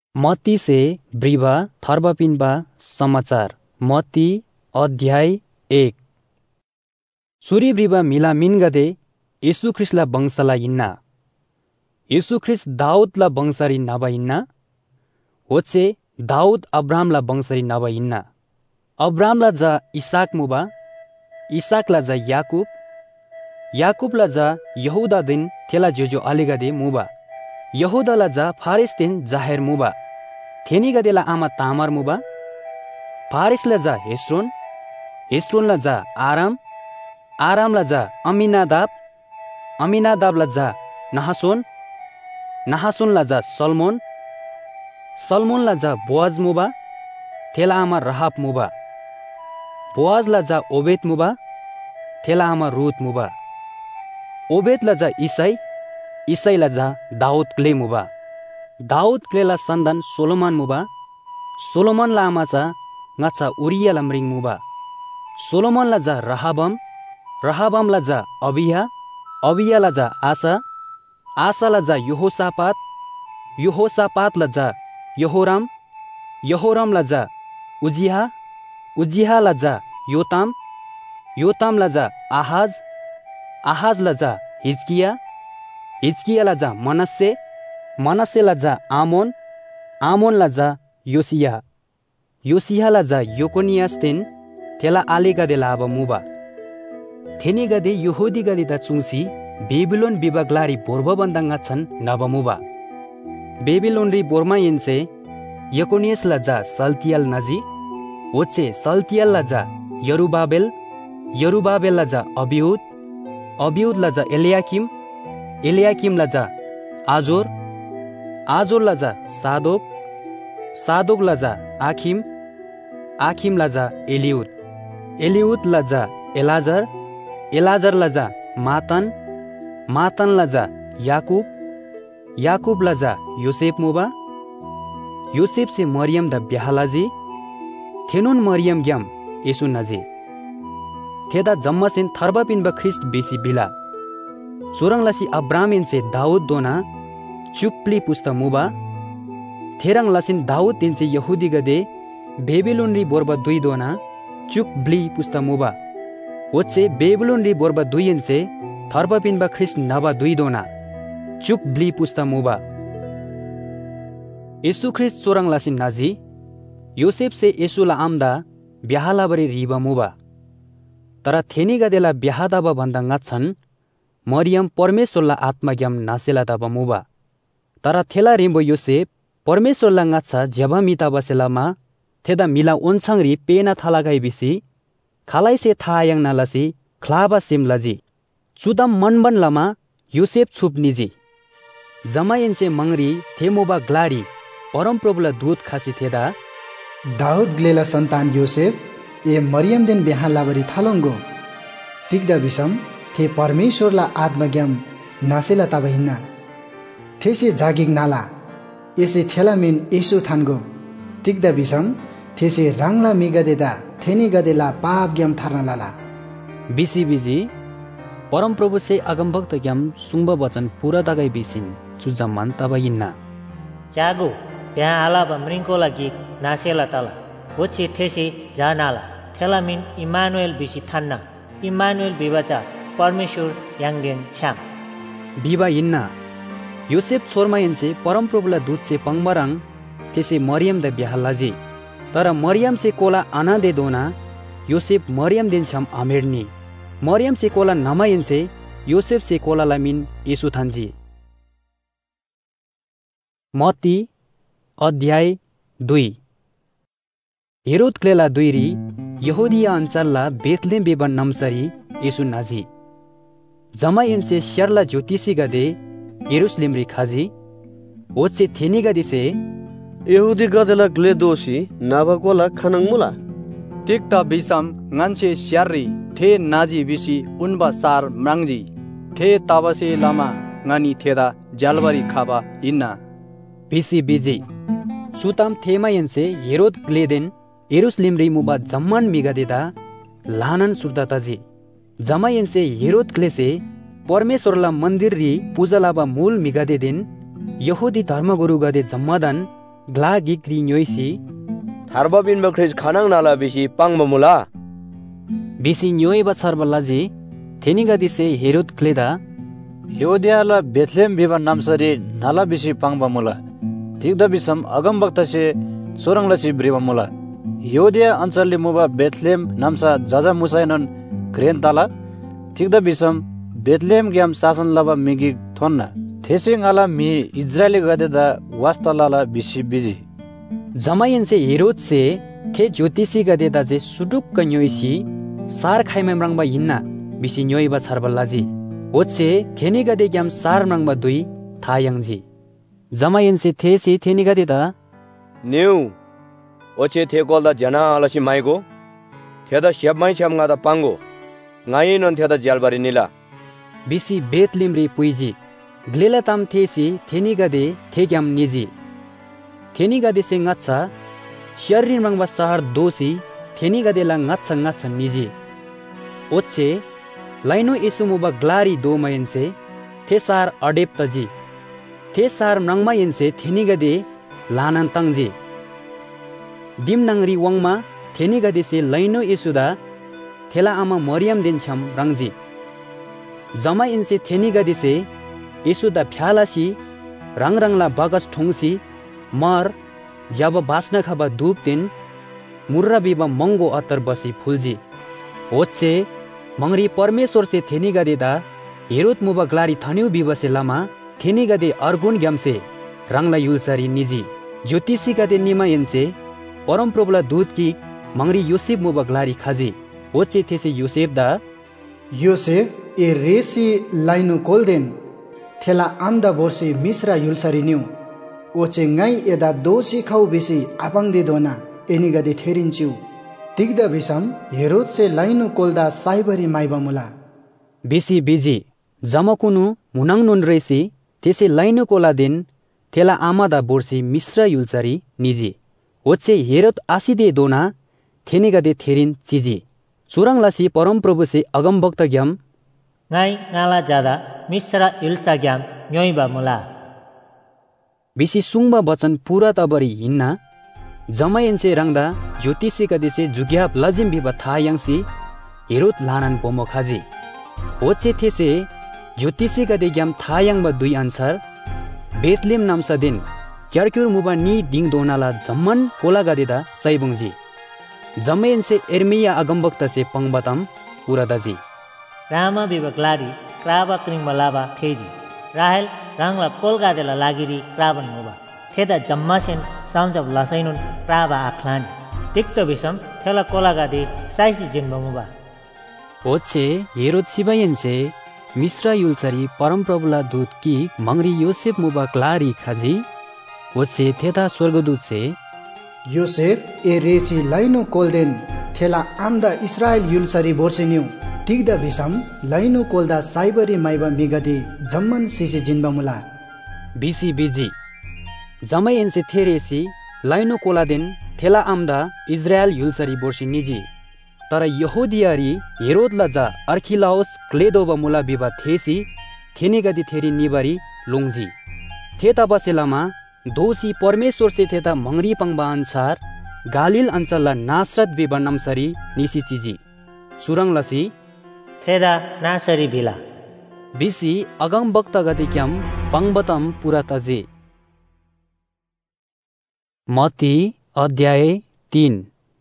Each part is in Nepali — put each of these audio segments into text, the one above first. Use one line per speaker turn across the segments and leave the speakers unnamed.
मत्ती से ब्रिबा थर्बपिन्बा समाचार मत्ती अध्याय 1 सुरी ब्रिबा मिला मिनगदे येशू ख्रिस्टला वंशला इन्ना येशू ख्रिस्ट दाऊदला वंशरी नबा इन्ना होचे दाऊद अब्राहमला वंशरी नबा इन्ना अब्राहमला जा इसाक मुबा इसाकला जा याकूब याकूबला जा यहूदा दिन थेला जोजो अलिगदे मुबा यहूदाला जा फारिस दिन जाहेर मुबा थेनी गदेला आमा तामार मुबा फारिसला जा हेस्रोन हेस्रोनला जा आराम आरामला जा अमिनादाब अमिनादाबला जा नहासोन नहासोनला जा सलमोन सलमोनला जा बोआज मुबा थेला आमा रहाब मुबा बोआजला जा ओबेद मुबा थेला आमा रूत मुबा ओबेदला जा इसाई इसाईला जा दाऊद क्ले मुबा दाऊद क्लेला संदान सोलोमन मुबा सोलोमनला आमाचा ngacha उरिया लमरिङ मुबा सोलोमनला जा रहाबम रहाबमला जा अबिया अबियाला जा आसा आसाला जा यहोसापात यहोसापातला जा यहोराम यहोरामला जा उजिहा उजिहाला जा योताम योतामला जा आहाज आहाजला जा हिजकिया हिजकियाला जा मनस्से मनस्सेला जा आमोन आमोनला जा योसिया योसियाला जा योकोनियास तेन थेला आले गदेला अब मुबा थेनी गदे यहुदी गदे दा चुंसी बेबिलोन विभागलारी बोर्बा बन्दांगा छन् नब मुबा बेबिलोन री बोर्मा यिनसे यकोनियसला जा सल्तियल नजी होचे सल्तियलला जा यरुबाबेल यरुबाबेलला जा अबिउद अबिउदला जा एलियाकिम एलियाकिमला जा आजोर आजोरला जा सादोक सादोकला जा आखिम आखिमला जा एलिउद एलिउदला जा एलाजर एलाजरला जा मातन मातनला जा याकूब याकूबला जा योसेफ मुबा योसेफ से मरियम दा ब्याहलाजी थेनुन मरियम ग्याम येसु नजी थेदा जम्मसिन थर्बपिन ब ख्रिस्ट बेसी बिला सोरंगलासी अब्राहमिन से दाऊद दोना चुप्ली पुस्ता मुबा थेरंग लसिन दाऊद दिन से यहूदी गदे बेबिलोन री बोर्बा दुई दोना चुक ब्ली पुस्ता मुबा होचे बेबिलोन री बोर्बा दुईन से थर्बपिन ब ख्रिस्ट नबा दुई दोना चुक ब्ली पुस्ता मुबा येशू ख्रिस्ट सोरंग लसिन नाजी योसेफ से येशूला आमदा ब्याहला बरी रिबा मुबा तर थेनी गदेला ब्याहदाबा भन्दा छन् मरियम परमेश्वरला आत्मज्ञाम नासेला तब मुबा तर थेला रिम्बो योसेफ परमेश्वरला ngacha जब मिता बसेलामा थेदा मिला ओन्छांगरी पेना थालागाई बिसी खालाइसे थायाङ नालासी ख्लाबा सिमलाजी चुदम मनबन लमा योसेफ छुप निजी जमायनसे मंगरी थेमोबा ग्लारी परमप्रभुला दूत खासी थेदा
दाऊद ग्लेला सन्तान योसेफ ए मरियम दिन बिहा लाबरी थालंगो तिग्दा बिसम थे परमेश्वरला आत्मज्ञाम नासेला तब हिन्ना थेसे जागिग नाला एसे थेलामिन येशू थानगो तिग्दा बिसम थेसे रांगला मिगदेदा थेनी गदेला पाप ग्याम थार्ना लाला
बिसी बिजी परमप्रभु से अगमभक्त ग्याम सुंब वचन पूरा दगाई बिसिन चुजम्मन तब हिन्ना
चागो त्यहाँ आला बमरिङको लागि नासेला तला होचे थेसे जानाला थेलामिन इमानुएल बिसी थान्ना इमानुएल बिबाचा परमेश्वर याङदेन छ्याम
बिबा हिन्ना योसेफ छोरमा यन्से परमप्रभुला दूत से पंगमरङ तेसे मरियम द ब्याहलाजी तर मरियम से कोला आना दे दोना योसेफ मरियम दिन छम आमेरनी मरियम से कोला नमा यन्से योसेफ से कोला लामिन येशू थान्जी मत्ती अध्याय 2 हेरोद क्लेला दुईरी यहुदिया अञ्चलला बेथलेम बेबन नम्सरी येशू नाजी जमा यन्से श्यारला ज्योतिषी गदे यरुशलेम री खाजी ओचे थेनी गदे से
यहुदी गदेला ग्ले दोषी नाबाकोला खनङ मुला
तिक्ता बिसम ngance श्यारी थे नाजी बिसी उनबा सार म्राङजी थे ताबसे लामा ngani थेदा जालबारी खाबा इन्ना
बिसी बिजी सुताम थेमा यन्से हेरोद ग्लेदेन यरुशलेम री मुबा जम्मान मिगदेदा लानन सुर्दाताजी जमा यन्से हेरोद ग्लेसे परमेश्वरला मन्दिर री पूजालाबा मूल मिगदे दिन यहुदी धर्मगुरु गदे जम्मादन ग्ला गिग्री न्योइसी
थार्बाबिन बख्रिज खानां नाला बिसी पांग बमुला
बिसी न्योइ बछर बल्लाजी थेनिगा दिसे हेरोद क्लेदा
योदियाला बेथलेम बिबा नामसरी नाला बिसी पांग बमुला तिग्दा बिसम अगम बक्तसे सोरंगलसी ब्रिबा मुला योदिया अञ्चलले मुबा बेथलेम नामसा जाजा मुसाइनन ग्रेन ताला तिग्दा बिसम बेथलेम ग्याम शासन लबा मिगी थोन्ना थेसिङाला मि इजरायली गदेदा वास्तालाला बिसी बिजी
जमायनसे हेरोद से थे ज्योतिषी गदेदा जे सुडुक्क न्योइसी सार खाइमेमरांबा हिन्ना बिसी न्योइबा छरबल्लाजी ओछे थेनी गदे ग्याम सार म्रांबा दुई थायंगजी जमायनसे थेसी थेनी गदेदा
न्यू ओचे थेकोलदा जना आलसी माइगो थेदा श्याबमाइ श्यामगादा पांगो ngayi non theda jalbari nila
बिसी बेतलिमरी पुइजी ग्लेलाताम थेसी थेनिगदे थेग्याम निजी थेनिगदे से ngatsa शरीर मंगवा सहर दोसी थेनिगदे ला ngatsa निजी ओछे लाइनो इसुमुबा ग्लारी दो मयनसे थेसार अडेप तजी थेसार मंगमायनसे थेनिगदे लानन तंगजी दिमनंगरी वंगमा थेनिगदे से लाइनो इसुदा थेला आमा मरियम दिनछम रंगजी जमा इनसे थेनिगदे से इसुदा फ्यालासी रंगरंगला बगस ठोंगसी मर जब बासना खबा धूप दिन मुर्रा बिबा मंगो अतर बसी फुलजी होचे मंगरी परमेश्वर से थेनिगदे दा हेरोद मुबा ग्लारी थन्यु बिबसे लामा थेनिगदे अर्गुन ग्यामसे रंगला युलसरी निजी ज्योतिषी गदे निमा इनसे परम प्रभुला दूत की मंगरी योसेफ मुबा ग्लारी खाजी ओचे थेसे योसेफ दा
योसेफ ए रेसी लाइनु कोल्देन थेला आमदा बोर्सी मिश्रा युलसरी न्यू ओचे ngay एदा दोसी खाउ बिसी आपांगदे दोना एनिगदे थेरिन्च्यु तिग्दा बिसम हेरोद से लाइनु कोल्दा साइबरी माइबामुला
बिसी बिजी जमकुनु मुनाङ नुन रेसी तेसे लाइनु कोला दिन थेला आमादा बोर्सी मिश्रा युलसरी निजी ओचे हेरोद आसिदे दोना थेनिगदे थेरिन चिजी सुरंगलासी परम प्रभु से अगम भक्त ग्याम
ngai ngala jada misra ilsa gyam nyoiba mula
बिसी सुङबा वचन पूरा तबरी हिन्ना जमायनसे रंगदा ज्योतिषी कदेसे जुग्याप लजिम बिबा थायंसी हेरोद लानन बोमो खाजी ओचे थेसे ज्योतिषी कदे ग्याम थायंगबा दुई आन्सर बेतलेम नामसा दिन क्यारक्युर मुबा नि दिङ दोनाला जम्मन कोला गदेदा सैबुङजी जमायनसे एर्मिया अगमभक्त से पंगबतम पुरादाजी
रामा बिबगलारी क्राबा क्रिङ मलाबा थेजी राहेल रांगला कोलगादेला लागिरी क्राबन मुबा थेदा जम्मासेन सामजब लसैनुन क्राबा आखलानी तिक्तो बिसम थेला कोलागादे साइसी जिन्म मुबा
ओछे हेरोद सिबायनसे मिश्रा युलसरी परम प्रभुला दूत की मंगरी योसेफ मुबा क्लारी खाजी ओछे थेदा स्वर्गदूत से
योसेफ ए रेसी लाइनु कोल्देन थेला आमदा इस्रायल युलसरी बोर्सिन्यु तिग्दा बिसम लाइनु कोल्दा साइबरी माइबा मिगदे जम्मन सिसी जिन्बामुला
बिसी बिजी जमायनसे थेरेसी लाइनु कोलादेन थेला आमदा इजरायल युलसरी बोर्सी निजी तर यहुदियारी हेरोद लजा अर्खिलाओस क्लेदोबा मुला बिबा थेसी थेनेगदी थेरी निबारी लोंगजी थेता बसेलामा दोषी परमेश्वर से थेता मंगरी पंगबा अनुसार गालिल अंचलला नासरत बिबा नमसरी निसी चिजी सुरंगलसी
थेदा नासरी भिला
बिसी अगम बक्त गतिक्याम पंगबतम पुरा तजे मती अध्याय 3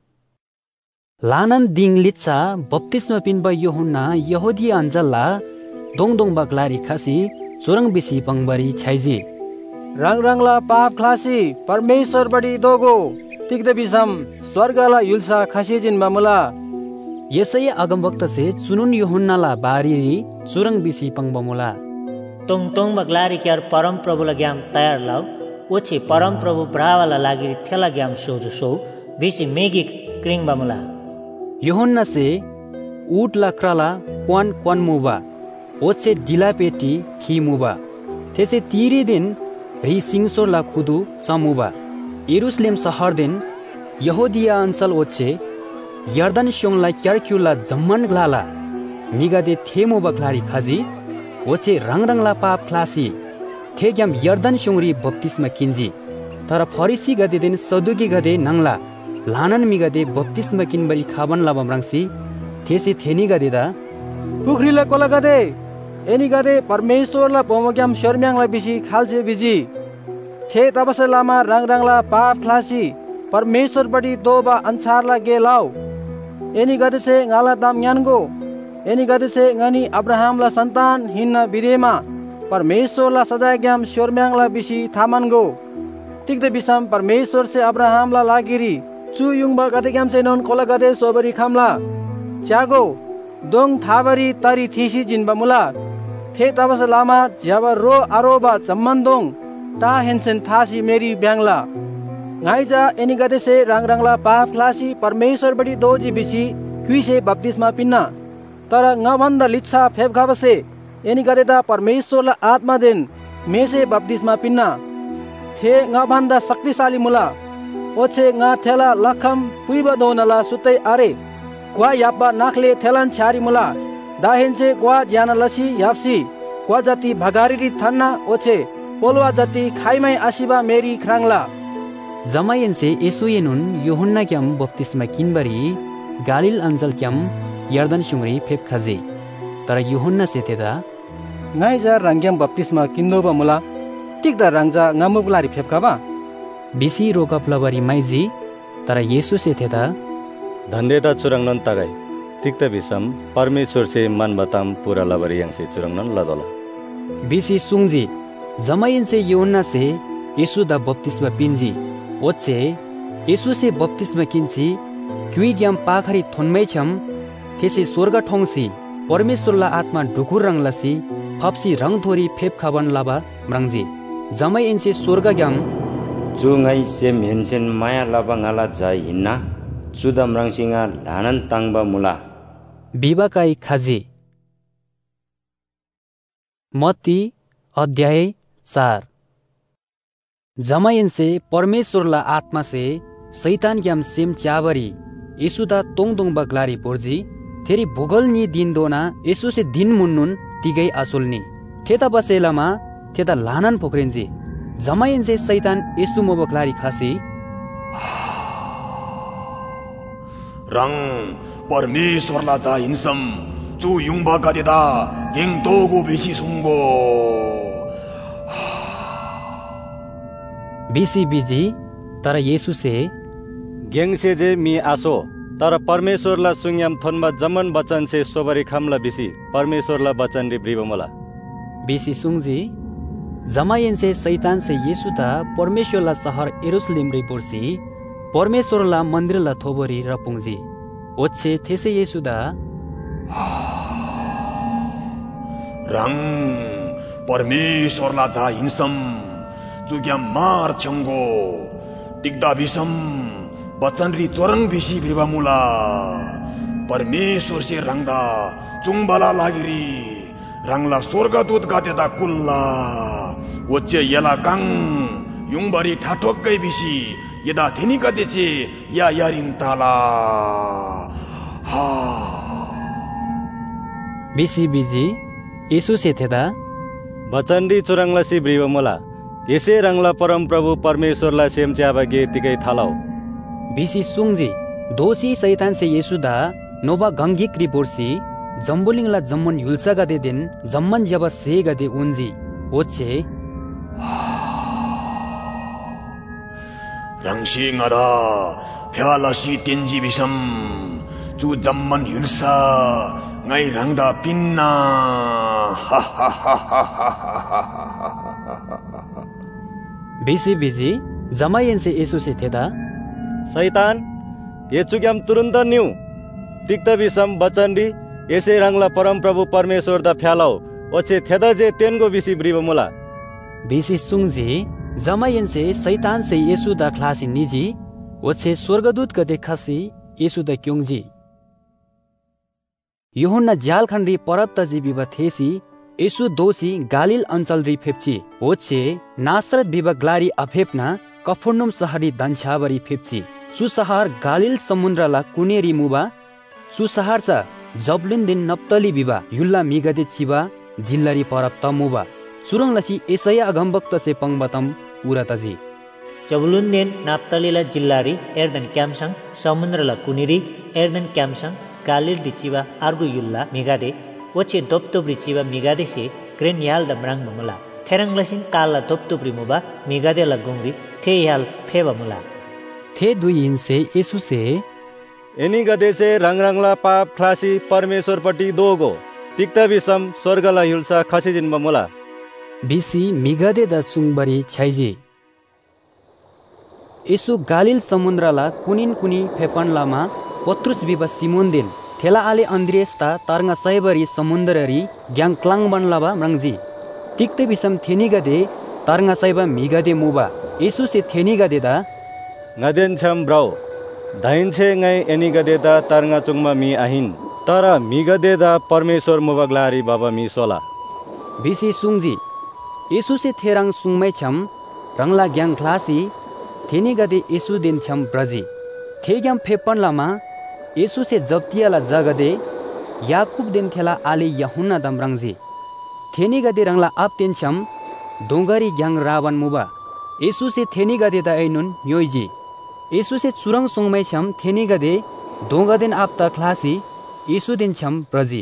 लानन दिङ लिच्छा बप्तिस्मा पिनबा योहुन्ना यहुदी अञ्चलला दोङदोङ बग्लारी खासी चोरङ बिसी पंगबरी छाइजी
रंगरंगला पाप खलासी परमेश्वर बडी दोगो तिग्दा बिसम स्वर्गला युलसा खासी जिन मामुला
यसै अगमभक्त से चुनुन योहुन्नाला बारीरी चुरङ बिसी पंगबमुला
तोङ तोङ बग्लारी क्यार परम प्रभु लाग्याम तयार लाउ ओछे परम प्रभु ब्रावाला लागिरी थेला ग्याम सोजो सो बिसी मेगी क्रिङ बमुला
योहुन्ना से ऊट लक्राला क्वान क्वान मुबा ओछे डिला पेटी खी मुबा थेसे तीरी दिन री सिंगसोर ला खुदु चमुबा यरुशलेम शहर दिन यहुदिया अञ्चल ओछे यर्दन स्योङला क्यारक्युला जम्मन ग्लाला मिगादे थेमो बग्लारी खाजी ओछे रंगरंगला पाप क्लासी थेग्याम यर्दन स्योङरी बप्तिस्मा किन्जी तर फरिसी गदेदेन सदुकी गदे नंगला लानन मी गदे बप्तिस्मा किनबरी खाबन ला बमरंगसी थेसी थेनी गदेदा
पुखरीला कोला गदे एनी गदे परमेश्वरला पोमग्याम शर्म्याङला बिसी खाल्छे बिजी थे तबसे लामा रंगरंगला पाप खलासी परमेश्वरपट्टि दोबा अंछारला गेलाउ एनी गदे से गाला दाम ज्ञानको एनी गदे से ngani अब्राहमला संतान हिन्ना बिरेमा परमेश्वरला सजायग्याम शर्म्याङला बिसी थामानको तिक्दे बिसम परमेश्वर से अब्राहमला लागिरी चु युङबा गदेग्याम से नन कोला गदे सोबरी खामला च्यागो दोङ थाबरी तरी थिसी जिनबा मुला थे तबस लामा ज्याबा रो आरोबा जम्मन्दोङ ता हेन्सेन थासी मेरी ब्याङला ngaija eni gade se rangrangla पाप खलासी परमेश्वरपट्टि दोजी बिसी क्विसे बप्तिस्मा पिन्ना तर ngabanda लिच्छा फेबखाबसे eni gade दा परमेश्वरला आत्मा देन मेसे बप्तिस्मा पिन्ना थे ngabanda शक्तिशाली मुला ओछे nga थेला लखम पुइबा दोनला सुतै आरे क्वा याब्बा नाखले थेलान छारी मुला दाहेन्से क्वा ज्याना लसी याप्सी क्वा जति भगारीरी थन्ना ओछे पोलवा जति खाइमै आशिबा मेरी ख्राङला
जमायनसे यसुयेनुन यूहन्ना क्याम बप्तिस्मा किनबरी गालिल अंचल क्याम यर्दन सुंगरी फेप खजे तर यूहन्ना से तेदा
ngaija rangyam baptisma kindoba mula tikda rangja ngamubulari फेपखाबा
बिसी रोकप्लबरी माइजी तर येसु से तेदा
धन्देता चुरंगनन तगाई तिक्ता बिसम परमेश्वर से मन बताम पूरा लबरी yang से चुरंगनन लदला
बिसी सुंगजी जमायनसे यूहन्ना से येसु दा बप्तिस्मा पिन्जी ओछे येसु से बप्तिस्मा किन्ची क्युइ ग्याम पाखरी थोनमै छम थेसे स्वर्ग ठोंगसी परमेश्वरला आत्मा ढुकुर रंगलसी फप्सी रंग थोरी फेप खाबन लाबा म्रंगजी जमै इनसे स्वर्ग ग्याम
जुंगाई से मेनसेन माया लाबा ngala जा हिन्ना सुदम रंगसिंगा लानन तांगबा मुला
बिबाकाई खाजी मत्ती अध्याय 4 जमायन से परमेश्वरला आत्मा से शैतान ग्याम सेम च्याबरी येसुदा तोङदोङ बगलारी पोर्जी थेरी भूगोल नि दिन दोना येसु से दिन मुन्नुन तिगै आसुलनी थेता बसेलामा थेता लानन पोखरिन्जी जमायन से शैतान येसु मोबकलारी खासी
रंग परमेश्वरला जा हिंसम चु युङबा गदेदा गेङ तोगु बिसी सुंगो
बिसी बिजी तर येसु से
गेङ से जे मी आसो तर परमेश्वरला सुङयाम थोनमा जमन बचन से सोबरी खामला बिसी परमेश्वरला बचन रि ब्रिबमला
बिसी सुङजी जमायन से शैतान से येसु ता परमेश्वरला शहर यरुशलेम रि पुर्सी परमेश्वरला मन्दिरला थोबरी र पुंजी ओछे थेसे येसु दा
रंग परमेश्वरला जा हिंसम जुग्याम मार छंगो तिक्दा बिसम बचन रि चोरंग बिसी ब्रिबामुला परमेश्वर से रंगदा चुंगबला लागिरी रंगला स्वर्गदूत गातेदा कुल्ला वच्चे यला कांग युङबरी ठाठोक्कै बिसी यदा थेनी गदेसे या यारिन ताला हा
बिसी बिजी येसु से थेदा
बचन रि चोरंगला सी ब्रिबमला यसै रंगला परम प्रभु परमेश्वरला सेम च्याबा गे तिकै थालाउ
बिसी सुङजी दोषी शैतान से येसुदा नोबा गंगिक रिपोर्सी जम्बुलिङला जम्मन युल्सा गदे दिन जम्मन जब से गदे उन्जी ओछे
रंगसिङदा फ्यालसी तेन्जी बिसम चु जम्मन युल्सा ngai rangda pinna
बिसी बिजी जमायन से येसु से थेदा
शैतान ये चुग्याम तुरन्त न्यू तिक्ता बिसम बचन रि यसै रंगला परम प्रभु परमेश्वर दा फ्यालाउ ओछे थेदा जे तेनको बिसी ब्रिबमुला
बिसी सुङजी जमायन से शैतान से येसु दा खलासी निजी ओछे स्वर्गदूत गदे खासी येसु दा क्योंजी यूहन्ना जालखन रि परत तजी बिबा थेसी येसु दोषी गालिल अंचल रि फेप्ची ओछे नासरत बिबा ग्लारी अफेप्ना कफरनहुम शहरी दन्छाबरी फेप्ची सुसहार गालिल समुद्रला कुनेरी मुबा सुसहार चा जबलुन दिन नप्तली बिबा युल्ला मिगदे चिबा जिल्लरी परत तमुबा सुरंगलसी एसया अगमबक्त से पंगबतम पूरा तजी
जबुलुनदेन नाप्तलीला जिल्लारी एर्दन क्यामसङ समुद्रला कुनिरी एर्दन क्यामसङ गालिल डिचिबा आर्गु युल्ला मिगादे वचे दोप्तोब्री चिबा मिगादेसे ग्रेन याल द म्राङ मुला थेरंगलसिन काला दोप्तोब्री मुबा मिगादेला गुंगरी थे याल फेबा मुला
थे दुई इनसे येसुसे
एनी गदेसे रंगरंगला पाप ख्लासी परमेश्वरपट्टि दोगो तिक्ता विषम स्वर्गला हिल्सा खसिजिन मुला
बिसी मिगादे द सुङबरी छाइजी यसु गालिल समुद्रला कुनिन कुनी फेपनलामा पत्रुस बिबा सिमोनदेन थेला आले अन्द्रियस्ता तारंगा सयबरी समुन्द्ररी ग्याङ क्लाङ बनलाबा म्रङजी तिक्ते बिसम थेनिगदे तारंगा सयबा मिगादे मुबा यसु से थेनिगदे दा
ngden cham brau dain che ngai eni gade da tarnga chungma mi ahin tara mi gade da परमेश्वर मुबगलारी बाबा mi sola
बिसी सुङजी यसु से थेरङ सुङमै छम रंगला ग्याङ क्लासी थेनिगदे यसु दिन छम ब्रजी थेग्याम फेपनलामा यसु से जब्तियाला जगदे याकूब दिन थेला आले यहुन्ना दमरङजी थेनिगदे रंगला आप दिन छम दोंगरी ग्याङ रावण मुबा यसु से थेनिगदे दा ऐनुन न्योइजी यसु से चुरङ सुङमै छम थेनिगदे दोंगदेन आप त क्लासी यसु दिन छम ब्रजी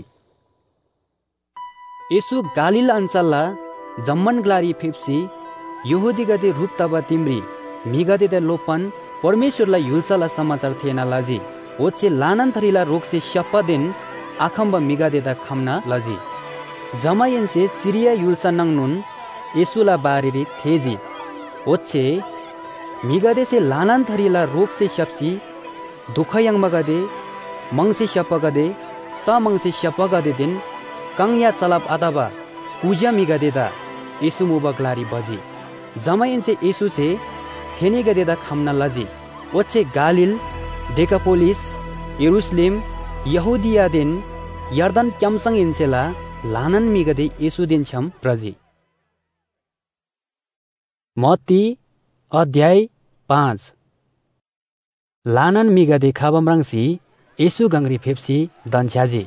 यसु गालिल अञ्चलला जम्मन ग्लारी फिप्सी यहुदी गदे रूप तबा तिम्री मिगदे द लोपन परमेश्वरलाई युल्सला समाचार थिएन लजी ओचे लानन थरीला रोक्से शपदेन आखम्ब मिगदे द खम्ना लजी जमायनसे सिरिया युल्सा नङनुन यसुला बारिरी थेजी ओचे मिगदे से लानन थरीला रोक्से शप्सी दुखयङ मगदे मंगसे शपगदे समंगसे शपगदे दिन कंगया चलाप आदाबा पूजा मिगदे दा यसु मुबगलारी बजी जमायनसे यसु से थेनिगदे दा खम्ना लजी ओचे गालिल डेकापोलिस यरुशलेम यहुदिया दिन यर्दन क्यामसङ इन्सेला लानन मिगदे यसु दिन छम प्रजी मत्ती अध्याय 5 लानन मिगदे खाबमरङसी यसु गंगरी फेप्सी दन्छाजी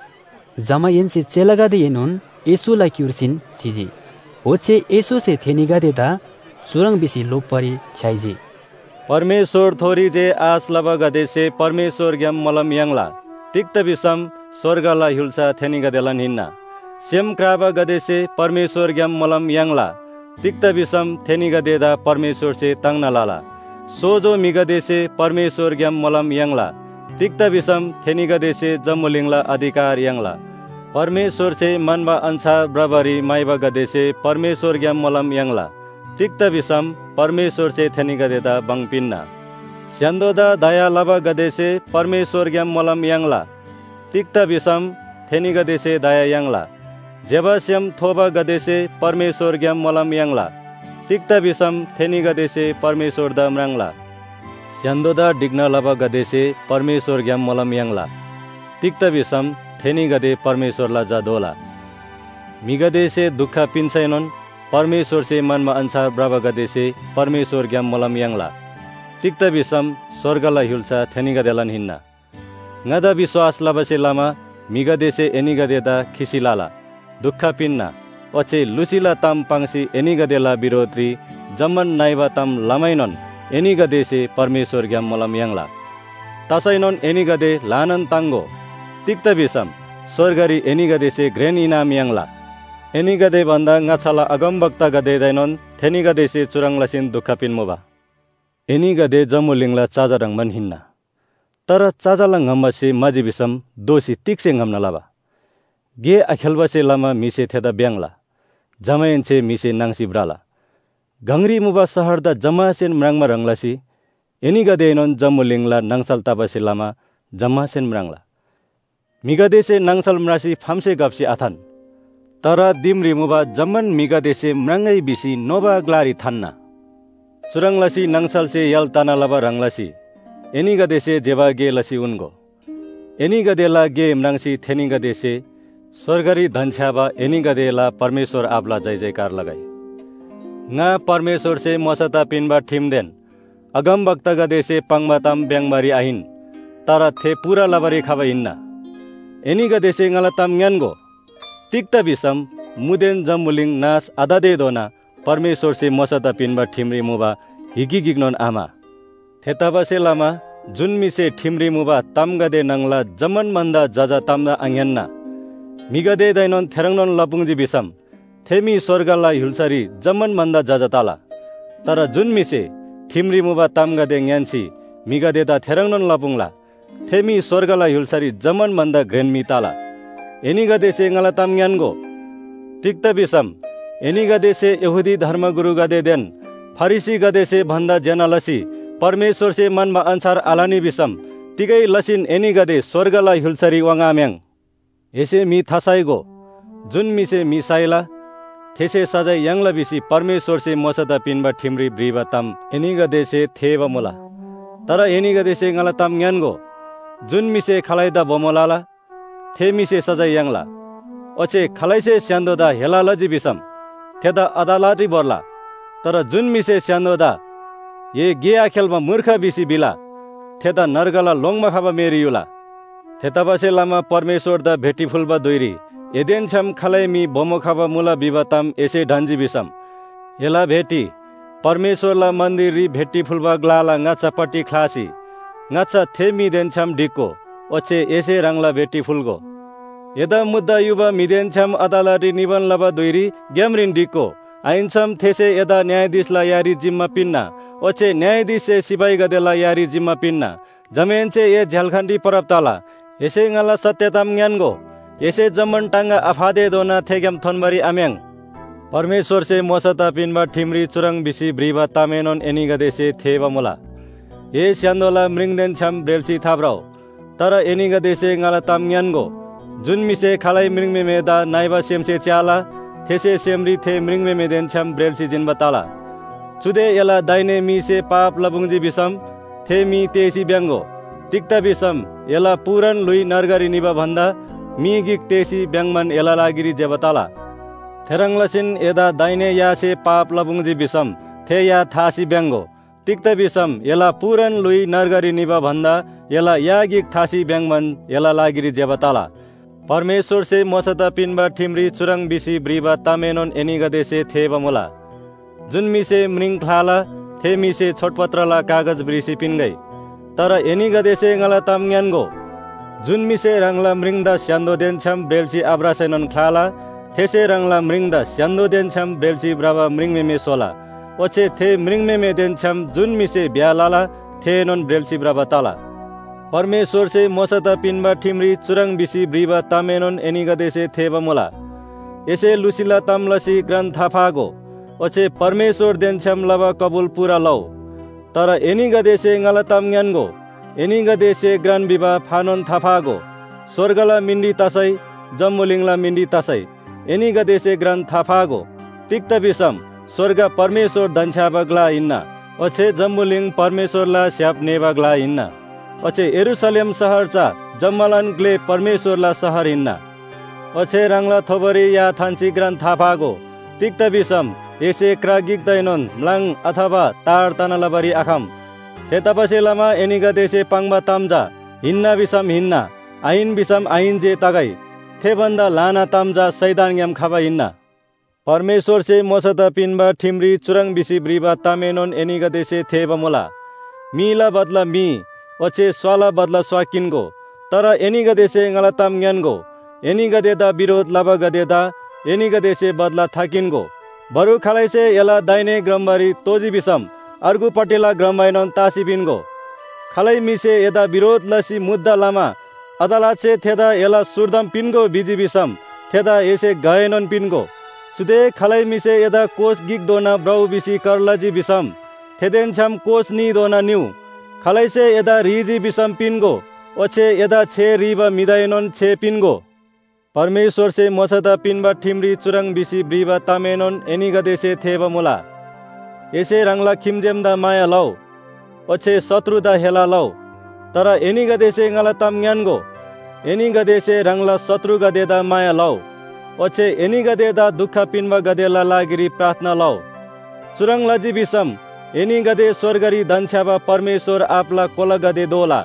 जमायनसे चेलगदे येनुन यसुलाई क्युर्सिन छिजी ओचे यसु से थेनिगदे दा चुरङ बिसी लोप परी छाइजी
परमेश्वर थोरी जे आस लबा गदे से परमेश्वर ग्याम मलम यांगला तिक्त विषम स्वर्गला हिल्सा थेनिगदेलन हिन्ना सेम क्राबा गदे से परमेश्वर ग्याम मलम यांगला तिक्त विषम थेनिगदे दा परमेश्वर से तंगना लाला सोजो मिगदे से परमेश्वर ग्याम मलम यांगला तिक्त विषम थेनिगदे से जम्मुलिंगला अधिकार यांगला परमेश्वर से मनबा अंसा ब्रबरी माइबा गदे से परमेश्वर ग्याम मलम यांगला तिक्त विषम परमेश्वर से थेनिगदे दा बंगपिन्ना स्यान्दोदा दया लबा गदे से परमेश्वर ग्याम मलम यांगला तिक्त विषम थेनिगदे से दया यांगला जेबास्यम थोबा गदे से परमेश्वर ग्याम मलम यांगला तिक्त विषम थेनिगदे से परमेश्वर दा म्रांगला स्यान्दोदा डिग्ना लबा गदे से परमेश्वर ग्याम मलम यांगला तिक्त विषम थेनिगदे परमेश्वर ला जादोला मिगदे से दुख पिन्छैनन् परमेश्वर से मनमा अनुसार ब्रब गदे से परमेश्वर ग्याम मलम यांगला तिक्त विषम स्वर्गला हिल्सा थेनिगदेलन हिन्ना ngada विश्वास लबसे लामा मिगदे से एनिगदे दा खिसिलाला दुख पिन्ना ओचे लुसिला ताम पांगसी एनिगदेला विरोधी जम्मन नाइबा ताम लमाइनन एनिगदे से परमेश्वर ग्याम मलम यांगला तसैनन एनिगदे लानन तांगो तिक्त विषम स्वर्गरी एनिगदे से ग्रेन इनाम यांगला एनिगदे भन्दा ngachala अगमवक्ता गदे दैनन थेनिगदे से चुरङलासिन दुख पिन्मुबा एनिगदे जमुलिङला चाजरङ मन हिन्ना तर चाजालङ ngambase maji bisam दोषी तिक्से ngam लाबा गे अखेलबसे लामा मिसे थेदा ब्याङला जमायनसे मिसे नांसी ब्राला गंगरी मुबा शहर दा जमासेन म्राङमा रंगलासी एनिगदेनन जमुलिङला नांसाल ताबसे लामा जमासेन म्राङला मिगदेसे नांसाल म्रासी फामसे गप्सी आथान तर दिमरी मुबा जम्मन मिगदेसे म्राङै बिसी नोबा ग्लारी थान्ना सुरङलासी नांसाल से यल ताना लबा रंगलासी एनिगदेसे जेबा गे लसी उनको एनिगदेला गे म्राङसी थेनिगदेसे स्वर्गरी धनछ्याबा एनिगदेला परमेश्वर आपला जय जयकार लगाई nga परमेश्वर से मसता पिनबा ठिमदेन अगम वक्ता गदेसे पंगबाताम ब्याङबारी आहिन तर थे पूरा लबरी खाबा हिन्ना एनिगदेसे ngalatam न्यानगो तिक्त विषम मुदेन जम्मुलिङ नास आदादे दोना परमेश्वर से मसता पिनबा ठिमरी मुबा हिकी गिग्नोन आमा थेताबसे लामा जुन मिसे ठिम्री मुबा तामगदे नंगला जमन मंदा जजा तामदा आंग्यान्ना मिगदे दैनोन थेरंगनोन लपुंगजी बिसम थेमी स्वर्गला हिलसरी जमन मंदा जजा ताला तर जुन मिसे ठिम्री मुबा तामगदे न्यान्सी मिगदे दा थेरंगनोन लपुंगला थेमी स्वर्गला हिलसरी जमन मंदा ग्रेनमी ताला एनिगदे से ngala tam न्यानगो तिक्ता बिसम एनिगदे से यहूदी धर्मगुरु गदे देन फरिसी गदे से भन्दा जना लसी परमेश्वर से मनमा अनुसार आलानी बिसम तिगै लसिन एनी गदे स्वर्गला हिलसरी वांगाम्याङ एसे मी थासाइगो जुन मिसे मिसाइला थेसे सजाय यांगला बिसी परमेश्वर से मसदा पिनबा ठिम्री ब्रिबा तम एनी गदे से थेबा मोला तर एनी गदे से ngala tam न्यानगो जुन मिसे खलाइदा बोमोलाला थे मिसे सजाय यांगला ओचे खलाइसे स्यान्दोदा हेला लजी बिसम थेदा अदालती बर्ला तर जुन मिसे स्यान्दोदा ये गिया खेलमा मूर्ख बिसी बिला थेदा नर्गला लोङमा खाबा मेरियुला थेताबासे लामा परमेश्वर दा भेटी फुलबा दोइरी एदेन छम खलै मी बोमो खाबा मुला बिबाताम एसे ढन्जी बिसम एला भेटी परमेश्वरला मन्दिरी भेटी फुलबा ग्लाला ngacha पट्टी खलासी ngacha थेमी देन छम डिको ओचे एसे रंगला भेटी फुलगो यदा मुद्दा युवा मिदेन छम अदालती निबन लबा दोइरी ग्यामरिन डिको आइनसम थेसे यदा न्यायाधीशला यारी जिम्मा पिन्ना ओचे न्यायाधीश से सिपाही गदेला यारी जिम्मा पिन्ना जमेनचे ये झलखण्डी परब ताला एसे ngala सत्यताम न्यानगो एसे जमन टांगा अफादे दोना थेगम थनबरी आम्याङ परमेश्वर से मोसता पिनबा ठिम्री चुरङ बिसी ब्रिबा तामेनोन एनी गदे से थेबा मोला ये स्यान्दोला मृङदेन छम ब्रेल्सी थाब्राउ तर एनी गदे से ngala ताम न्यानगो जुन मिसे खालाई मृङमे दा नाइबा सेमसे च्याला थेसे सेमरी थे मृङमे देन छम ब्रेल्सी जिनबा ताला चुदे एला दाइने मिसे पाप लबुङजी बिसम थे मी तेसी ब्याङ्गो तिक्ता बिसम एला पुरन लुई नरगरी निबा भन्दा मी गिक तेसी ब्याङमन एला लागिरी जेबताला थेरंगलसिन एदा दाइने यासे पाप लबुङजी बिसम थे या थासी ब्याङ्गो तिक्ता बिसम एला पुरन लुई नरगरी निबा भन्दा एला या गिक थासी ब्याङमन एला लागिरी जेबताला परमेश्वर से मोसता पिनबा ठिम्री चुरङ बिसी ब्रिबा तामेनोन एनी गदे से थेबा मोला जुन मिसे मृङ खाला थे मिसे छोटपत्रला कागज ब्रिसी पिनगै तर एनी गदे से ngala tam न्यानगो जुन मिसे रंगला मृङदा स्यान्दो देन छम ब्रेल्सी आब्रासेनन खाला थेसे रंगला मृङदा स्यान्दो देन छम ब्रेल्सी ब्राबा मृङमेमे सोला ओचे थे मृङमेमे देन छम जुन मिसे ब्यालाला थे नन ब्रेल्सी ब्राबा ताला परमेश्वर से मोसता पिनबा ठिम्री चुरङ बिसी ब्रिबा तामेनोन एनी गदे से थेबा मोला एसे लुसिला तमलसी ग्रन्थ थाफागो ओचे परमेश्वर देन छम लबा कबुल पूरा लौ तर एनी गदे से ngala tam न्यानगो एनी गदे से ग्रान बिबा फानोन थाफागो स्वर्गला मिन्डी तसै जम्मुलिङला मिन्डी तसै एनी गदे से ग्रान थाफागो तिक्त बिसम स्वर्ग परमेश्वर दन्छाबगला इन्ना ओछे जम्मुलिङ परमेश्वरला स्याप नेबगला इन्ना ओछे यरुशलेम शहर चा जम्मलन ग्ले परमेश्वरला शहर इन्ना ओछे रंगला थोबरी या थान्सी ग्रान थाफागो तिक्त बिसम एसे क्रागिक दैनोन म्लाङ अथवा तार तनलबरी आखम थेतापसे लामा एनी गदे से पाङबा तामजा हिन्ना बिसम हिन्ना आइन बिसम आइन जे तगै थे बन्दा लाना तामजा सैदान याम खाबा हिन्ना परमेश्वर से मोसता पिनबा ठिम्री चुरङ बिसी ब्रिबा तामेनोन एनी गदे से थेबा मोला मीला बदला मी ओचे स्वाला बदला स्वाकिनको तर एनी गदे से ngala tam न्यानगो एनी गदे दा विरोध लबा गदे दा एनी गदे से बदला थाकिनको बरु खालाइसे एला दाइने ग्रमबारी तोजी बिसम अर्गु पटेला ग्रमबाइनन तासी बिनको खालै मिसे एदा विरोध लसी मुद्दा लामा अदालत से थेदा एला सुरदम पिनको बिजी बिसम थेदा एसे गएनन पिनको चुदे खालै मिसे एदा कोस गिक दोना ब्राउ बिसी करलजी बिसम थेदेन छम कोस नि दोना न्यू खालै से एदा रिजी बिसम पिनको ओछे एदा छे रिबा मिदाइनन छे पिनको परमेश्वर से मोसता पिनबा ठिम्री चुरङ बिसी ब्रिबा तामेनोन एनी गदे से थेबा मोला एसे रंगला खिमजेमदा माया लौ ओछे शत्रुदा हेला लौ तर एनी गदे से ngala tam न्यानगो एनी गदे से रंगला शत्रु गदेदा माया लौ ओछे एनी गदेदा दुःख पिनबा गदेला लागिरी प्रार्थना लौ चुरङ लजी बिसम एनी गदे स्वर्गरी दन्छाबा परमेश्वर आपला कोला गदे दोला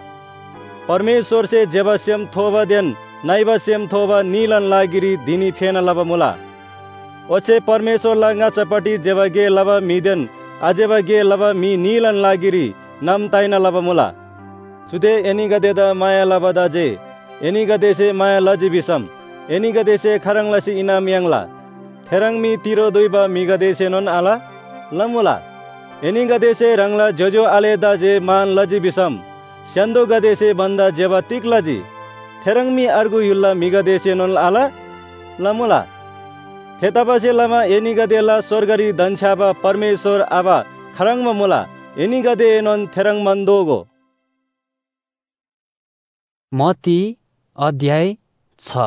परमेश्वर से जेबस्यम थोबा देन नाइबस्यम थोबा नीलन लागिरी दिनी फेन लबा मुला ओछे परमेश्वर ला ngaचपटी जेबगे लबा मिदेन आजेबा गे लबा मी नीलन लागिरी नाम ताइना लबा मुला चुदे एनिगदे द माया लबा दाजे एनिगदे से माया लजी बिसम एनिगदे से खरंग लसी इनाम यांगला थेरंग मी तिरो दुइबा मिगदे से नन आला लमुला एनिगदे से रंगला जोजो आले दाजे मान लजी बिसम स्यान्दो गदे से बन्दा जेबा तिक लजी थेरंग मी अर्गु युल्ला मिगदे से नन आला लमुला थेताबसे लमा एनिगदेला स्वर्गरी दन्छाबा परमेश्वर आबा खरंगमा मुला एनिगदे नन थेरंग मन्दोगो।
मत्ती अध्याय 6।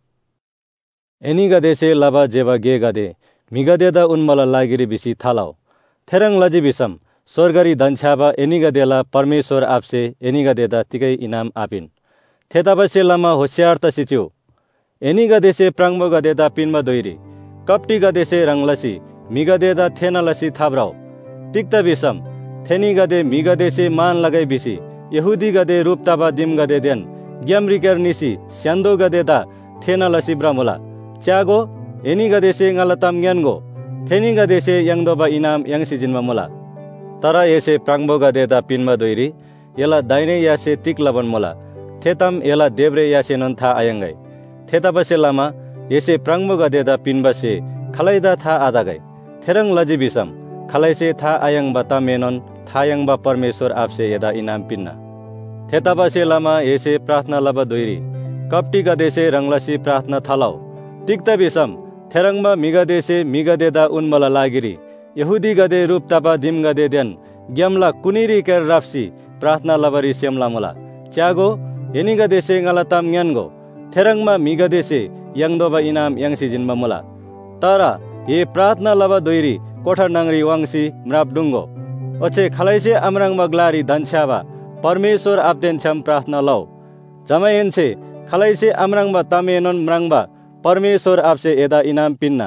एनिगदेसे लबा जेबा गे गदे मिगदेदा उन्मला लागिरी बिसी थालाउ थेरंग लजी बिसम स्वर्गरी दन्छाबा एनिगदेला परमेश्वर आपसे एनिगदेदा तिकै इनाम आपिन थेताबसे लमा होशियार त सिच्यौ एनिगदेसे प्राङ्गो गदेदा पिनमा दोइरी कप्टी गदेसे रंगलसी मिगदेदा थेनलसी थाब्राउ तिक्ता बिसम थेनी गदे मिगदेसे मान लगाई बिसी यहुदी गदे रूपताबा दिम गदे देन ग्यामरिकर निसी स्यान्दो गदेदा थेनलसी ब्रामुला च्यागो एनी गदेसे ngalatam ngengo थेनी गदेसे यंगदोबा इनाम यंगसी जिनमा मुला तर येसे प्राङ्गो गदेदा पिनमा दोइरी येला दाइने यासे तिक लबन मुला थेतम येला देब्रे यासे नन था आयंगै थेताबसे लामा येसे प्राङ्गो गदेदा पिनबसे खलाइदा था आदागै थेरंग लजी बिसम खलाइसे था आयंग बता मेनन थायंग बा परमेश्वर आपसे यदा इनाम पिन्ना थेताबसे लामा येसे प्रार्थना लब दोइरी कप्टी गदेसे रंगलसी प्रार्थना थालाउ तिक्ता बिसम थेरंगमा मिगदेसे मिगदेदा उन्मला लागिरी यहुदी गदे रूपताबा दिम गदे देन ग्यामला कुनिरी केर राफ्सी प्रार्थना लबरी सेमला मुला च्यागो एनी गदेसे ngalatam ngengo थेरंगमा मिगदेसे यंगदोबा इनाम यंगसी जिनमा मुला तारा ये प्रार्थना लबा दोइरी कोठा नंगरी वांगसी म्राप डुंगो ओचे खलाइसे अमरंग मगलारी दन्छाबा परमेश्वर आपदेन छम प्रार्थना लौ जमायनसे खलाइसे अमरंग बा तामेनन म्रंगबा परमेश्वर आपसे एदा इनाम पिन्ना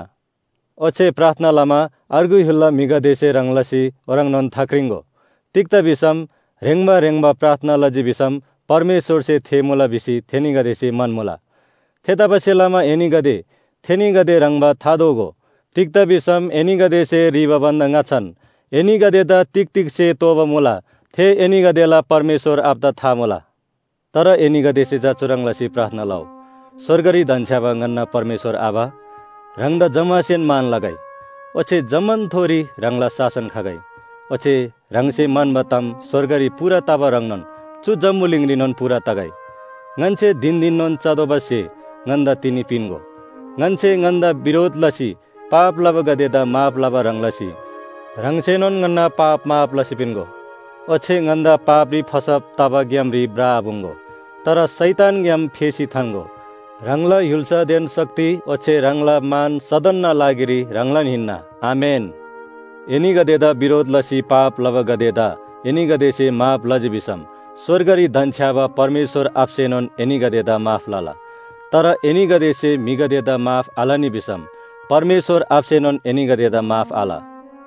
ओचे प्रार्थना लमा अर्गु हुल्ला मिगदेसे रंगलसी ओरंग नन थाक्रिंगो तिक्ता बिसम रेंगबा प्रार्थना लजी बिसम परमेश्वर से थे मुला बिसी थेनी गदेसे मन मुला थेताबसे लामा एनी गदे थेनी गदे रंगबा थादोगो तिक्ता बिसम एनी गदे से रिबा बंदंगा छन एनी गदे दा तिक से तोबा मुला थे एनी गदेला परमेश्वर आपदा था मुला तर एनी गदे से जा चुरंगलसी प्रार्थना लाउ स्वर्गरी दन्छाबा गन्ना परमेश्वर आबा रंगदा जमासेन मान लगाई ओछे जमन थोरी रंगला शासन खगाई ओछे रंगसे मन बताम स्वर्गरी पूरा ताबा रंगनन चु जम्मुलिंगरी नन पूरा तगाई ngance दिन नन चादोबसे nganda तिनी पिनगो ngance nganda विरोध लसी पाप लब गदेदा माप लब रंगलसी रंगसे नन ngana पाप माप लसी पिनगो ओछे nganda पापरी फसप ताबा ग्यामरी ब्रा बुंगो तर शैतान ग्याम फेसी थांगो रंगला युल्सा देन शक्ति ओछे रंगला मान सदन लागिरी रंगलन हिन्ना आमेन एनी गदेदा विरोध लसी पाप लब गदेदा एनी गदेसे माप लज बिसम स्वर्गरी दन्छाबा परमेश्वर आपसेनन एनी गदेदा माफ लाला तर एनी गदेसे मिगदेदा माफ आलानी बिसम परमेश्वर आपसेनन एनी गदेदा माफ आला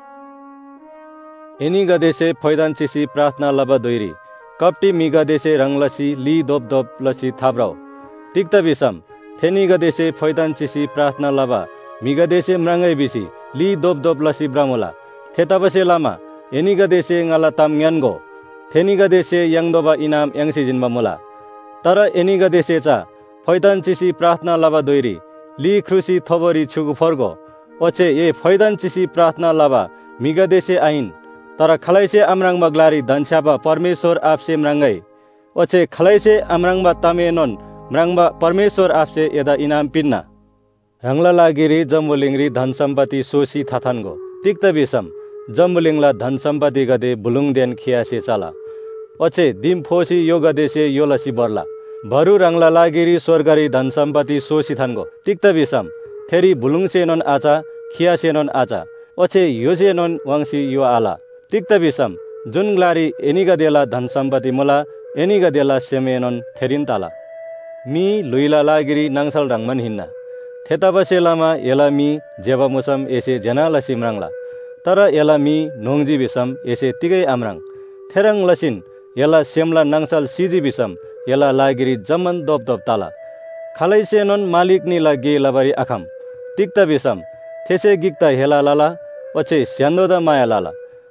एनी गदेसे फैदानचिसी प्रार्थना लब दोइरी कप्टी मिगदेसे रंगलसी ली दोप लसी थाब्राउ तिक्ता बिसम थेनी गदेसे फैदानचिसी प्रार्थना लबा मिगदेसे म्रंगै बिसी ली दोप लसी ब्रामुला थेताबसे लामा एनी गदेसे ngalatam ngengo थेनी गदेसे यंगदोबा इनाम यंगसी जिनमा मुला तर एनी गदेसे चा फैदानचिसी प्रार्थना लबा दोइरी ली ख्रुसी थोबरी छुगु फर्गो ओछे ये फैदानचिसी प्रार्थना लबा मिगदेसे आइन तर खलाइसे अमरंग मगलारी दन्छाबा परमेश्वर आपसे म्रंगै ओछे खलाइसे अमरंगबा तामेनन म्रंगबा परमेश्वर आपसे यदा इनाम पिन्ना रंगला लागिरी जम्बुलिंगरी धन सम्पत्ति सोसी थाथानगो तिक्ता बिसम जम्बुलिंगला धन सम्पत्ति गदे बुलुङ देन खियासे चला ओछे दिम फोसी यो गदेसे यो लसी बर्ला भरु रंगला लागिरी स्वर्गरी धन सम्पत्ति सोसी थानगो तिक्ता बिसम थेरी बुलुङसे नन आचा खियासे नन आचा ओछे योसे नन वांसी यो आला तिक्ता बिसम जुन ग्लारी एनी गदेला धन सम्पत्ति मुला एनी गदेला सेमेनन थेरिन ताला मी लुइला लागिरी नांगसल रंगमन हिन्ना थेताबसे लामा एला मी जेबा मुसम एसे जना लसी म्रंगला तर एला मी नोंगजी बिसम एसे तिगै आमरंग थेरंग लसिन एला सेमला नांगसल सीजी बिसम एला लागिरी जमन दोप ताला खलाइसे नन मालिक नीला गे लबरी आखम तिक्ता बिसम थेसे गिक्ता हेला लाला ओछे स्यान्दोदा माया लाला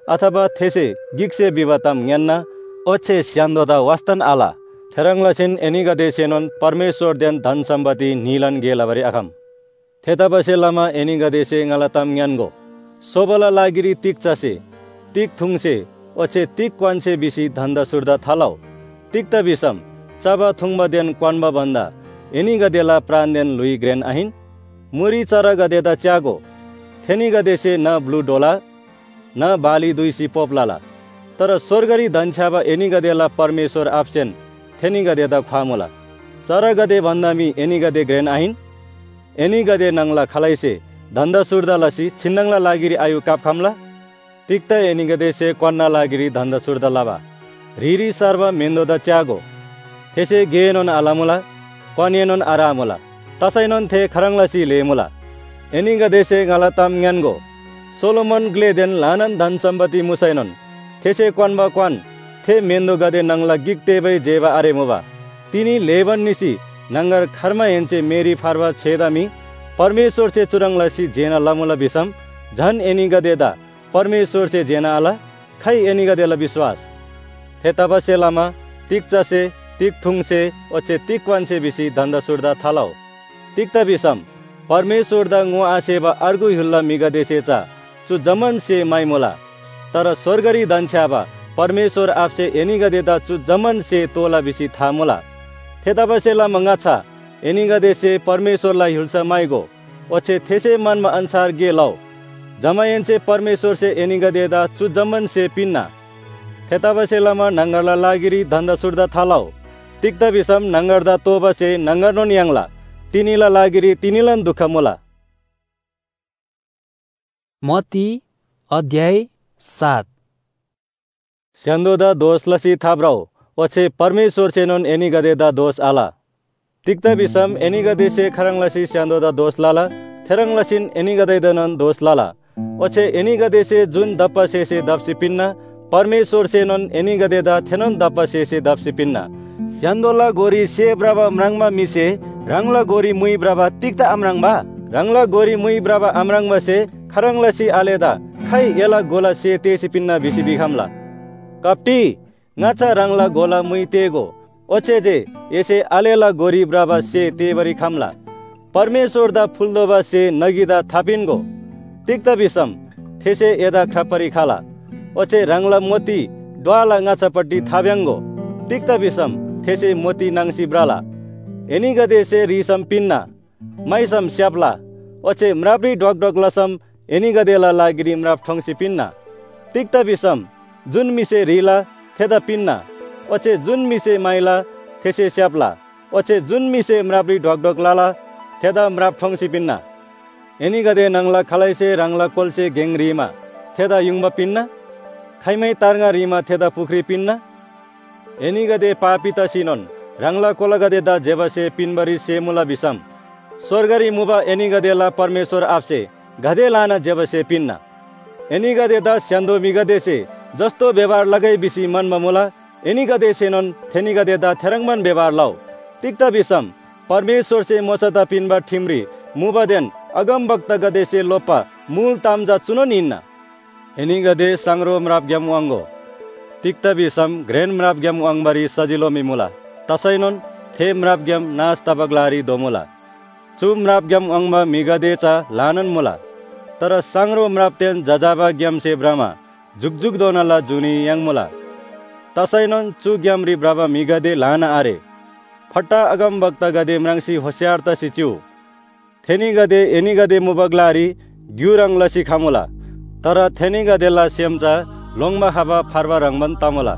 अथवा थेसे गिक्से बिबाताम न्यान्ना ओछे स्यान्दोदा वास्तन आला थेरंगलासिन एनिगदे सेनोन परमेश्वर देन धन सम्पत्ति नीलन गेलाबरी अखम थेताबसे लामा एनिगदे से ngalatam न्यानगो सोबला लागिरी तिक चासे तिक थुङसे ओछे तिक क्वानसे बिसी धन्दा सुर्दा थालाउ तिक्ता बिसम चाबा थुङबा देन क्वानबा भन्दा एनिगदेला प्राण देन लुई ग्रेन आहिन मुरी चरा गदेदा च्यागो थेनिगदे से न ब्लू डोला न बाली दुईसी पोपलाला तर स्वर्गरी धनछ्याबा एनिगदेला परमेश्वर आप्सेन थेनिगदेदा ख्वामुला चरा गदे भन्दामी एनिगदे ग्रेन आहिन एनिगदे नङला खलाइसे धन्दा सुर्दा लसी छिन्नङला लागिरी आयु कापखामला तिक्ता एनिगदे से क्वान्ना लागिरी धन्दा सुर्दा लाबा रिरी सर्वा मेन्दोदा च्यागो थेसे गेनोन आलामुला क्वानियनोन आरामुला तसैनोन थे खरङलासी लेमुला एनिगदे से ngalatam न्यानगो सोलोमन ग्लेदेन लानन धन सम्पत्ति मुसैनोन थेसे क्वानबा क्वान थे मेन्दो गदे नङला गिक्तेबै जेबा आरेमुबा तिनी लेबन निसी नंगर खर्मा हेन्चे मेरी फारवा छेदामी परमेश्वर से चुरङलासी जेना लमुला बिसम झन एनिगदेदा परमेश्वर से जेना आला खै एनिगदेला विश्वास थे तबसे लामा तिक्चा से तिक थुङसे ओछे तिक्वानसे बिसी धन्दा सुर्दा थालाउ तिक्ता बिसम परमेश्वर दा ngो आसेबा अर्गु हुल्ला मिगदेसेचा चु जमन से माइमुला तर स्वर्गरी दन्छ्याबा परमेश्वर आपसे एनिगदेदा चु जमन से तोला बिसी थामुला थेताबसेला मंगाछा एनिगदे से परमेश्वरलाई हुल्सा माइगो ओछे थेसे मनमा अनुसार गे लौ जमायनसे परमेश्वर से एनिगदेदा चु जमन से पिन्ना थेताबसेलामा नंगरला लागिरी धन्दा सुर्दा थालाउ तिक्ता बिसम नंगरदा तोबसे नंगरनो न्याङला तिनीला लागिरी तिनीलन दुःख मुला
मत्ती अध्याय 7
स्यान्दोदा दोष लसी थाब्राउ ओछे परमेश्वर सेनोन एनिगदेदा दोष आला तिक्ता बिसम एनिगदे से खरङलासी स्यान्दोदा दोष लाला थेरङलासिन एनिगदैदनन दोष लाला ओछे एनिगदे से जुन दप्पा से दप्सी पिन्ना परमेश्वर सेनोन एनिगदेदा थेनोन दप्पा से दप्सी पिन्ना स्यान्दोला गोरी से ब्राबा म्राङमा मिसे रङला गोरी मुई ब्राबा तिक्ता आम्राङबा रङला गोरी मुई ब्राबा आम्राङमा से खरङलासी आलेदा खै एला गोला से तेसी पिन्ना बिसी बिखामला कप्टी ngacha rangla gola mui tego oche je ese alela gori braba se tebari khamla परमेश्वर दा फुल्दोबा से नगीदा थापिनगो तिक्ता बिसम थेसे एदा खपरी खाला ओचे रंगला मोती द्वाला ngaचापट्टि थाब्याङ्गो तिक्ता बिसम थेसे मोती नांसी ब्राला एनिगदे से रिसम पिन्ना माइसम स्याप्ला ओचे म्राब्री डगडग लसम एनिगदेला लागिरी म्राब ठोंसी पिन्ना तिक्ता बिसम जुन मिसे रिला थेदा पिन्ना ओचे जुन मिसे माइला थेसे स्याप्ला ओचे जुन मिसे म्राब्री ढकढक लाला थेदा म्राब ठोंसी पिन्ना एनिगदे नंगला खलाइसे रंगला कोलसे गेङ रिमा थेदा युङमा पिन्ना खाइमै तारगा रिमा थेदा पुख्री पिन्ना एनिगदे पापिता सिनोन रंगला कोलगदे दा जेबसे पिनबरी से मुला बिसम स्वर्गरी मुबा एनिगदेला परमेश्वर आपसे गदे लाना जेबसे पिन्ना एनिगदे दा स्यान्दो मिगदे से जस्तो व्यवहार लगाई बिसी मनमा मुला एनिगदे सेनोन थेनिगदे दा थेरङमन व्यवहार लाउ तिक्ता बिसम परमेश्वर से मोसदा पिनबा ठिमरी मुबादेन अगम भक्त गदे से लोपा मूल तामजा चुनो निन्ना एनिगदे सांग्रो म्राब ग्याम वांगो तिक्ता बिसम ग्रेन म्राब ग्याम वांगबारी सजिलो मिमुला तसैनोन थे म्राब ग्याम नास तबगलारी दोमुला चु म्राब ग्याम वांगमा मिगदेचा लानन मुला तर सांग्रो म्राब तेन जजाबा ग्याम से ब्रामा जुगजुग दोनाला जुनी याङमुला तसैनोन चु ग्यामरी ब्राबा मिगदे लाना आरे फट्टा अगम भक्त गदे म्रांसी होशियार तसी च्यू थेनिगदे एनिगदे मुबगलारी ग्यु रंग लसी खामुला तर थेनिगदेला सेमचा लोङमा खाबा फारबा रंगबन तमुला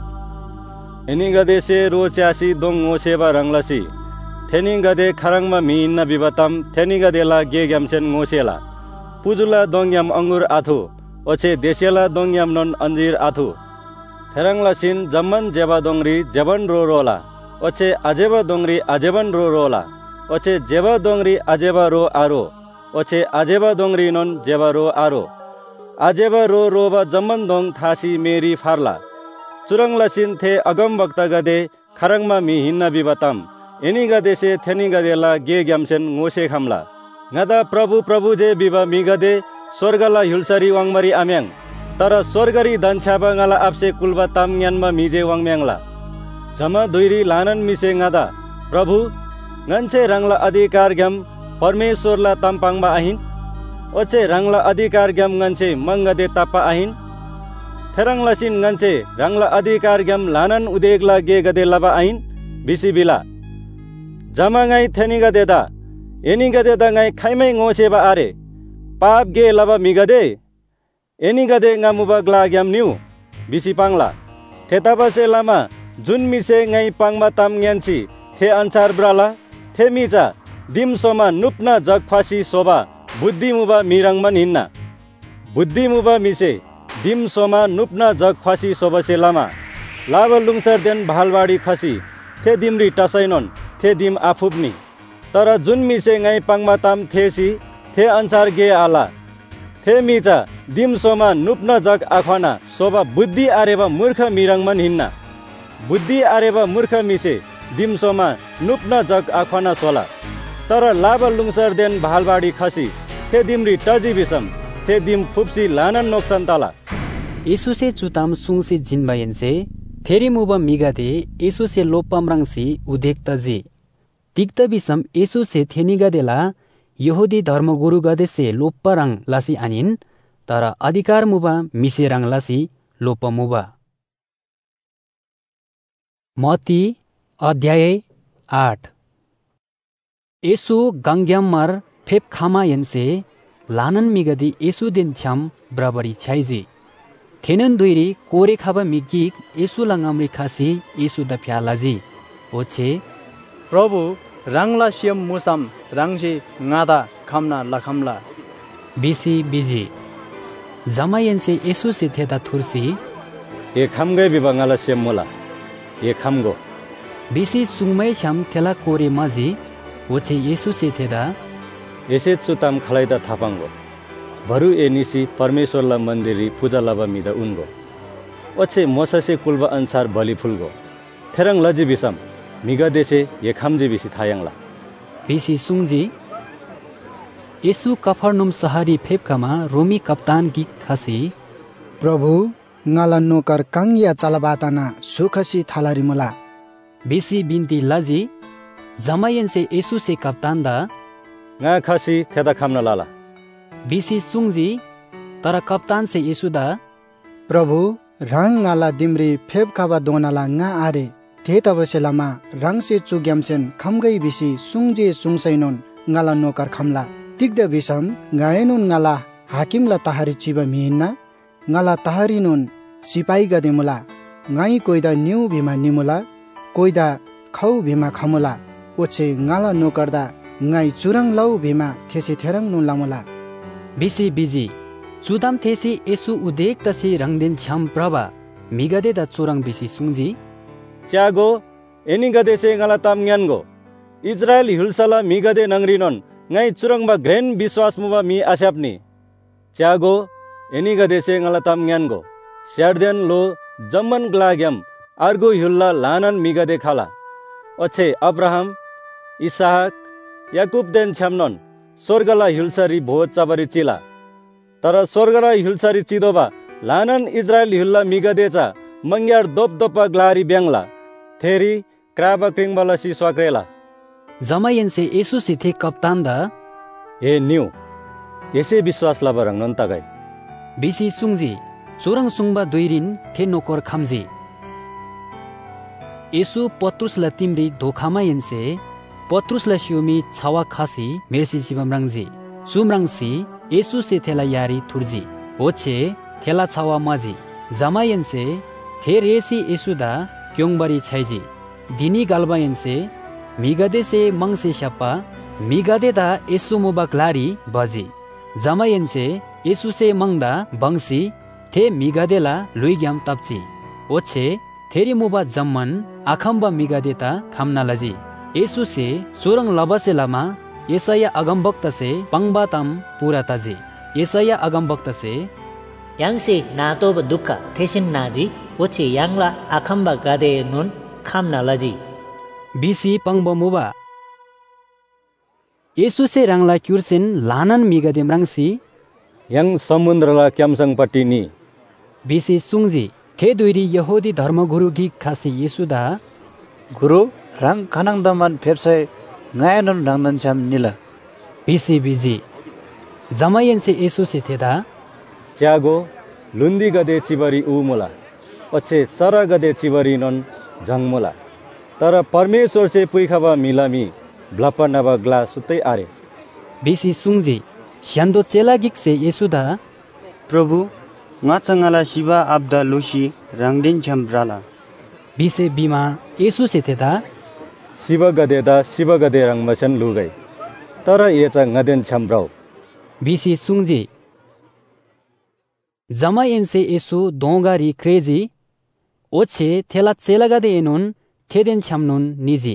एनिगदे से रो च्यासी दोङ ngoसेबा रंग लसी थेनिगदे खरङमा मिहिन्न बिबतम थेनिगदेला गे ग्यामसेन ngoसेला पुजुला दोङयाम अंगुर आथु ओछे देशेला दोङयाम नन अंजीर आथु थेरङला सिन जम्मन जेबा दोङरी जेबन रो रोला ओछे अजेबा दोङरी अजेबन रो रोला ओछे जेबा दोङरी अजेबा रो आरो ओछे अजेबा दोङरी नन जेबा रो आरो अजेबा रो रोबा जम्मन दोङ थासी मेरी फारला चुरङला सिन थे अगम भक्त गदे खरङमा मिहिन्न बिबतम एनिगदे से थेनिगदेला गे ग्यामसेन ngoसे खामला ngada प्रभु प्रभु जे बिबा मिगदे स्वर्गला हिलसरी वाङमरी आम्याङ तर स्वर्गरी दन्छापा ngala आपसे कुलबा तामज्ञानमा मिजे वाङम्याङला जमा दुईरी लानन मिसे ngada प्रभु ngance rangla अधिकार ग्याम परमेश्वरला तामपाङमा आहिन ओचे रंगला अधिकार ग्याम ngance मंगदे तापा आहिन थेरंगलासिन ngance रंगला अधिकार ग्याम लानन उदेगला गे गदे लबा आहिन बिसी बिला जमा ngai थेनिगा देदा एनिगा देदा ngai खाइमै ngोसेबा आरे पाप गे लबा मिगदे एनिगा दे ngamuba gla gyam niu bisi pangla थेताबा से लामा जुन मिसे ngai pangma tam nyanchi थे अन्सार ब्राला थे मिजा दिमसोमा नुप्ना जग फासी सोबा बुद्धि मुबा मिरंगमन हिन्ना बुद्धि मुबा मिसे दिमसोमा नुप्ना जग फासी सोबा से लामा लाभ लुङसर देन भालबाडी खसी थे दिमरी टसैनन थे दिम आफुप्नी तर जुन मिसे ngai pangma tam थेसी थे अन्सार गे आला थे मिजा दिमसोमा नुप्ना जग आख्वाना सोबा बुद्धि आरेबा मूर्ख मिरंगमन हिन्ना बुद्धि आरेबा मूर्ख मिसे दिमसोमा नुप्ना जग आख्वाना सोला तर लाभ लुङसर देन भालबाडी खसी थे दिमरी टजी बिसम थे दिम फुप्सी लानन नोक्सन तला
येसुसे चुताम सुङसी जिनबायनसे थेरी मुबा मिगादे येसुसे लोपमरंगसी उदेक तजी तिक्त बिसम येसुसे थेनिगादेला यहुदी धर्मगुरु गदेसे लोप्परंग लासी आनिन तर अधिकार मुबा मिसेरंग लासी लोप मुबा मती अध्याय 8 येसु गंग्यामर फेप खामा यनसे लानन मिगदी येसु दिन छ्याम बराबरी छाइजी थेनन दुइरी कोरे खाबा मिगिक येसु लंगामरी खासी येसु दफ्यालाजी ओछे
प्रभु रंगला सियम मुसाम रंगसे ngada खामना लखमला
बिसी बिजी जमायनसे येसु से थेदा थुरसी
ए खामगे बिबाङाला सेम मोला ए खामगो
बिसी सुङमै छ्याम थेला कोरे माजी ओछे येसु से थेदा
एसे चुताम खलाइदा थापाङ्गो भरु ए निसी परमेश्वरला मन्दिरी पूजा लबा मिदा उन्गो ओछे मोससे कुलबा अनुसार बलि फुलगो थेरङ लजी बिसम मिगा देसे ये खामजी बिसी थायङला
बिसी सुङजी येसु कफरनुम सहरी फेपकामा रोमी कप्तान गिक खसी
प्रभु ngala nokar kangya चलबातना सुखसी थालारी मुला
बिसी बिन्ती लजी जमायनसे येसु से कप्तान दा
nga खसी थेदा खामना लाला
बिसी सुङजी तर कप्तान से येसु दा
प्रभु रंग ngala दिमरी फेपकाबा दोनाला nga आरे थे तबसेलामा रंगसे चुग्यामसेन खमगै बिसी सुङजे सुङसैनोन ngala नोकर खमला तिग्द बिसम गायनुन ngala हाकिमला ताहारी चिबा मिहिन्ना ngala ताहारीनुन सिपाई गदेमुला ngai कोइदा न्यू भिमा निमुला कोइदा खौ भिमा खमुला ओछे ngala नोकरदा ngai चुरङ लौ भिमा थेसी थेरङ नुन लामुला
बिसी बिजी चुदाम थेसी येसु उदेक तसी रंगदिन छम प्रभा मिगदे दा चुरङ बिसी सुङजी
च्यागो एनी गदेसे ngala tam nyango इजरायल हिलसला मिगदे नंगरिनोन ngai चुरङबा ग्रेन विश्वास मुबा मी आशाप्नी च्यागो एनी गदेसे ngala tam nyango स्याडदेन लो जम्मन ग्लाग्याम अर्गो हिल्ला लानन मिगदे खाला ओछे अब्राहम इसहाक याकूब देन छ्यामनन स्वर्गला हिलसरी भोज चाबरी चिला तर स्वर्गला हिलसरी चिदोबा लानन इजरायल हिल्ला मिगदेचा मंग्यार दोप दोपा ग्लारी ब्याङला थेरी क्राबा क्रिङबलसी स्वाक्रेला
जमायनसे येसु सिथे कप्तान दा
ए न्यू येसे विश्वास लाबरङ नन्तगाई
बिसी सुङजी चुरङ सुङबा दुइरिन थे नोकर खामजी येसु पत्रुसला तिमरी धोखामा यनसे पत्रुसला शियोमी छावा खासी मेरसी सिबमरङजी सुमरङसी येसु से थेला यारी थुर्जी ओछे थेला छावा माजी जमायनसे थे रेसी येसुदा क्योङबरी छैजी दिनी गालबायनसे मिगदे से मंगसे शप्पा मिगदे दा येसु मुबा ग्लारी बजी जमायनसे येसु से मंगदा बंगसी थे मिगदेला लुइग्याम तप्ची ओछे थेरी मुबा जम्मन आखम्बा मिगदेता खामना लजी येसु से चुरङ लबसे लामा येसाया अगमभक्त से पंगबातम पूरा ताजी येसाया अगमभक्त से
यांगसे नातोब दुक्का थेसिन नाजी ओछे यांगला आखम्बा गादे नुन खामना लजी
बिसी पंगबो मुबा येसु से रंगला क्युरसेन लानन मिगदेम रंगसी
yang समुद्रला क्यामसङ पट्टिनी
बिसी सुङजी थे दुइरी यहुदी धर्मगुरु गिक खासी येसुदा
गुरु रां खानां दमान फेप्साय ngayanon rangdan cham nila
बिसी बिजी जमायनसे येसु से थेदा
च्यागो लुन्दी गदे चिबरी उ मोला पछि चरा गदे चिबरी नन जङ मोला तर परमेश्वर से पुइखाबा मिलामी ब्लप्पा नबा ग्ला सुतै आरे
बिसी सुङजी स्यान्दो चेला गिक से येसुदा
प्रभु ngacangala शिवा आब्दा लुसी रांगदिन छम ब्राला
बिसे बिमा येसु से थेदा
शिव गदे रंग मसन लुगै तर येचा ngदेन छमब्राउ
बिसी सुङजी जमायनसे येसु दोंगारी क्रेजी ओछे थेला चेलागदे एनुन थेदेन छमनुन निजी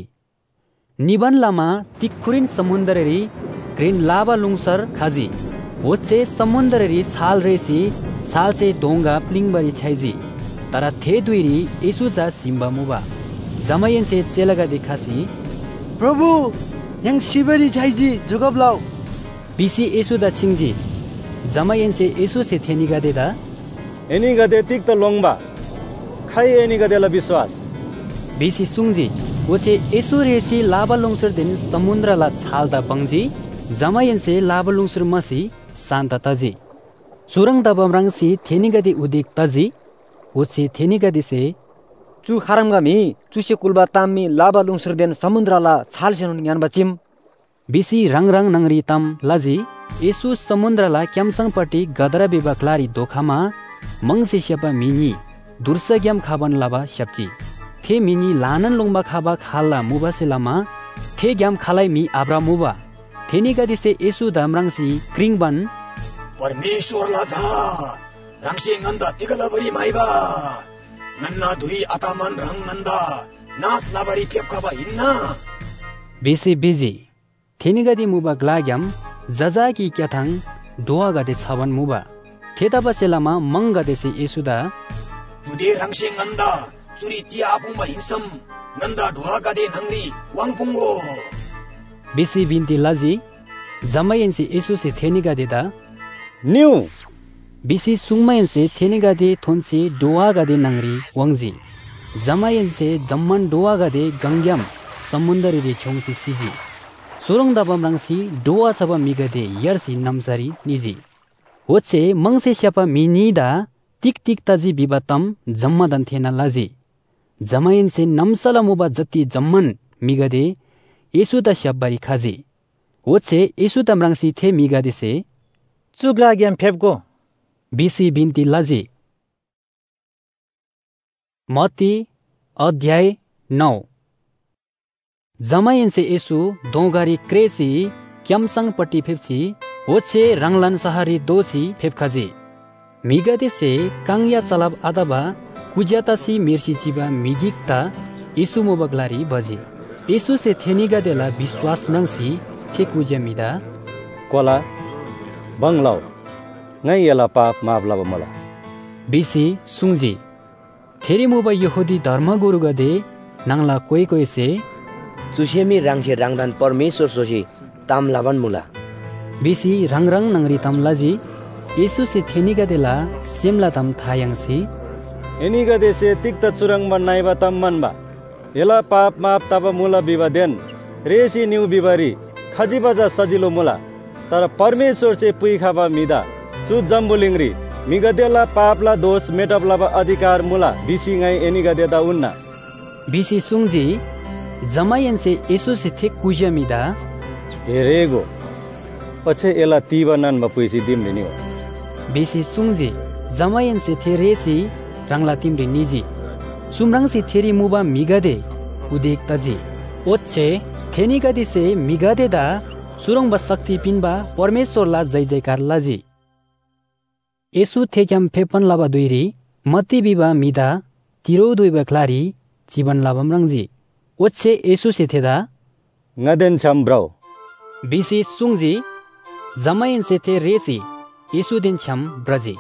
निबन लामा तिखुरिन समुन्दरेरी ग्रीन लावा लुङसर खाजी ओछे समुन्दरेरी छाल रेसी छालचे दोंगा प्लिङबरी छाइजी तर थे दुइरी येसुजा सिम्बा मुबा जमायनसे चेलागदे खासी
प्रभु yang शिवरी छाइजी जुगबलाउ
बिसी येसुदा छिङजी जमायनसे येसु से थेनिगदेदा
एनिगदे तिक त लोङबा खाइ एनिगदेला विश्वास
बिसी सुङजी ओछे येसु रेसी लाबा लुङसर दिन समुन्द्रला छालदा बङजी जमायनसे लाबा लुङसर मसी शान्त तजी सुरङ दबमरङसी थेनिगदे उदिक तजी ओछे थेनिगदे से
चु खारमगामी चुसे कुलबा ताम्मी लाबा लुङसर दिन समुन्द्रला छाल सेनुन ज्ञान बचिम
बिसी रङ नङरी तम लजी येसु समुन्द्रला क्यामसङपट्टि गदरा बेबा क्लारी दोखामा मंगसे स्यापा मिनी दुर्सग्याम खाबन लाबा स्याप्ची थे मिनी लानन लुङबा खाबा खाला मुबा सेलामा थे ग्याम खालाइ मी आब्रा मुबा थेनी गदिसे येसु दामरङसी क्रिङबन
परमेश्वरला झा रङसे नन्दा तिगलाबरी माइबा नन्ना दुई आतामन रङ नन्दा नास लाबरी फेपखाबा हिन्ना
बेसी बिजी थेनी गदी मुबा ग्लाग्याम जजा की क्याथाङ दोआ गदे छवन मुबा थेता बसेलामा मंग गदेसे येसुदा
जुदे रङसे नन्दा चुरी चिया आपुङबा हिंसम नन्दा ढोआ गदे नंगरी वाङपुङगो
बेसी बिन्ती लजी जमायनसे येसु से थेनी गदेदा
न्यू
बिसी सुङमायनसे थेनी गदे थोनसे दोआ गदे नंगरी वाङजी जमायनसे जम्मन दोआ गदे गंग्याम समुन्दरी रे छोङसी सिजी सुरङ दबमरङसी दोआ छबा मिगदे यर्सी नमसरी निजी होचे मंगसे स्यापा मिनीदा टिक टिक तजी बिबतम जम्मदन थेना लजी जमायनसे नमसला मुबा जति जम्मन मिगदे येसु द स्याबरी खाजी होचे येसु तमरङसी थे मिगदे से
चुगला ग्याम फेपको
बिसी बिन्ती लजी मत्ती अध्याय 9 जमायनसे येसु दोंगारी क्रेसी क्यामसङपट्टि फेप्ची होचे रङलन सहरी दोची फेपखाजी मिगदेसे कांगया चलाब आदाबा कुज्यातासी मिर्सी चिबा मिगिकता येसु मोबगलारी बजी येसु से थेनिगदेला विश्वास नंगसी थे कुज्यामिदा
कोला बंगलाउ ngai yala pap mablaba mala
बिसी सुङजी थेरी मुबा यहुदी धर्मगुरु गदे नंगला कोइ कोइ से
चुसेमी राङसे राङदान परमेश्वर सोसी ताम लावन मुला
बिसी रङ नंगरी तम लजी येसु से थेनी गदेला सेमला तम थायंगसी
एनी गदे से तिक्त चुरङ बनाइबा तम मनबा यला पाप माप तब मुला बिवादेन रेसी न्यू बिबारी खजी बजा सजिलो मुला तर परमेश्वर से पुइखाबा मिदा चु जम्बुलिङरी मिगदेला पापला दोष मेटबलाबा अधिकार मुला बिसी ngai एनी गदेदा उन्ना
बिसी सुङजी जमायनसे येसु से थे कुज्यामिदा
हेरेगो पछि एला तीवनन म पुइसी दिमले नि
बिसी सुङजी जमायनसे थे रेसी रङला तिमरी निजी सुमरङसी थेरी मुबा मिगदे उदेक तजी ओच्छे थेनी गदी से मिगदेदा सुरङबा शक्ति पिनबा परमेश्वरला जय जयकार लाजी येसु थेक्याम फेपन लाबा दुइरी मत्ती बिबा मिदा तिरो दुइ बखलारी जीवन लाबम रङजी ओच्छे येसु से थेदा
ngden cham brau
बिसी सुङजी जमायनसे थे रेसी येसु दिन छम ब्रजी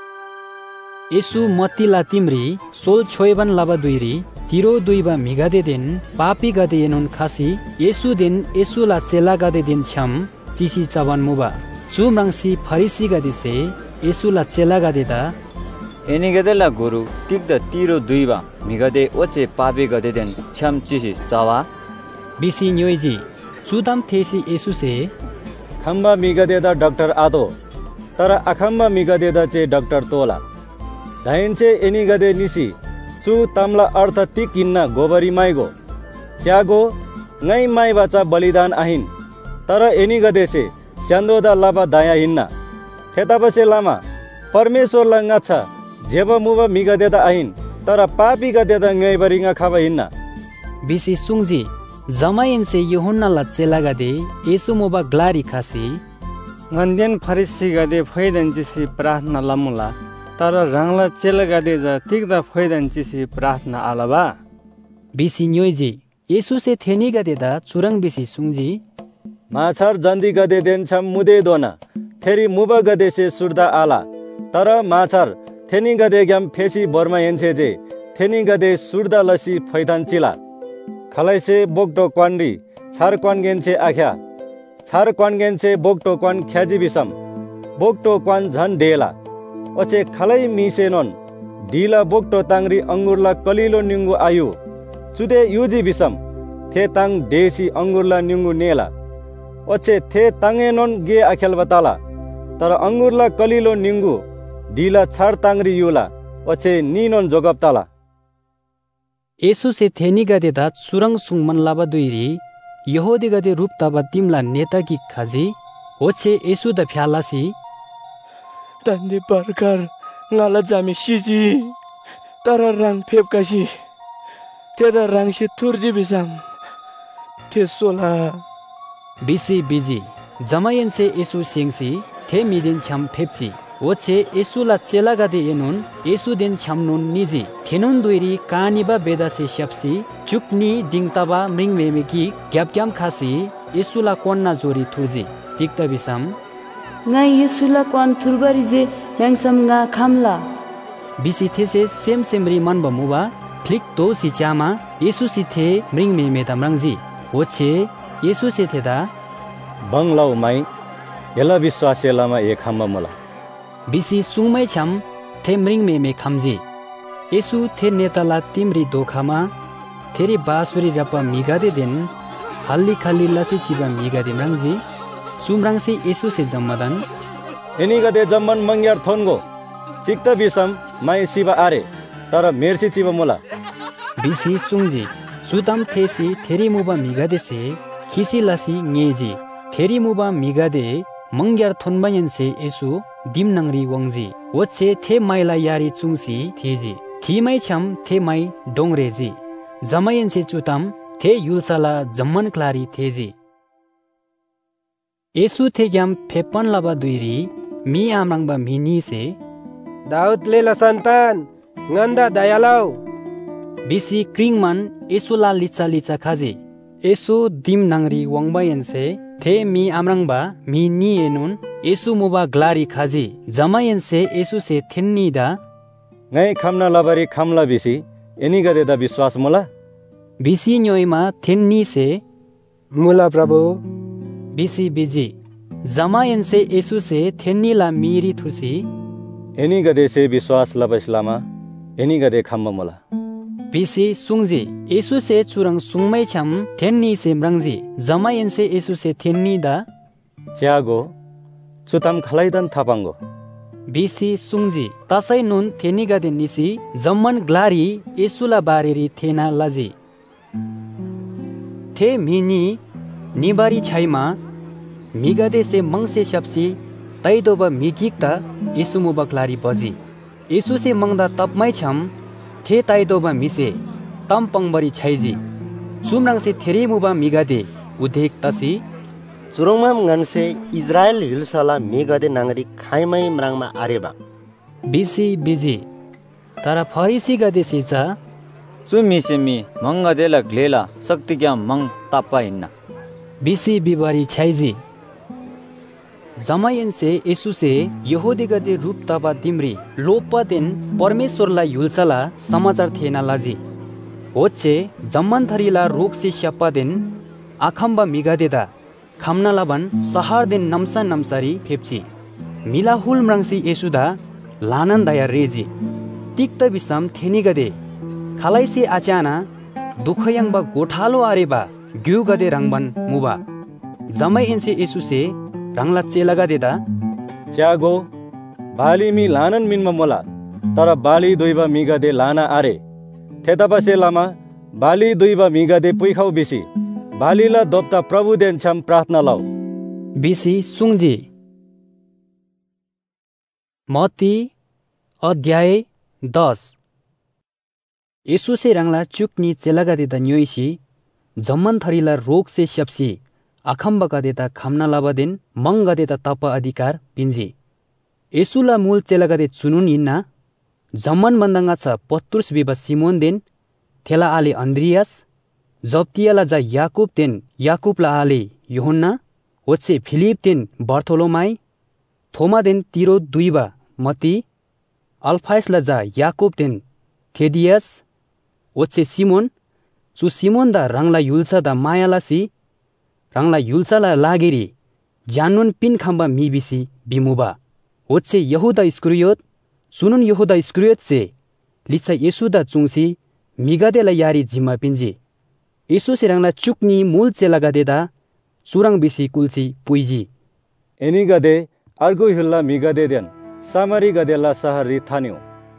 येसु मत्तीला तिमरी सोल छोयबन लाबा दुइरी तिरो दुइबा मिगदे दिन पापी गदे एनुन खासी येसु दिन येसुला चेला गदे दिन छम चिसी चवन मुबा चुमरङसी फरिसी गदे से येसुला चेला गदेदा
एनिगदेला गुरु टिक्द तिरो दुईबा मिगदे ओचे पापे गदेदेन छ्याम चिसी चावा
बिसी न्योइजी चुदाम थेसी येसुसे
खम्बा मिगदेदा डॉक्टर आदो तर अखम्बा मिगदेदा चे डॉक्टर तोला धाइनचे एनिगदे निसी चु तामला अर्थ टिकिन्ना गोबरी माइगो च्यागो ngै माइ बाचा बलिदान आहिन तर एनिगदेसे स्यान्दोदा लाबा दाया हिन्ना थेताबसे लामा परमेश्वरला ngacha जेब मुबा मिगदेदा आहिन तर पापी गदेदा ngै बरिङा खाबा हिन्ना
बिसी सुङजी जमाइनसे यूहन्नाला चेला गदे येसु मुबा ग्लारी खासी
nganden farisi gade फैदन चिसी प्रार्थना लामुला तर रंगला चेला गदे ज तिक्दा फैदन चिसी प्रार्थना आलाबा
बिसी न्योइजी येसु से थेनी गदेदा चुरंग बिसी सुङजी
माछार जन्दी गदे देन छम मुदे दोना थेरी मुबा गदे से सुर्दा आला तर माछार थेनी गदे ग्याम फेसी बर्मा येन्से जे थेनी गदे सुर्दा लसी फैथान चिला खलाइसे बोक्टो क्वान्डी छार क्वानगेन्से आख्या छार क्वानगेन्से बोक्टो क्वान ख्याजी बिसम बोक्टो क्वान झन डेला ओचे खलै मिसेनोन ढिला बोक्टो तांग्री अंगुरला कलिलो निंगु आयु चुदे युजी बिसम थे तांग देसी अंगुरला निंगु नेला ओचे थे तांगेनोन गे आखेल बताला तर अंगुरला कलिलो निंगु ढिला छार तांग्री युला ओचे नीनोन जोगप्ताला
येसु से थेनी गदेदा चुरंग सुङमन लाबा दुइरी यहोदी गदे रूप तबा तिमला नेता की खाजी ओचे येसु द फ्यालासी
तन्दी परकार ngala jami siji tara rang phep kasi teda rang se turji bisam the sola
बिसी बिजी जमायन से येसु सिंगसी थे मिदिन छम फेप्ची ओचे येसुला चेला गदे एनुन येसु दिन छमनुन निजी थेनुन दुइरी कानिबा बेदा से शप्सी चुकनी दिङतबा मृङ मेमेकी ग्यापग्याम खासी येसुला कोन्ना जोरी थुर्जी तिक्ता बिसम
ngai yesula kwan thurbari je yangsam nga khamla
बिसी थेसे सेम सेमरी मन बमुबा फ्लिक तो सिचामा येसु सिथे मृङ मेमे तमरंगजी ओचे येसु से थेदा
बंगलाउ माइ एला विश्वासेलामा ए खाम्बा मला
बिसी सुङमै छम थे मृङ मेमे खामजी येसु थे नेताला तिम्री दोखामा थेरी बासुरी रपा मिगादे दिन हल्ली खल्ली लसी चिबा मिगादे मरंगजी सुमरंगसी येसु से जम्मदन
एनी गदे जम्मन मंग्यार थोनगो तिक्त बिसम माइ सिबा आरे तर मेर्सी चिबा मोला
बिसी सुङजी सुतम थेसी थेरी मुबा मिगादे से खिसी लसी ङेजी थेरी मुबा मिगादे मंग्यार थोनबायन से येसु दिमनंगरी वंगजी वचे थे माइला यारी चुङसी थेजी थीमै छम थे माइ डोंगरेजी जमायन से चुतम थे युलसाला जम्मन क्लारी थेजी येसु थे ग्याम फेपन लबा दुइरी मी आमरंगबा मिनी से
दाऊद लेला संतान nganda दयालाउ
बिसी क्रिङमन येसुला लिचा लिचा खाजी येसु दिमनंगरी वंगबायन से थे मी आमरंगबा मी नी एनुन येसु मुबा ग्लारी खाजी जमायन से येसु से थेन्नीदा
ngै खामना लाबारी खामला बिसी एनी गदेदा विश्वास मोला
बिसी न्योइमा थेन्नी से
मुला प्रभु
बिसी बिजी जमायन से येसु से थेन्नीला मीरी थुसी
एनी गदे से विश्वास लबैसलामा एनी गदे खाम्बा मोला
बिसी सुङजी येसु से चुरंग सुङमै छम थेन्नी से मरंगजी जमायन से येसु से थेन्नीदा
च्यागो चुतम खलाइदन थापांगो
बिसी सुङजी तसै नुन थेनी गदे निसी जम्मन ग्लारी येसुला बारेरी थेना लजी थे मिनी निबारी छाइमा मिगदे से मंगसे शप्सी तैदोबा मिगिकता येसु मुबा ग्लारी बजी येसु से मंगदा तपमै छम थे ताइदोबा मिसे तम पंगबरी छैजी सुमरंग से थेरी मुबा मिगदे उदेक तसी
चुरंगमा ngανसे इजरायल हिलसला मिगदे नांगरी खाइमै मराङमा आरेबा
बिसी बिजी तर फरिसी गदे सिचा
चुमिसेमी मंगदेला ग्लेला शक्ति क्या मंग तापाइन्ना
बिसी बिबारी छैजी जमायन से येसु से यहूदी गदे रूप तबा तिम्री लोपदेन परमेश्वरला युलसला समाचार थिएना लाजी ओचे जम्मन थरीला रोग से शपदेन आखम्बा मिगादेदा खामना लाबन सहार दिन नमसा नमसारी फेप्ची मिला हुल मरंगसी येसुदा लानन दया रेजी तिक्त बिसम थेनिगदे खालाइसे आचाना दुखयांबा गोठालो आरेबा ग्यू गदे रंगबन मुबा जमै इन्से यसुसे रंगला चेलगदेदा
च्यागो बाली मी लानन मिनमा मोला तर बाली दुईबा मिगदे लाना आरे थेतापसे लामा बाली दुईबा मिगदे पुइखाउ बिसी बालीला दोप्ता प्रभु देन छम प्रार्थना लाउ
बिसी सुङजी। मत्ती अध्याय 10। यसुसे रंगला चुक्नी चेलगदेदा न्योइसी जम्मन थरीला रोग से स्याप्सी अखम्ब गदेता खाम्ना लाबदेन मंग गदेता तप अधिकार पिन्जी यसुला मूल चेलगदे चुनुन इन्ना जम्मन बन्दंगा छ पत्रुस बिबा सिमोन देन थेला आले अन्द्रियास जब्तियाला जा याकुब तेन याकुबला आले यूहन्ना ओछे फिलिप तेन बर्थोलोमाई थोमा देन तिरो दुईबा मती अल्फाइसला जा याकुब तेन थेदियस ओछे सिमोन चु सिमोन दा रंगला युल्सा दा मायालासी रंगला युल्साला लागेरी जानुन पिन खम्बा मिबिसी बिमुबा ओछे यहूदा इस्करियोत सुनुन यहूदा इस्करियोत से लिसा येसुदा चुङसी मिगदेला यारी जिम्मा पिन्जी यसु से रंगला चुक्नी मूल चेला गदेदा सुरंग बिसी कुल्सी पुइजी
एनी गदे अर्गु हिल्ला मिगदे देन सामरी गदेला सहरी थान्यो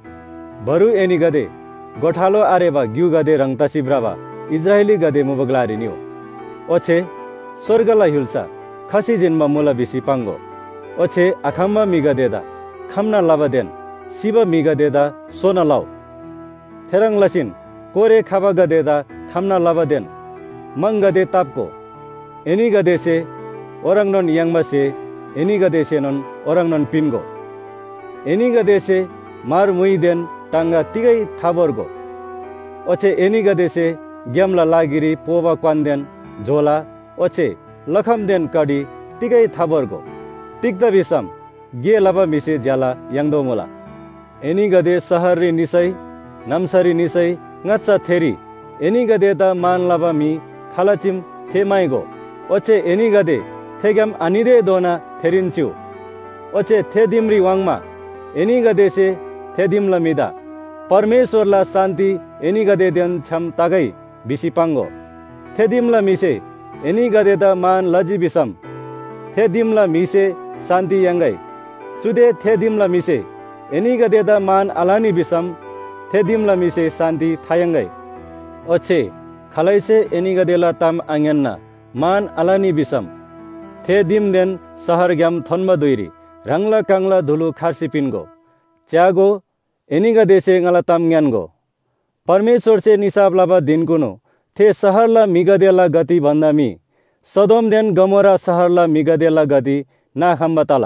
बरु एनी गदे गोठालो आरेबा ग्यू गदे रंगता सिब्राबा इजरायली गदे मुबगलारिन्यो ओछे स्वर्गला हिल्सा खसी जिनमा मुला बिसी पांगो ओछे अखम्मा मिगदेदा खम्ना लाबदेन शिव मिगदेदा सोना लाउ थेरंग लसिन कोरे खाबा गदेदा खम्ना लाबदेन मंग गदे तापको एनी गदे से ओरंगनन यांगमा से एनी गदे से नन ओरंगनन पिनगो एनी गदे से मार मुइदेन टांगा तिगै थाबरगो ओछे एनी गदे से ग्यामला लागिरी पोबा क्वान्देन झोला ओछे लखम देन कडी तिगै थाबरगो तिक्ता बिसम गे लबा मिसे ज्याला यांगदो मोला एनी गदे सहरी निसै नमसरी निसै ngaccha थेरी एनी गदे दा मान लबा मी खालाचिम थेमाइगो ओछे एनी गदे थेगम अनिदे दोना थेरिन्च्यु ओछे थेदिमरी वांगमा एनी गदे से थेदिमला मिदा परमेश्वरला शान्ति एनी गदे देन छम तागै बिसी पांगो थेदिमला मिसे एनी गदे दा मान लजी बिसम थेदिमला मिसे शान्ति यांगै चुदे थेदिमला मिसे एनी गदे दा मान अलानी बिसम थेदिमला मिसे शान्ति थायंगै ओछे खलाइसे एनी गदेला ताम आंगन्ना मान अलानी बिसम थेदिम देन सहर ग्याम थन्मा दुइरी रंगला कांगला धुलु खारसी पिनगो च्यागो एनी गदे से ngala ताम ज्ञानगो परमेश्वर से निसाब लाबा दिनकुनो थे सहरला मिगदेला गति भन्दा मी सदोम देन गमोरा सहरला मिगदेला गति ना खम्बताला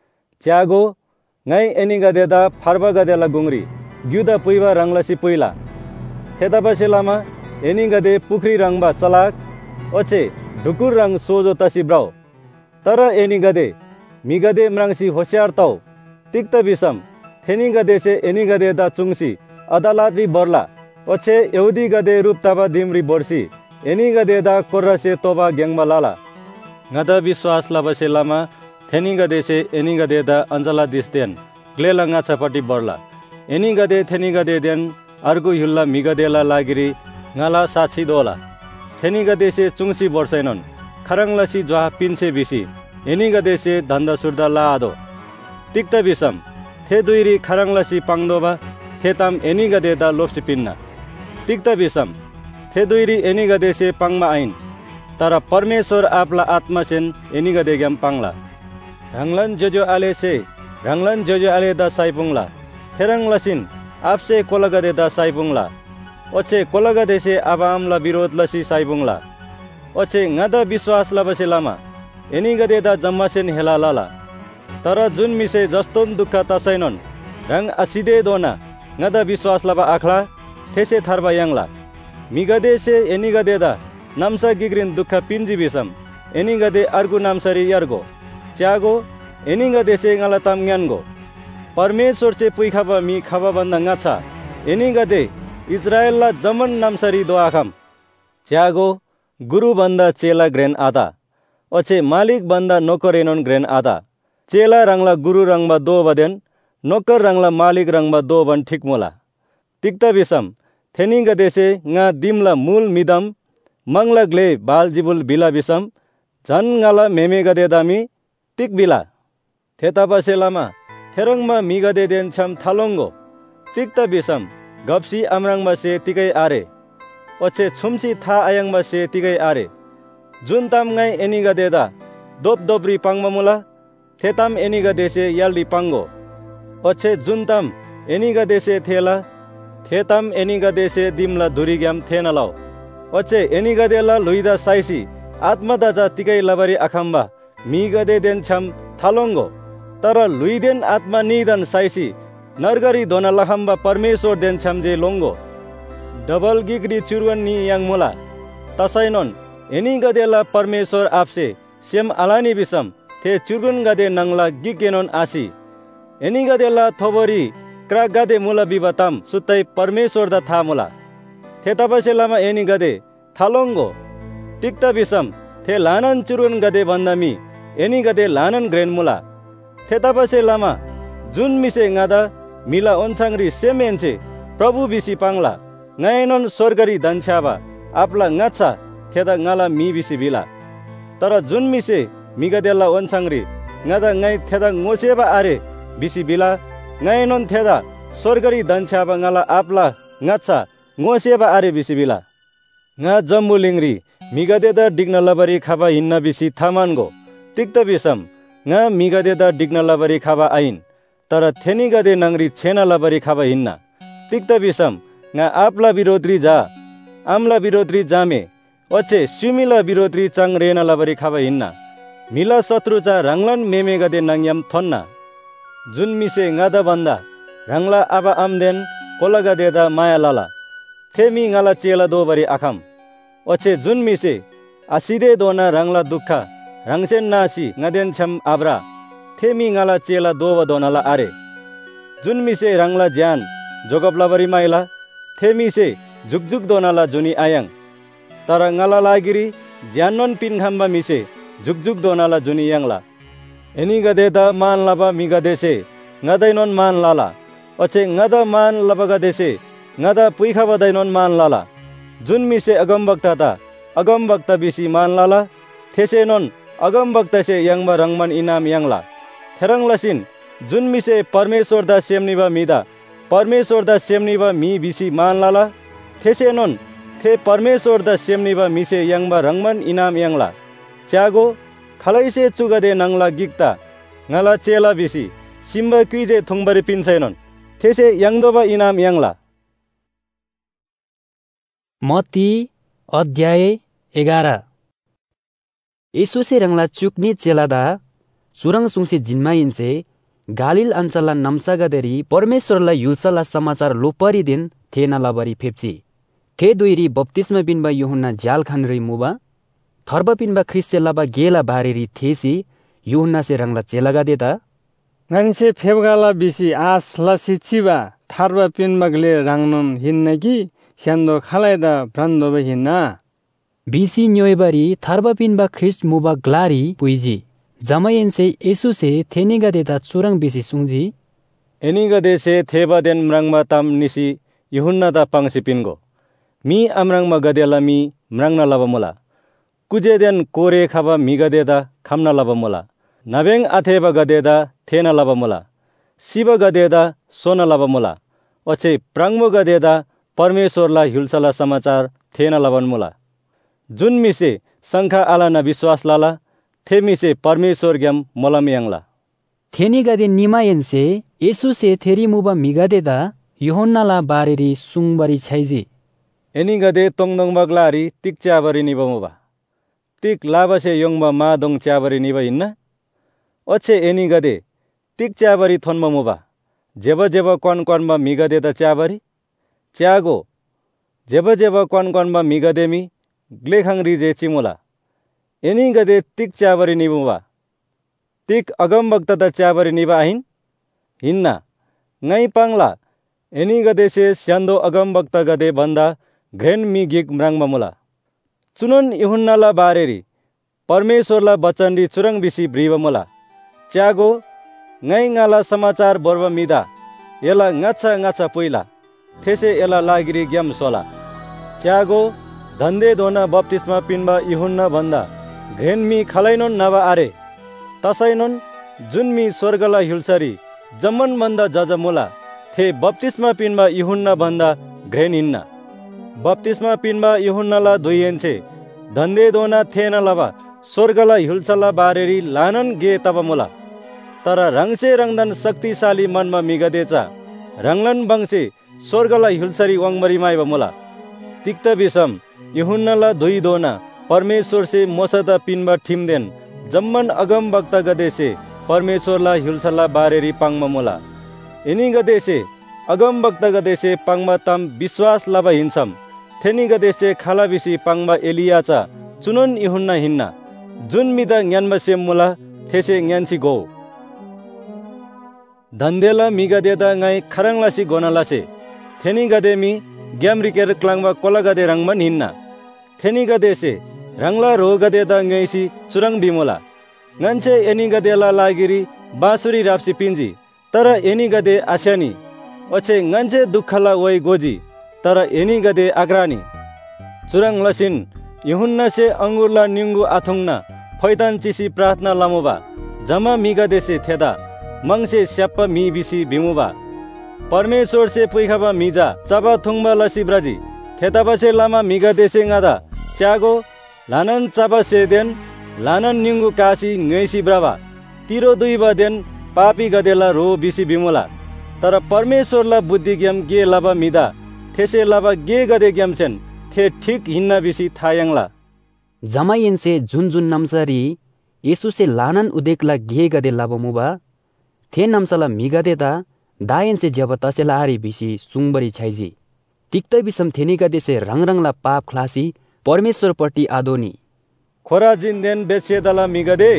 च्यागो ngai eni gadeda farba gadela gungri gyuda puiba ranglasi puila thedaba selama eni gade Pukhri रंगबा चलाक ओछे ढुकुर रंग सोजो तसी ब्राउ तर एनी गदे मिगदे म्रांगसी होशियार तौ तिक्त बिसम थेनी गदे से एनी गदे दा चुङसी अदालतरी बर्ला ओछे यहुदी गदे रूपताबा दिमरी बोर्सी एनी गदे दा कोर्रसे तोबा ग्यांगबा लाला ngada विश्वास लाबसे लामा थेनी गदे से एनी गदे दा अंजला दिसदेन ग्लेलंगा छपटी बर्ला एनी गदे थेनी गदे देन अर्गु हुल्ला मिगदेला लागिरी ngala साछी दोला थेनी गदे से चुङसी वर्षैनन खरंगलसी ज्वा पिन्से बिसी एनी गदे से धन्दा सुर्दा लादो तिक्त बिसम थे दुइरी खरंगलसी पांगदोबा थेताम एनी गदे दा लोप्सी पिन्ना तिक्त बिसम थे दुइरी एनी गदे से पांगमा आइन तर परमेश्वर आपला आत्मा सेन एनी गदे ग्याम पांगला रंगलन जोजो आले से रंगलन जोजो आले दा साइपुंगला थेरंग लसिन आपसे कोलगदे दा साइपुंगला ओछे कोलगदे से आबामला विरोध लसी साइपुंगला ओछे ngada विश्वास लबसे लामा एनी गदे दा जम्मासेन हेला लाला तर जुन मिसे जस्तोन दुःख तसैनन रंग असिदे दोना ngada विश्वास लबा आखला थेसे थरबा यांगला मिगदे से एनी गदे दा नामसा गिग्रिन दुःख पिन्जी बिसम एनी गदे अर्गु नामसरी यर्गो च्यागो एनी गदे से ngala ताम ज्ञानगो परमेश्वर से पुइखाबा मी खाबा बन्दा ngaccha एनी गदे इजरायलला जमन नामसरी दोआखम च्यागो गुरु बन्दा चेला ग्रेन आदा ओछे मालिक बन्दा नोकरेनन ग्रेन आदा चेला रंगला गुरु रंगबा दो बदेन नोकर रंगला मालिक रंगबा दो बन ठीक मोला तिक्ता बिसम Theni गदेसे nga dimla mul midam mangla gle baljibul bila bisam jan ngala meme gade dami tik bila theta baselama therangma mi gade den cham thalongo tikta bisam gapsi amrang ma se tikai are oche chumsi tha ayang ma se tikai are jun tam ngai eni gade da dop dobri pangma mula thetam eni gade se yaldi pango oche jun tam eni gade se thela thetam eni gade se dimla dhuri gyam thena lao oche eni gade la luida saisi atma da ja tikai labari akhamba mi gade den cham thalongo tara luiden atma nidan saisi nargari dona lahamba परमेश्वर den chamje longo double gigri churwan ni yang mula tasainon eni gadela परमेश्वर आपसे sem alani bisam the churgun gade nangla gigenon asi eni gadela thobori kra gade mula bibatam sutai परमेश्वर da tha mula the tapase lama eni gade thalongo tikta bisam the lanan churgun gade bandami eni gade lanan gren mula the tapase lama jun mise ngada मिला ओन्छांगरी सेमेन्चे प्रभु बिसी पांगला ngayon sorgari danchaba apla ngacha theda ngala mi bisi bila tara jun mise migadela onchangri ngada ngai theda ngoseba are bisi bila ngayon theda sorgari danchaba ngala apla ngacha ngoseba are bisi bila nga jammulingri migadeda dignalabari khaba hinna bisi thamango tikta bisam nga migadeda dignalabari khaba ain तर थेनी गदे नंगरी छेना लबरी खाबा हिन्ना तिक्ता बिसम nga आपला विरोधी जा आमला विरोधी जामे ओचे सुमिला विरोधी चंग रेना लबरी खाबा हिन्ना मिला शत्रु जा रंगलन मेमे गदे नंग्यम थन्ना जुन मिसे ngada बन्दा रंगला आबा आमदेन कोला गदे दा माया लाला थेमी ngala चेला दो बरी आखम ओचे जुन मिसे आसिदे दोना रंगला दुखा रंगसेन नासी ngden छम आब्रा थेमी ngala चेला दो दोनाला आरे जुन मिसे रंगला ज्ञान जोगपला बरी माइला थेमी से जुगजुग दोनाला जुनी आयंग तर ngala लागिरी ज्ञानन पिन खम्बा मिसे जुगजुग दोनाला जुनी यांगला एनी गदे दा मान लाबा मी गदे से ngadaइनन मान लाला ओचे ngada मान लाबा गदे से ngada पुइखा बदाइनन मान लाला जुन मिसे अगम वक्ता बिसी मान लाला थेसेनन अगम वक्ता से यांगबा रंगमन इनाम यांगला थेरंग लसिन जुन मिसे परमेश्वर दा सेमनिबा मिदा परमेश्वर दा सेमनिबा मी बिसी मान लाला थेसेनन थे परमेश्वर दा सेमनिबा मिसे यांगबा रंगमन इनाम यांगला च्यागो खलाइसे चुगदे नंगला गिक्ता ngala चेला बिसी सिम्बा क्विजे थुंगबरी पिनसैनन थेसे यांगदोबा इनाम यांगला
मत्ती अध्याय 11 यसुसे रंगला चुक्नी चेलादा चुरंग सुंगसे जिन्माइन्से गालिल अञ्चलला नम्सागदेरी परमेश्वरलाई युल्सला समाचार लोपरी दिन थेना लबरी फेप्ची थे दुइरी बप्तिस्मा बिनबा यूहन्ना ज्याल खानरी मुबा थर्ब पिनबा ख्रिस चेलाबा गेला बारेरी थेसी यूहन्ना से रंगला चेलागा देता
ngangse फेबगाला बिसी आस लसिचिबा थर्ब पिनबगले रंगनन हिन्नकी स्यान्दो खालाइदा ब्रान्दोबा हिन्ना
बिसी न्योइबारी थर्ब पिनबा ख्रिस मुबा ग्लारी पुइजी जमायनसे येसुसे थेनिगा देता चुरंग बिसी सुंगजी
एनिगा देसे थेबा देन म्रांगमा ताम निसी यूहन्ना दा पांगसी पिनगो मी अमरांगमा गदेला मी म्रांगना लाबमोला कुजे देन कोरे खाबा मी गदेदा खामना लाबमोला नाबेंग आथेबा गदेदा थेना लाबमोला शिव गदेदा सोना लाबमोला ओचे प्रांगमो गदेदा परमेश्वरला हिल्सला समाचार थेना लाबनमोला जुन मिसे संखा आलाना विश्वास लाला थेमिसे परमेश्वर ग्याम मलम यांगला
थेनी गदे निमायनसे येसुसे थेरी मुबा मिगदेदा यूहन्नाला बारेरी सुंगबरी छैजी
एनी गदे तोंगदोंग बगलारी तिक च्याबरी निबमुबा तिक लाबसे योंगबा मा दोंग च्याबरी निबा इन्ना ओछे एनी गदे तिक च्याबरी थोनममुबा जेब जेब कोन कोनबा मिगदेदा च्याबरी च्यागो जेब जेब कोन कोनबा मिगदेमी ग्लेखांगरी जे चिमुला एनी गदे तिक च्याबरी निबुबा तिक अगम बक्ता च्याबरी निबा आहिन हिन्ना ngೈ पांगला एनी गदे से स्यान्दो अगम बक्ता गदे बन्दा घ्रेन मी गिग म्रांगमा मुला चुनन यूहन्नाला बारेरी परमेश्वरला बचनरी चुरंग बिसी ब्रिबा मुला च्यागो ngai ngala समाचार बर्ब मिदा एला ngacha ngacha पहिला थेसे एला लागिरी ग्याम सोला च्यागो धन्दे दोना बप्तिस्मा पिन्बा युहन्ना भन्दा घ्रेनमी खलाइनोन नबा आरे तसैनोन जुनमी स्वर्गला हिल्सरी जम्मन भन्दा जजमुला थे बप्तिस्मा पिन्बा युहन्ना भन्दा घ्रेन हिन्ना बप्तिस्मा पिन्बा युहन्नाला दुइएन्छे धन्दे दोना थेन लबा स्वर्गला हिल्सला बारेरी लानन गे तब मुला तर रङसे रङदन शक्तिशाली मनमा मिगदेचा रङलन बङसे स्वर्गला हिल्सरी वाङमरी माइबा मुला तिक्त बिसम युहन्नाला दुई दोना परमेश्वर से मोसता पिन्बा ठिमदेन जम्मन अगम वक्ता गदेसे परमेश्वरला हिल्सला बारेरी पाङमा मुला इनी गदेसे अगम वक्ता गदेसे पाङमा तम विश्वास लबा हिन्छम थेनी गदेसे खाला बिसी पाङमा एलियाचा चुनन युहन्ना हिन्ना जुन मिदा ज्ञानमा सेम मुला थेसे ज्ञानसी गो धन्देला मिगदेदा ngai खरङलासी गोनालासे थेनी गदेमी ग्यामरिकेर क्लाङमा कोला गदे रङमन हिन्ना थेनी गदेसे रङला रो गदेदा ngaiसी चुरङ बिमोला ngance एनी गदेला लागिरी बाँसुरी राप्सी पिन्जी तर एनी गदे आस्यानी ओछे ngance दुखला वै गोजी तर एनी गदे आग्रानी चुरङ लसिन युहन्ना से अंगुरला निंगु आथुङना फैतान चिसी प्रार्थना लामुबा जमा मिगदेसे थेदा मंगसे स्याप्प मी बिसी बिमुबा परमेश्वर से पुइखाबा मिजा चबा थुङबा लसी ब्राजी थेताबसे लामा मिगदेसे ngada च्यागो लानन चबा सेदेन लानन निंगु कासी ngैसी ब्राबा तिरो दुईबा देन पापी गदेला रो बिसी बिमुला तर परमेश्वरला बुद्धि ज्ञाम गे लबा मिदा थेसे लबा गे गदे ज्ञामसेन थे ठीक हिन्ना बिसी थायंगला
जमायनसे जुन जुन नम्सरी येसु से लानन उदेकला गे गदे लबा मुबा थे नम्सला मिगदेता दायनसे जब तसेला आरी बिसी सुङबरी छाइजी तिक्त बिसम थेनी गदेसे रङरङला पाप खलासी परमेश्वरपट्टि आदोनी
खोरा जिन्देन बेसेदला मिगदे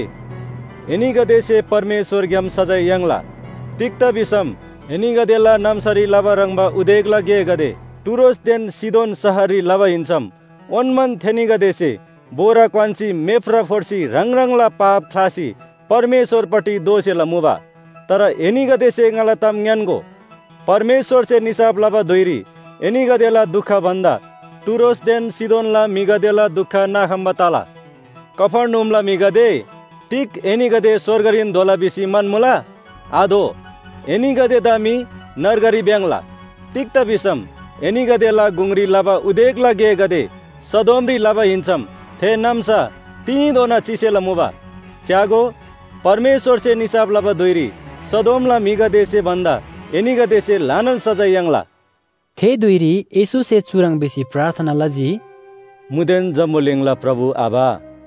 एनी गदेसे परमेश्वर ग्याम सजाय यंगला तिक्त बिसम एनी गदेला नम्सरी लबा रङबा उदेकला गे गदे टुरोस देन सिदोन सहरी लबा हिन्छम ओनमन थेनी गदेसे बोरा क्वान्सी मेफ्रा फोर्सी रङरङला पाप खलासी परमेश्वरपट्टि दोसेला मुबा तर एनी गदेसे ngala tam ज्ञानको परमेश्वर से निसाब लबा दोइरी एनी गदेला दुख भन्दा टुरोस देन सिदोनला मिगदेला दुख नाखम्बा ताला कफरनहुमला मिगदे तिक एनी गदे स्वर्गरिन दोला बिसी मनमुला आदो एनी गदे दामी नरगरी ब्याङला तिक्त बिसम एनी गदेला गुंगरी लबा उदेकला गे गदे सदोमरी लबा हिन्छम थे नम्सा तिनी दोना चिसेला मुबा च्यागो परमेश्वर से निसाब लबा दोइरी सदोमला मिगदेसे भन्दा एनी गदेसे लानन सजायंगला
थे दुइरी येसु से चुरङ बेसी प्रार्थना लजी
मुदेन जम्बुलिङला प्रभु आबा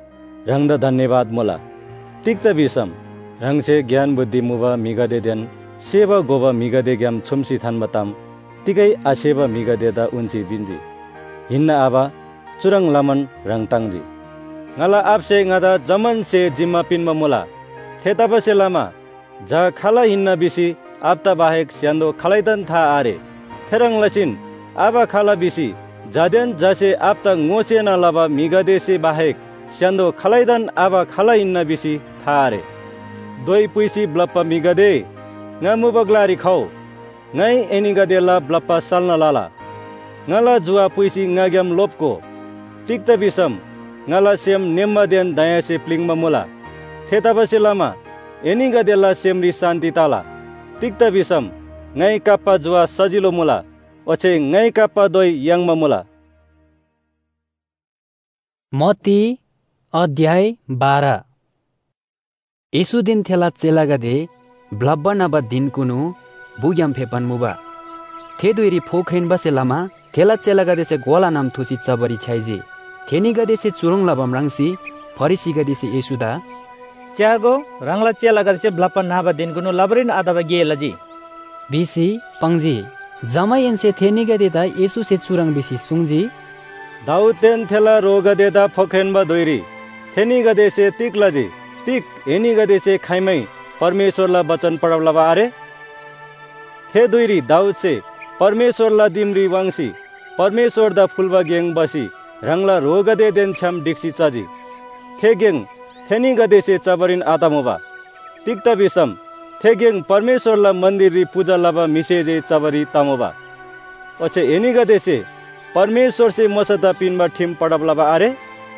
रङद धन्यवाद मोला तिक्त बिसम रङसे ज्ञान बुद्धि मुबा मिगदे देन सेवा गोबा मिगदे ग्याम छुमसी थान बताम तिकै आसेवा मिगदेदा उन्सी बिन्जी हिन्ना आबा चुरङ लामन रङताङजी ngala आपसे ngada जमन से जिम्मा पिनमा मोला थेताबसे लामा जा खाला हिन्ना बिसी आपता बाहेक स्यान्दो खलाइदन था आरे थेरङ लसिन आबा खाला बिसी जादेन जसे आपता ngose ना लबा मिगदेसे बाहेक स्यान्दो खलाइदन आबा खाला हिन्ना बिसी था आरे दोइ पुइसी ब्लप्पा मिगदे ngamu बगलारी खौ ngai एनी गदेला ब्लप्पा सालना लाला ngala जुवा पुइसी ngagyam लोपको तिक्त बिसम ngala सेम नेम्मा देन दया से प्लिङमा मोला थेताबसे लामा एनी गदेला सेमरी शान्ति ताला तिक्त बिसम ngai काप्पा जुवा सजिलो मुला ओछे ngai काप्पा दोइ याङमा मुला
मत्ती अध्याय 12 येसु दिन थेला चेला गदे ब्लब्बा नबा दिन कुनु बुग्याम फेपन मुबा थे दुइरी फोख्रेन बसे लामा थेला चेला गदे से गोला नाम थुसी चबरी छाइजी थेनी गदे से चुरङ लबम रङसी फरिसी गदे से येसुदा
च्यागो रङला चेला गदे से ब्लप्पा नाबा दिन कुनु लबरिन आदाबा गे लजी
बिसी पंगजी जमायन से थेनी गदे दा येसु से चुरङ बिसी सुङजी
दाउतेन थेला रो गदे दा फोख्रेन बा दोइरी थेनी गदे से तिक लजी तिक एनी गदे से खाइमै परमेश्वरला वचन पढाउलाबा आरे थे दुइरी दाउद से परमेश्वरला दिमरी वाङसी परमेश्वर दा फुलबा गेङ बसी रङला रो गदे देन छम डिक्सी चजी थे गेङ थेनी गदे से चबरिन आतामुबा तिक्त बिसम थेगेङ परमेश्वरला मन्दिर री पूजा लबा मिसे जे चबरी तमोबा ओछे एनी गदेसे परमेश्वर से मसदा पिनबा ठिम पडब लबा आरे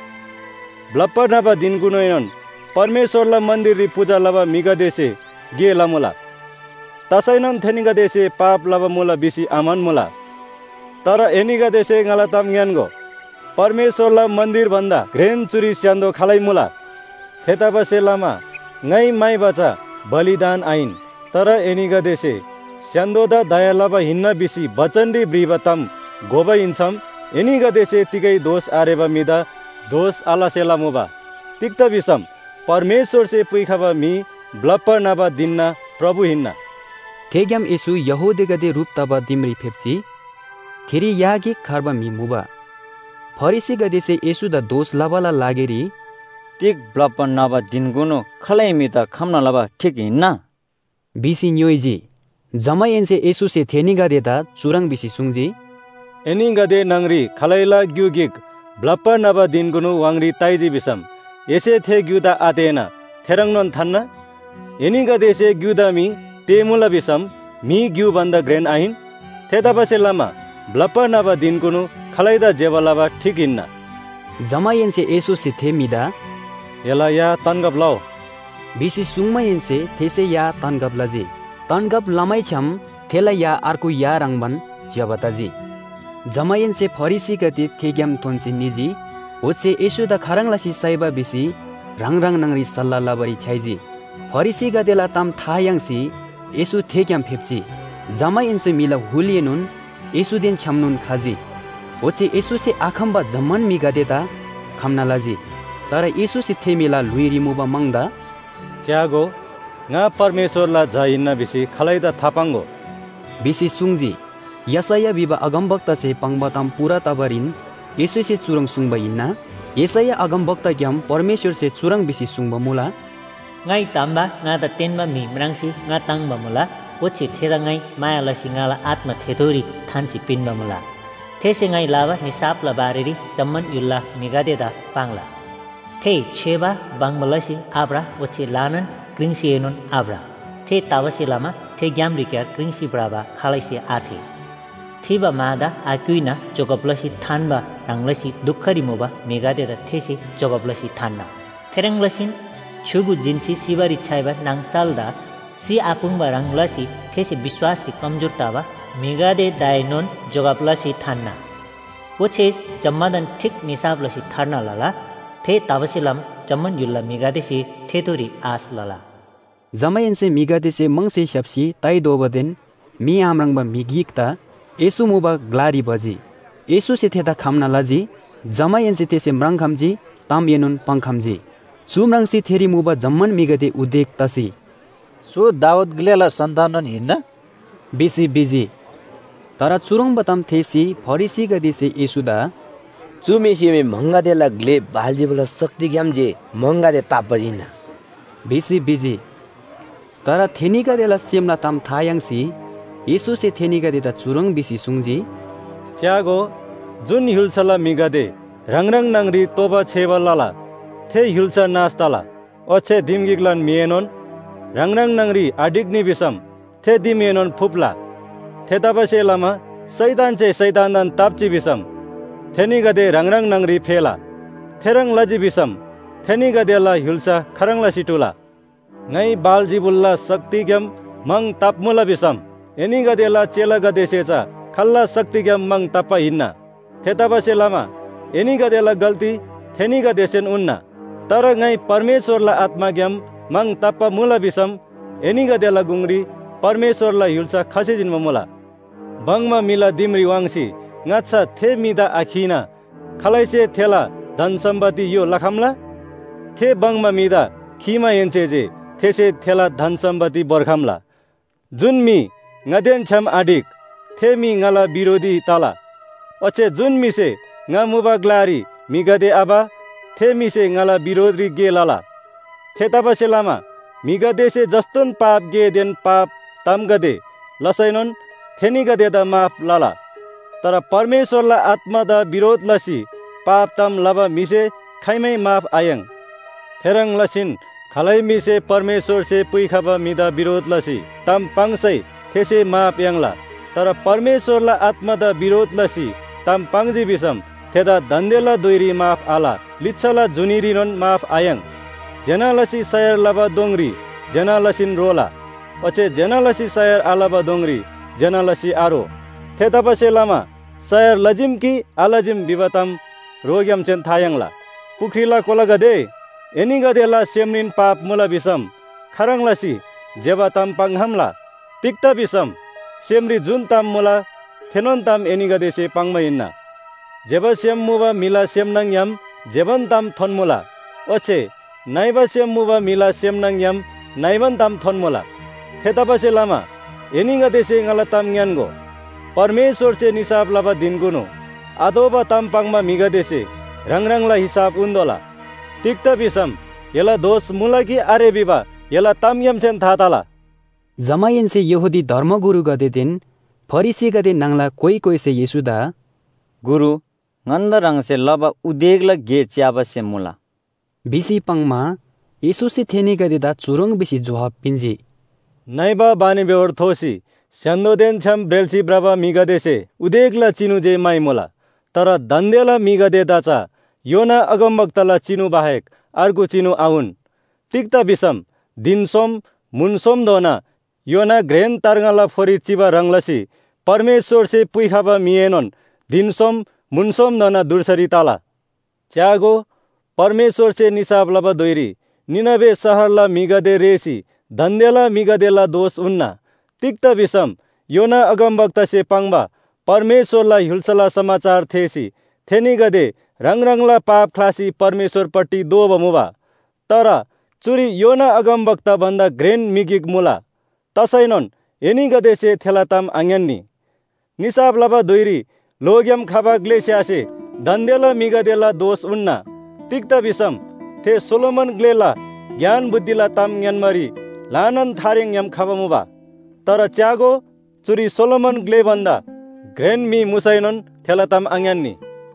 ब्लप्पा नबा दिन गुनोयन परमेश्वरला मन्दिर री पूजा लबा मिगदेसे गे लमुला तसैनन थेनी गदेसे पाप लबा मुला बिसी आमन मुला तर एनी गदेसे ngala tam ज्ञानको परमेश्वरला मन्दिर भन्दा घ्रेन चुरी स्यान्दो खालै मुला थेता बसे लामा ngै माइ बचा बलिदान आइन तर एनी गदेसे स्यान्दोदा दया लबा हिन्न बिसी बचनरी ब्रिबतम गोबा इन्छम एनी गदेसे तिकै दोष आरेबा मिदा दोष आलासेला मुबा तिक्त बिसम परमेश्वर से पुइखाबा मी ब्लप्प नबा दिन्ना प्रभु हिन्ना
थेग्याम यसु यहुदे गदे रूप तबा दिमरी फेप्ची थेरी यागी खर्बा मी मुबा फरिसी गदेसे यसु द दोष लबला लागेरी
तिक ब्लप्प नबा दिनगुनो खलै मी त खम्न लबा ठीक हिन्ना
बिसी न्योइजी जमै एन्से यसु से थेनी गदे ता चुरङ बिसी सुङजी
एनी गदे नंगरी खलैला ग्युगिक ब्लप्प नबा दिनगुनो वांगरी ताइजी बिसम एसे थे ग्युदा आतेना थेरङनन थान्ना एनी गदेसे ग्युदा मी तेमुला बिसम मी ग्यु बन्दा ग्रेन आइन थेता बसे लामा ब्लप्प नबा दिनगुनो खलैदा जेबलाबा ठीक हिन्ना
जमै एन्से यसु से थेमिदा
एला या तनगप लौ
बिसी सुङमै एन्से थेसे या तनगप लजी तनगप लमै छम थेला या अर्को या रङबन ज्याबताजी जमयन से फरिसी गति थेग्याम थोन्सी निजी ओछे यसु द खरङलासी साइबा बिसी रङ रङ नंगरी सल्ला लबरी छाइजी फरिसी गदेला तम थायांसी यसु थेग्याम फेप्ची जमयन से मिला हुलियनुन यसु दिन छमनुन खाजी ओछे यसु से आखम्बा जमन मी गदेता खम्ना लाजी तर यसु से थेमिला लुइरी मुबा मंगदा
च्यागो nga परमेश्वरला जाइन्न बिसी खलैदा थापांगो
बिसी सुङजी यसैया बिबा अगमवक्ता से पंगबतम पूरा तबरिन यसु से चुरङ सुङबा इन्ना यसैया अगमवक्ता ग्याम परमेश्वर से चुरङ बिसी सुङबा मुला
ngai tamba nga da tenba mi mrangsi nga tangba mula ochi theda ngai maya la singala atma thedori thanchi pinba mula these ngai lava nisap la bareri chamman yulla migade da pangla the cheba bangmala si abra ochi lanan kringsi enon abra the tawasi lama the gyam rikya kringsi braba khalaisi athe thiba mada akuina jogoplasi thanba ranglasi dukhari moba megade da these jogoplasi thanna therenglasin chugu jinsi sibari chaiba nangsalda si apungba ranglasi these विश्वास ri कमजोर तावा megade dainon jogoplasi thanna oche jammadan thik nisablasi tharna lala the tawasilam jamman yulla megade si thedori as lala
जमयन से मिगदे से मंगसे शप्सी ताई दोबदेन मी आमरंगबा मिगिकता यसु मुबा ग्लारी बजी यसु से थेता खमना लजी जमयन से तेसे मरंग खमजी ताम येनुन पंग खमजी सुमरंग सी थेरी मुबा जम्मन मिगदे उदेक तसी
सो दाउद ग्लेला सन्तानन हिन्न
बिसी बिजी तर चुरङ बतम थेसी फरिसी गदे से यसुदा
चुमेसी में मंगा देला ग्ले बालजीबला शक्ति ग्याम जे मंगा दे तापजिना
बिसी बिजी तर थेनिका देला सेमला ताम थायांसी यसु से थेनिका देता चुरङ बिसी सुङजी
च्यागो जुन हिल्सला मिगदे रङरङ नंगरी तोबा छेबा लाला थे हिल्सा नास्ताला ओछे दिमगिगलन मिएनोन रङरङ नंगरी आडिग्नि बिसम थे दिमिएनोन फुपला थे तबसे लामा शैतान चे शैतानन तापची बिसम थेनी गदे रङरङ नंगरी फेला थेरङ लजी बिसम Theni गदेला hilsa खरङला सिटुला ngai baljibulla sakti gyam mang tapmula bisam eni gadela chela gadesecha khalla sakti gyam mang tapa hinna theta base lama eni gadela galti theni gadesen unna tara ngai परमेश्वरला आत्मा gyam mang tapa mula bisam eni gadela gungri परमेश्वरला हिल्सा खसे जिनमा मुला बंगमा मिला Dimri वांगसी ngacha the mida akhina khalaise thela धन सम्पत्ति यो लखमला थे बंगमा मिदा खिमा एन्चेजे थेसे थेला धन सम्पत्ति बर्खामला जुन मी ngदेन छम आडिक थे मी ngala विरोधी ताला अचे जुन मिसे nga मुबा ग्लारी मिगदे आबा थे मिसे ngala विरोधी गे लाला थे तबसे लामा मिगदे से जस्तन पाप गे देन पाप तम गदे लसैनन थेनी गदे द माफ लाला तर परमेश्वरला आत्मा द विरोध लसी पाप तम लबा मिसे खैमै माफ आयङ थेरङ लसिन खालै मिसे परमेश्वर से पुइखाबा मिदा विरोध लसी तम पांगसै थेसे माप यांगला तर परमेश्वर ला आत्मा दा विरोध लसी तम पांगजी बिसम थेदा दन्देला दोइरी माफ आला लिच्छला जुनिरिनन माफ आयंग जना लसी सयर लबा दोंगरी जना लसिन रोला अचे जना लसी सयर आलाबा दोंगरी जना लसी आरो थेता पसे लामा सयर लजिम की आलजिम विबतम रोग्यम चेन थायंगला पुखरीला कोला गदे एनी गदेला सेमनिन पाप मुला बिसम खरंग लसी जेबा तम पंगहमला तिक्ता बिसम सेमरी जुन तम मुला थेनोन तम एनी गदे से पंगमइन्ना जेबा सेम मुबा मिला सेमनंग यम जेबन तम थोनमुला ओछे नाइबा सेम मुबा मिला सेमनंग यम नाइबन तम थोनमुला थेता पसे लामा एनी गदे से ngala तम न्यानगो परमेश्वर से निसाब लबा दिनगुनो आदोबा तम पंगमा मिगदे से रंगरंगला हिसाब उन्दोला तिक्ता बिसम यला दोष मुला की आरे बिबा यला तम यम सेन थाताला
जमायन से यहूदी धर्मगुरु गदे दिन फरिसी गदे नंगला कोई से येसुदा
गुरु nganda rang se laba udegla ge chiaba se mula
बिसी पंगमा येसु से थेनी गदे दा चुरोंग बिसी जवाब पिंजी
नाइबा बानी बेवर थोसी स्यान्दोदेन छम बेलसी ब्राबा मिगदे से उदेगला चिनु जे माइ मोला तर दन्देला मिगदे दाचा योना अगमवक्ताला चिनु बाहेक अर्को चिनु आउन तिक्ता बिसम दिनसोम मुनसोम दोना योना ग्रेन तारगाला फोरी चिबा रंगलसी परमेश्वर से पुइखाबा मिएनन दिनसोम मुनसोम दोना दुर्सरी ताला च्यागो परमेश्वर से निसाब लबा दोइरी निनबे शहरला मिगदे रेसी दन्देला मिगदेला दोष उन्ना तिक्ता बिसम योना अगमवक्ता से पंगबा परमेश्वरला हिल्सला समाचार थेसी थेनी गदे रंगरंगला पाप खलासी परमेश्वर पट्टी दो बमुबा तर चुरी योना अगमवक्ता भन्दा ग्रेन मिगिक मुला तसैनन एनी गदे से थेलातम आङ्यान्नी निसाब लबा दोइरी लोग्यम खाबा ग्लेस्यासे दन्देला मिगदेला दोष उन्ना तिक्ता बिसम थे सोलोमन ग्लेला ज्ञान बुद्धिला तम न्यानमरी लानन थारेङ यम खाबमुबा तर च्यागो चुरी सोलोमन ग्ले भन्दा ग्रेन मी मुसैनन थेलातम आङ्यान्नी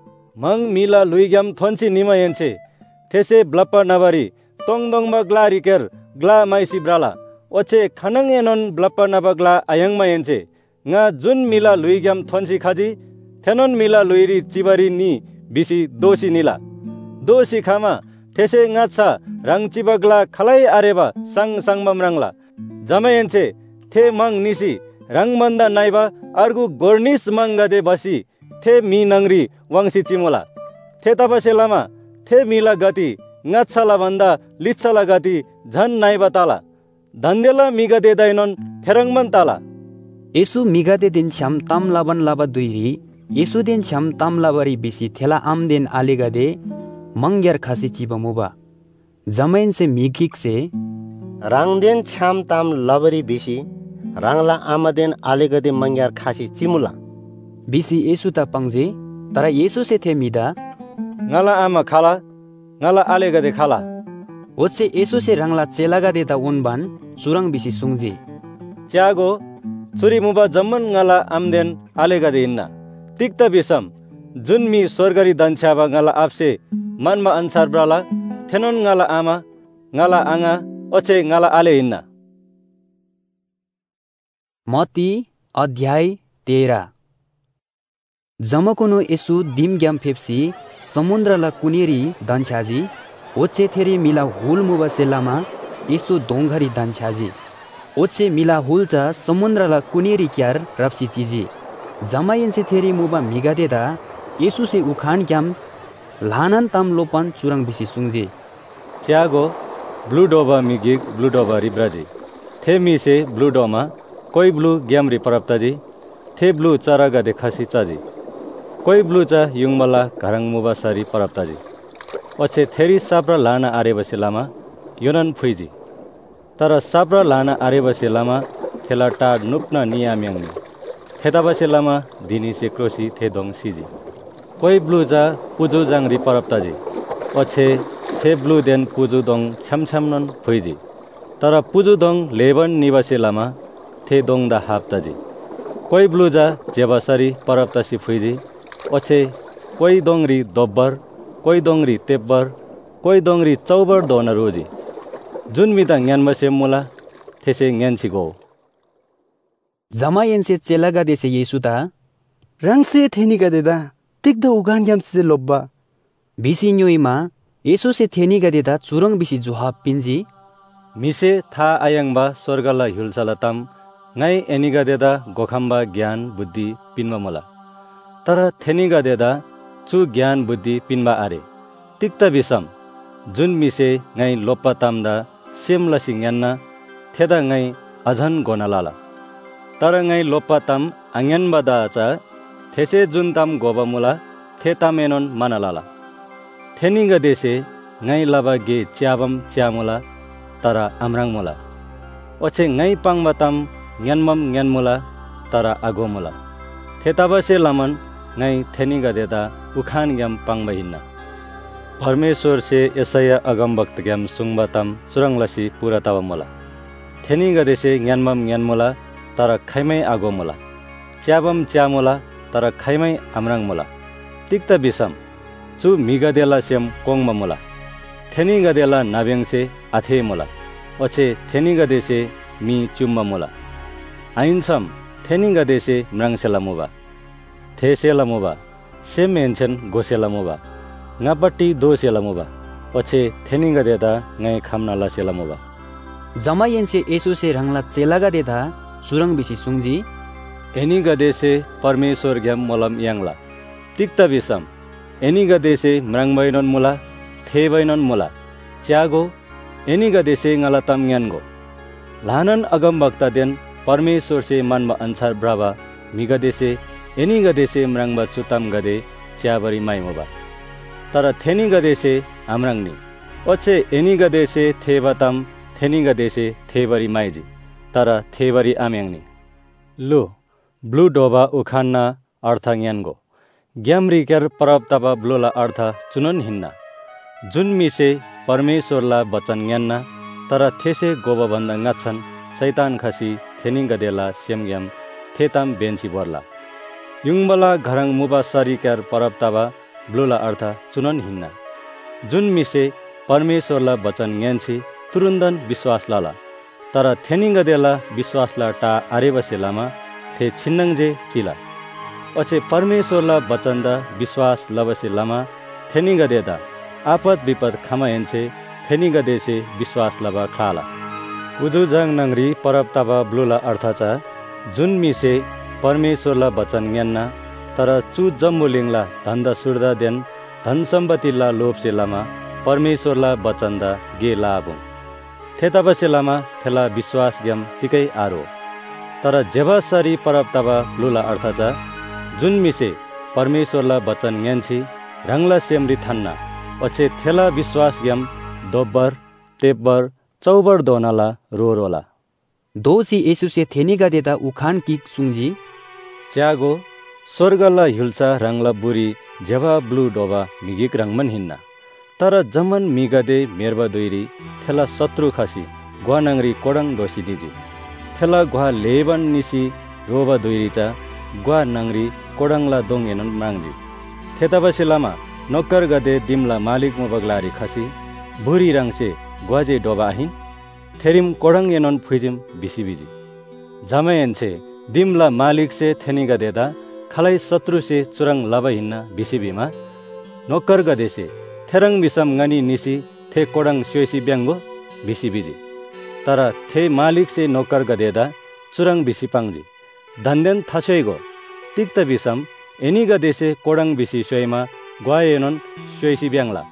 मंग मिला लुइग्याम थोन्सी निमयन्छे थेसे ब्लप्पा नबरी तोङदोङमा ग्ला रिकेर ग्ला माइसी ब्राला ओछे खनङ एनन ब्लप्पा नबा ग्ला आयङमयन्छे nga जुन मिला लुइग्याम थोन्सी खाजी थेनन मिला लुइरी चिबरी नि बिसी दोषी निला दोषी खामा थेसे ngaछा रङ चिबगला खलै आरेबा संग संगमम रङला जमयन्छे थे मंग निसी रङ मन्दा नाइबा अर्गु गोर्निस मंगदे बसी थे मी नंगरी वंशी चिमोला थे तपसे लामा थे मिला गति ngaछला भन्दा लिच्छला गति झन नाइबा ताला धन्देला मिगदे दैनन थेरङमन ताला
येसु मिगदे दिन छम तम लबन लबा दुइरी येसु दिन छम तम लबरी बिसी थेला आमदेन आलेगदे मंग्यार खासी चिबमुबा जमैन से मिगिक से
राङदेन छाम ताम लबरी बिसी राङला आमदेन आलेगदे मंग्यार खासी चिमुला
बिसी येसु त पंगजे तर येसु से थे मिदा
ngala ama khala ngala आलेगदे खाला
ओसे येसु से रंगला चेलागदे ता उनबान सुरंग बिसी सुंगजी
च्यागो चुरी मुबा जम्मन ngala आमदेन आलेगदे इन्ना तिक्ता बिसम जुन मी स्वर्गरी दन्छाबा ngala आपसे मनमा अनुसार ब्राला थेनन ngala आमा ngala आङा ओछे ngala आले इन्ना
मती अध्याय 13 जमकुनो यसु दिम ग्याम फेप्सी समुद्रला कुनेरी दन्छाजी ओछे थेरी मिला हुल मुबा सेलामा यसु दोंघरी दन्छाजी ओछे मिला हुलचा समुद्रला कुनेरी क्यार रप्सी चीजी जमायन से थेरी मुबा मिगादेदा यसु से उखान क्याम लानन तम लोपन चुरंग बिसी सुंगजी
च्यागो ब्लूडोबा मिगिक ब्लूडोबा रिब्राजी थे मी से ब्लूडोमा कोई ब्लू ग्यामरी परप्ताजी थे ब्लू चरागा देखासी चाजी कोई ब्लू चा युङमला घरङ मुबा सरी परप्ताजी ओछे थेरी साप्रा लाना आरे बसे लामा योनन फुइजी तर साप्रा लाना आरे बसे लामा थेला टाड नुप्ना नियाम्याङनी थेता बसे लामा दिनी से क्रोसी थे दोङ सिजी कोई ब्लू चा पुजु जाङरी परप्ताजी ओछे थे ब्लू देन पुजु दोङ छमछमनन फुइजी तर पुजु दोङ लेबन निवासे लामा थे दोङ दा हाप्ताजी कोई ब्लू जा जेबासरी परप्तासी फुइजी ओछे कोई दोङरी दोब्बर कोई दोङरी तेब्बर कोई दोङरी चौबर दोन रोजी जुन मिता ஞानबा से मुला थेसे ஞानसिगो
जमा येनसे चेलागा देसे येसुता
रंगसे थेनिगा देदा तिक्दा उगान ग्यामसे लोब्बा
बिसी न्योइमा येसुसे थेनिगा देदा चुरंग बिसी जुहाब पिन्जी
मिसे था आयंगबा स्वर्गला हिलसाला ताम ngai eniga deda gokhamba ज्ञान बुद्धि पिनमा मला तर थेनिगा देदा चु ज्ञान बुद्धि पिनमा आरे तिक्ता बिसम जुन मिसे ngai लोप्पा तामदा सेमला सिङयान्ना थेदा ngai अझन गोनालाला तर ngai लोप्पा ताम आङयान बादा चा थेसे जुन ताम गोबा मुला थे तामेनन मानालाला थेनिगा देसे ngai लाबा गे च्याबम च्यामुला तर आमराङ मुला ओछे ngai पाङबा ताम ஞानमम ஞानमुला तारा आगो मुला थेताबसे लामन ngai थेनिगा देदा उखान ग्याम पाङबहिन्ना परमेश्वर से यसया अगम भक्त ग्याम सुङबाताम सुरंगलासी पुरा तावा मुला थेनिगा देसे ஞानमम ஞानमुला तारा खैमै आगो मुला च्याबम च्यामुला तारा खैमै आमराङ मुला तिक्ता बिसम चु मिगा देला सेम कोङमा मुला थेनिगा देला नाबेङसे आथे मुला ओछे थेनिगा देसे मी चुम्मा मुला आइन्सम थेनिगा देसे म्राङसेला मुबा थेसेला मुबा से मेन्सन गोसेला मुबा ngaपट्टी दोसेला मुबा पछि थेनिगा देदा ngai खामना लासेला मुबा
जमा येनसे येसुसे रंगला चेलागा देदा सुरंग बिसी सुङजी
एनिगा देसे परमेश्वर ग्याम मलम यांगला तिक्ता बिसम एनिगा देसे म्राङबैनन मुला थेबैनन मुला च्यागो एनिगा देसे ngalatam ஞानगो लानन अगम भक्ता देन परमेश्वर से मानवा अनुसार ब्राबा मिगा देसे एनिगा देसे म्राङबा चुताम गदे च्याबरी माइमोबा तर थेनिगा देसे आमराङनी ओछे एनिगा देसे थेबाताम थेनिगा देसे थेबरी माइजी तर थेबरी आम्याङनी लो ब्लू डोबा उखान्ना अर्थ ஞानगो ग्यामरिकर परबताबा ब्लोला अर्थ चुनन हिन्ना जुन मिसे परमेश्वरला वचन ஞानना तर थेसे गोबा भन्दा ngaछन् शैतान खसी थेनिगा देला सेमग्याम थेताम बेन्सी बर्ला युङबला घरङ मुबा सरिकार परबताबा ब्लोला अर्थ चुनन हिन्ना जुन मिसे परमेश्वरला वचन ஞानछि तुरुन्दन विश्वास लाला तर थेनिगा देला विश्वासला टा आरेबसे लामा थे छिन्नङजे चिला अछे परमेश्वरला वचनदा विश्वास लबसे लामा थेनिगा देदा आपद विपद खामा हेन्छे थेनिगा देसे विश्वास लबा खाला उजुजाङ नङरी परबताबा ब्लुला अर्थचा जुन मिसे परमेश्वरला वचन ஞानना तर चु जम्बुलिङला धन्दा सुर्दा देन धन सम्पत्तिला लोभसे लामा परमेश्वरला वचनदा गे लाबु थेताबसे लामा थेला विश्वास ग्याम तिकै आरो तर जेबासरी परबताबा ब्लुला अर्थचा जुन मिसे परमेश्वरला वचन ஞानछि रंगला सेमरी थान्ना अछे थेला विश्वास ग्याम दोब्बर तेब्बर चौबर दोनाला रोरोला
दोसी येसुसे थेनिगा देदा उखान किक सुङजी
च्यागो स्वर्गला हिल्सा रंगला बुरी जेवा ब्लू डोबा मिगिक रंगमन हिन्ना तर जमन मिगदे मेरबा दोइरी थेला शत्रु खसी ग्वा नंगरी कोडङ दोसी दिजी थेला ग्वा लेबन निसी रोबा दोइरीचा ग्वा नंगरी कोडङला दोङेनन माङजी थेताबसे लामा नोकर गदे दिमला मालिक मुबगलारी खसी बुरी रंगसे ग्वाजे डोबा हिन थेरिम कोडङ एनन फुजिम बिसिबिजी जमयनसे दिमला मालिक से थेनिगा देदा खलाई शत्रु से चुरङ लबा हिन्ना बिसिबीमा नोकर गदेसे थेरङ बिसम ngani निसी थे कोडङ स्वेसी ब्याङ्गो बिसिबिजी तर थे मालिक से नोकर गदेदा चुरङ बिसिपाङजी धन्देन थासैगो तिक्त बिसम एनिगा देसे कोडङ बिसी स्वेमा ग्वाएनन स्वेसी ब्याङ्ला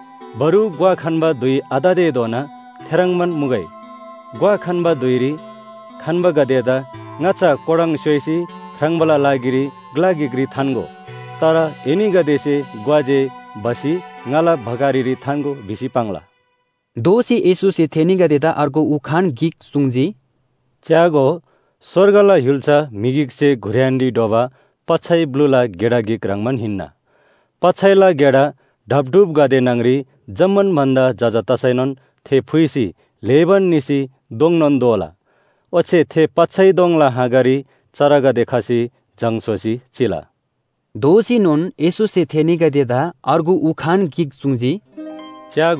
बरु ग्वा खानबा दुई आदादे दोना थेरङमन मुगै ग्वा खानबा दुइरी खानबा गदेदा ngacha कोडङ स्वेसी फ्राङबला लागिरी ग्लागिग्री थान्गो तर एनिगा देसे ग्वाजे बसी ngala भगारीरी थान्गो बिसी पाङला
दोसी येसुसे थेनिगा देदा अर्को उखान गिक सुङजी
च्यागो स्वर्गला हिल्सा मिगिक से घुर्यान्डी डोबा पछाइ ब्लुला गेडा गिक रङमन हिन्ना पछाइला गेडा ढबढुब गदे नङरी जम्मन भन्दा जजा तसैनन थे फुइसी लेबन निसी दोङनन दोला ओछे थे पछाइ दोङला हागरी चरगा देखासी जङसोसी चिला
दोसी नोन येसुसे थेनिगा देदा अर्गु उखान गिक सुङजी
च्यागो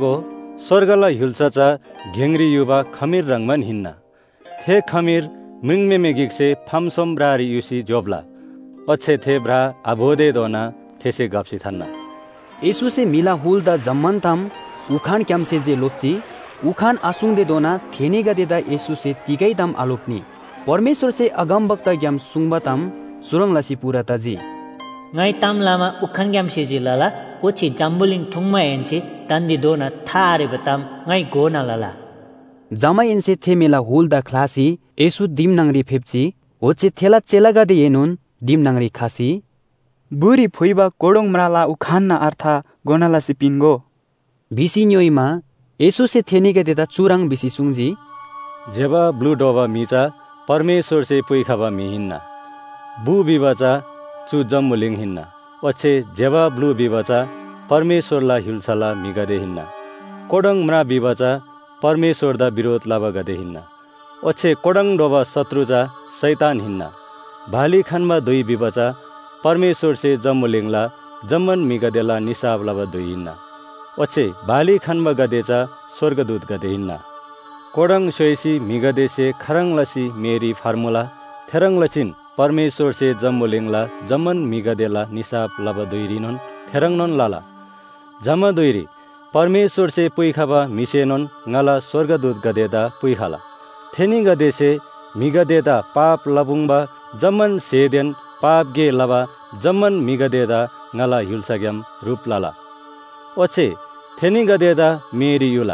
स्वर्गला हिल्सचा घेंगरी युवा खमीर रंगमन हिन्ना थे खमीर मिंगमे गिक्से फामसोम ब्रारी युसी जोबला अच्छे थे ब्रा अबोदे दोना थेसे गप्सी थन्ना
यीशु से मिला हुल दा जम्मन तम उखान क्याम से जे लोप्ची उखान आसुंग दे दोना थेने गदे दा यीशु से तिगै दम आलोपनी परमेश्वर से अगम वक्ता ग्याम सुंगबा तम सुरंग लसी पूरा ताजी
ngai tam lama ukhan gyam seji lala pochi dambuling thungma enchi tandi dona thare batam ngai gona lala
jama ense themela hulda khlasi yesu dimnangri phepchi oche thela chelaga de yenun dimnangri khasi
बुरी फुइबा कोडोङ मराला उखान्ना अर्थ गोनाला सिपिन्गो
बिसी न्योइमा येसु से थेनेगे देता चुराङ बिसी सुङजी
जेबा ब्लू डोबा मिचा परमेश्वर से पुइखाबा मिहिन्ना बु बिबाचा चु जम्मुलिङ हिन्ना ओछे जेबा ब्लू बिबाचा परमेश्वरला हिल्सला मिगदे हिन्ना कोडोङ मरा बिबाचा परमेश्वर दा विरोध लाबा गदे हिन्ना ओछे कोडोङ डोबा शत्रुजा शैतान हिन्ना भाली खानमा दुई बिबाचा परमेश्वर से जम्मुलिङला जम्मन मिगदेला निसाब लाबा दुई हिन्ना ओछे भाली खानमा गदेचा स्वर्गदूत गदे हिन्ना कोडङ सोइसी मिगदे से खरङ लसी मेरी फार्मुला थेरङ लचिन परमेश्वर से जम्मुलिङला जम्मन मिगदेला निसाब लाबा दुई रिनन थेरङनन लाला जम्मा दुईरी परमेश्वर से पुइखाबा मिसेनन ngala स्वर्गदूत गदेदा पुइखाला थेनी गदे से मिगदेदा पाप लबुङबा जम्मन सेदेन पाप गे लबा जम्मन मिगदेदा ngala हिल्साग्याम रूप लाला ओछे थेनी गदेदा मेरी युला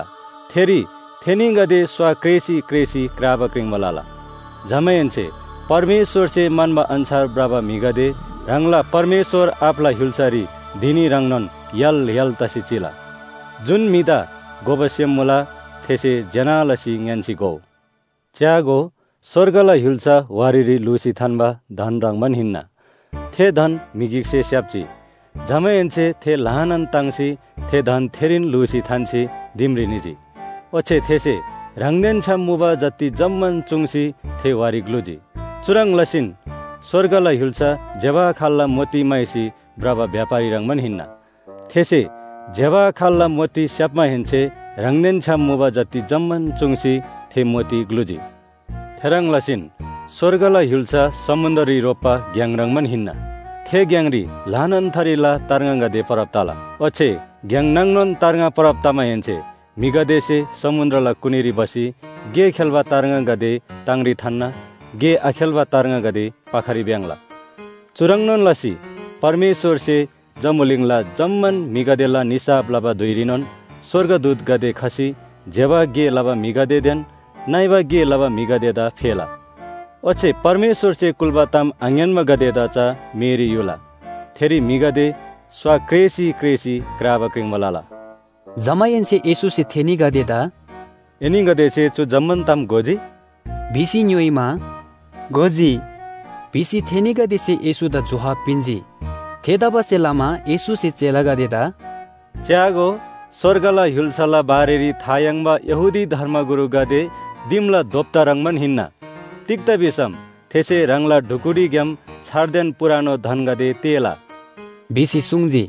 थेनी गदे स्वा क्रेसी क्राबक्रिङ मलाला झमयन्छे परमेश्वर से मनबा अनुसार ब्राबा मिगदे रंगला परमेश्वर आपला हिल्सारी दिनी रंगनन यल तसी चिला जुन मिदा गोबस्यम मुला थेसे जनालसी ङ्यान्सी गो च्यागो स्वर्गला हिल्सा वारिरी लुसी थानबा धन रंगमन हिन्ना थे धन मिगिक्से स्याप्ची झमयन्छे थे लहानन तांसी थे धन थेरिन लुसी थान्सी दिमरी निजी ओछे थेसे रंगदेन छम मुबा जति जम्मन चुङसी थे वारी ग्लुजी चुरङ लसिन स्वर्गला हिल्सा जेबा खाल्ला मोती माइसी ब्राबा व्यापारी रंगमन हिन्ना थेसे जेबा खाल्ला मोती स्यापमा हिन्छे रंगदेन छम मुबा जति जम्मन चुङसी थे मोती ग्लुजी थेरङ लसिन स्वर्गला हिल्सा समुन्दरी रोपा ग्याङ रंगमन हिन्ना थे ग्याङरी लानन थरीला तारंगा दे परप्ताला ओछे ग्याङ नंगनन तारंगा परप्तामा हिन्छे मिगदेसे समुद्रला कुनेरी बसी गे खेलबा तारंगा गदे तांगरी थान्ना गे अखेलबा तारंगा गदे पाखरी ब्याङला चुरङनन लसी परमेश्वर से जमुलिङला जम्मन मिगदेला निसाब लबा दुइरिनन स्वर्गदूत गदे खसी जेबा गे लबा मिगदे देन नाइबा गे लबा मिगदेदा फेला ओछे परमेश्वर से कुलबाताम आङ्यानमा गदेदा चा मेरी युला थेरी मिगदे स्वा क्रेसी क्राबक्रिङ मलाला
जमायनसे येसु से थेनी गदेदा
एनी गदेसे चु जम्मन ताम गोजी
बिसी न्योइमा गोजी बिसी थेनी गदेसे येसु दा जुहा पिन्जी थेदा बसेलामा येसु से चेला गदेदा
च्यागो स्वर्गला हिल्सला बारेरी थायङबा यहुदी धर्मगुरु गदे दिमला दोप्ता रंगमन हिन्ना तिक्ता बिसम थेसे रंगला ढुकुडी ग्याम छाड्देन पुरानो धन गदे तेला
बिसी सुङजी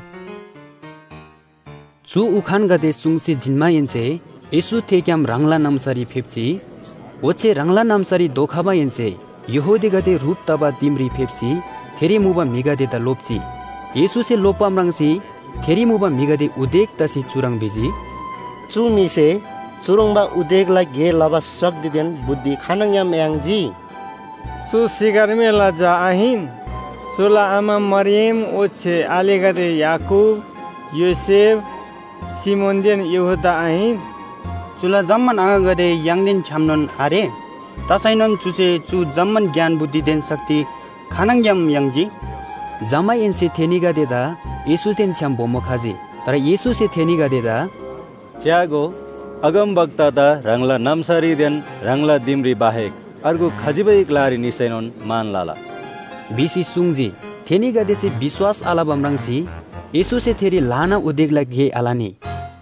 चु उखान गदे सुङसी जिन्मायनसे येसु थेक्याम रंगला नमसरी फेप्ची ओछे रंगला नमसरी दोखाबा यनसे यहुदी गदे रूप तबा तिमरी फेप्सी थेरी मुबा मिगदे द लोप्ची येसु से लोपाम रंगसी थेरी मुबा मिगदे उदेक तसी चुरङ बिजी
चु मिसे चुरङबा उदेकला गे लबा सक्दिदेन बुद्धि खानङयाम याङजी
सु सिगारमेला जा आहिन सुला आमा मरियम ओछे आलेगदे याकुब योसेफ सिमोनदेन यहुदा आहिन
चुला जम्मन आँगा गदे याङदेन छाम्नन हारे तसैनन चुसे चु जम्मन ज्ञान बुद्धि देन शक्ति खानङयाम याङजी
जमा एनसे थेनी गदेदा येसु तेन छ्याम बोमो खाजी तर येसु से थेनी गदेदा
च्यागो अगम वक्ता दा रंगला नमसरी देन रंगला दिमरी बाहेक अर्गु खजिबै ग्लारी निसैनन मान लाला
बिसी सुङजी थेनी गदेसे विश्वास आला बमरंगसी येसु से थेरी लाना उदेगला गे आलानी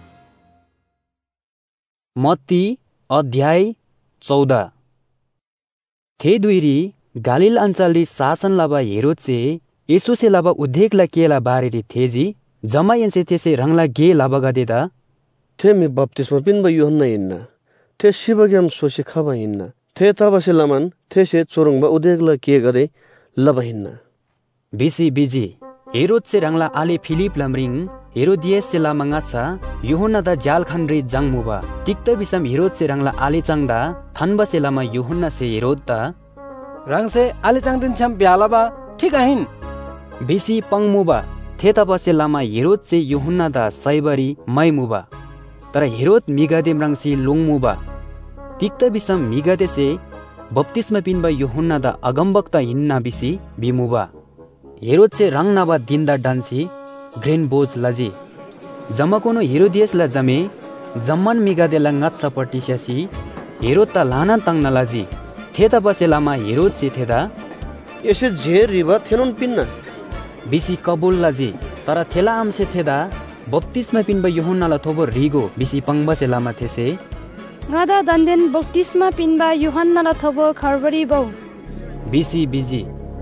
मत्ती अध्याय 14 थे दुईरी गालिल अञ्चलरी शासन लबा हेरोदसे येसु से लबा उदेगला केला बारेरी थेजी जमायनसे थेसे रंगला गे लबा गदेदा
थे मी बप्तिस्मा पिनबा यूहन्ना हिन्ना थे शिवग्याम सोसी खबा हिन्ना थे तबसे लमन थे से चोरंगबा उदेगला के गदे लबा हिन्ना
बिसी बिजी हेरोद से रंगला आले फिलिप लमरिंग हेरोदियस से लामंगाचा यूहन्ना दा जाल खंड्री जंग मुबा तिक्ता बिसम हेरोद से रंगला आले चंगदा थनबा से लामा यूहन्ना से हेरोद दा
रंग से आले चंग दिन छम ब्यालाबा ठीक आहिन
बिसी पंग मुबा थे तबसे लामा हेरोद से यूहन्ना दा साइबरी मै मुबा तर हेरोद मिगादे रंगसी लोंग मुबा तिक्ता बिसम मिगादे से बप्तिस्मा पिनबा यूहन्ना दा अगमबक्ता हिन्ना बिसी बिमुबा हेरोद से रंग नाबा दिनदा डान्सी ग्रेन बोज लजी जमकोनो हेरोदियसला जमे जम्मन मिगादेला ngатsa पटिस्यासी हेरोद ता लाना तंग नलाजी थेता बसेलामा हेरोद से थेदा
यसे जे रिबा थेनोन पिन्ना
बिसी कबुल लजी तर थेला आमसे थेदा बप्तिस्मा पिनबा यूहन्नाला थोबो रिगो बिसी पंगबसेलामा थेसे
ngada danden baptisma pinba यूहन्नाला थोबो खरबरी बौ
बिसी बिजी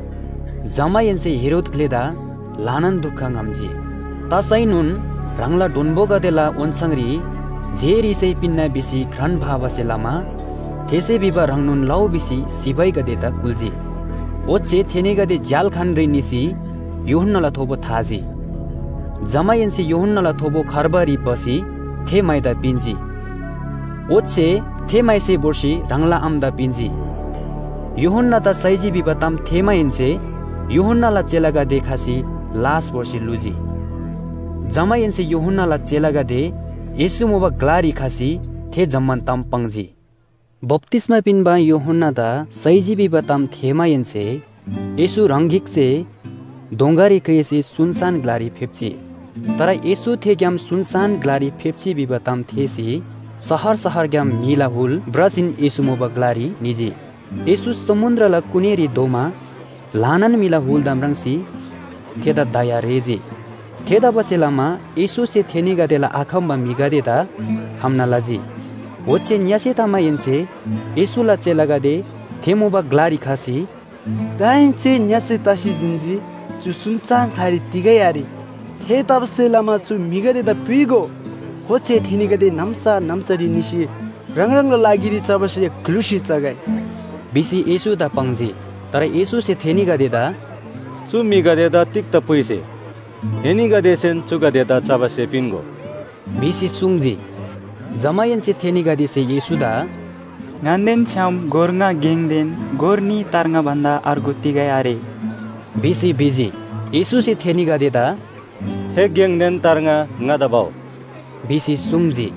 जमायनसे हेरोद ग्लेदा लानन दुखा ngamji तासैनुन रंगला डोनबोगा देला ओनसंगरी जेरी से पिन्ना बिसी घ्रन भावसेलामा थेसे बिबा रंगनुन लाउ बिसी सिबाई गदेता कुलजी ओचे थेने गदे जाल खानरी निसी यूहन्नाला थोबो थाजी जमायनसे यूहन्नाला थोबो खरबरी बसी थे माइदा पिन्जी ओचे थे माइसे बोर्सी रंगला आमदा पिन्जी यूहन्ना ता सैजी बिबताम थे माइनसे यूहन्नाला चेलागा देखासी लास बोर्सी लुजी जमायनसे यूहन्नाला चेलागा दे येसु मोबा ग्लारी खासी थे जम्मन ताम पंगजी बप्तिस्मा पिनबा यूहन्ना दा सैजी बिबताम थे माइनसे येसु रंगिक से दोंगारी क्रेसी सुनसान ग्लारी फेप्ची तर येसु थे ग्याम सुनसान ग्लारी फेप्ची बिबताम थेसी सहर सहर ग्याम मिला हुल ब्रसिन येसु मोबा ग्लारी निजी येसु समुद्रला कुनेरी दोमा लानन मिला हुल दामरंगसी थेदा दाया रेजी थेदा बसेलामा येसु से थेनिगा देला आखम्बा मिगादेदा हमनालाजी ओचे न्यासेतामा येनसे येसुला चेलागा दे थेमोबा ग्लारी खासी
दाइन से न्यासे तासी जिंजी चु सुनसान खारी तिगैयारी थे तबसेलामा चु मिगादेदा पिगो होचे थेनिगा दे नमसा नमसरी निसी रंगरंग लागिरी चबसे ग्लुसी चगाई
बिसी येसु दा पंगजी तर येसु से थेनिगा देदा
चु मिगादेदा तिक्ता पुइसे हेनिगा देसेन चुगा देदा चबसे पिनगो
बिसी सुंगजी जमायन से थेनिगा देसे येसुदा
नान्देन छाम गोरंगा गेंगदेन गोरनी तारंगा भन्दा अर्को तिगाई आरे
बिसी बिजी येसु से थेनिगा देदा
हे गेंगदेन तारंगा ngada बाउ
बिसी सुंगजी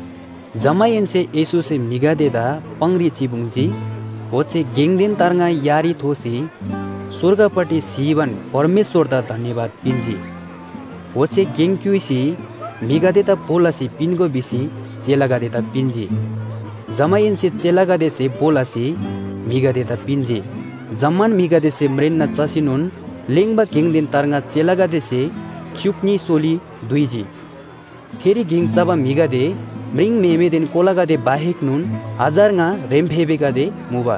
जमायन से येसु से मिगा देदा पंगरी चिबुंगजी होचे गेंगदेन तारंगा यारी थोसी स्वर्गपट्टि सीवन परमेश्वर दा धन्यवाद पिन्जी होचे गेंग्क्युसी मिगा देता बोलासी पिनको बिसी चेलागा देता पिन्जी जमायन से चेलागा देसे बोलासी मिगा देता पिन्जी जम्मन मिगा देसे मरेन्ना चसिनुन लेंगबा गेंगदेन तारंगा चेलागा देसे चुक्नी सोली दुईजी थेरी गेंगचाबा मिगा दे मृंग मेमेदेन कोलागा दे बाहेक नुन हजारंगा रेमफेबेगा दे मुबा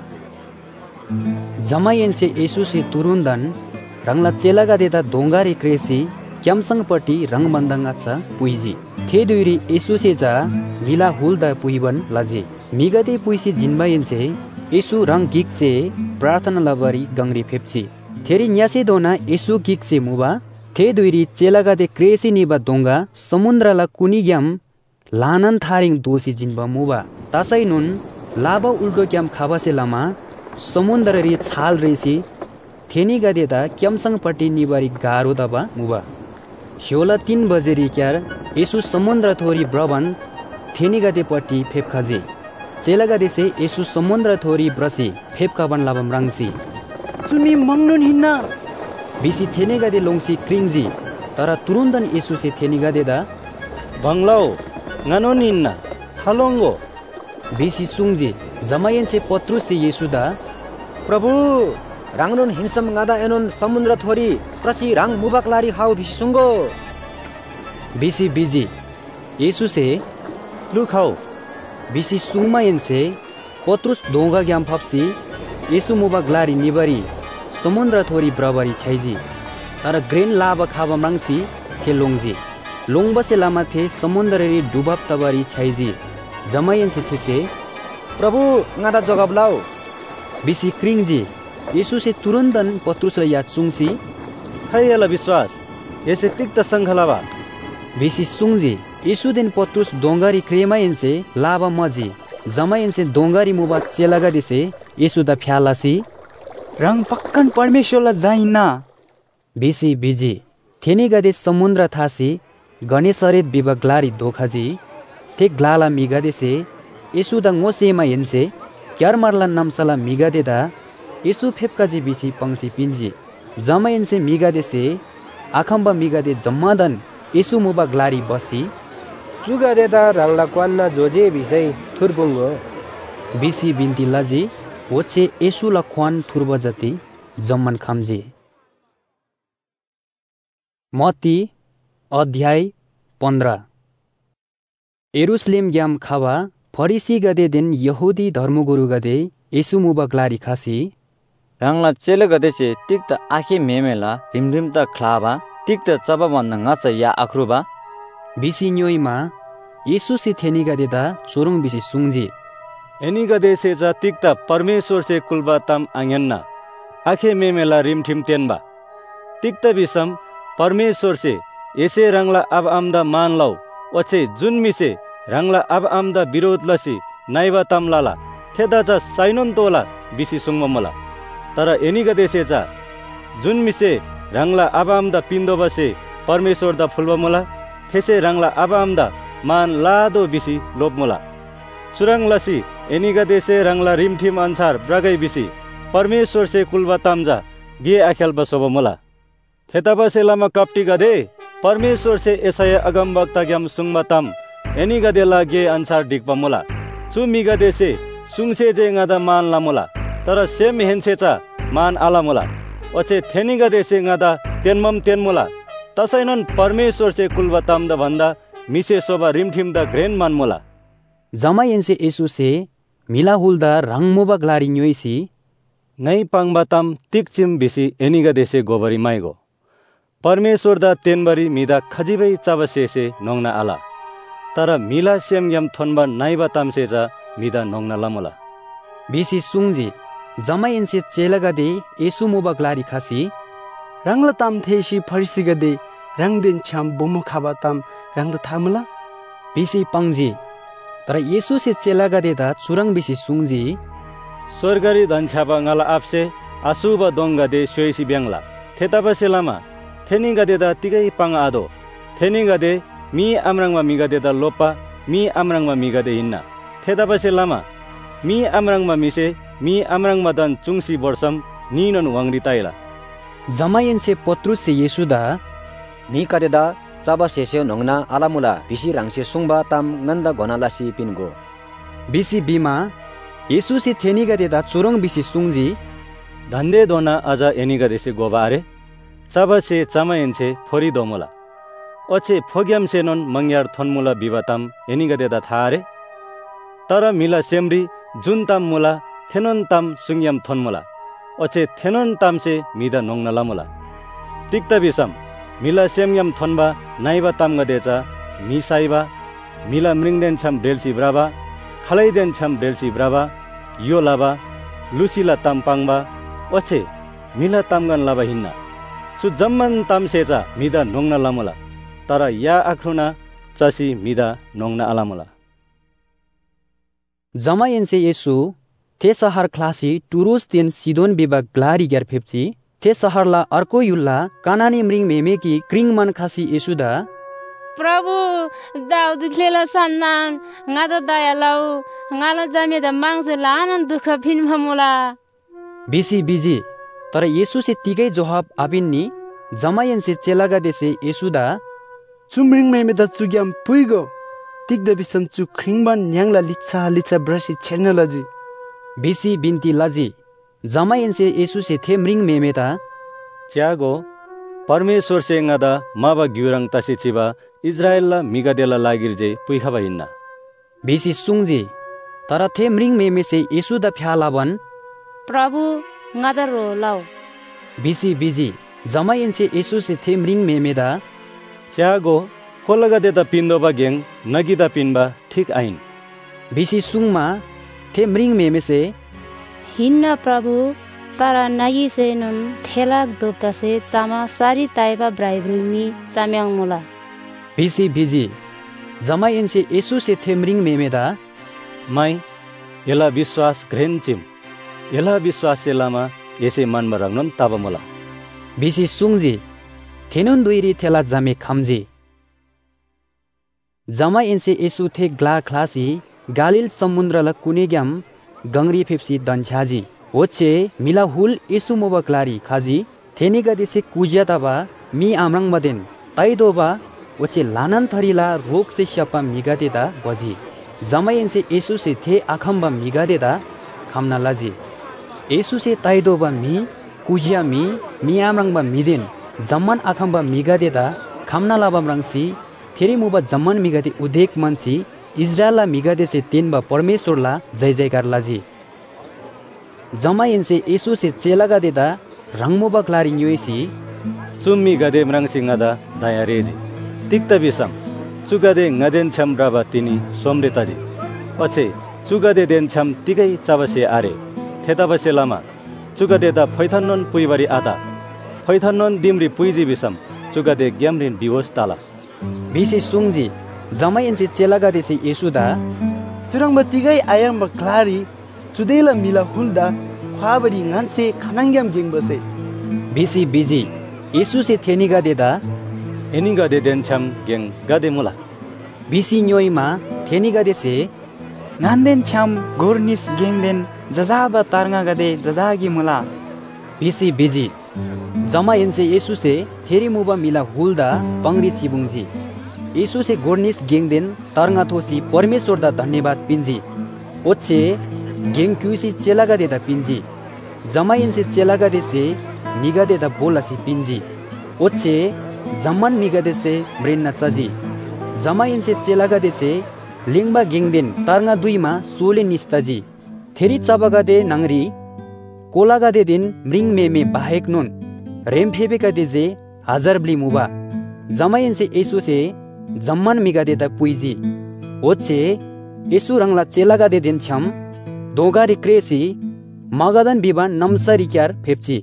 जमायन से येसु से तुरुंदन रंगला चेलागा देता दोंगारी क्रेसी क्यामसंग पट्टी रंग बंदंगा चा पुइजी थे दुइरी येसु से जा मिला हुलदा पुइबन लाजी मिगदे पुइसी जिनबायन से येसु रंग गिक से प्रार्थना लबरी गंगरी फेप्ची थेरी न्यासे दोना येसु गिक से मुबा थे दुइरी चेलागा दे क्रेसी निबा दोंगा समुद्रला कुनिग्याम लानन थारिङ दोसी जिनबा मुबा तासै नुन लाबा उल्टो क्याम खाबासे लामा समुद्र री छाल रेसी थेनी गदेदा क्यामसंग पट्टी निबारी गारो दबा मुबा श्योला 3 बजेरी क्यार येसु समुद्र थोरी ब्रबन थेनी गदे पट्टी फेपखाजे चेला गदेसे येसु समुद्र थोरी ब्रसी फेपकाबन लाबम रंगसी
सुनी मंगनुन हिन्ना
बिसी थेनी गदे लोंसी क्रिंगजी तर तुरुन्दन येसु से थेनी गदेदा
बंगलाओ nganoninna halongo
बिसी सुंगजी जमायन से पत्रुस से येसुदा
प्रभु रांगनुन हिंसम ngada एनुन समुद्र थोरी प्रसी रांग मुबाकलारी हाउ बिसी सुंगो
बिसी बिजी येसु से
लुखाओ
बिसी सुंगमायन से पत्रुस दोंगा ग्याम फप्सी येसु मुबाकलारी निबरी समुद्र थोरी ब्रबरी छैजी तर ग्रेन लाबा खाबा मांगसी खेलोंगजी लोंबसे लामा थे समुद्र री डुबाब तबारी छाइजी जमायन से थे से
प्रभु ngada jogab lau
बिसी क्रिंगजी यीशु से तुरंतन पत्रुस र या चुंगसी
हायला विश्वास येसे तिक्त संघलावा
बिसी सुंगजी यीशु दिन पत्रुस दोंगारी क्रेमायन से लावा मजी जमायन से दोंगारी मुबा चेलागा दिसे यीशु द फ्यालासी
रंग पक्कन परमेश्वरला जाइना
बिसी बिजी थेनी गदे समुद्र थासी गणेशरेत विभागलारी धोखाजी थे ग्लाला मिगादे से यीशु द ngosema yense क्यारमारला नमसला मिगादे दा यीशु फेपकाजी बिसी पंगसी पिंजी जमायन से मिगादे से आखम्बा मिगादे जम्मादन यीशु मुबा ग्लारी बसी
चुगादे दा रांगला क्वान्ना जोजे बिसै थुरपुंगो
बिसी बिन्ती लाजी वचे यीशु ला क्वान थुरब जति जम्मन खामजी मत्ती अध्याय 15 यरूशलेम ग्याम खावा फरिसी गदे दिन यहुदी धर्मगुरु गदे यीशु मुबगलारी खासी
रंगला चेले गदे से तिक्त आखे मेमेला रिमरिम त खलाबा तिक्त चबा बन्न ngच या आख्रुबा
बिसी न्योइमा यीशु से थेनी गदे दा चोरुङ बिसी सुङजी
एनी गदे से जा तिक्त परमेश्वर से कुलबा तम आंगन्ना आखे मेमेला रिमठिम तेनबा तिक्त बिसम परमेश्वर से ऐसे रंगला अब आमदा मान लाओ वचे जुन मिसे रंगला अब आमदा विरोध लसी नाइबा तमलाला थेदा जा साइनोन तोला बिसी सुङम मला तर एनी गदे से जा जुन मिसे रंगला अब आमदा पिन्दो बसे परमेश्वर दा फुलबा मला थेसे रंगला अब आमदा मान लादो बिसी लोप मला चुरंग लसी एनी गदे से रंगला रिमठिम अनुसार ब्रगै बिसी परमेश्वर से कुलबा तमजा गे आखेल बसोब मला थेताबसे लामा कप्टी गदे परमेश्वर से एसाय अगम वक्ता ग्याम सुङबा तम एनी गदे ला गे अनुसार डिकबा मला चु मी गदे से सुङसे जे ngada मान ला मला तर सेम हेनसे चा मान आला मला ओचे थेनी गदे से ngada तेनमम तेन मला तसैनन परमेश्वर से कुलबा तम द भन्दा मिसे सोबा रिमठिम द ग्रेन मान मला
जमायन से यीशु से मिला हुलदा रंगमुबा ग्लारी न्योइसी
नै पाङबा तम तिकचिम बिसी एनी गदे से गोबरी माइगो परमेश्वर दा तेनबरी मिदा खजिबै चाबसे से नोंगना आला तर मिला सेम यम थोनबा नाइबा तामसे जा मिदा नोंगना लामला
बिसी सुङजी जमायन से चेलगदे यीशु मुबा ग्लारी खासी
रंगला ताम थेसी फरिसी गदे रंगदेन छाम बोमो खाबा ताम रंग थामला
बिसी पंगजी तर यीशु से चेलगदे दा चुरंग बिसी सुङजी
स्वर्गरी धनछापा ngala आपसे आसुबा दोंगदे सोइसी ब्याङला थेताबसे लामा थेनी गदे दा तिगै पाङ आदो थेनी गदे मी आमराङमा मिगदे दा लोपा मी आमराङमा मिगदे हिन्ना थेताबसे लामा मी आमराङमा मिसे मी आमराङमा दन चुङसी वर्षम नीनन वाङरी ताइला
जमायन से पत्रुस से यीशु दा
नी कदे दा चाबा सेसे नोंगना आलामुला बिसी रांगसे सुङबा ताम nganda गनालासी पिनगो
बिसी बिमा यीशु से थेनी गदे दा चुरंग बिसी सुङजी
धन्दे दोना अजा एनी गदे से गोबारे चाबा से चमायन से फोरी दोमला ओचे फोग्याम से नन मंग्यार थोनमुला बिबाताम एनी गदे दा थारे तर मिला सेमरी जुन ताम मुला थेनन ताम सुङयाम थोनमुला ओचे थेनन ताम से मिदा नोंगना लामुला तिक्ता बिसम मिला सेमयाम थोनबा नाइबा ताम गदेचा मिसाइबा मिला मृङदेन छम बेलसी ब्राबा खलैदेन छम बेलसी ब्राबा यो लाबा लुसीला ताम पाङबा ओचे मिला तामगन लाबा हिन्ना चु जम्मन ताम सेचा मिदा नोंगना लामुला तर या आख्रुना चसी मिदा नोंगना आलामुला
जमायन से यीशु थे सहर क्लासी टुरुस तेन सिदोन विभाग ग्लारी ग्यार फेप्ची थे सहरला अर्को युल्ला कानानी मृङ मेमेकी क्रिङमन खासी यीशु दा
प्रभु Daud खलेला सन्नान ngada daya lau ngala jame da mangse lanan दुख फिनमा मुला
बिसी बिजी तर यीशु से तिगै जवाब आबिन्नी जमायन से चेलागा देसे यीशु दा
चुमृङ मेमे दा चुग्याम पुइगो तिग द बिसम चु खृङबन न्याङला लिच्छा ब्रसी छेनलजी
बिसी बिन्ती लाजी जमायन से यीशु से थे मृङ मेमे दा
च्यागो परमेश्वर से ngada माबा ग्युरङ तासी चिबा इजरायलला मिगादेला लागिरजे पुइखाबा हिन्ना
बिसी सुङजी तर थे मृङ मेमे से यीशु दा फ्यालावन
प्रभु ngada रो लाउ
बिसी बिजी जमायन से यीशु से थे मृङ मेमे दा
च्यागो कोलगदे त पिन्दोबा गेङ नगिदा पिनबा ठीक आइन
बिसी सुङमा थे मृङ मेमेसे
हिन्न प्रभु तारा नागी से नुन थेलाक दोप्ता से चामा सारी ताइबा ब्राइब्रुनी चाम्याङ मोला
बिसी बिजी जमा इनसे येसु से थे मृङ मेमेदा
माई एला विश्वास घ्रेन चिम एला विश्वास सेलामा येसे मनमा रंगन ताबा मोला
बिसी सुङजी थेनुन दुइरी थेला जामे खम्जी जमा इनसे येसु थे ग्ला क्लासी गालिल समुद्रला कुनेग्याम गंगरी फेप्सी दन्छाजी ओछे मिला हुल येसु मोबक्लारी खाजी थेनेगा देसे कुजियाताबा मी आम्राङ मदेन ताइदोबा ओछे लानन थरीला रोग से शपा मिगादेदा बजी जमायन से येसु से थे आखम्बा मिगादेदा खामना लाजी येसु से ताइदोबा मी कुजिया मी आम्राङबा मिदेन जम्मन आखम्बा मिगादेदा खामना लाबाम रंगसी थेरी मुबा जम्मन मिगादे उदेक मनसी इजरायलला मिगादे से तेनबा परमेश्वरला जय जयकार लाजी जमायन से येसु से चेलागा देदा रंगमुबा क्लारी न्युएसी
चुम्मी गदे मरंगसिंगादा दायारेजी तिक्ता बिसम चुगादे ngदेन छम ब्राबा तिनी सोमरेताजी पछि चुगादे देन छम तिगै चाबसे आरे थेताबसे लामा चुगादे दा फैथनन पुइबारी आदा फैथनन दिमरी पुइजी बिसम चुगादे ग्यामरिन बिवस ताला
बिसे सुङजी जमायन से चेलागा देसे येसुदा
चुरंगबा तिगै आयामबा क्लारी चुदेला मिला हुलदा ख्वाबरी nganse खानांग्याम गेंबसे
बिसी बिजी येसु से थेनिगा देदा
एनिगा दे देन छम गें गादे मुला
बिसी न्योइमा थेनिगा देसे
नान्देन छम गोरनिस गेंदेन जजाबा तारंगा गदे जजागी मुला
बिसी बिजी जमायन से येसु से थेरी मुबा मिला हुलदा पंगरी चिबुङजी येसु से गोरनिस गेंदेन तारंगा थोसी परमेश्वर दा धन्यवाद पिन्जी ओछे गेंग क्यूसी चेलागा देदा पिन्जी जमायन से चेलागा देसे मिगा देदा बोलासी पिन्जी ओछे जम्मन मिगा देसे ब्रेन्ना चाजी जमायन से चेलागा देसे लिंगबा गेंगदेन तारंगा दुईमा सोले निस्ताजी थेरी चाबागा दे नंगरी कोलागा दे दिन मृङ मेमे बाहेक नुन रेमफेबेका देजे हजार ब्ली मुबा जमायन से येसु से जम्मन मिगा देदा पुइजी ओछे येसु रंगला चेलागा दे दिन छम दोगारी क्रेसी मगदन बिबान नमसरी क्यार फेप्ची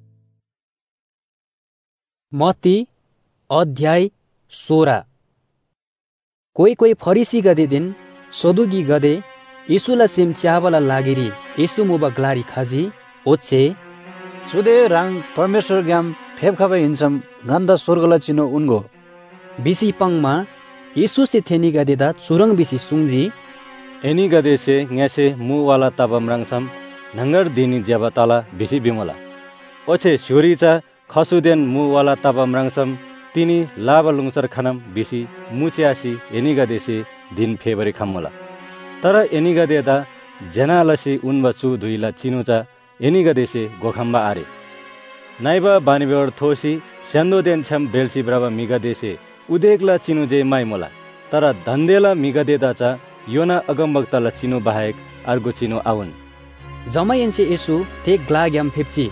मती अध्याय 16 कोही फरिसी गदे दिन सदुगी गदे येसुला सेम च्याबला लागिरी येसु मुबा ग्लारी खाजी ओछे
सुदे राङ परमेश्वर ग्याम फेपखाबा हिन्छम गन्दा स्वर्गला चिनो उनको
बिसी पंगमा येसु से थेनी गदेदा चुरंग बिसी सुङजी
एनी गदे से ङ्यासे मुवाला ताबम रंगसम नंगर दिनी ज्याबाताला बिसी बिमला ओछे स्योरीचा खसुदेन मुवाला ताबम रंगसम तिनी लाबा लुङसर खनम बिसी मुच्यासी एनी गदे से दिन फेबरी खमला तर एनी गदे दा जनालसी उनबा चु दुइला चिनुचा एनी गदे से गोखम्बा आरे नाइबा बानीबेवर थोसी स्यान्दो देन छम बेलसी ब्राबा मिगदे से उदेकला चिनु जे माइमला तर धन्देला मिगदे दाचा योना अगमबक्ताला चिनो बाहेक अर्गो चिनो आउन
जमायन से येसु थे ग्लाग्याम फेप्ची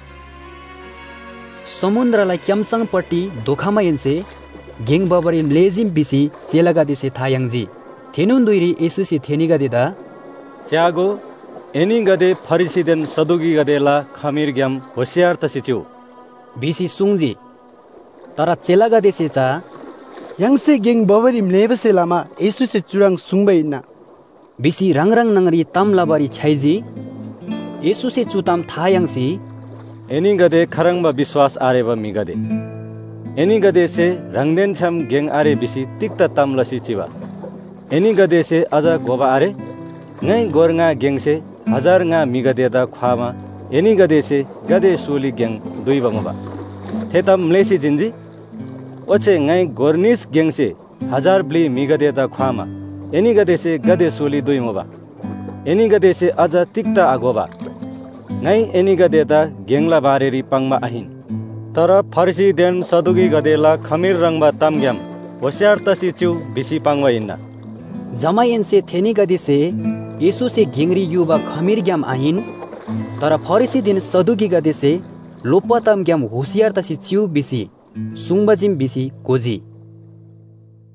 समुद्रलाई क्यामसङ पट्टी दोखामा यन्से गेङ बबरी लेजिम बिसी चेलागा देसे थायांगजी थेनुन दुइरी येसु से थेनिगा देदा
च्यागो एनी गदे फरिसीदेन सदुगी गदेला खमीर ग्याम होशियार तसिच्यु
बिसी सुङजी तर चेलागा देसे चा
यंगसे गेङ बबरी मलेबसे लामा येसु से चुरंग सुङबैना
बिसी रंगरंग नंगरी तमलाबरी छैजी येसु से चुताम थायांगसी
एनी गदे खरंगबा विश्वास आरेबा मिगदे एनी गदे से रंगदेन छम गेङ आरे बिसी तिक्ता तमलसी चिवा एनी गदे से अजा गोबा आरे ngै गोरङा गेङ से हजार nga मिगदेदा ख्वामा एनी गदे से गदे सोली गेङ दुई बमबा थेतम मलेसी जिन्जी ओछे ngै गोरनिस गेङ से हजार ब्ली मिगदेदा ख्वामा एनी गदे से गदे सोली दुई मोबा एनी गदे से अजा तिक्ता आगोबा ngै एनी गदेदा गेङला बारेरी पंगमा आहिन तर फरिसी देन सदुगी गदेला खमीर रंगबा तामग्याम होशियार तसी च्यु बिसी पांगवा इन्ना
जमायन से थेनी गदे से येसु से गेङरी युवा खमीर ग्याम आहिन तर फरिसी दिन सदुगी गदे से लोपताम ग्याम होशियार तसी च्यु बिसी सुङबजिम बिसी कोजी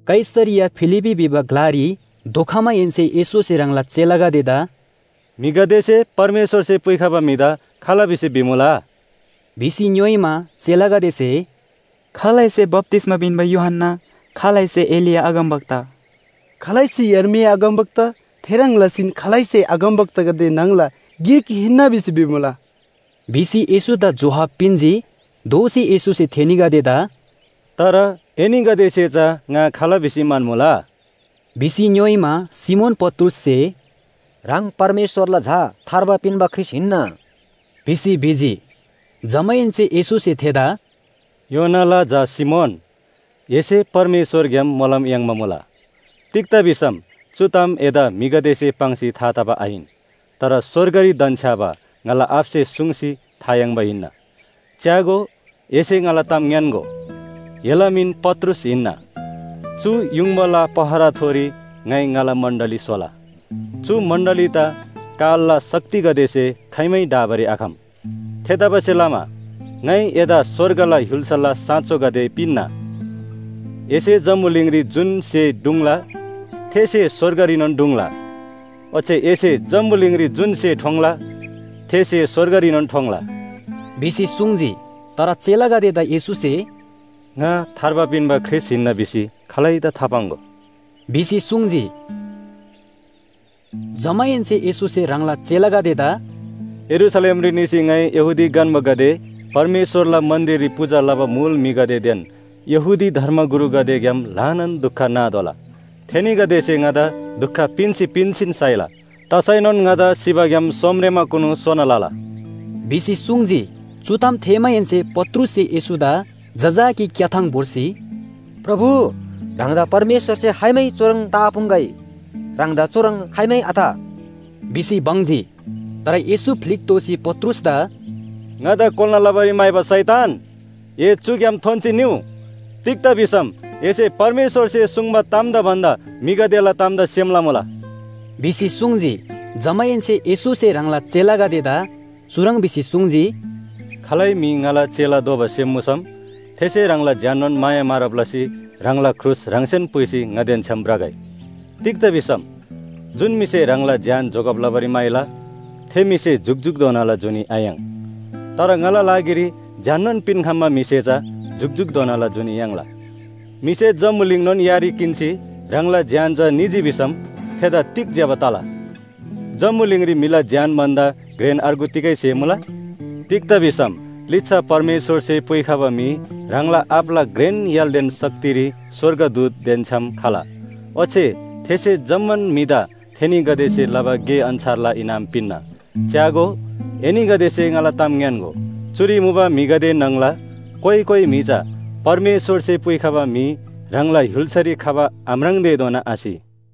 कैसरिया फिलिपी बिबा ग्लारी दोखामा एनसे येसु से रंगला चेलागा देदा
मिगदे से परमेश्वर से पुइखाबा मिदा खाला बिसे बिमुला
बिसी न्योइमा चेलागा देसे
खालाई से बप्तिस्मा बिनबा यूहन्ना खालाई से एलिया अगमवक्ता
खालाई से यर्मिया अगमवक्ता थेरंग लसिन खालाई से अगमवक्ता गदे नंगला गिक हिन्ना बिसे बिमुला
बिसी येसु दा जोहा पिन्जी दोसी येसु से थेनिगा देदा
तर एनिगा देसेचा nga खाला बिसी मानमुला
बिसी न्योइमा सिमोन पत्रुस से
राङ परमेश्वरला झा थार्बा पिनबा ख्रिस हिन्ना
बिसी बिजी जमैन से येसु से थेदा
योनाला झा सिमोन येसे परमेश्वर ग्याम मलम यांगमा मुला तिक्ता बिसम चुताम एदा मिगदेसे पांसी थाताबा आइन तर स्वर्गरी दन्छाबा ngala आपसे सुंगसी थायांगबा हिन्ना च्यागो येसे ngala ताम न्यानगो यलामिन पत्रुस हिन्ना चु युङबला पहरा थोरी ngai ngala मण्डली सोला चु मण्डली ता कालला शक्ति गदेसे खैमै डाबरी आखम थेताबसे लामा ngai एदा स्वर्गला हिलसला साँचो गदे पिन्ना एसे जमुलिङरी जुन से डुङला थेसे स्वर्गरिनन डुङला अचे एसे जमुलिङरी जुन से ठोङला थेसे स्वर्गरिनन ठोङला
बिसी सुङजी तर चेलागा देदा येसु से
nga थार्बा पिनबा ख्रिस हिन्ना बिसी खलै ता थापांगो
बिसी सुङजी जमायन से येसु से रंगला चेलागा देदा
यरुशलेम रि निसी ngai यहुदी गन्म गदे परमेश्वरला मन्दिरी पूजा लब मूल मिगदे देन यहुदी धर्म गुरु गदे ग्याम लानन दुःख ना दोला थेनी गदे से ngada दुःख पिन्सिन साइला तसैनन ngada शिव ग्याम सोमरेमा कुनु सोनलाला
बिसी सुङजी चुताम थेमायन से पत्रुस से येसुदा जजा की क्याथाङ बोर्सी
प्रभु राङदा परमेश्वर से हाइमै चोरङ तापुङ्गाई राङदा चोरङ हाइमै आता
बिसी बङजी तर येसु फ्लिक्तोसी पत्रुस दा
ngada kolna labari माइबा शैतान ये चुग्याम थोन्ची न्यू तिक्ता बिसम एसे परमेश्वर से सुङबा ताम्दा भन्दा मिगदेला ताम्दा सेमला मोला
बिसी सुङजी जमायन से येसु से रंगला चेलागा देदा सुरङ बिसी सुङजी
खलै मिङला चेला दोबा सेमुसम थेसे रंगला ज्यानन माया मारबलासी रंगला क्रुस रंगसेन पुइसी ngदेन छमब्रागाई तिक्ता बिसम जुन मिसे रंगला ज्यान जोगबलाबरी माइला थे मिसे जुगजुग दोनाला जुनी आयाङ तर ngala लागिरी ज्यानन पिनखाममा मिसेचा जुगजुग दोनाला जुनी यांगला मिसे जमुलिङनन यारी किन्सी रंगला ज्यान ज निजी बिसम थेदा तिक ज्याबताला जमुलिङरी मिला ज्यान भन्दा ग्रेन अर्गुतिकै सेमुला तिक्ता बिसम लिच्छा परमेश्वर से पुइखाबा मी रंगला आपला ग्रेन यालदेन शक्तिरी स्वर्गदूत देनछम खाला अछे थेसे जम्मन मिदा थेनी गदेसे लबा गे अन्सारला इनाम पिन्ना च्यागो एनी गदेसे ngala ताम न्यानगो चुरी मुबा मिगदे नंगला कोई मिजा परमेश्वर से पुइखाबा मी रंगला हिलसरी खाबा आम्रङ दे दोना आसी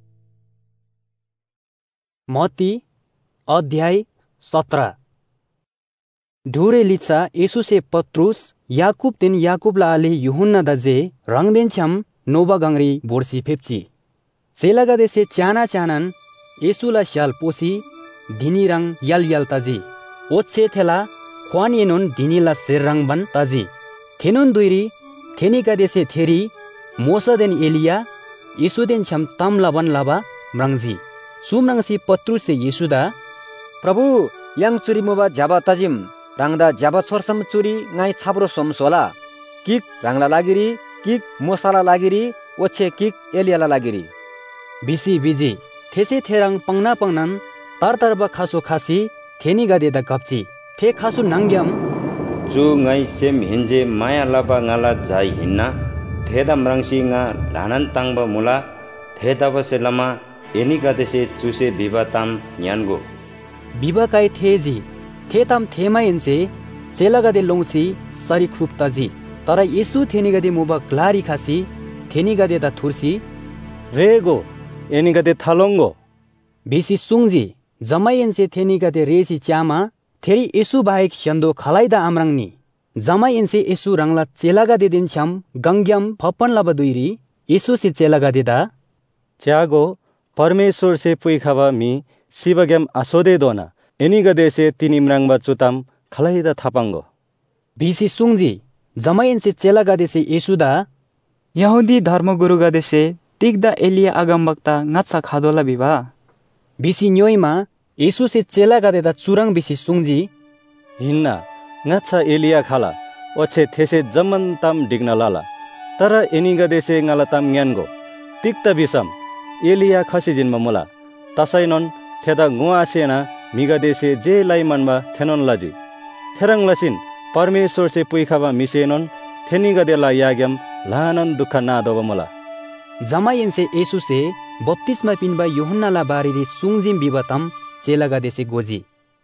मत्ती अध्याय 17 ढुरे लिच्छा येसु से पत्रुस याकुब तेन याकुबला आले युहन्ना दजे रंगदेन छम नोबा गंगरी बोर्सी फेप्ची सेलागा देसे चाना चानन येसुला शाल पोसी दिनी रंग याल ताजी ओत्से थेला ख्वान येनोन दिनीला सेर रंग बन ताजी थेनोन दुइरी थेनिका देसे थेरी मोसा देन एलिया येसु देन छम तम लबन लबा म्रंगजी सुमरंगसी पत्रुस से येसुदा
प्रभु yang चुरी मुबा जाबा ताजिम राङदा जाबा छोरसम चुरी ngai छाब्रो सोमसोला किक राङला लागिरी किक मोसाला लागिरी ओछे किक एलियाला लागिरी
बिसी बिजी थेसे थेरङ पंगना पंगनन तरतरबा खासो खासी थेनी गदेदा कप्ची थे खासु नंग्याम
जु ngai सेम हिन्जे माया लबा ngala जाई हिन्ना थेदा म्रंगसी nga लानन तांगबा मुला थेदा बसे लमा एनी गदेसे चुसे बिबाताम न्यानगो
बिबाकाई थेजी थेताम थेमायनसे चेलागदे लोंसी सरी ख्रुप्ताजी तर येसु थेनीगदे मुबा ग्लारी खासी थेनीगदे दा थुर्सी
रेगो एनीगदे थालोंगो
बेसी सुङजी जमायनसे थेनीगदे रेसी च्यामा थेरी येसु बाहेक शन्दो खलाइदा आम्रङनी जमायनसे येसु रंगला चेलागदे दिनछम गंग्याम फपन लबा दुइरी येसु से चेलागदे दा
च्यागो परमेश्वर से पुइखाबा मी शिवग्याम आसोदे दोना एनीगदे से तिनिम्राङबा चुताम खलाइदा थापांगो
बिसी सुङजी जमायनसे चेलागदे से येसुदा
यहुदी धर्मगुरु गदेसे तिग्दा Elia अगमवक्ता ngats khadola biba
bisi nyoima yesu se chela gadeda churang bisi sungji
hinna ngatsa elia khala oche these zaman tam digna lala tara eniga dese ngala tam nyango tikta bisam elia khasijin mamula tasainon theda ngua sena miga dese je laimanba thenon laji therang lasin परमेश्वर से पुइखाबा मिसेनन थेनिगा देला याग्यम लानन दुख ना दोबमला
जमायनसे येसुसे बप्तिस्मा पिनबा यूहन्नाला बारिरी सुङजिम बिबतम चेलागा देसे गोजी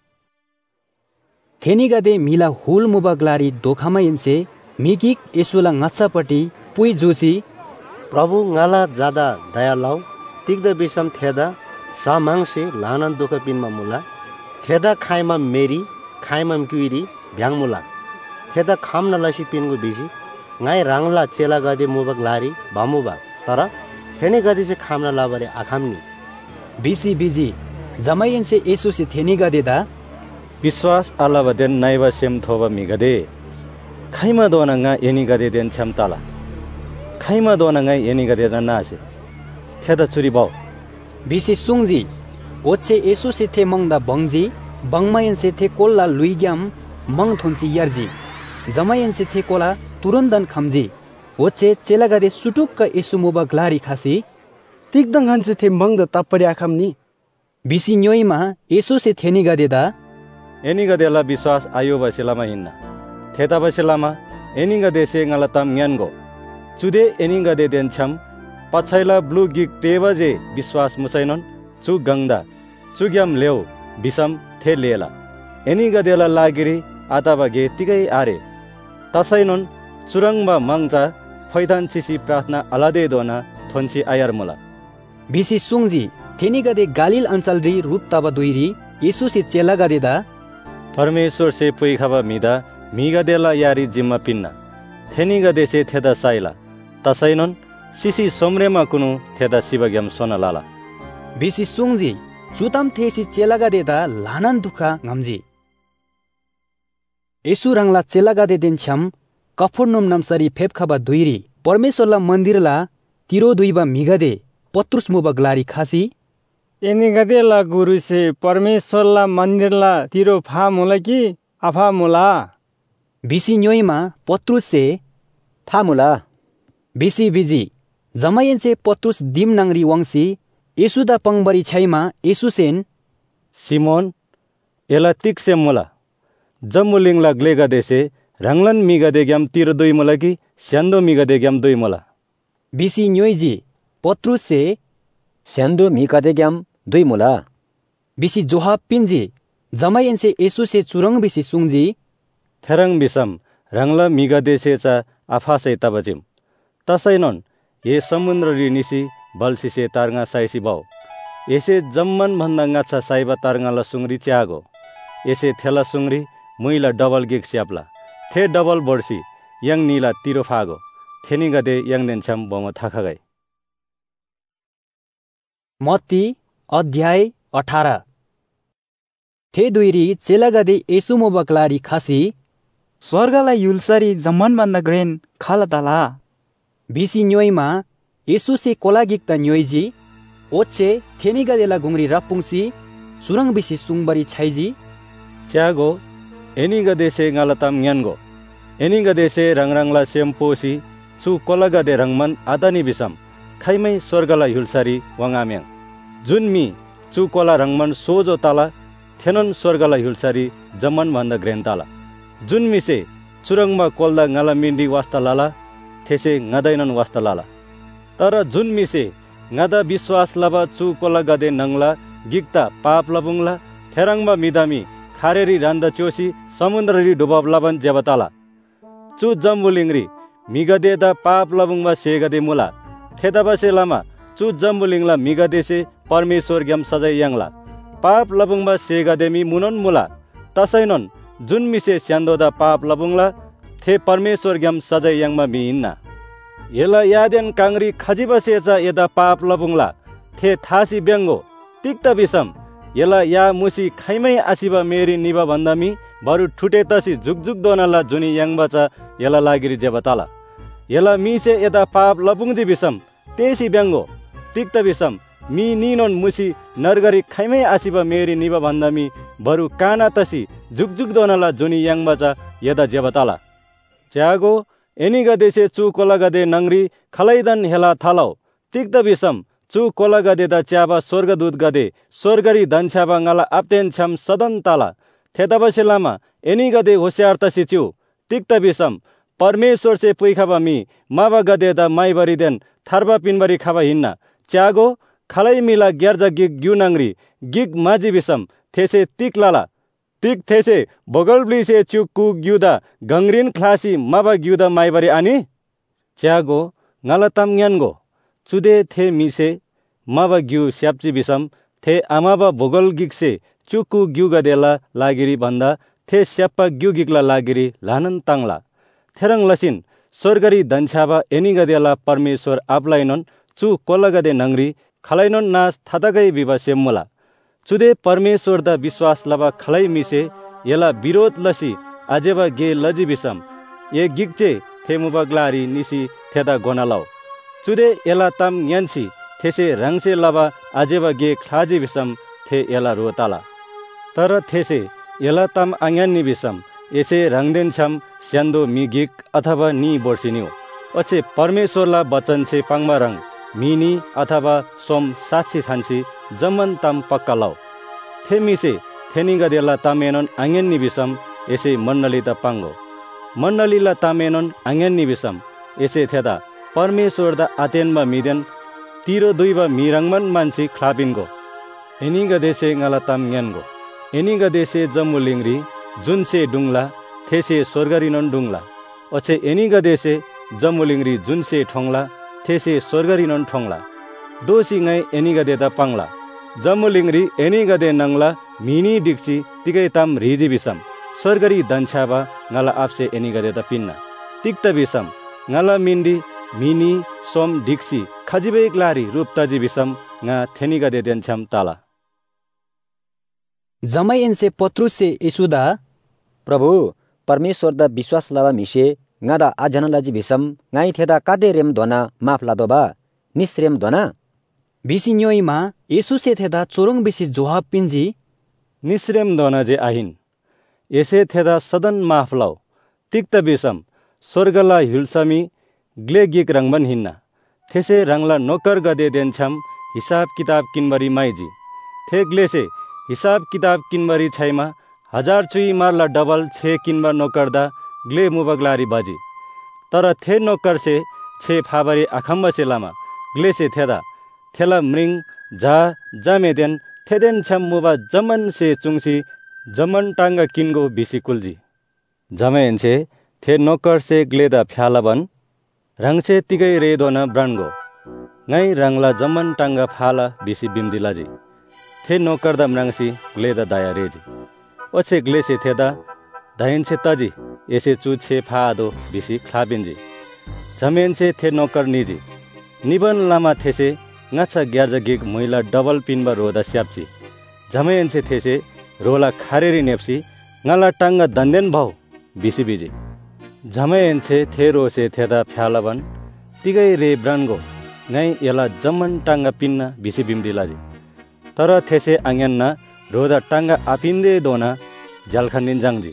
थेनिगा दे मिला हुल मुबगलारी दोखामायनसे मिकिक येसुला ngachapati पुइ जोसी
प्रभु ngala ज्यादा दया लाउ तिग्दा बिसम थेदा सामाङसे लानन दुख पिनमा मुला थेदा खाइमा मेरी खाइमा क्युरी भ्याङमुला थेदा खाम नलसी पिनको बिसी ngai rangla chela gade mubak lari bamuba tara theni gade se khamna labare akhamni
bisi biji jamayen se yesu se theni gade da
विश्वास आलाबा देन नाइबा सेम थोबा मिगदे खाइमा दोना nga eni gade den chamtala खाइमा दोना nga eni gade da nase थेदा चुरी बाउ
bisi sungji oche yesu se the mangda bangji bangmayen se the kolla luigyam mang thonchi yarji जमायन से थे कोला तुरंदन खमजी ओचे चेलागादे सुटुक्क येसु मोबा ग्लारी खासी
तिग्दंगन से थे मंग द तपरिया खमनी
बिसी न्योइमा येसु से थेनी गदेदा
एनी गदेला विश्वास आयो बसेलामा हिन्ना थेता बसेलामा एनी गदे से ngalatam nyango चुदे एनी गदे देन छम पछैला ब्लू गिक तेबजे विश्वास मुसैनन चु गंगदा चुग्याम लेउ बिसम थे लेला एनी गदेला लागिरी आताबागे तिगै आरे तसैनन चुरङमा मंगचा फैदान चिसी प्रार्थना अलादे दोना थन्सी आयर मुला
बिसी सुङजी थेनी गदे गालिल अञ्चल रि रूप तबा दुइरी येसु से चेला गदेदा
परमेश्वर से पुइखाबा मिदा मिगदेला यारी जिम्मा पिन्ना थेनी गदे से थेदा साइला तसैनन सिसी सोमरेमा कुनु थेदा शिवग्याम सोना लाला
बिसी सुङजी चुताम थेसी चेला गदेदा लानन दुखा ngам지 येसु रंगला चेलागा दे दिन छम कफरनम नमसरी फेपखाबा दुइरी परमेश्वरला मन्दिरला तिरो दुइबा मिगदे पत्रुस मुबगलारी खासी
एनी गदेला गुरु से परमेश्वरला मन्दिरला तिरो फा मुला कि आफा मुला
बिसी न्योइमा पत्रुस से
फा मुला
बिसी बिजी जमायन से पत्रुस दिम नंगरी वंशी येसुदा पंगबरी छैमा येसुसेन
सिमोन एला तिक से मुला जम्मुलिङला ग्लेगा देसे रंगलन मिगदे ग्याम तिर दुई मुला कि स्यान्दो मिगदे ग्याम दुई मुला
बिसी न्योइजी पत्रुस से
स्यान्दो मिगदे ग्याम दुई मुला
बिसी जोहाब पिन्जी जमायन से येसु से चुरंग बिसी सुङजी
थेरंग बिसम रंगला मिगदे से चा आफा से तबजिम तसैनन ये समुद्र रि निसी बल्सी से तारंगा साइसी बाउ एसे जम्मन भन्दा ngacha साइबा तारंगाला सुङरी च्यागो एसे थेला सुङरी मुइला डबल गिग स्याप्ला थे डबल बर्सी yang नीला तिरो फागो थेनी गदे yang देनछम बम थाखागै
मत्ती अध्याय 18 थे दुइरी चेला गदे येसु मोबक्लारी खासी
स्वर्गलाई युलसरी जम्मन बन्द ग्रेन खालतला
बिसी न्योइमा येसु से कोला गिक्ता न्योइजी ओचे थेनी गदेला गुंगरी रपुङसी सुरंग बिसी सुङबरी छैजी
च्यागो एनी गदे से ngalatam nyango एनी गदे से रंगरंगला सेमपोसी चु कोला गदे रंगमन आदानी बिसम खाइमै स्वर्गला हुलसारी वंगाम्याङ जुनमी चु कोला रंगमन सोजो ताला थेनन स्वर्गला हुलसारी जमन भन्दा ग्रेन ताला जुनमी से चुरङमा कोल्दा ngala मिन्डी वास्ता लाला थेसे ngदैनन वास्ता लाला तर जुनमी से ngada विश्वास लबा चु कोला गदे नंगला गिक्ता पाप लबुङला थेरङमा मिदामी खारेरी रान्दा चोसी समुद्ररी डुबाब लबन जेबताला चु जम्बुलिङरी मिगदेदा पाप लबुङमा सेगदे मुला थेदाबसे लामा चु जम्बुलिङला मिगदेसे परमेश्वर ग्याम सजाय याङला पाप लबुङमा सेगदेमी मुनन मुला तसैनन जुन मिसे स्यान्दोदा पाप लबुङला थे परमेश्वर ग्याम सजाय याङमा मिइन्ना येला यादेन कांगरी खजिबसेचा यदा पाप लबुङला थे थासी ब्याङ्गो तिक्ता बिसम येला या मुसी खाइमै आसिबा मेरी निबा भन्दामी बरु ठुटे तसी जुगजुग दोनाला जुनी याङबाचा येला लागिरी जेबताला येला मिसे यदा पाप लबुङजी बिसम तेसी ब्यांगो तिक्त बिसम मी नीनोन मुसी नरगरी खैमै आसिबा मेरी निबा भन्दा मी बरु काना तसी जुगजुग दोनला जुनी यांग बचा यदा जेबताला च्यागो एनी गदेसे चु कोला गदे नंगरी खलैदन हेला थालाउ तिक्त बिसम चु कोला गदे दा च्याबा स्वर्गदूत गदे स्वर्गरी दन्छाबा ngala apten छम सदन ताला थेतबसे लामा एनी गदे होशियार तसी च्यु तिक्त बिसम परमेश्वर से पुइखाबा मी माबा गदे दा माइबरी देन थारबा पिनबरी खाबा हिन्ना च्यागो खलै मिला ग्यार्जा गिग ग्यु नंगरी गिग माजी बिसम थेसे तिक लाला तिक थेसे बगल ब्लिसे चुक्कु ग्युदा गंगरिन खलासी माबा ग्युदा माइबरी आनी च्यागो ngala tam nyango चुदे थे मिसे माबा ग्यु स्याप्ची बिसम थे आमाबा भोगल गिगसे चुक्कु ग्यु गदेला लागिरी भन्दा थे स्याप्पा ग्यु गिगला लागिरी लानन तांगला थेरंग लसिन स्वर्गरी दन्छाबा एनी गदेला परमेश्वर आपलाइनन चु कोला गदे नंगरी खलाइनन नास थातगै बिबा सेमला चुदे परमेश्वर दा विश्वास लबा खलै मिसे यला विरोध लसी आजेबा गे लजी बिसम ये गिगचे थे मुबगलारी निसी थेदा गोनालाउ चुदे एला तम न्यान्सी थेसे रंगसे लबा आजेबा गे खलाजी बिसम थे एला रोताला तर थेसे एला तम आङ्यान्नी बिसम एसे रंगदेन छम स्यान्दो मिगिक अथवा नी बोर्सिन्यु अछे परमेश्वरला वचन छे पाङमा रंग मिनी अथवा सोम साक्षी थान्सी जमन तम पक्कालाउ थे मिसे थेनी गदेला तामेनन आङ्यान्नी बिसम एसे मण्डली त पाङ्गो मण्डलीला तामेनन आङ्यान्नी बिसम एसे थेदा परमेश्वर दा आतेनमा मिदेन तिरो दुईबा मिरंगमन मान्छे खलाबिनको एनी गदेसे ngala tam nyango एनी गदेसे जमुलिंगरी जुनसे डुंगला थेसे स्वर्गरीनन डुंगला अछे एनी गदेसे जमुलिंगरी जुनसे ठोंगला थेसे स्वर्गरीनन ठोंगला दोसी ngै एनी गदे दा पांगला जमुलिंगरी एनी गदे नंगला मिनी डिक्सी तिगै ताम रिजी बिसम स्वर्गरी दन्छाबा ngala आपसे एनी गदे दा पिन्ना तिक्त बिसम ngala मिन्डी मिनी सोम डिक्सी खजिबे ग्लारी रूपताजी बिसम nga थेनी गदे देन्छम ताला
जमैनसे पत्रुससे यसुदा
प्रभु परमेश्वर दा विश्वास लावा मिसे ngada आजनलाजी बिसम ngai थेदा कादे रेम दोना माफ लादोबा निश्रेम दोना
बिसिन्योइमा यसुसे थेदा चोरङ बिसी जोहाब पिन्जी
निश्रेम दोना जे आहिन एसे थेदा सदन माफ लाउ तिक्त बिसम स्वर्गला हिलसमी ग्लेगिक रंगबन हिन्ना थेसे रंगला नोकर गदे देन्छम हिसाब किताब किनबरी माइजी थे ग्लेसे हिसाब किताब किनबरी छैमा 1000 चुई मारला डबल छे किनबा नोकर दा ग्ले मुबगलारी बाजी तर थे नोकर से छे फाबरी आखम्बा से लामा ग्ले से थेदा थेला मृङ जा जामेदेन थेदेन छम मुबा जमन से चुङसी जमन टांगा किनको बिसी कुलजी जमेन से थे नोकर से ग्लेदा फ्यालाबन रंग से तिगै रेदोना ब्रान्गो ngै रंगला जमन टांगा फाला बिसी बिमदिलाजी थे नोकर दा मृङसी ग्लेदा दाया रेजी ओछे ग्ले से थेदा दाइन से तजी एसे चु छे फादो बिसी खलाबिन्जी जमेन से थे नोकर निजी निबन लामा थेसे ngacha ग्यार्जा गिग महिला डबल पिनबा रोदा स्याप्ची जमेन से थेसे रोला खारेरी नेप्सी ngala टांगा दन्देन भाउ बिसी बिजी जमेन से थेरो से थेदा फ्यालाबन तिगै रे ब्रान्गो ngै एला जमन टांगा पिन्ना बिसी बिमदिलाजी तर थेसे आङ्यान्ना रोदा टांगा आपिन्दे दोना जालखान्दिन जांगजी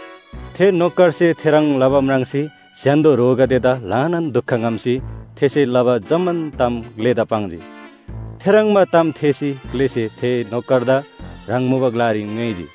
थे नोकर से थेरंग लबा म्रांगसी स्यान्दो रोगा देदा लानन दुखंगमसी थेसे लबा जमन ताम ग्लेदा पांगजी थेरंगमा ताम थेसी ग्लेसे थे नोकरदा रंग मुबगलारी ngैजी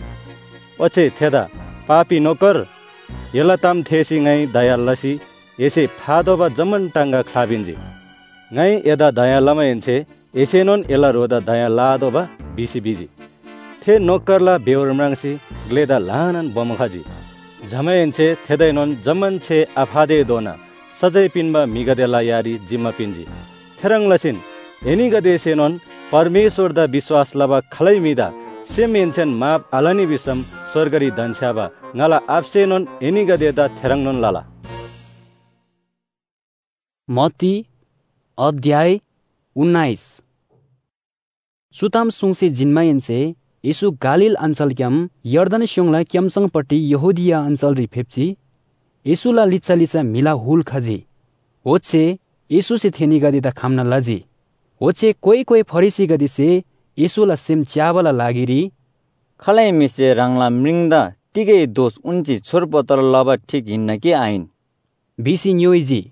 ओछे थेदा पापी नोकर यला ताम थेसी ngै दया लसी एसे फादोबा जमन टांगा खलाबिन्जी ngै एदा दया लमयन्छे एसेनोन एला रोदा दया लादोबा बिसी बिजी थे नोकरला बेवर म्रांगसी ग्लेदा लानन बमखाजी झमयन्छे थेदैनोन जमन छे आफादे दोना सजै पिनबा मिगदेला यारी जिम्मा पिन्जी थेरंग लसिन एनी गदेसेनोन परमेश्वर दा विश्वास लबा खलै मिदा सेमेन्छन माप आलानी बिसम स्वर्गरी दन्छाबा ngala आपसेनोन एनी गदेदा थेरंगनोन लाला
मत्ती अध्याय 19 सुताम सुङसे जिन्मायनसे यसु गालिल अञ्चल क्याम यर्दन स्योङला क्यामसँगपट्टि यहुदिया अञ्चल रिफेप्ची यसुला लिच्चा लिच्चा मिला हुल खजी ओछे Yesu se theni gade da khamna laji. Oche koi farisi gade se Yesu la sem chabala lagiri.
खलाइ मिसे राङला मृङ्दा तिगै दोष उन्ची छोरपत्र लबा ठिक हिन्न कि आइन
बिसी न्योइजी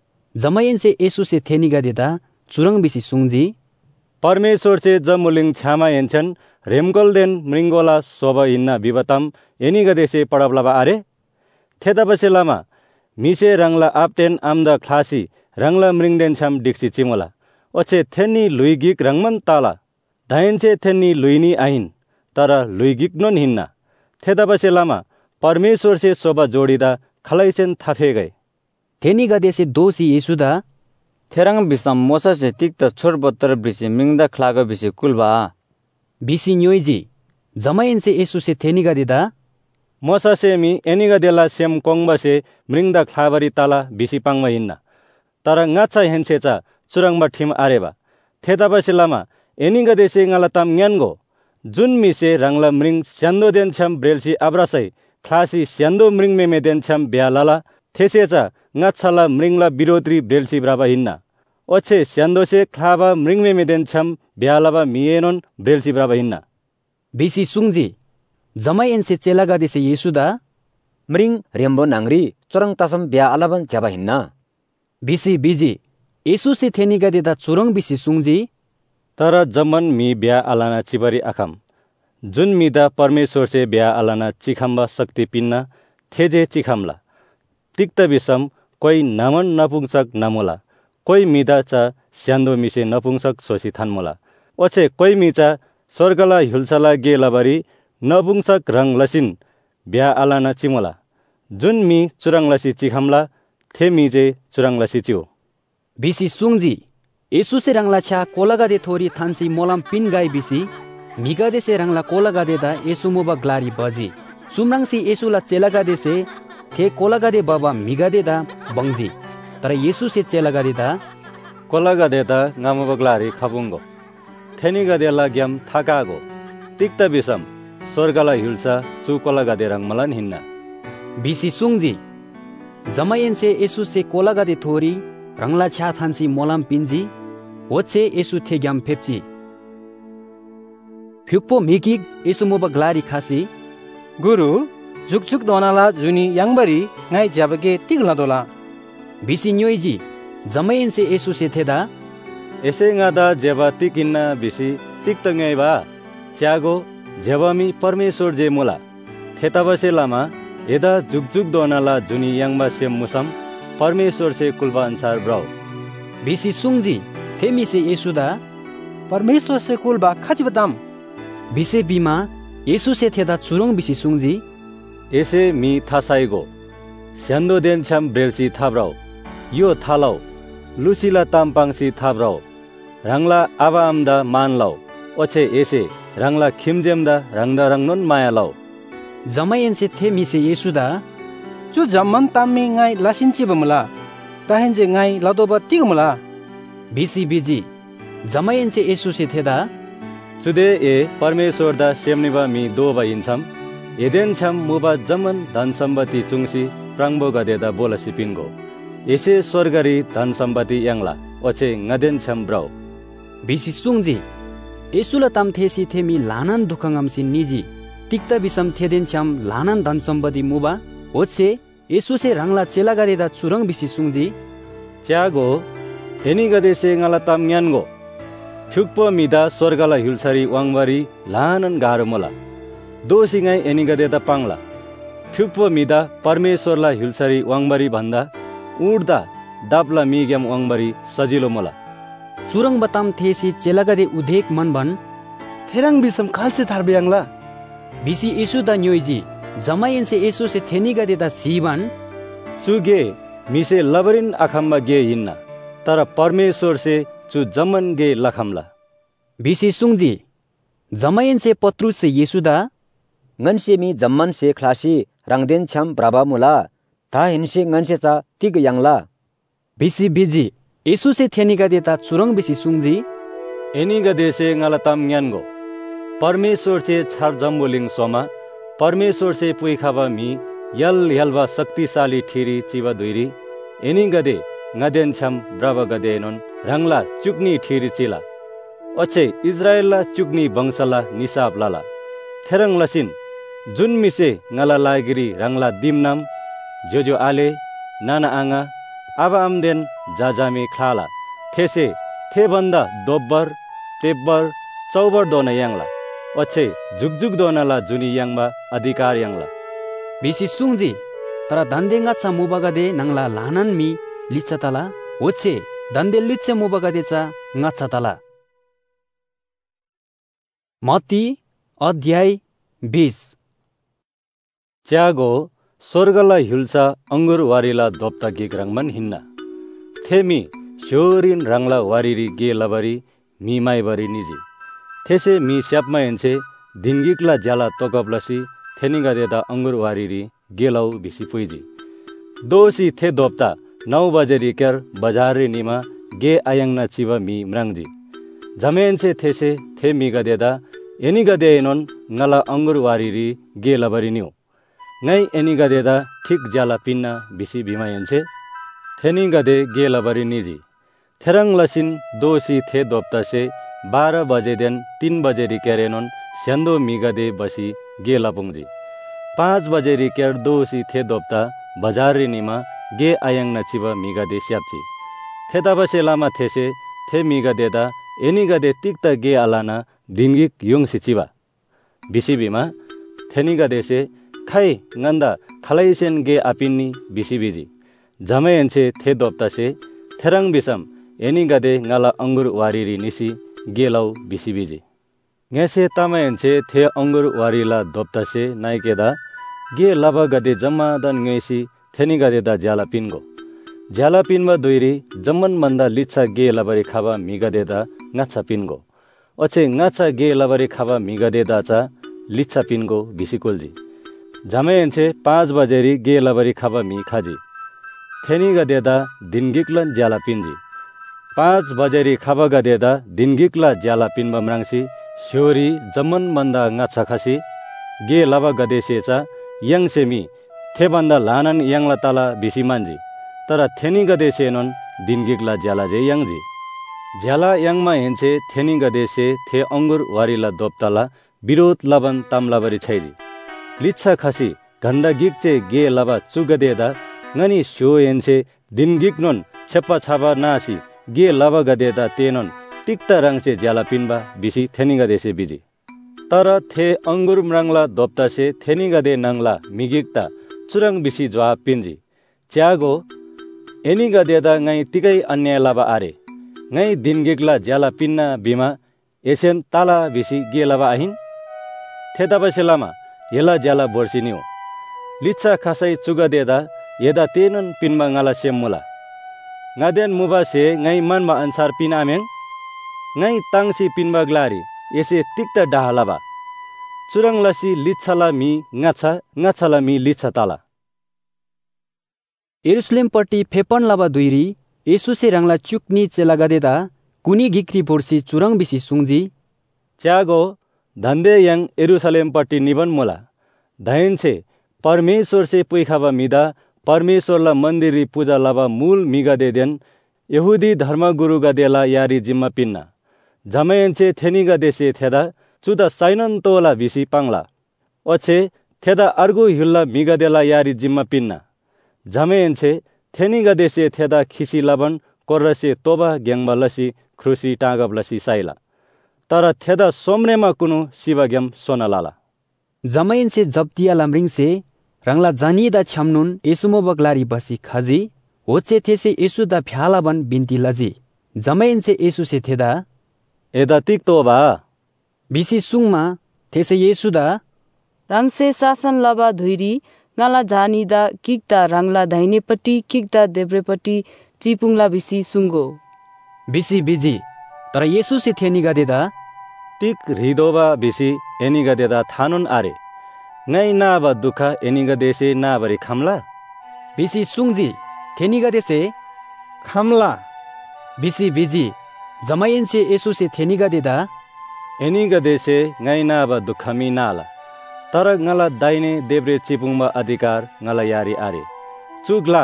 जमयन से Yesu se theni gade da चुरङ बिसी सुङजी
परमेश्वर से जमुलिङ छामा हेन्छन् रेमगोलदेन मृङ्गोला सोब हिन्न विवतम एनी गदे से पडबलाबा आरे थेदाबसे लामा मिसे राङला आपतेन आम्दा क्लासी राङला मृङ्देन छाम डिक्सी चिमोला ओछे थेनी लुइगिक रङमन ताला धायनसे थेनी लुइनी आइन तर लुइगिक नोन हिन्न थेदाबसे लामा परमेश्वर से सोबा जोडिदा खलाइसेन थाफे गए
थेनी गदे से दोषी Yesu da
थेरङ बिसम मोसा से तिक्त छोरपत्र बिसी मृङ्दा खलाग बिसी कुलबा
बिसी न्योइजी जमयन से Yesu se theni gade da
मोसा से मी एनी गदेला सेम कोङबा से मृङ्दा खलाबरी ताला बिसी पाङमा हिन्न तर ngacha हेन्सेचा चुरङबा ठिम आरेबा थेदाबसे लामा एनी गदे से ngala tam न्यानगो जुन मिसे राङला मृङ स्यान्दो देन छम ब्रेलसी आब्रासै खलासी स्यान्दो मृङ मेमे देन छम ब्यालाला थेसेचा ngatsala मृङला विरोधी ब्रेलसी ब्राबा हिन्न ओछे स्यान्दोसे खलाबा मृङ मेमे देन छम ब्यालाबा मिएनोन ब्रेलसी ब्राबा हिन्न
बिसी सुङजी जमयन से चेला गदे से Yesu da
मृङ रेम्बो नाङ्री चोरङ तासम ब्या आलाबन ज्याबा हिन्न
बिसी बिजी Yesu se theni gade da चुरङ बिसी सुङजी
तर जमन मी ब्या आलाना चिबरी आखम जुन मिदा परमेश्वर से ब्या आलाना चिखम्बा शक्ति पिन्न थेजे चिखमला तिक्त विषम कोही नामन नपुंसक नमोला कोही मिदा चा स्यान्दो मिसे नपुंसक सोसी थानमोला ओछे कोही मिचा स्वर्गला हिल्सला गेलाबरी नपुंसक रङ लसिन ब्या आलाना चिमोला जुन मी चुरङ लसी चिखमला थे मिजे चुरङ लसी चियो
बिसी सुङजी Yesu se rangla cha kola gade thori thansi molam pin gai bisi migade se rangla kola gade da Yesu moba glari baji sumrang si Yesu la chela gade se the kola gade baba migade da bangji tara Yesu se chela gade da
kola gade da ngamoba glari khabungo theni gade la gyam thakago tikta bisam sorgala hilsa chu kola gade rangmalan hinna
bisi sungji jamayen se Yesu se kola gade thori rangla cha thansi molam pinji ओछे Yesu थेग्याम फेप्ची फ्युक्पो मिकिक Yesu मोबा ग्लारी खासी
गुरु जुकजुक दोनाला जुनी यांगबरी ngai jabage tigla dola
बिसी न्योइजी जमयन से Yesu से थेदा
एसे ngaदा जेबा तिकिन्ना बिसी तिक्तङै बा च्यागो जेबामी परमेश्वर जे मोला थेताबसे लामा एदा जुकजुक दोनाला जुनी यांगबा सेम मुसम परमेश्वर से कुलबा अनुसार ब्राउ
बिसी सुङजी थेमी से Yesu da
परमेश्वर से कुलबा खाची बताम
बिसे बिमा Yesu से थेदा चुरङ बिसी सुङजी
एसे मी थासाइगो स्यान्दो देन छम ब्रेलसी थाब्राउ यो थालाउ लुसिला तामपाङसी थाब्राउ राङला आबा आमदा मानलाउ ओछे एसे राङला खिमजेमदा राङदा राङनोन मायालाउ
जमयन से थेमी से Yesu da
चु जम्मन ताम्मी ngai लासिनची बमला ताहेन्जे ngai लादोबा तिगमला
बिसी बिजी जमयन से Yesu से थेदा
चुदे ए परमेश्वर दा सेमनिबा मी दोबा इन्छम एदेन छम मुबा जमन धन सम्पत्ति चुङसी प्राङबो गदेदा बोलसी पिंगो एसे स्वर्गरी धन सम्पत्ति यांगला ओछे ngदेन छम ब्राउ
बिसी सुङजी Yesu la tam थेसी थेमी लानन दुखङमसी निजी तिक्ता बिसम थेदेन छम लानन धन सम्पत्ति मुबा ओछे Yesu से रङला चेला गदेदा चुरङ बिसी सुङजी
च्यागो हेनी गदेसे ngala tam न्यानगो फ्युक्पो मिदा स्वर्गला हिल्सरी वाङबरी लानन गारो मोला दोसिङै एनी गदेदा पाङला फ्युक्पो मिदा परमेश्वरला हिल्सरी वाङबरी भन्दा उड्दा दापला मिग्याम वाङबरी सजिलो मोला
चुरङ बताम थेसी चेला गदे उदेक मन भन
थेरङ बिसम खालसे थारबेयाङला
बिसी Yesu दा न्योइजी जमयन से Yesu से थेनी गदेदा सीवन
चुगे मिसे लबरिन आखम्बा गे हिन्न तर परमेश्वर से चु जमन गे लखमला
बिसी सुङजी जमयन से पत्रुस से Yesu दा
ngανse mi जम्मन से खलासी राङदेन छम ब्राबा मुला ता हिनसे ngανसे चा तिग यांगला
बिसी बिजी Yesu से थेनी गदेता चुरङ बिसी सुङजी
एनी गदे से ngalatam न्यानगो परमेश्वर से छार जम्बोलिङ सोमा परमेश्वर से पुइखाबा मी यल यलबा शक्तिशाली ठिरी चिवा दुइरी एनी गदे ngaden cham brava gadenon rangla chukni thiri chila oche Israela chukni bangsala nisab lala therang lasin jun mise ngala lagiri rangla dimnam jojo ale nana anga aba amden jajame khala these thebanda dobbar tebbar चौबर दोना यांगला अच्छे जुगजुग दोनाला जुनी यांगबा अधिकार यांगला
बिसी सुंगजी तरा दंदेंगा चा मुबागदे नंगला लानन मी लिच्छताला ओछे दंदे लिच्छे मुबागदेचा ngachataला मत्ती अध्याय 20
च्यागो स्वर्गला हिल्सा अंगुर वारीला दोप्ता गिक रंगमन हिन्ना थेमी शोरिन रंगला वारीरी गे लबरी मी माइबरी निजी थेसे मी स्यापमा हेन्छे दिनगिकला ज्याला तोकबलसी थेनिगा देता अंगुर वारीरी गेलाउ बिसी पुइजी दोसी थे दोप्ता 9 बजे रिकर बजारे निमा गे आयंगना चिवा मी म्रांगजी जमेन्से थेसे थे मिगा देता एनिगा देनोन ngala अंगुर वारीरी गे लबरी न्यू ngai एनिगा देता ठीक ज्याला पिन्ना बिसी बिमा हेन्छे थेनिगा दे गे लबरी निजी थेरंग लसिन दोसी थे दोप्ता से 12 बजे दिन 3 बजे रिकेरेनोन स्यान्दो मिगदे बसी गे लपुङजी 5 बजे रिकेर दोसी थे दोप्ता बजारे निमा गे आयंग नचिवा मिगदे स्याप्ची थेता बसे लामा थेसे थे मिगदेदा एनिगदे तिक्ता गे आलाना दिनगिक युङ सिचिवा बिसिबिमा थेनिगदे से खाइ nganda खलाइसेन गे आपिन्नी बिसिबिजी जमेन्से थे दोप्ता से थेरंग बिसम एनिगदे ngala अंगुर वारीरी निसी गेलाउ बिसिबिजी ngese tamayenche the अंगुर वारीला दोप्तासे नाइकेदा गे लबा गदे जम्मा दन ngesi थेनी गदे दा ज्याला पिनको ज्याला पिनमा दुइरी जम्मन मन्दा लिच्छा गे लबरी खाबा मिगदे दा ngacha पिनको अछे ngacha गे लबरी खाबा मिगदे दा चा लिच्छा पिनको बिसिकोलजी जमेन्चे 5 बजेरी गे लबरी खाबा मि खाजी थेनी गदे दा दिनगिकलन ज्याला पिनजी 5 बजेरी खाबा गदेदा दिनगिकला ज्याला पिनमा म्रांगसी स्योरी जम्मन मन्दा ngacha खासी गे लबा गदेसेचा यंगसेमी थेबन्दा लानन यांगला ताला बिसिमानजी तर थेनी गदेसेनन दिनगिकला ज्याला जे यंगजी ज्याला यंगमा हेन्छे थेनी गदेसे थे अंगुर वारीला दोप्ताला विरोध लबन तामलाबरी छैजी लिच्छा खासी घण्डा गिकचे गे लबा चुगदेदा ngani स्यो हेन्छे दिनगिकनन छेप्पा छाबा नासी गे लबा गदेदा तेनन तिक्ता रंगसे ज्याला पिनबा बिसी थेनिगा देसे बिजी तर थे अंगुर म्रांगला दोप्तासे थेनिगा दे नंगला मिगिकता चुरंग बिसी जवाब पिनजी च्यागो एनिगा देदा ngai तिकै अन्याय लबा आरे ngai दिनगिकला ज्याला पिन्ना बिमा एसेन ताला बिसी गे लबा आहिन थेता बसेलामा येला ज्याला बोर्सिनियो लिच्छा खासै चुगा देदा येदा तेनन पिनमा ngala सेममुला ngaden mubase ngai manma ansar pinameng ngai tangsi pinba glari ese tikta dahalaba churang lasi lichala mi ngachala mi licha tala
Jerusalem पट्टी फेपन लबा दुइरी येसुसे रंगला चुकनी चेला गदेदा कुनी गिक्री बोर्सी चुरंग बिसी सुंगजी
च्यागो धन्दे yang यरुसलेम पट्टी निबन मोला धैनछे परमेश्वर से पुइखाबा मिदा परमेश्वरला मन्दिरी पूजा लबा मूल मिगा देदेन यहुदी धर्मगुरु गदेला यारी जिम्मा पिन्ना जमेन्चे थेनिगा देसे थेदा चुदा साइनन तोला बिसी पांगला ओछे थेदा अर्गु हिल्ला मिगा देला यारी जिम्मा पिन्ना जमेन्चे थेनिगा देसे थेदा खिसी लबन कोर्रसे तोबा ग्याङबा लसी ख्रुसी टागब लसी साइला तर थेदा सोमनेमा कुनु शिवग्याम सोनालाला
जमेन्चे जप्तिया लामरिङसे रंगला जानिदा छामनुन यसुमो बगलारी बसी खजी होचे थेसे यसुदा फ्यालाबन बिन्ती लजी जमेन्से यसुसे थेदा
एदा तिक्तोबा
बिसी सुङमा थेसे यसुदा
रंगसे शासन लबा धुइरी ngala जानिदा किक्ता रंगला दाहिनेपट्टि किक्ता देब्रेपट्टि चिपुङला बिसी सुंगो
बिसी बिजी तर यसुसे थेनिगा देदा
तिक हृदोबा बिसी एनिगा देदा थानुन आरे ngai नाबा दुखा एनिगा देसे नाबरी खामला
बिसी सुङजी थेनिगा देसे
खामला
बिसी बिजी जमायनसे यसुसे थेनिगा देदा
एनिगा देसे ngai नाबा दुखामी नाला तर ngala दाइने देब्रे चिपुङमा अधिकार ngala यारी आरे चुगला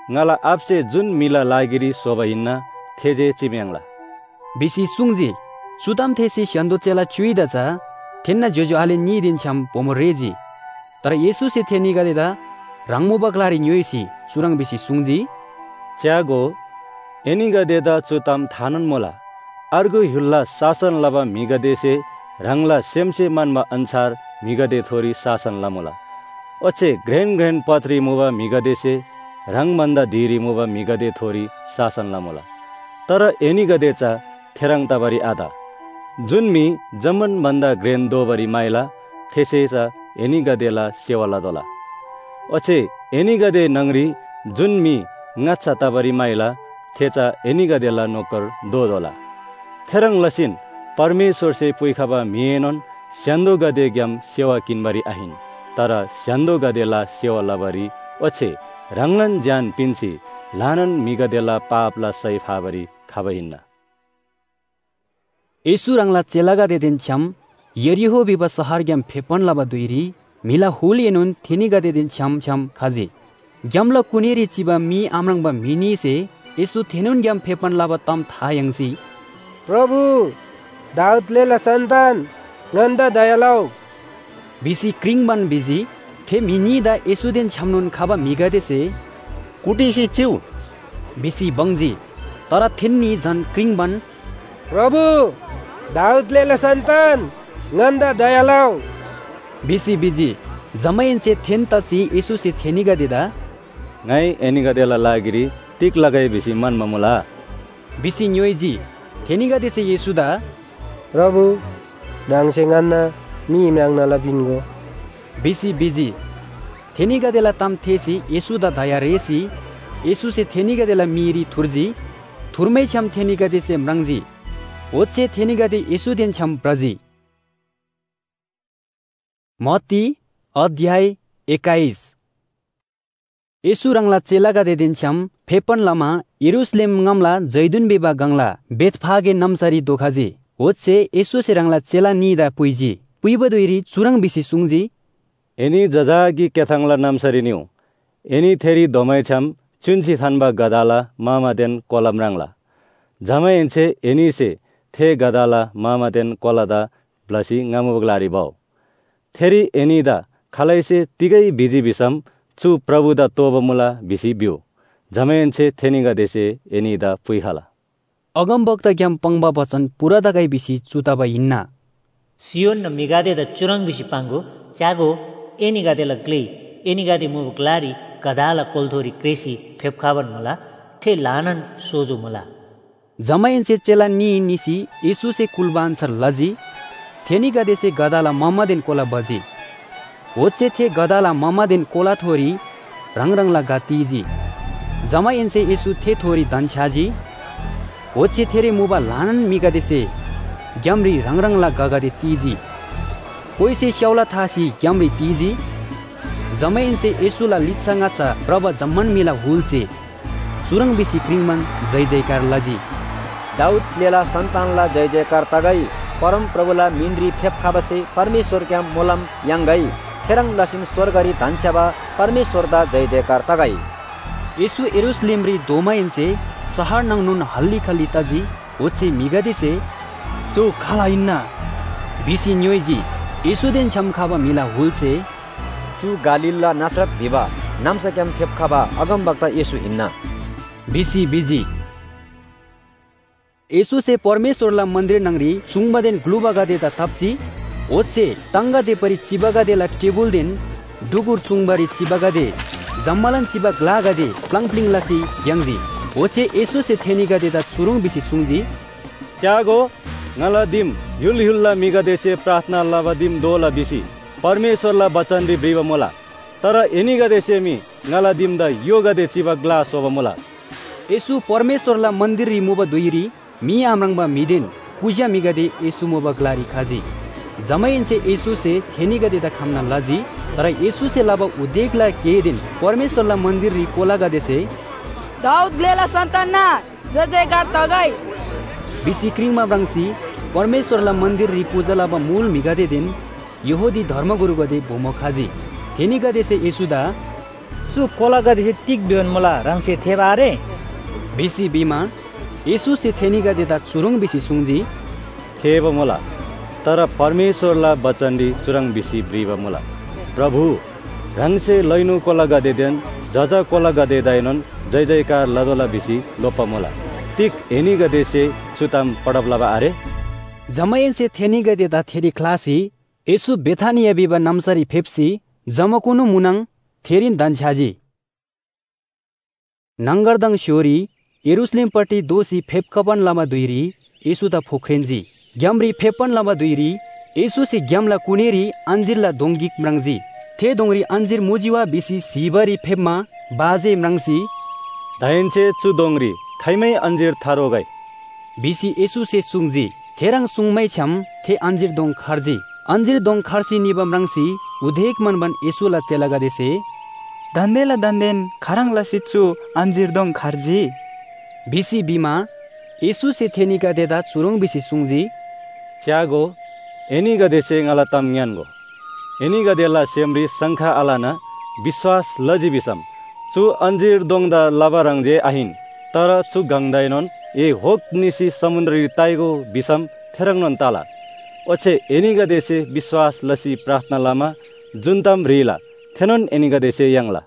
ngala apse jun mila lagiri soba hinna theje chimyangla
bisi sungji sutam thesi shando chela chuida cha thenna jojo ale ni din cham pomoreji तर येसु से थेनी गदेदा रंगमो बगलारी न्योइसी सुरंग बिसी सुंगजी
च्यागो एनी गदेदा चुताम थानन मोला अर्गु हुल्ला शासन लबा मिगदे से रंगला सेमसे मानमा अनुसार मिगदे थोरी शासन लमोला ओचे ग्रेन ग्रेन पत्री मुवा मिगदे से रंग मंदा धीरी मुवा मिगदे थोरी शासन लमोला तर एनी गदेचा थेरंग तबरी आदा जुनमी जमन मंदा ग्रेन दोबरी माइला थेसेचा एनी गदेला सेवाला दोला ओचे एनी गदे नंगरी जुनमी ngacha tabari maila thecha eni gadela nokar do dola therang lasin परमेश्वर से पुइखाबा मिएनन स्यान्दो गदे ग्याम सेवा किनबारी आहिन तर स्यान्दो गदेला सेवा लबारी ओछे रंगलन ज्यान पिन्सी लानन मिगदेला पापला सै फाबरी खाबहिन्ना
येसु रंगला चेलागा देदेन छम यरिहो बिबा सहर ग्याम फेपन लबा दुइरी मिला हुल एनुन थेनी गदे दिन छम छम खाजे ग्यामला कुनेरी चिबा मी आमरंगबा मिनी से येसु थेनुन ग्याम फेपन लबा तम थायंगसी
प्रभु दाऊद लेला सन्तान नन्द दयालाउ
बिसी क्रिङबन बिजी थे मिनी दा येसु दिन छमनुन खाबा मिगदे से
कुटिसी चिउ
बिसी बंगजी तर थेन्नी जन क्रिङबन
प्रभु दाऊद लेला सन्तान नन्द दयालाउ
बिसी बिजी जमैन से थेन तसी येसु से थेनी गदेदा
ngai eni gadela lagiri tik lagai bisi man mamula
बिसी न्योइजी थेनी गदे से येसु दा
प्रभु नांगसेंगाना मी म्यांगनाला बिनगो
बिसी बिजी थेनी गदेला तम थेसी येसु दा दया रेसी येसु से थेनी गदेला मीरी थुरजी थुरमै छम थेनी गदे से म्रंगजी ओचे थेनी गदे येसु देन छम प्रजी मत्ती अध्याय 21 येसु रंगला चेलागा देदिन छम फेपन लमा यरुशलेम ngамला जैदुन बेबा गंगला बेतफागे नमसरी दोखाजी ओचे येसु से रंगला चेला निदा पुइजी पुइबदुइरी चुरंग बिसी सुंगजी
एनी जजागी केथांगला नमसरी निउ एनी थेरी दोमै छम चुनसी थानबा गदाला मामादेन कोलम रंगला जमैनसे एनी से थे गदाला मामादेन कोलादा ब्लसी ngамबगलारी बाउ थेरी एनीदा खालैसे तिगै बिजी बिसम चु प्रभुदा तोबमुला बिसी बिउ जमैनसे थेनीगा देसे एनीदा पुइहाला
अगम वक्त ग्याम पंगबा वचन पुरा दगाई बिसी चुताबा हिन्ना
सियोन न मिगादेदा चुरंग बिसी पांगो चागो एनीगादेला ग्ले एनीगादे मुबगलारी गदाला कोलथोरी क्रेसी फेपखाबन मुला थे लानन सोजो मुला
जमैनसे चेला नी निसी येसु से कुलबान सर लजी थेनीगा देसे गदाला मम्मदेन कोला बजी होचे थे गदाला मम्मदेन कोला थोरी रंगरंगला गातीजी जमैनसे येसु थे थोरी दन्छाजी होचे थेरे मुबा लानन मिगा देसे ग्यामरी रंगरंगला गगदे तीजी कोइसे स्याउला थासी ग्यामरी तीजी जमैनसे येसुला लित्साङाचा प्रभ जम्मन मिला हुलसे सुरंग बिसी क्रिङमन जय जयकार लजी
दाऊद लेला सन्तानला जय जयकार तगई परम प्रभुला मिन्द्री फेप खाबसे परमेश्वर क्या मोलम यांगई थेरंग लसिन स्वर्गरी धान्छाबा परमेश्वर दा जय जयकार तगई
येसु यरुशलेमरी दोमाइनसे सहर नंगनुन हल्ली खल्ली तजी ओचे मिगदेसे चो खाला इन्ना बिसी न्योइजी येसु देन छम खाबा मिला हुलसे
चु गालिल्ला नासरत भिबा नामसा क्याम फेप खाबा अगम वक्ता येसु हिन्ना
बिसी बिजी येसु से परमेश्वरला मन्दिर नंगरी सुंगबदेन ग्लुबागा देता थप्ची ओचे तंगा दे परि चिबागा देला टेबुल देन डुगुर चुंगबारी चिबागा दे जम्मलन चिबा ग्लागा दे प्लंगप्लिंग लसी यंगजी ओचे येसु से थेनीगा देता चुरुंग बिसी सुंगजी
च्यागो ngala dim yul yulla miga dese प्रार्थना लबा दिम दोला बिसी परमेश्वरला वचन रि ब्रिव मोला तर एनीगा देसे मी ngala dim दा योगा दे चिबा ग्ला सोबा मोला
येसु परमेश्वरला मन्दिर रि मुबा दुइरी मी आमरंगबा मिदेन पूजा मिगदे येसु मुबा ग्लारी खाजी जमैनसे येसु से थेनीगा देता खामना लजी तर येसु से लबा उदेगला के दिन परमेश्वरला मन्दिर रि कोलागा देसे
दाऊद लेला सन्तानना जय जयकार तगई
बिसी क्रिङमा ब्रंगसी परमेश्वरला मन्दिर रि पूजा लबा मूल मिगदे दिन यहुदी धर्मगुरु गदे भूमो खाजी थेनीगा देसे येसुदा
चु कोला गदेसे टिक बिवन मोला रंगसे थेबा रे
बिसी बिमा येसु से थेनी गदे दा चुरुङ बिसी सुङजी
थेब मोला तर परमेश्वरला बचन्डी चुरङ बिसी ब्रिब मोला प्रभु रंगसे लैनु कोला गदे देन जज कोला गदे दाइनन जय जयकार लदोला बिसी लोप मोला टिक एनी गदे से सुताम पडबलाबा आरे
जमयन से थेनी गदे दा थेरी क्लासी येसु बेथानिया बिबा नमसरी फेप्सी जमकुनु मुनङ थेरिन दान्छाजी नंगरदङ श्योरी यरुसलेमपट्टि दोषी फेपकपन लामा दुइरी येसु त फोख्रेन्जी ग्यामरी फेपन लामा दुइरी येसु से ग्यामला कुनेरी अन्जिरला दोंगिक म्रङजी थे दोंगरी अन्जिर मुजिवा बिसी सिबरी फेपमा बाजे म्रङसी
धाइन्छे चु दोंगरी खैमै अन्जिर थारो गई
बिसी येसु से सुङजी थेरङ सुङमै छम थे अन्जिर दोङ खर्जी अन्जिर दोङ खर्सी निब म्रङसी उधेक मनबन येसुला चेला गदेसे
धन्देला धन्देन खरङला सिच्चु अन्जिर दोङ खर्जी
बिसी बिमा येसु से थेनी गदेदा चुरुङ बिसी सुङजी
च्यागो एनी गदेसे ngala tam nyango एनी गदेला सेमरी संखा आलाना विश्वास लजी बिसम चु अन्जिर दोङदा लबारङजे आहिन तर चु गङदाइनन ए होक निसी समुद्री ताइगो बिसम थेरङनन ताला ओछे एनी गदेसे विश्वास लसी प्रार्थना लामा जुनतम रिला थेनन एनी गदेसे यांगला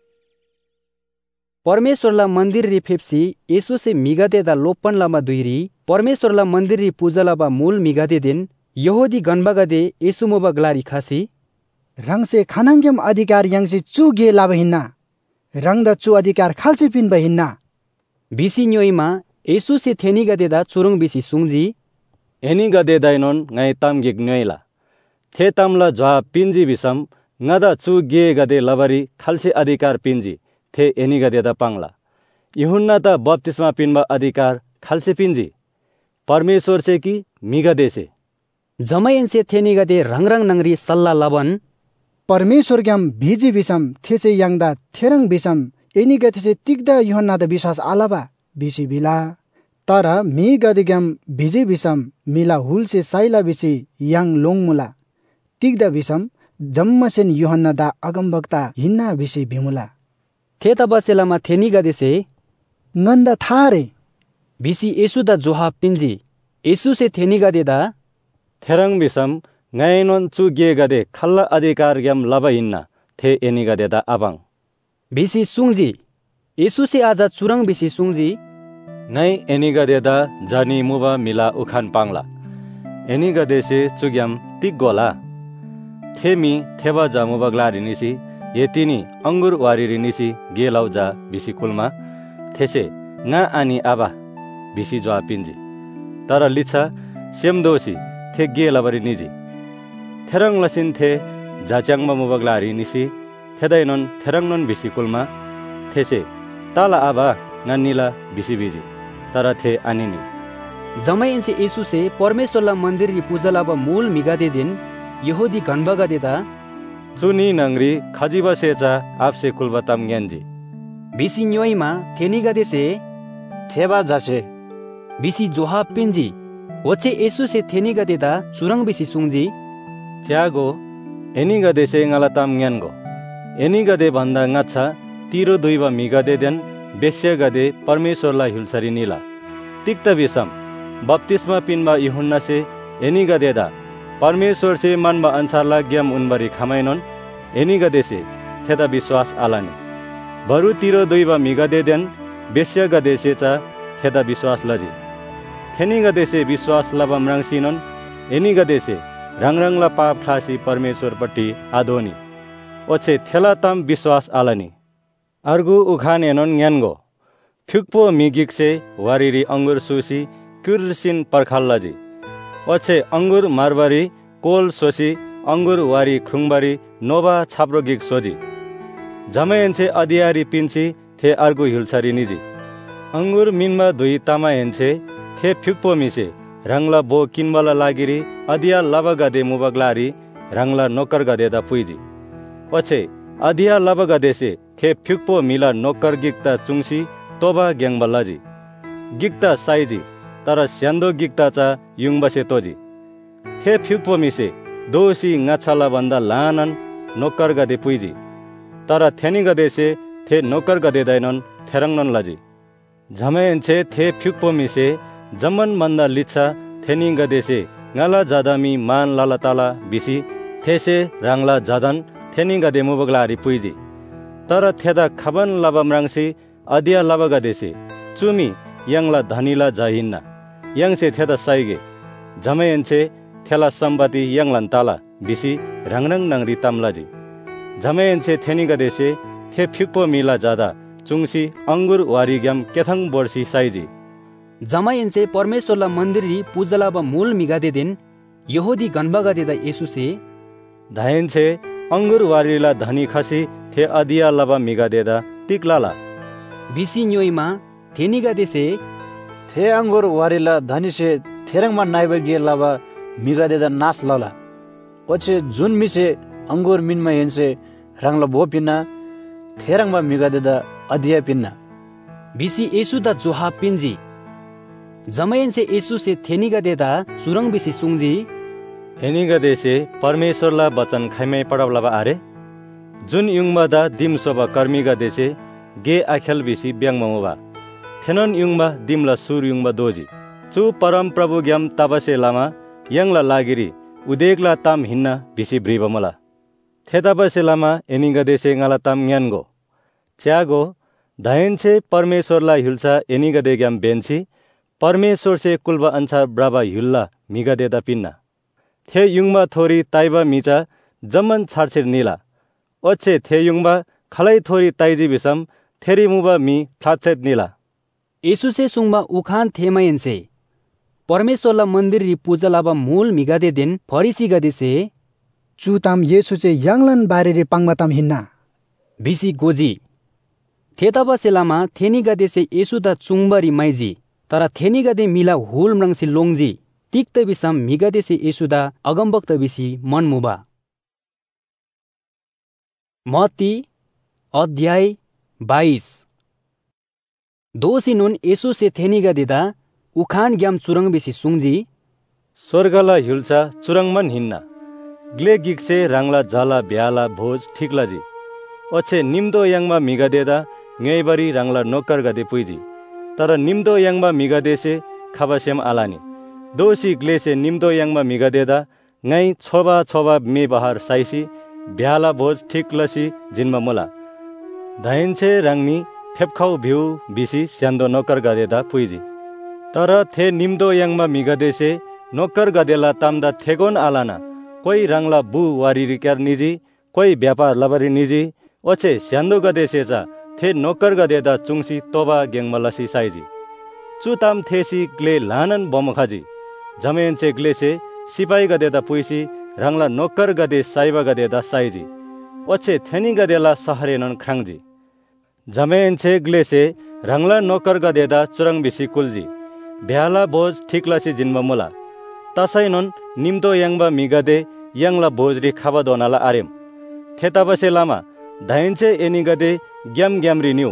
परमेश्वरला मन्दिर रि फेप्सी येसु से मिगदे दा लोपन लामा दुइरी परमेश्वरला मन्दिर रि पूजला बा मूल मिगदे दिन यहुदी गणबगदे येसु मोबा ग्लारी खासी
रंग से खानांगम अधिकार yang से चु गे लाब हिन्ना रंग द चु अधिकार खालसे पिन बहिन्ना
बिसी न्योइमा येसु से थेनी गदे दा चुरुङ बिसी सुङजी
एनी गदे दाइनन ngai tam gig न्योइला थे तमला ज्वा पिन्जी बिसम ngada चु गे गदे लबरी खालसे अधिकार पिन्जी थे एनी गदे दा पाङला यूहन्ना ता बप्तिस्मा पिनबा अधिकार खालसे पिन्जी परमेश्वर से कि मिगदे से
जमयन से थेनी गदे रंगरंग नंगरी सल्ला लबन
परमेश्वर ग्याम भिजी बिसम थेसे यांगदा थेरङ बिसम एनी गदे से तिक्दा यूहन्ना द विश्वास आलाबा बिसी बिला तर मी गदे ग्याम भिजी बिसम मिला हुल से साइला बिसी यांग लोङमुला तिक्दा बिसम जम्मसेन यूहन्ना दा अगमवक्ता हिन्ना बिसी भिमुला
थे तबसेलामा थेनी गदेसे
नन्दा थारे
बिसी येसु दा जोहा पिन्जी येसु से थेनी गदेदा
थेरङ बिसम ngainon chu ge gade khalla अधिकार ग्याम लबा हिन्ना थे एनी गदेदा अबाङ
बिसी सुङजी येसु से आजा चुरङ बिसी सुङजी
ngai एनी गदेदा जानी मुबा मिला उखान पाङला एनी गदेसे चुग्याम तिक गोला थेमी थेबा जामु बगलारी निसी येतिनी अंगुर वारिरी निसी गेलाउ जा बिसी कुलमा थेसे nga ani आबा बिसी ज्वा पिन्जी तर लिछा सेमदोसी थे गेलाबरी निजी थेरङ लसिन थे जाच्याङमा मुबगलारी निसी थेदाइनन थेरङनन बिसी कुलमा थेसे ताला आबा ngannila बिसी बिजी तर थे आनिनी
जमयन से येसु से परमेश्वरला मन्दिर रि पूजला बा मूल मिगादे दिन यहुदी गणबगदेदा
चुनी नंगरी खजिबा सेचा आपसे कुलबताम ज्ञानजी
बिसी न्योइमा थेनी गदेसे
थेबा जासे
बिसी जोहा पिन्जी ओचे येसु से थेनी गदेदा चुरङ बिसी सुङजी
च्यागो एनी गदेसे ngalatam ज्ञानको एनी गदे भन्दा ngacha तिरो दुईबा मिगदे देन बेस्य गदे परमेश्वरलाई हुलसरी निला तिक्त बिसम बप्तिस्मा पिनमा यूहन्ना से एनी गदेदा परमेश्वर से मनबा अनुसारला ग्याम उनबरी खमाइनन एनी गदेसे थेदा विश्वास आलाने बरु तिरो दुईबा मिगदे देन बेस्य गदेसे चा थेदा विश्वास लजी थेनी गदेसे विश्वास लबा म्रङसिनन एनी गदेसे रंगरंगला पाप खासी परमेश्वर पट्टी आदोनी ओछे थेला तम विश्वास आलानी अर्गु उखान एनन ज्ञानगो फ्युक्पो मिगिक्से वारिरी अंगुर सुसी कुर्सिन पर्खाल्लाजी ओछे अंगुर मारबारी कोल सोसी अंगुर वारी खुङबारी नोबा छाप्रो गिक सोजी जमयनसे अधियारी पिन्सी थे अर्गु हिलसरी निजी अंगुर मिनमा दुई तामा हेन्से थे फ्युक्पो मिसे रंगला बो किनबला लागिरी अधिया लबा गदे मुबगलारी रंगला नोकर गदेदा पुइजी ओछे अधिया लबा गदेसे थे फ्युक्पो मिला नोकर गिक्ता चुङसी तोबा ग्याङबल्लाजी गिक्ता साइजी तर स्यान्दो गिक्ता चा युङबसे तोजी थे फ्युक्पो मिसे दोसी ngaछला भन्दा लानन नोकर गदे पुइजी तर थेनी गदेसे थे नोकर गदेदैनन् थेरङ्नन् लजी झमेन्छे थे फ्युक्पो मिसे जम्मन मन्दा लिच्छा Theni गदेसे ngala jadami man lala tala bisi these rangla jadan theni gade mubaglari puiji tara theda khaban labam rangsi adia labaga dese chumi yangla dhanila jahinna yangse theda saige jamayenche thela sambati yanglan tala bisi rangrang nangri tamlaji jamayenche theni gadese the phikpo mila jada chungsi angur wari gyam kethang borsi saiji
जमायनसे परमेश्वरला मन्दिरी पूजला ब मूल मिगादेदेन यहुदी गणबगादेदा येसुसे
धायनसे अंगुर वारीला धनी खसी थे अदिया लबा मिगादेदा तिकलाला
बिसी न्योइमा थेनिगादेसे
थे अंगुर वारीला धनीसे थेरङमा नाइबगे लबा मिगादेदा नास लला ओचे जुन मिसे अंगुर मिनमा हेन्से रङला बोपिना थेरङमा मिगादेदा अदिया पिन्ना
बिसी येसुदा जोहा पिन्जी जमयनसे येसुसे थेनिगादेदा सुरङ बिसी सुङजी
थेनिगादेसे परमेश्वरला वचन खाइमै पढावलाबा आरे जुन युङबादा दिमसोबा कर्मीगादेसे गे आखेल बिसी ब्याङमवा थेनन युङबा दिमला सुर युङबा दोजी चु परम प्रभु ग्याम ताबसे लामा यङला लागिरी उदेगला ताम हिन्ना बिसी ब्रिबमला थेताबसे लामा एनिगादेसे ngala ताम न्यानगो च्यागो धायनसे परमेश्वरला हिल्सा एनिगादे ग्याम बेन्सी परमेश्वर से कुलबा अनुसार ब्राबा हिल्ला मिगा देदा पिन्ना थे युङमा थोरी ताइबा मिचा जम्मन छाडछेर निला ओछे थे युङमा खलै थोरी ताइजी बिसम थेरी मुबा मी फ्लाथेत निला
येसुसे सुङमा उखान थेमयनसे परमेश्वरला मन्दिर रि पूजलाबा मूल मिगादेदेन फरिसी गदेसे
चुताम येसुचे यांगलन बारे रि पाङमाताम हिन्ना
बिसी गोजी थेताबा सेलामा थेनी गदेसे येसुदा चुङबरी माइजी तर थेनिगदे मिला हुल म्रङसी लोङजी तिक्त बिसम मिगदेसे येसुदा अगमबक्त बिसी मनमुबा मत्ती अध्याय 22 दोसी नुन येसुसे थेनिगदेदा उखान ग्याम चुरङ बिसी सुङजी
स्वर्गला हिल्सा चुरङमन हिन्ना ग्ले गिक्से राङला जाला ब्याला भोज ठिकलाजी ओछे निम्दो याङमा मिगदेदा ngैबरी राङला नोकर गदे पुइजी तर निम्दो याङमा मिगादेसे खाबासेम आलानी दोसी ग्लेसे निम्दो याङमा मिगादेदा ngै छोबा मे बहार साइसी भ्याला भोज ठिकलसी जिनमा मुला धाइन्छे राङनी फेपखाउ भ्यू बिसी स्यान्दो नोकर गदेदा पुइजी तर थे निम्दो याङमा मिगादेसे नोकर गदेला तामदा थेगोन आलाना कोही राङला बु वारी रिक्यार निजी कोही व्यापार लबरी निजी ओछे स्यान्दो गदेसेचा थे नोकर गदेदा चुङसी तोबा गेङमलसी साइजी चुताम थेसी ग्ले लानन बमखाजी जमेन्चे ग्लेसे सिपाही गदेदा पुइसी राङला नोकर गदे साइबा गदेदा साइजी ओछे थेनी गदेला सहरेनन ख्राङजी जमेन्चे ग्लेसे राङला नोकर गदेदा चुरङ बिसी कुलजी भ्याला बोझ ठिकलसी जिन्म मुला तसैनन निम्दो याङबा मिगदे याङला बोझरी खाबा दोनाला आरेम थेताबसे लामा धाइन्छे एनी गदे ग्याम ग्यामरी न्यू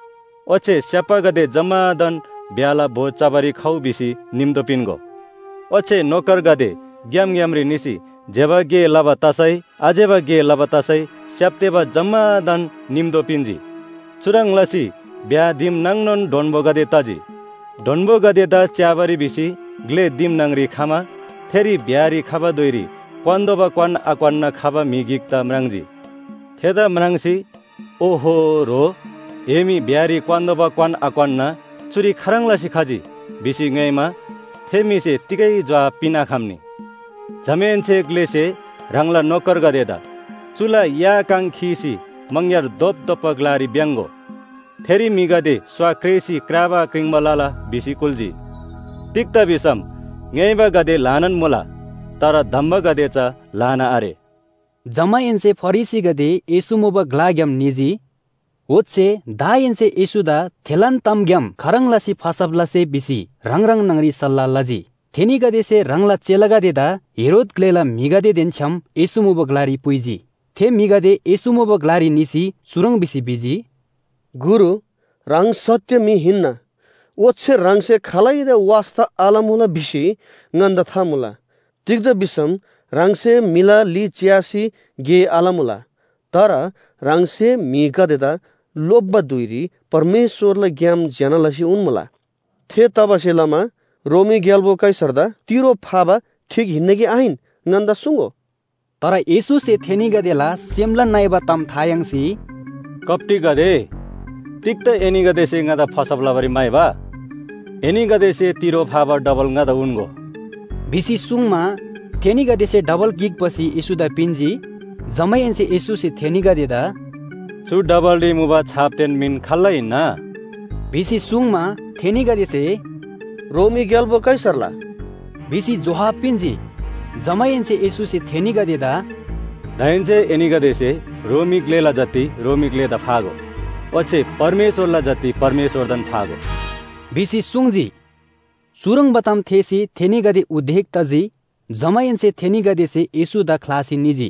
ओछे स्यापा गदे जम्मादन ब्याला भोज चाबारी खाउ बिसी निम्दो पिन्गो ओछे नोकर गदे ग्याम ग्यामरी निसी जेबा गे लबा तसै आजेबा गे लबा तसै स्याप्तेबा जम्मादन निम्दो पिन्जी चुरङ लसी ब्या दिम नाङनन डोनबो गदे ताजी डोनबो गदे दा च्याबारी बिसी ग्ले दिम नाङरी खामा थेरी ब्यारी खाबा दोइरी क्वान्दोबा क्वान आक्वान्न खाबा मिगिक्ता म्राङजी थेदा म्राङसी ओहो रो एमी ब्यारी क्वान्दोबा क्वान आक्वान्न चुरी खराङलासी खाजी बिसी ngैमा थेमीसे तिकै ज्वा पिना खामनी जमेन्चे ग्लेसे राङला नोकर गदेदा चुला या काङ खिसी मंग्यार दोप दोपगलारी ब्याङ्गो थेरी मिगदे स्वा क्रेसी क्राबा क्रिङमलाला बिसी कुलजी तिक्ता बिसम ngैबा गदे लानन मुला तर धम्म गदेचा लाना आरे
जमायनसे फरिसी गदे येसुमोबा ग्लाग्याम निजी ओत्से दायनसे येसुदा थेलन तमग्याम खरङलासी फासबलासे बिसी रङरङ नङरी सल्ला लजी थेनी गदेसे रङला चेलगा देदा हेरोद ग्लेला मिगदे देन्छम येसुमोबा ग्लारी पुइजी थे मिगदे येसुमोबा ग्लारी निसी सुरङ बिसी बिजी
गुरु राङ सत्य मी हिन्ना ओछे राङसे खलाइदा वास्ता आलामुला बिसी nganda thamula tikda bisam rangse mila li chiasi ge alamula तर रांगसे मीगदेदा लोब्बा दुइरी परमेश्वरला ग्याम ज्यानलसी उन्मला थे तबसे लमा रोमी ग्याल्बो कै सर्दा तिरो फाबा ठीक हिन्नगी आइन nganda sungo
तर येसु से थेनी गदेला सेमला नाइबा तम थायंसी
कप्टी गदे तिक्त एनी गदे से ngada फसबला बरी माइबा एनी गदे से तिरो फाबा डबल ngada उन्गो
बिसी सुङमा थेनी गदे से डबल गिग पछि येसुदा पिन्जी जमै एन्से येसु से थेनी गदेदा
सु डबल डी मुबा छापतेन मिन खल्लै न
बिसी सुङमा थेनी गदे से
रोमी ग्याल्बो कै सर्ला
बिसी जोहा पिन्जी जमै एन्से येसु से थेनी गदेदा
धैन्चे एनी गदे से रोमी ग्लेला जति रोमी ग्लेदा फागो ओछे परमेश्वरला जति परमेश्वर दन फागो
बिसी सुङजी सुरङ बताम थेसी थेनी गदे उदेक तजी जमै एन्से थेनी गदे से येसु दा क्लासी निजी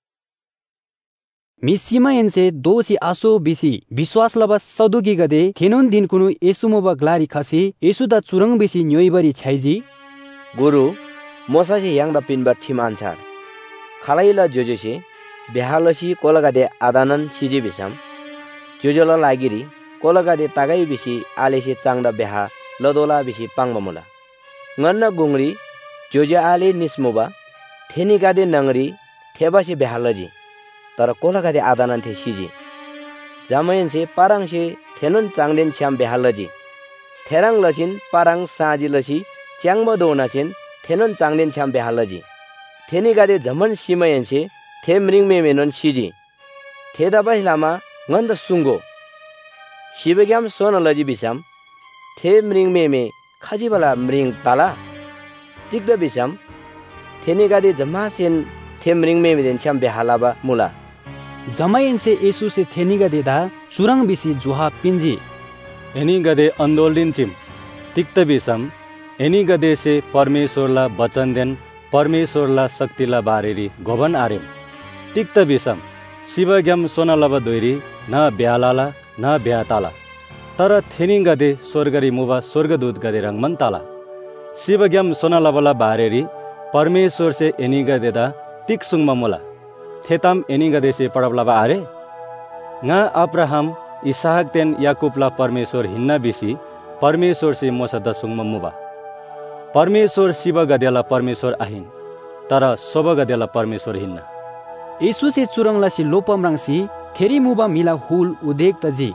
मिसीमा एन्से दोसी आसो बिसी विश्वास लबा सदुगी गदे थेनुन दिन कुनु येसु मोबा ग्लारी खसी येसु दा चुरङ बिसी न्योइबरी छैजी
गुरु मोसासे यांगदा पिनबा थिम आन्सार खालाइला जोजोसे बेहालसी कोलगादे आदानन सिजे बिसम जोजोला लागिरी कोलगादे तागाई बिसी आलेसे चांगदा बेहा लदोला बिसी पांगबमुला ngonna गुंगरी जोजे आले निस्मोबा थेनी गादे नंगरी थेबासे बेहालजी तर कोलगादे आदानन थे सिजी जामयनसे पारांसे थेनुन चांगदेन छ्याम बेहालजी थेरांग लसिन पारांग साजी लसी च्याङम दोनासिन थेनुन चांगदेन छ्याम बेहालजी थेनी गादे झमन सिमयनसे थेमरिङ मेमेनन सिजी थेदाबाइ लामा nganda सुंगो शिबग्याम सोनलजी बिसम थेमरिङ मेमे खाजिबला मरिङ ताला तिग्द बिसम थेनी गादे जमासेन थेमरिङ मेमेदेन छ्याम बेहालाबा मुला
जमायनसे येसु से थेनी गदेदा चुरङ बिसी जुहा पिन्जी
एनी गदे आन्दोलन चिम तिक्त बिसम एनी गदे से परमेश्वरला वचन देन परमेश्वरला शक्तिला बारेरी गोबन आरेम तिक्त बिसम शिवग्याम सोनालबा दोइरी न ब्यालाला न ब्याताला तर थेनी गदे स्वर्गरी मुबा स्वर्गदूत गदे रंगमन ताला शिवग्याम सोनालबला बारेरी परमेश्वर से एनी गदेदा तिक सुङमा मुला थेताम एनी गदे से पडबलाबा आरे nga अब्राहम इसाक तेन याकूबला परमेश्वर हिन्ना बिसी परमेश्वर से मोसदा सुङमा मुबा परमेश्वर शिव गदेला परमेश्वर आहिन तर सोब गदेला परमेश्वर हिन्ना
येसु से चुरङलासी लोपमरांसी थेरी मुबा मिला हुल उदेक तजी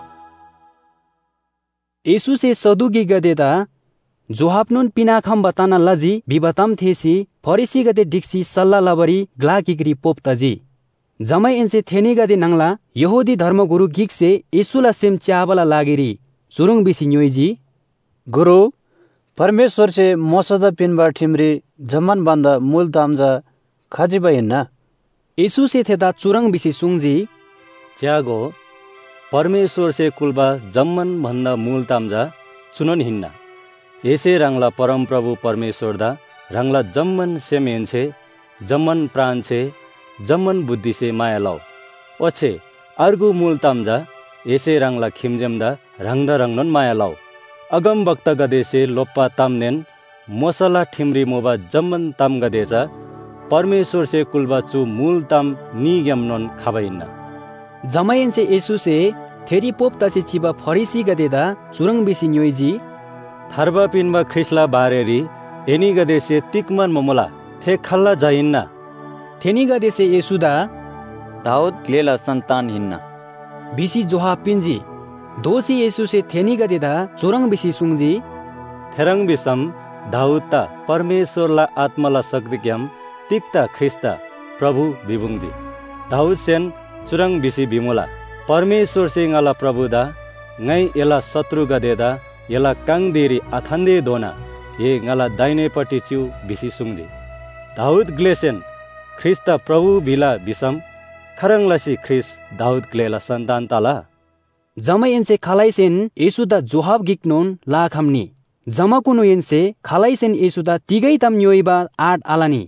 येसु से सदुगी गदेदा जोहापनुन पिनाखम बताना लजी विबतम थेसी फरिसी गदे डिक्सी सल्ला लबरी ग्ला किगरी पोप तजी जमै एन्से थेनी गदे नंगला यहुदी धर्मगुरु गिक्से येसुला सेम च्याबला लागेरी सुरुङ बिसी न्योइजी
गुरु परमेश्वर से मोसदा पिनबा ठिमरी जमन बान्दा मूल तामजा खाजिबा हिन्ना
येसु से थेदा चुरङ बिसी सुङजी
च्यागो परमेश्वर से कुलबा जम्मन भन्दा मूल तामजा चुनन हिन्ना येसे रंगला परम प्रभु परमेश्वर दा रंगला जम्मन सेमेन छे जम्मन प्राण छे जम्मन बुद्धि से माया लाओ ओछे अर्गु मूल तामजा येसे रंगला खिमजेम दा रंगदा रंगनन माया लाओ अगम भक्त गदे से लोप्पा तामनेन मोसला ठिमरी मोबा जम्मन ताम गदेचा परमेश्वर से कुलबा चु मूल ताम निगमनन खाबाइन्ना
जमैन से येसु से थेरी पोप तसे चिबा फरिसी गदेदा चुरङ बिसी न्योइजी
थर्बा पिनमा ख्रिस्ला बारेरी एनी गदे से तिकमन ममला थे खल्ला जाइन्ना
थेनी गदे से येसुदा
दाऊद ग्लेला संतान हिन्ना
बिसी जोहा पिन्जी दोसी येसु से थेनी गदेदा चुरङ बिसी सुङजी
थेरङ बिसम दाऊदता परमेश्वरला आत्माला सक्दिक्याम तिक्ता ख्रिस्ता प्रभु बिबुङजी दाऊद सेन चुरङ बिसी बिमुला परमेश्वर सिंहला प्रभुदा ngै एला शत्रु गदेदा एला काङदेरी आथान्दे दोना ये ngala दाहिनेपट्टि च्यु बिसी सुङजी दाऊद ग्लेसेन ख्रिस्ता प्रभु बिला बिसम खरङलासी ख्रिस दाऊद ग्लेला सन्तान ताला
जमा एन्से खालाइसेन येसुदा जोहाब गिक्नोन लाखमनी जमा कुनु एन्से खालाइसेन येसुदा तिगै तम न्योइबा 8 आलानी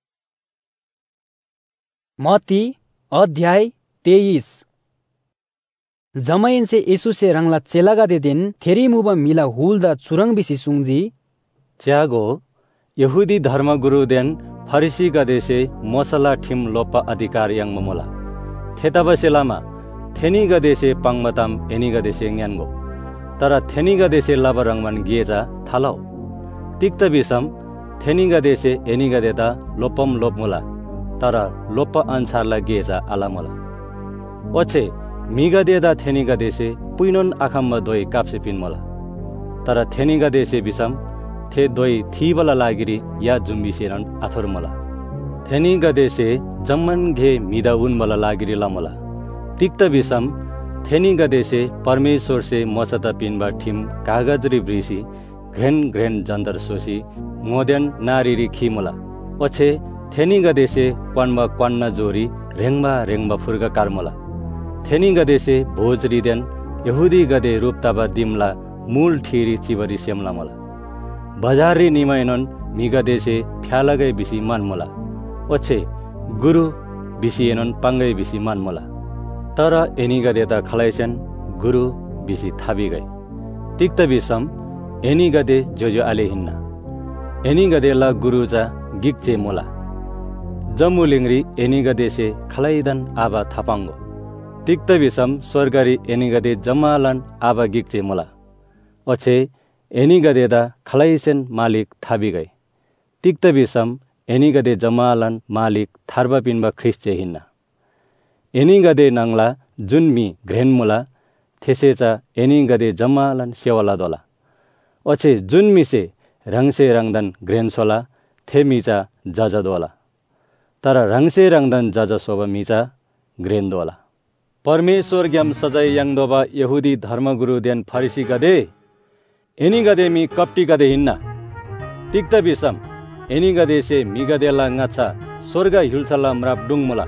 मत्ती अध्याय 23 जमैन से येसु से रंगला चेलागा दे दिन थेरी मुबा मिला हुलदा चुरङ बिसी सुङजी
च्यागो यहुदी धर्म गुरु देन फरिसी गदे से मोसला ठिम लोपा अधिकार यांग ममोला थेताबसेलामा थेनिगदेसे पांगमताम एनिगदेसे न्यानगो तर थेनिगदेसे लाबरंगमान गिएजा थालाउ तिक्त बिसम थेनिगदेसे एनिगदेता लोपम लोपमुला तर लोप अनुसारला गिएजा आलामुला ओछे मिगदेदा थेनिगदेसे पुइनोन आखाम्मा दोइ काप्से पिनमुला तर थेनिगदेसे बिसम थे दोइ थीबला लागिरी या जुम्बिसेरन आथोरमुला थेनिगदेसे जम्मन घे मिदा उनबला लागिरी लमुला तिक्त बिसम थेनिगदेसे परमेश्वर से मसता पिनबा ठिम कागजरी ब्रिसी घ्रेन घ्रेन जन्दर सोसी मोदेन नारीरी खिमुला ओछे थेनिगदेसे क्वान्बा क्वान्ना जोरी रेङबा रेङबा फुर्गा कार्मुला थेनिगदेसे भोजरीदेन यहुदी गदे रूपताबा दिमला मूल ठिरी चिबरी सेमलामुला बजारी निमैनन मिगदेसे फ्यालगै बिसी मानमुला ओछे गुरु बिसिएनन पाङ्गै बिसी मानमुला तर एनिगदेता खलाइसेन गुरु बिसी थाबिगै तिक्त बिसम एनिगदे जोजो आले हिन्ना एनिगदेला गुरुजा गिक्चे मुला जमुलिङ्री एनिगदेसे खलाइदन आबा थापाङ्गो तिक्त बिसम स्वर्गरी एनिगदे जम्मालन आबा गिक्चे मुला ओछे एनिगदेदा खलाइसेन मालिक थाबिगै तिक्त बिसम एनिगदे जम्मालन मालिक थार्बा पिनबा ख्रिस्चे हिन्ना एनिगदे नंगला जुनमी घ्रेनमुला थेसेचा एनिगदे जम्मालन सेवाला दोला ओछे जुनमीसे रङसे रङदन घ्रेनसोला थेमिचा जजा दोला तर रङसे रङदन जजा सोबा मिचा घ्रेन दोला परमेश्वर ग्याम सजाय याङदोबा यहुदी धर्मगुरु देन फरिसी गदे एनिगदे मी कप्टी गदे हिन्ना तिक्त बिसम एनिगदेसे मिगदेला ngacha स्वर्ग हिल्सला म्राप डुङमुला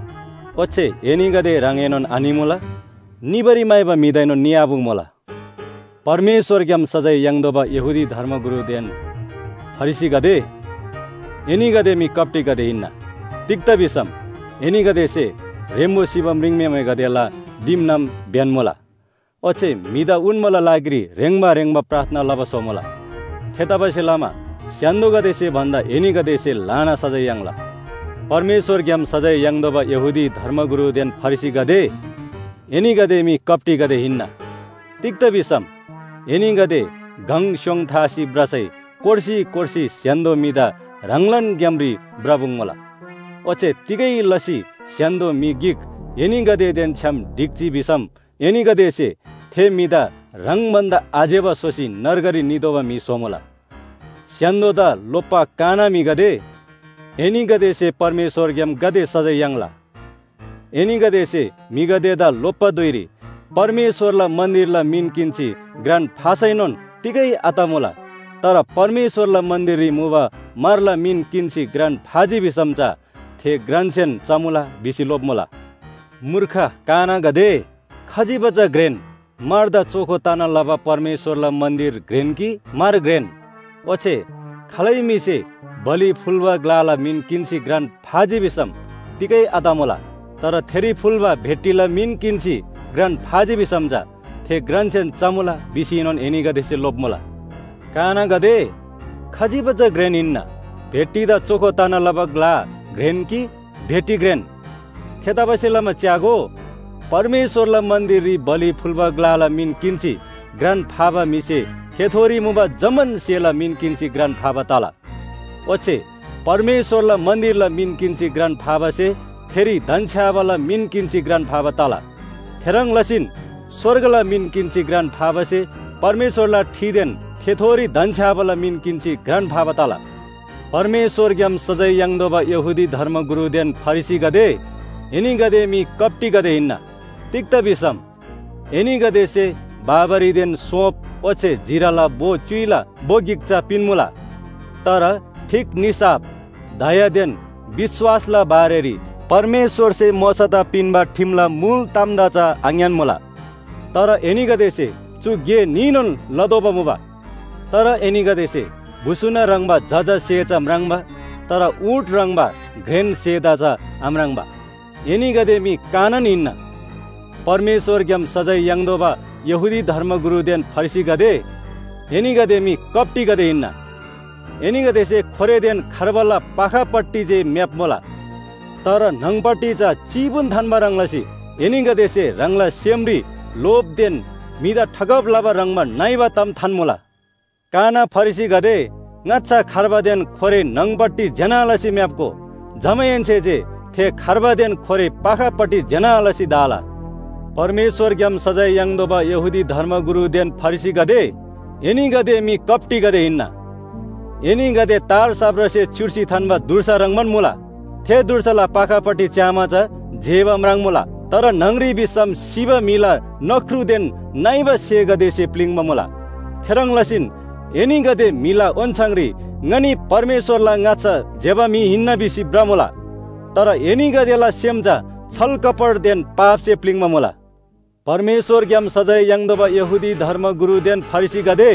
ओछे एनिगदे राङेनन आनिमुला निबरी माइबा मिदैनो नियाबुङमुला परमेश्वर ग्याम सजाय याङदोबा यहुदी धर्मगुरु देन फरिसी गदे एनिगदे मी कप्टी गदे हिन्ना तिक्त बिसम एनिगदेसे रेम्बो शिवम रिङमेमे गदेला दिमनाम ब्यानमुला ओछे मिदा उनमला लागिरी रेङबा रेङबा प्रार्थना लबसोमुला थेताबसेलामा स्यान्दो गदेसे भन्दा एनिगदेसे लाना सजाय याङला परमेश्वर ग्याम सजाय याङदोबा यहुदी धर्मगुरु देन फरिसी गदे एनिगदे मी कप्टी गदे हिन्ना तिक्त बिसम एनिगदे गङ स्योङ थासी ब्रासै कोर्सी कोर्सी स्यान्दो मिदा राङलन ग्यामरी ब्राबुङमला ओछे तिगै लसी स्यान्दो मी गिक एनिगदे देन छ्याम डिक्ची बिसम एनिगदेसे थे मिदा रङबन्दा आजेबा सोसी नरगरी निदोबा मी सोमला स्यान्दोदा लोप्पा काना मी गदे एनिगदेसे परमेश्वर ग्याम गदे सजाय याङला एनिगदेसे मिगदेदा लोप्पा दोइरी परमेश्वरला मन्दिरला मिन किन्ची ग्रान फासैनोन तिगै आतामुला तर परमेश्वरला मन्दिरी मुवा मारला मिन किन्ची ग्रान फाजी बिसमचा थे ग्रानसेन चामुला बिसी लोपमुला मूर्ख काना गदे खजी बचा ग्रेन मार्दा चोखो ताना लबा परमेश्वरला मन्दिर ग्रेन कि मार ग्रेन ओछे खलै मिसे बलि फुलवा ग्लाला मिन किन्सी ग्रान फाजी बिसम तिकै आतामुला तर थेरी फुलवा भेट्टिला मिन किन्सी ग्रान फाजी बिसमजा थे ग्रानसेन चामुला बिसिनोन एनिगदेसे लोपमुला काना गदे खजी बचा ग्रेन इन्ना भेट्टिदा चोखो ताना लबा ग्ला ग्रेन कि भेटी ग्रेन थेताबसेलामा च्यागो परमेश्वरला मन्दिरी बलि फुलबा ग्लाला मिन किन्ची ग्रान फाबा मिसे थेथोरी मुबा जमन सेला मिन किन्ची ग्रान फाबा ताला ओछे परमेश्वरला मन्दिरला मिन किन्ची ग्रान फाबा से फेरि धनछ्यावाला मिन किन्ची ग्रान फाबा ताला थेरङ लसिन स्वर्गला मिन किन्ची ग्रान फाबा से परमेश्वरला ठिदेन थेथोरी धनछ्यावाला मिन किन्ची ग्रान फाबा ताला परमेश्वर ग्याम सजाय याङदोबा यहुदी धर्मगुरु देन फरिसी गदे एनिगदे मी कप्टी गदे हिन्ना तिक्त बिसम एनिगदेसे बाबरी देन सोप ओछे जिराला बो चुइला बो गिक्चा पिनमुला तर ठिक निसाप दया देन विश्वासला बारेरी परमेश्वर से मसता पिनबा ठिमला मूल तामदाचा आङ्यानमुला तर एनिगदेसे चु गे निनोन लदोबा मुबा तर एनिगदेसे भुसुना रङबा जजा सेचा म्राङबा तर उट रङबा घ्रेन सेदाचा आम्राङबा एनिगदे मी कानन हिन्ना परमेश्वर ग्याम सजाय याङदोबा यहुदी धर्मगुरु देन फरिसी गदे एनिगदे मी कप्टी गदे हिन्ना एनिगदेसे खोरे देन खरबला पाखापट्टी जे म्यापमोला तर नङपट्टि जा चिबुन थानमा रंगलासी एनिगदेसे रंगला सेमरी लोभ देन मिदा ठगब लाबा रंगमा नाइबा तम थानमुला काना फरिसी गदे ngaccha खारबादेन खोरे नङपट्टि जनालसी म्यापको जमयन्छे जे थे खारबादेन खोरे पाखापट्टि जनालसी दाला परमेश्वर ग्याम सजाय याङदोबा यहुदी धर्मगुरु देन फरिसी गदे एनी गदे मी कपटी गदे हिन्ना एनी गदे तार साब्रसे चुर्सी थानमा दुर्सा रंगमन मुला थे दुर्सला पाखापट्टि च्यामाचा जेबम रंगमुला तर नंगरी बिसम शिव मिला नख्रु देन नाइबा से गदे से प्लिङमा मुला थेरङ लसिन एनी गदे मिला ओन्छाङरी ngani परमेश्वरला ngacha जेबा मी हिन्ना बिसी ब्रामुला तर एनी गदेला सेमजा छल कपड देन पाप से प्लिङमा मुला परमेश्वर ग्याम सजाय याङदोबा यहुदी धर्म गुरु देन फरिसी गदे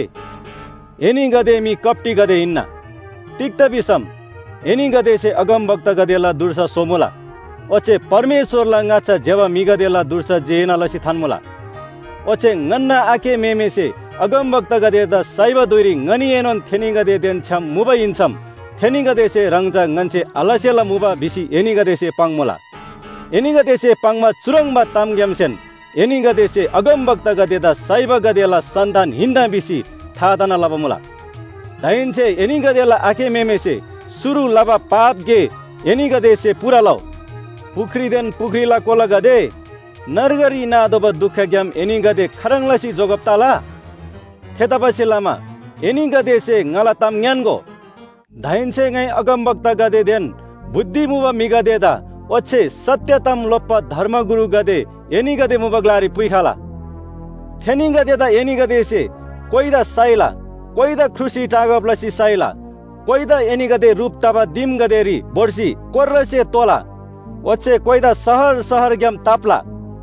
एनी गदे मी कपटी गदे हिन्ना तिक्ता बिसम एनी गदे से अगम भक्त गदेला दुर्सा सोमुला ओचे परमेश्वरला ngacha जेबा मी गदेला दुर्सा जेना लसी थानमुला ओचे ngन्ना आके मेमे से अगम भक्त गदे द साइबा दोइरी ngani एनन थेनी गदे देन छम मुबा इन्छम थेनी गदे से रंगजा ngन्से अलसेला मुबा बिसी एनी गदे से पाङमुला एनी गदे से पाङमा चुरङबा ताम ग्यामसेन एनी गदे से अगम भक्त गदे द साइबा गदेला सन्तान हिन्दा बिसी थादना लबमुला दाइनसे एनी गदेला आके मेमे से सुरु लबा पाप गे एनी गदे से पूरा लौ पुखरी देन पुखरीला कोला गदे नरगरी नादोबा दुख ग्याम एनी गदे खरङलसी जोगप्ताला थेतापसी लामा एनी गदे से ngala tam gnango धाइनसे ngai अगम भक्त गदे देन बुद्धि मुबा मिगा देदा ओछे सत्यतम लोप्पा धर्म गुरु गदे एनी गदे मुबगलारी पुइखाला थेनी गदे दा एनी गदे से कोइदा साइला कोइदा खुसी टागबलसी साइला कोइदा एनी गदे रूप ताबा दिम गदेरी बोर्सी कोर्रसे तोला ओछे कोइदा सहर सहर ग्याम तापला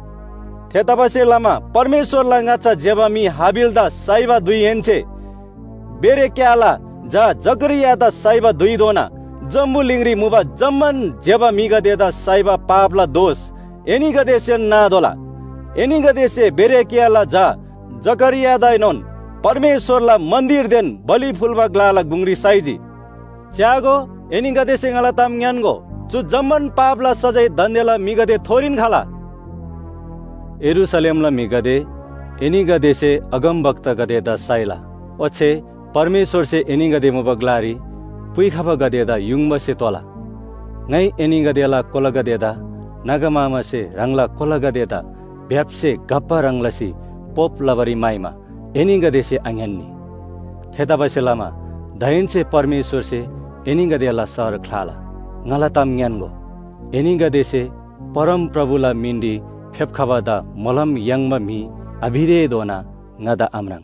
थेतापसे लामा परमेश्वरला ngacha जेबा मी हाबिलदा साइबा दुई हेन्छे बेरे क्याला जा जकरिया दा साइबा दुई दोना जम्बु लिंगरी मुबा जम्मन जेबा मी गदेदा साइबा पापला दोष एनी गदे से ना दोला एनी गदे से बेरे क्याला जा जकरिया दाइनोन परमेश्वरला मन्दिर देन बलि फुलबा ग्लाला गुंगरी साइजी च्यागो एनी गदे से ngala tam gnango जु जम्मन पापला सजाय दन्देला मी गदे थोरिन खाला एरुसलेमला मी गदे एनी गदे से अगम भक्त गदे दा साइला ओछे परमेश्वर से एनी गदे मुबगलारी पुइखाबा गदे दा युङबा से तोला ngai एनी गदेला कोला गदे दा नागमामा से रंगला कोला गदे दा भ्यापसे गप्पा रंगलसी पोप लबरी माइमा एनी गदे से आङन्नी थेतापसे लामा दाइन से परमेश्वर से एनी गदेला सर खलाला ngala tam gnango एनी गदे से परम प्रभुला मिन्डी फेपखाबादा मलम याङमा मी अभिरे दोना ngada amrang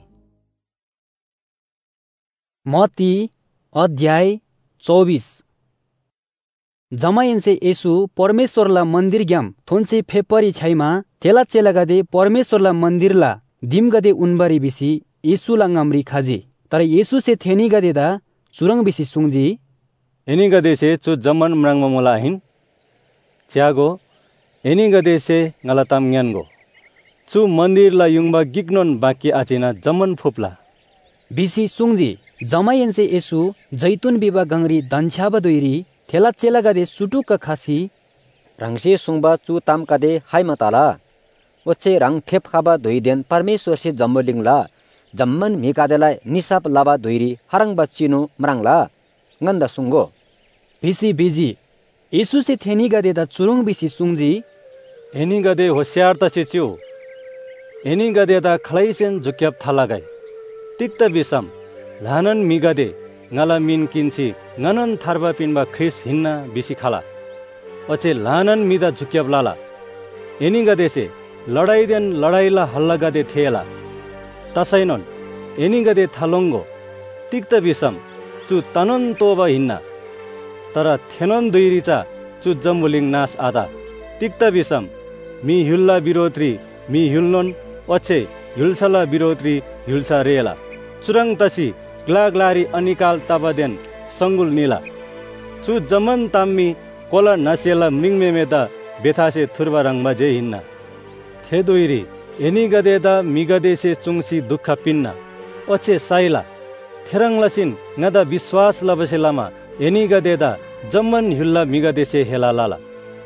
मत्ती अध्याय 24 जमायनसे येसु परमेश्वरला मन्दिर ग्याम थोन्से फेपरी छाइमा थेला चेला गदे परमेश्वरला मन्दिरला दिम गदे उनबारी बिसी येसुला ngамरी खाजी तर येसु से थेनी गदे दा चुरङ बिसी सुङजी
एनी गदे से चु जमन म्राङमा मोलाहिन च्यागो एनी गदे से ngala tam gnango चु मन्दिरला युङबा गिग्नोन बाकी आचिना जमन फुप्ला
बिसी सुङजी जमायनसे येसु जैतुन बिबा गंगरी दन्छाबा दोइरी थेला चेला गदे सुटुक खासी
रंगसे सुङबा चु ताम कदे हाइ मताला ओछे रंग फेप खाबा दोइदेन परमेश्वर से जम्बलिङला जम्मन मिकादेला निसाप लाबा दोइरी हरङ बच्चिनु म्राङला nganda सुङगो
बिसी बिजी येसु से थेनी गदे दा चुरुङ बिसी सुङजी
एनी गदे होशियार तसे च्यु एनी गदे दा खलाइसेन जुक्याप थालागाई तिक्त बिसम लानन मिगदे ngala min किन्सी ngनन थारबा पिनबा ख्रिस हिन्ना बिसी खाला ओचे लानन मिदा झुक्याप लाला एनी गदे से लडाई देन लडाईला हल्ला गदे थेला तसैनन एनी गदे थालोंगो तिक्त बिसम चु तनन तोबा हिन्ना तर थेनन दुइरिचा चु जम्बुलिङ नास आदा तिक्त बिसम मी हुल्ला विरोत्री मी हुल्नोन ओछे हुल्सला विरोत्री हुल्सा रेला चुरङ तसी ग्लाग्लारी अनिकाल तबदेन संगुल नीला चु जमन ताम्मी कोला नसेला मृङमेमेदा बेथासे थुर्बा रङमा जे हिन्ना थे दोइरी एनी गदेदा मिगदे से चुङसी दुख पिन्ना ओछे साइला थेरङ लसिन ngada विश्वास लबसे लामा एनी गदेदा जम्मन हुल्ला मिगदे से हेला लाला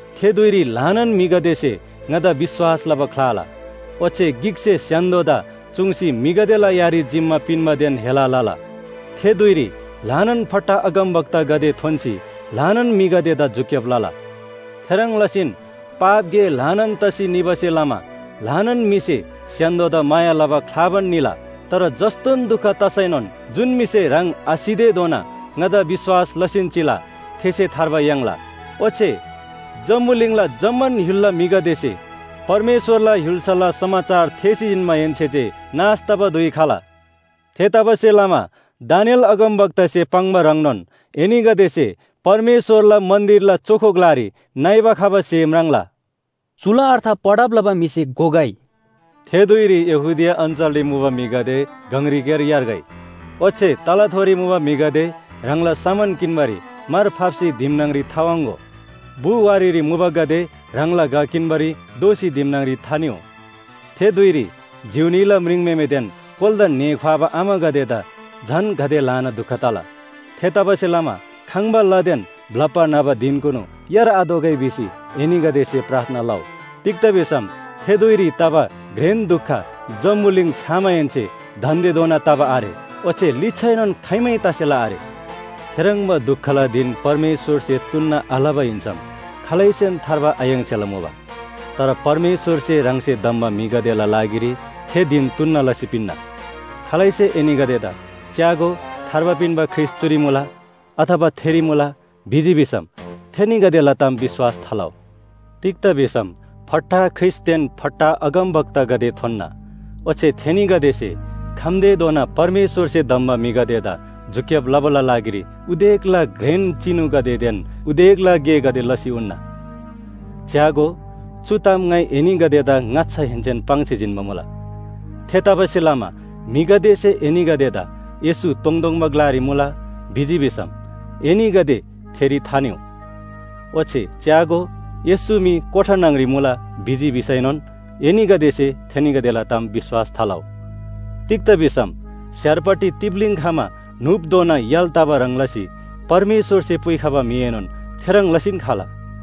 थे दुइरी लानन मिगदेसे ngada विश्वास लब खलाला ओचे गिक्से स्यान्दोदा चुङसी मिगदेला यारी जिम्मा पिनमा देन हेला लाला थे दुइरी लानन फट्टा अगम वक्ता गदे थोन्सी लानन मिगदेदा जुक्यप लाला थेरङ लसिन पाप गे लानन तसी निबसे लामा लानन मिसे स्यान्दोदा माया लबा खलाबन निला तर जस्तोन दुख तसैनन् जुन मिसे रङ आसिदे दोना ngada विश्वास लसिन चिला थेसे थार्बा याङला ओचे जम्मुलिङला जम्मन हिल्ला मिगदेसे परमेश्वरला हिल्सला समाचार थेसी इनमा येन्छेचे नास्तब दुई खाला थेतबसे लामा दानियल अगम वक्तसे पंगमा रङनन् एनी गदेसे परमेश्वरला मन्दिरला चोखो ग्लारी नाइबा खाबा सेमराङला
चुला अर्थ पडाब्लबा मिसे गोगाई
थेदुइरी यहुदिया अञ्चलले मुबा मिगदे गंगरीकेर यारगई ओछे तलाथोरी मुबा मिगदे रङला सामान किनबारी मार फाप्सी दिमनाङरी थावाङ्गो बुवारीरी मुबा गदे रङला गा किनबारी दोषी दिमनाङरी थान्यो थेदुइरी जिउनीला मृङमेमेदेन कोल्दा नेख्वाबा आमा गदेदा झन गदे लाना दुखताला थेतबसे लामा खाङबा लदेन ब्लपा नाबा दिनकुनु यार आदोगै बिसी एनी गदेसे प्रार्थना लाउ तिक्तबेसम थेदुइरी तबा घ्रेन दुःख जम्मुलिङ छामायन्छे धन्दे दोना तबा आरे ओछे लिच्छैनन् खैमै तसेला आरे थेरङमा दुःखला दिन परमेश्वर से तुलना अलाबा हिन्छम खलैसेन थार्बा आयङ छेला मोबा तर परमेश्वर से रङसे दम्बा मिगदेला लागिरी थे दिन तुलना लसिपिन्ना खलैसे एनी गदेदा च्यागो थार्बा पिन्बा ख्रिस्ट चुरी मुला अथवा थेरी मुला भिजी बिसम थेनी गदेला तम विश्वास थलाउ तिक्त बिसम फट्टा ख्रिस्टेन फट्टा अगम वक्ता गदे थोन्ना ओछे थेनी गदेसे खम्दे दोना परमेश्वर से दम्बा मिगदेदा झुक्यब लबला लागिरी उदेकला घ्रेन चिनु गदे देन उदेकला गे गदे लसी उन्ना च्यागो चुताम गाई एनी गदेदा ngacha हेन्चेन पाङसे जिनमा मुला थेताबसे लामा मिगदेसे एनी गदेदा येसु तोङदोङ मगलारी मुला भिजी बिसम एनी गदे थेरी थान्यो ओछे च्यागो येसु मी कोठा नांगरी मुला भिजी बिसैनन् एनी गदेसे थेनी गदेला ताम विश्वास थालाउ तिक्त बिसम स्यारपटी तिब्लिङ खामा नुप दोना याल ताबा रङलसी परमेश्वर से पुइखाबा मिएनन् थेरङ लसिन खाला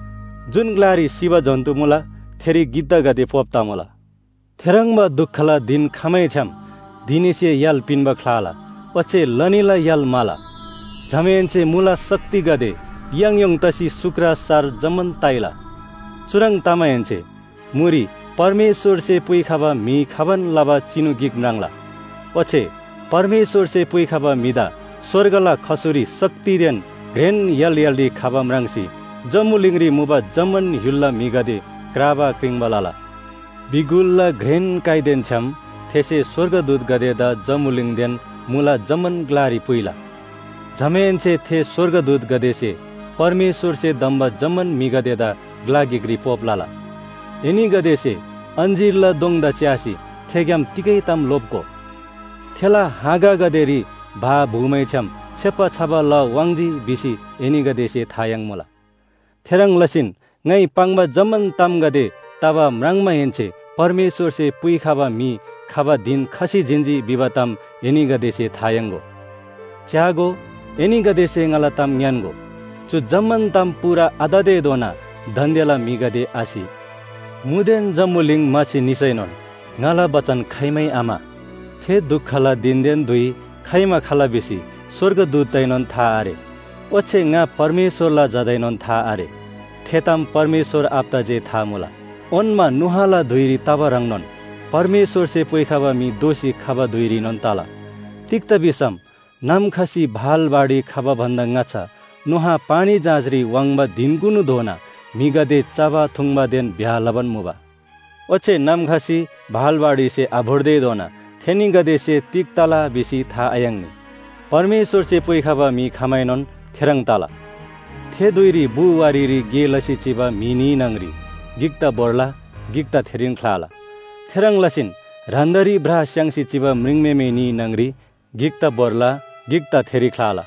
जुन ग्लारी शिव जन्तु मुला थेरी गिद्दा गदे पोप्ता मुला थेरङमा दुःखला दिन खामै छम दिनेसे याल पिन्बा खलाला ओछे लनिला याल माला झमेन्चे मुला शक्ति गदे याङ तसी सुक्रा सार जमन ताइला चुरङ तामायन्छे मुरी परमेश्वर से पुइखाबा मी खाबन लाबा चिनु गिक म्राङला ओछे परमेश्वर से पुइखाबा मिदा स्वर्गला खसुरी शक्ति देन घ्रेन यल यल्दी खाबा म्राङसी जम्मुलिङरी मुबा जमन हिल्ला मिगदे क्राबा क्रिङबलाला बिगुल्ला घ्रेन काइदेन छम थेसे स्वर्गदूत गदेदा जम्मुलिङ देन मुला जमन ग्लारी पुइला झमेन्चे थे स्वर्गदूत गदेसे परमेश्वर से दम्बा जमन मिगदेदा ग्लागिग्री पोपलाला एनी गदेसे अन्जिरला दोङदा च्यासी थेग्याम तिकै तम लोपको थेला हागा गदेरी भा भूमै छम छेपा छाबा ल वाङजी बिसी एनी गदेसे थायाङ मोला थेरङ लसिन ngै पाङबा जमन तम गदे तबा म्राङमा हेन्छे परमेश्वर से पुइ खाबा मी खाबा दिन खसी जिन्जी बिबतम एनी गदेसे थायंगो च्यागो एनी गदेसे ngala तम न्यानगो चु जमन तम पुरा आददे दोना धन्देला मी गदे आसी मुदेन जम्मुलिङ मासी निसैनन् ngala बचन खैमै आमा थे दुःखला दिनदेन दुई खैमा खाला बेसी स्वर्गदूत दैनन् था आरे ओछे nga परमेश्वरला जदैनन् था आरे थेताम परमेश्वर आपता जे था मुला ओनमा नुहाला धुइरी तबा रङनन् परमेश्वर से पुइखाबा मी दोषी खाबा धुइरी नन् ताला तिक्त बिसम नाम खसी भाल बाडी खाबा भन्दा ngacha नुहा पानी जाजरी वाङबा दिनगुनु धोना मिगदे चाबा थुङबा देन भ्या लबन मुबा ओछे नाम खसी भाल बाडी से आभोर्दे दोना थेनी गदे से तिक ताला बिसी था आयङनी परमेश्वर से पुइखाबा मी खामाइनन् थेरङ ताला थे दुइरी बुवारीरी गे लसी चिबा मिनी नङरी गिक्ता बोर्ला गिक्ता थेरिङ खलाला थेरङ लसिन रान्दरी ब्रा स्याङसी चिबा मृङमेमे नि नङरी गिक्ता बोर्ला गिक्ता थेरी खलाला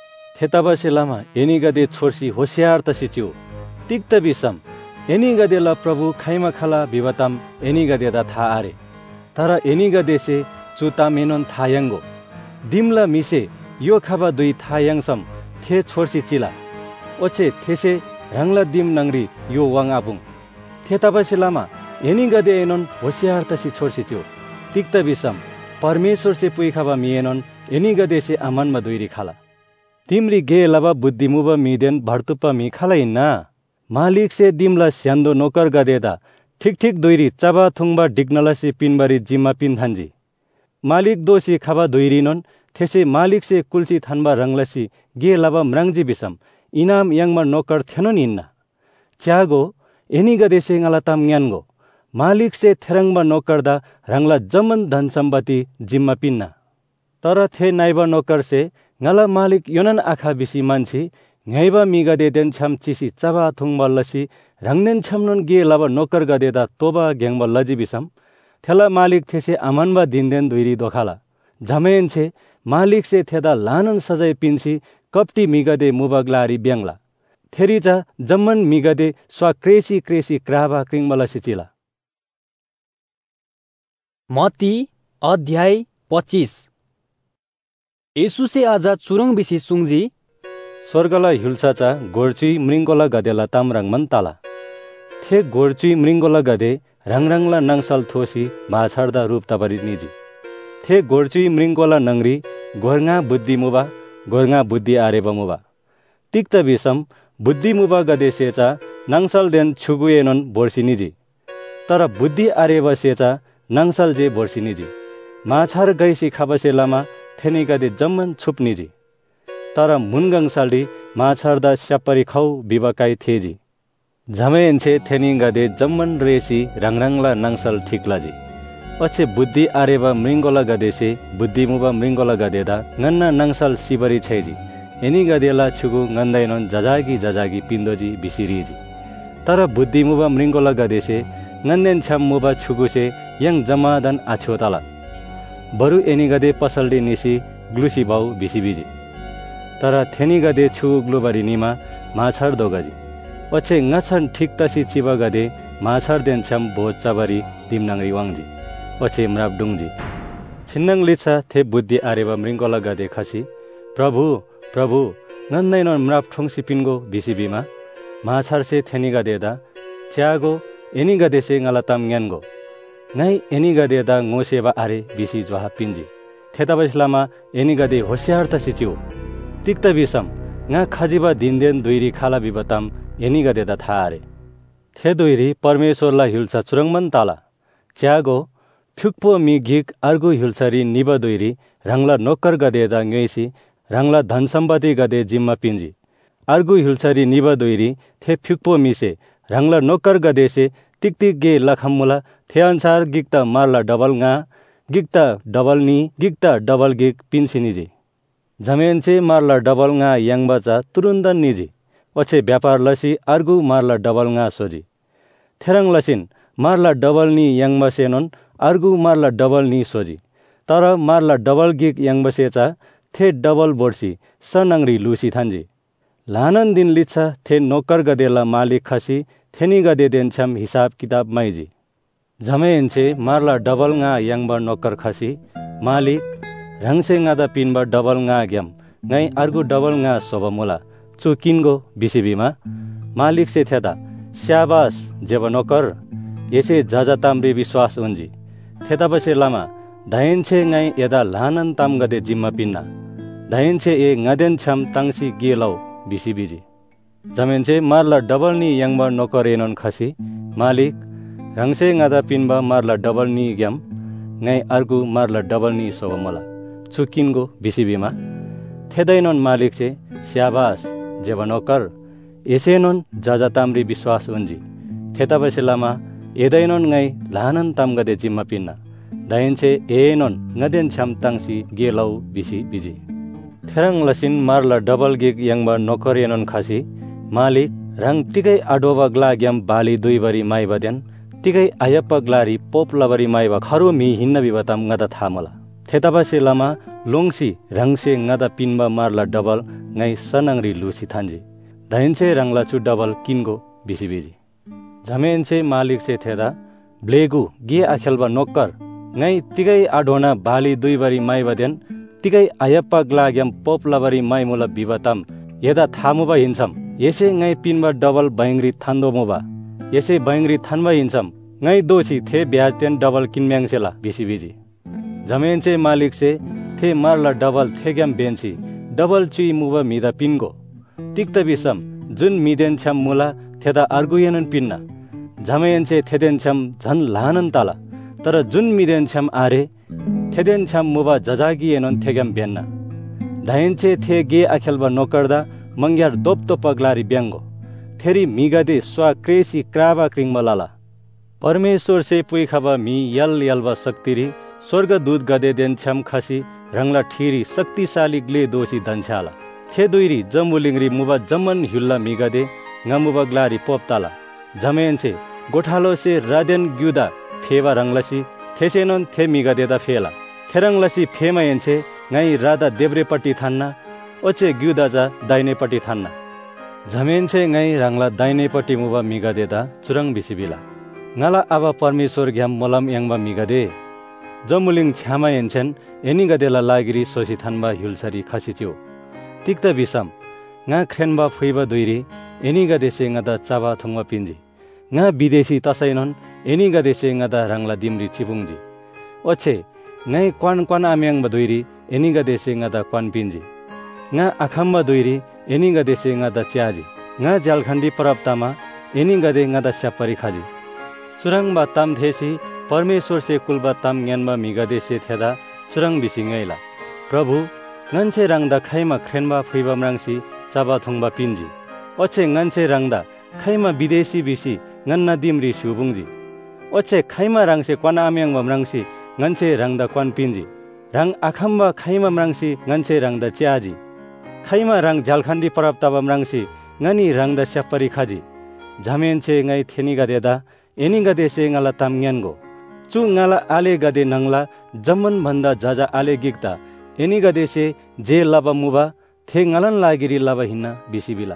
थेतबसे लामा एनी गदे छोर्सी होशियार तसी चिउ तिक्त बिसम एनी गदेला प्रभु खैमा खला बिवतम एनी गदेदा था आरे तर एनी गदे से चुता मेनन थायंगो दिमला मिसे यो खाबा दुई थायंगसम थे छोर्सी चिला ओछे थेसे rangla dim nangri yo wang abung. Thetapasi lama eni gade enon hoशियार तसी छोड्सी छु तिक्त बिसम परमेश्वर से पुई खाबा मिएनन eni gade से aman ma दुइरी खाला तिम्री गे लबा बुद्धि मुबा मिदेन भर्तुपा मि खाला इन्ना मालिक से दिमला स्यान्दो नोकर गदेदा ठीक ठीक दुइरी चाबा थुङबा डिग्नला से पिनबारी जिम्मा पिन थान्जी मालिक दोसी खाबा दुइरीनन थेसे मालिक से कुल्सी थानबा रंगलसी गे लबा म्रांगजी बिसम इनाम यंगमा नोकर थेनन इन्ना च्यागो eni gade se ngala tam nyango मालिक से थेरंगबा नोकरदा रंगला जमन धन सम्पत्ति जिम्मा पिन्ना तर थे नाइबा नोकर से ngala मालिक योनन आखा बिसी मान्छी ngaiba mi gade den cham chisi chaba thungba lasi rangnen chamnon ge laba nokar gade da toba gengba laji bisam thela malik these amanba dinden duiri dokhala jamen che malik se theda lanan sajai pinsi kapti mi gade mubaglari byangla थेरिजा जम्मन मिगदे स्वा क्रेसी क्रेसी क्राबा क्रिङमला सिचिला
मत्ती अध्याय 25 येशूसे आज चुरङ बिसी सुङजी
स्वर्गला हिल्साचा गोर्ची मृंगोला गदेला तामरङ मनताला थे गोर्ची मृंगोला गदे रंगरंगला नंगसल थोसी माछाडदा रूप तबरी निजी थे गोर्ची मृंगोला नंगरी गोरङा बुद्धि मुबा गोरङा बुद्धि आरेबा मुबा तिक्त बिसम बुद्धि मुबा गदे सेचा नंगसल देन छुगुएनन बोर्सी निजी तर बुद्धि आरेबा सेचा नंगसल जे बोर्सी निजी माछार गैसी खाबसे लामा थेनी गदे जम्मन छुप निजी तर मुनगङ साल्डी माछारदा स्यापरी खौ बिबकाई थेजी झमेन्छे थेनी गदे जम्मन रेसी रंगरंगला नंगसल ठिकलाजी अच्छे बुद्धि आरेबा मृंगोला गदेसे बुद्धि मुबा मृंगोला गदेदा ngन्ना नंगसल सिबरी छैजी एनी गदेला छुगु ngन्दैनन जजागी पिन्दोजी बिसिरीजी तर बुद्धि मुबा मृंगोला गदेसे ngन्नेन छम मुबा छुगुसे यङ जमादन आछोताला बरु एनी गदे पसल्डी निसी ग्लुसी बाउ बिसिबिजी तर थेनी गदे छुगु ग्लुबरी निमा माछार दोगजी अच्छे ngछन ठिक तसी चिबा गदे माछार देन छम बोच चाबरी दिमनांगरी वाङजी अच्छे म्राब डुङजी छिन्नङ लिछा थे बुद्धि आरेबा मृंगोला गदे खसी प्रभु प्रभु नन्दैनन म्राब ठोंसी पिन्गो बिसिबिमा माछार से थेनी गदेदा च्यागो एनी गदेसे ngalatam nyango ngai एनी गदेदा ngoसेबा आरे बिसी जहा पिन्जी थेताबैसलामा एनी गदे होशियार त सिचिउ तिक्त बिसम nga खजिबा दिनदेन दुइरी खाला बिबताम एनी गदेदा थारे थे दुइरी परमेश्वरला हिल्सा चुरङमन ताला च्यागो फ्युक्पो मि गिक अर्गु हिल्सरी निबा दुइरी रंगला नोकर गदेदा ngैसी रंगला धन सम्पत्ति गदे जिम्मा पिन्जी अर्गु हिल्सरी निबा दुइरी थे फ्युक्पो मिसे रंगला नोकर गदेसे टिकटिक गे लखमुला थे अनुसार गिक्ता मारला डबल nga गिक्ता डबल नि गिक्ता डबल गिक पिन्सिनिजी जमेनचे मारला डबल nga yang बचा तुरुन्दन निजी अच्छे व्यापार लसी अर्गु मारला डबल nga सोजी थेरङ लसिन मारला डबल नि yang बसेनन अर्गु मारला डबल नि सोजी तर मारला डबल गिक yang बसेचा थे डबल बोर्सी सनंगरी लुसी थान्जी लानन दिन लिच्छा थे नोकर गदेला मालिक खसी थेनी गदे देनछम हिसाब किताब माइजी जमेनचे मारला डबल nga yang बर नोकर खसी मालिक रंगसे ngada पिनबा डबल nga ग्याम ngai अर्गु डबल nga सोबा मुला चुकिनगो बिसिबिमा मालिक से थेदा स्याबास जेब नोकर येसे जाजा ताम्रे विश्वास उन्जी थेता बसे लामा दाइनछे ngai यदा लानन ताम गदे जिम्मा पिन्ना दाइनछे ए ngदेन छम तांसी गेलौ बिसिबिजी जमेनछे मारला डबल नि यंगबा नोकर एनन खसी मालिक रंगसे ngada पिनबा मारला डबल नि ग्याम ngai अर्गु मारला डबल नि सोबा मुला चुकिनगो बिसिबिमा थेदैनन मालिक से स्याबास जेब नोकर एसेनन जाजा ताम्री विश्वास उन्जी थेता बसेलामा एदैनन ngai लानन ताम गदे जिम्मा पिन्ना दाइनछे एनन ngदेन छम तांसी गेलौ बिसी बिजी थेरङ लसिन मारला डबल गिग यंगबा नोकर एनन खसी मालिक रंग तिगै आडोबा ग्ला ग्याम बाली दुइबरी माइबदेन तिगै आयप्पा ग्लारी पोप लबरी माइबा खरो मि हिन्न बिबताम ngada थामला थेताबसे लामा लोंसी रंगसे ngada पिनबा मारला डबल ngai सनंगरी लुसी थान्जी दाइनछे रंगला छु डबल किनगो बिसिबिजी जमेनछे मालिक से थेदा ब्लेगु गे आखेलबा नोकर ngai तिगै आडोना बाली दुइबरी माइबदेन तिगै आयप्पा ग्ला ग्याम पोप लबरी माइमुला बिबताम यदा थामुबा हिन्छम यसै ngai pinba double bangri thando moba यसै bangri thanba hinsam ngai दोषी थे ब्याज तेन डबल किनम्याङ सेला बिसी बिजी जमेन से मालिक से थे मारला डबल थेग्याम बेन्सी डबल चुई मुबा मिदा पिनको तिक्त बिसम जुन मिदेन छम मुला थेदा अर्गुयनन पिन्ना जमेन से थेदेन छम झन लानन ताला तर जुन मिदेन छम आरे थेदेन छम मुबा जजागियनन थेग्याम बेन्ना धाइनचे थे गे अखेलबा नोकर्दा मंग्यार दोप्तो पगलारी ब्यांगो थेरी मिगदे स्वा क्रेसी क्राबा क्रिङमा लाला परमेश्वर से पुई खबा मी यल यलबा शक्तिरी स्वर्ग दूत गदे देन छम खसी रंगला ठीरी शक्तिशाली ग्ले दोषी धनछाला थे दुइरी जमुलिङरी मुबा जम्मन हिल्ला मिगदे ngमुबा ग्लारी पोप्ताला जमेन से गोठालो से रादेन ग्युदा फेवा रंगलसी थेसेनन थे मिगदेदा फेला थेरंगलसी फेमा एन्चे ngai राधा देब्रेपट्टि थान्ना ओचे ग्युदाजा दाहिनेपट्टि थान्ना जमेन से ngai रंगला दाहिनेपट्टि मुबा मिगदेदा चुरङ बिसिबिला ngala aba परमेश्वर ग्याम मलम याङबा मिगदे जमुलिङ छ्यामा एन्छन् एनी गदेला लागिरी सोसी थानबा हिलसरी खसिच्यो तिक्त बिसम nga खरेनबा फुइबा दुइरी एनी गदेसे ngada चाबा थङमा पिन्जी nga विदेशी तसैनन एनी गदेसे ngada रंगला दिमरी चिपुङजी ओछे ngai क्वान आम्याङबा दुइरी एनी गदेसे ngada क्वान पिन्जी nga आखम्बा दुइरी एनी गदेसे ngada च्याजी nga जालखण्डी परप्तामा एनी गदे ngada स्यापरी खाजी चुरङबा ताम थेसी परमेश्वर से कुलबा ताम ज्ञानमा मिगदे से थेदा चुरङ बिसिङैला प्रभु ngance rangda खाइमा खरेनबा फुइबा म्राङसी चाबा थङबा पिन्जी ओछे ngance rangda खाइमा विदेशी बिसी ngन्ना दिमरी सुबुङजी ओछे खाइमा राङसे क्वान आम्याङबा म्राङसी ngance rangda क्वान पिन्जी राङ आखम्बा खाइमा म्राङसी ngance rangda च्याजी खाइमा राङ झालखण्डी परप्ताबा म्राङसी ngani rangda स्यापरी खाजी झमेनछे ngai थेनी गदेदा एनी गदेसे ngala ताम ज्ञानको चु ngala आले गदे नङला जम्मन भन्दा जाजा आले गिक्ता एनी गदेसे जे लबा मुबा थे ngलन लागिरी लबा हिन्ना बिसिबिला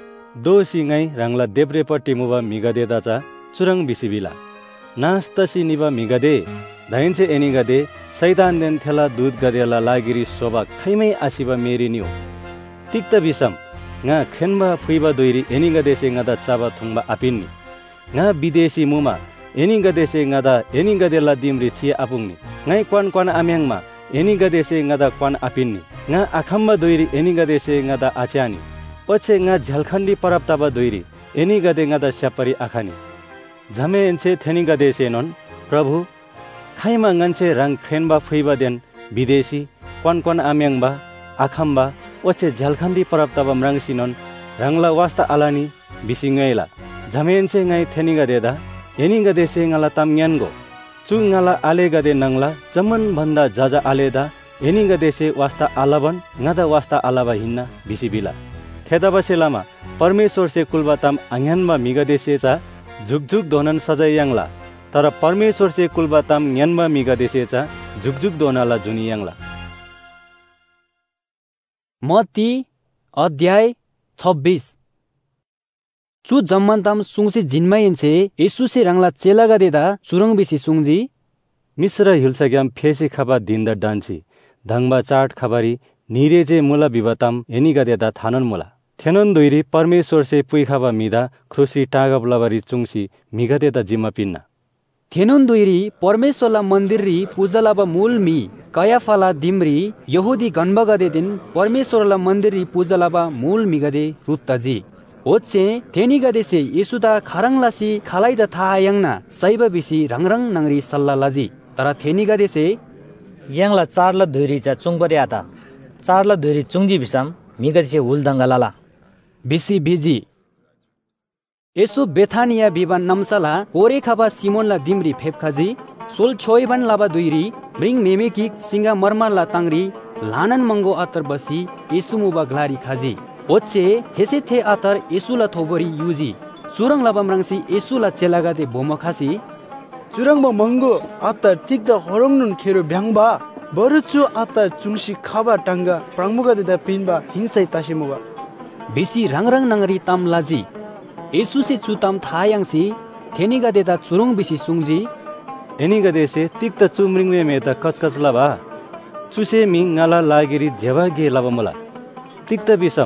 दोसी ngai रंगला देब्रेपट्टि मुबा मिगदे दाचा चुरङ बिसिबिला नास्तसी निबा मिगदे धाइनसे एनी गदे शैतान देन थेला दूध गदेला लागिरी सोबा खैमै आसिबा मेरी नियो तिक्त बिसम nga खरेनबा फुइबा दुइरी एनी गदेसे ngada चाबा थुङबा आपिन्नी nga विदेशी मुमा एनी गदेसे ngada एनी गदेला दिमरी छि आपुङनी ngai क्वान आम्याङमा एनी गदेसे ngada क्वान आपिन्नी nga आखम्बा दुइरी एनी गदेसे ngada आच्यानी ओछे nga झालखण्डी परप्ताबा दुइरी एनी गदे ngada स्यापरी आखानी झमे एन्चे थेनी गदेसे नन प्रभु खाइमा ngance रङ खरेनबा फुइबा देन विदेशी क्वान आम्याङबा आखम्बा ओछे झालखण्डी परप्ताबा म्राङसिनन रंगला वास्ता आलानी बिसिङैला झमेनसे ngai थेनी गदेदा एनी गदेसे ngala ताम ज्ञानको चु ngala आले गदे नङला जम्मन भन्दा जाजा आलेदा एनी गदेसे वास्ता आलाबन ngada वास्ता आलाबा हिन्ना बिसिबिला थेदाबसेलामा परमेश्वर से कुलबा ताम आङ्यानमा मिगदेसे चा झुकझुक दोनन सजाय याङला तर परमेश्वर से कुलबा ताम ज्ञानमा मिगदेसे चा झुकझुक दोनाला जुनी याङला
मत्ती अध्याय 26 चु जम्मनताम सुङसी जिन्माइन्छे येसुसे रंगला चेला गदेदा चुरङ बिसी सुङजी
मिश्र हिल्सग्याम फेसी खबा दिन्दा डान्सी धङबा चाट खबरी निरेजे मुला बिबताम एनी गदेदा थानन मुला थेनन दुइरी परमेश्वर से पुइ खबा मिदा खुसी टागब लबरी चुङसी मिगदेदा जिम्मा पिन्ना
थेनन दुइरी परमेश्वरला मन्दिररी पूजालाबा मूल मी कयाफाला दिमरी यहुदी गन्ब गदे दिन परमेश्वरला मन्दिररी पूजालाबा मूल मिगदे रुत्ताजी ओचे थेनी गदेसे येसुदा खारङलासी खालाइदा थाहायङना सैब बिसी रङरङ नङरी सल्लालाजी तर थेनी गदेसे
याङला चारला धुरी चा चुङपरे आता चारला धुरी चुङजी बिसम मिगदेसे हुलदंगलाला
बिसी बिजी यसु बेथानिया बिबान नम्सला कोरे खाबा सिमोनला दिमरी फेपखाजी सोल छोइबन लाबा दुइरी ब्रिङ मेमेकी सिंगा मर्मरला तांगरी लानन मंगो अतर बसी येसु मुबा ग्लारी खाजी ओचे थेसे थे अतर येसुला थोबरी युजी सुरङ लाबा म्राङसी येसुला चेलागादे बोमखासी
चुरङबा मंगो अतर तिक्दा हरङनुन खेरो भ्याङबा बरुचु अतर चुङसी खाबा टांगा प्राङमुगा देदा पिनबा हिंसै तासिमुबा
बेसी रङरङ नङरी ताम लाजी येसु से चुताम थायांसी थेनी गदेदा चुरङ बिसी सुङजी
एनी गदेसे तिक्त चुमरिङमे मेता कचकच लबा चुसे मिङ ngala लागिरी जेवा गे लबा मला तिक्त बिसम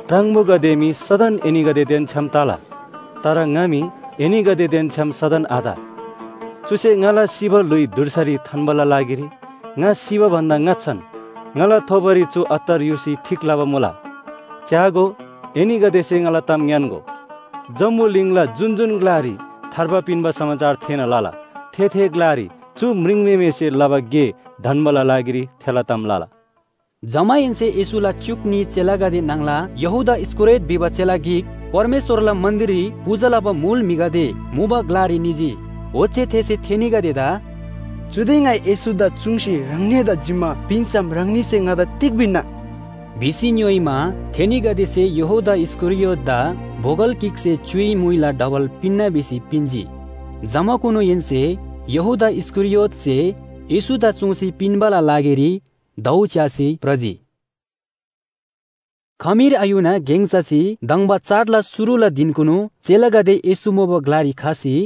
Prangmugade sadan enigade den cham tala. Tara ngami enigade den cham sadan ada. Chuse ngala siva lui dursari thanbala lagiri. Nga siva banda ngachan. Ngala thobari chu atar yusi thik laba mula. Chago enigade se ngala tam nyango. Jammu lingla junjun glari tharba pinba samachar thena lala. The glari chu mringme se laba ge dhanbala lagiri thela tam lala.
जमाइन्से यसुला चुक्नी चेलागादे Nangla यहुदा स्कुरेट बिबा चेलागिक परमेश्वरला मन्दिरी पूजलाबा मूल मिगादे मुबा ग्लारी निजी ओचे थेसे थेनिगादेदा
जुदेंगा यसुदा चुंगसी रंगनेदा जिम्मा पिनसम रंगनी से ngada tikbina
बिसिन्योइमा थेनिगादेसे यहुदा स्कुरियोदा भोगल किकसे चुई मुइला डबल पिन्ना बेसी पिन्जी जमाकुनो यन्से यहुदा स्कुरियोत से यसुदा चुंगसी पिनबाला लागेरी दौच्यासी प्रजी खमीर आयुना गेङचासी दङबा चाडला सुरुला दिनकुनु चेलागादे यसुमोब ग्लारी खासी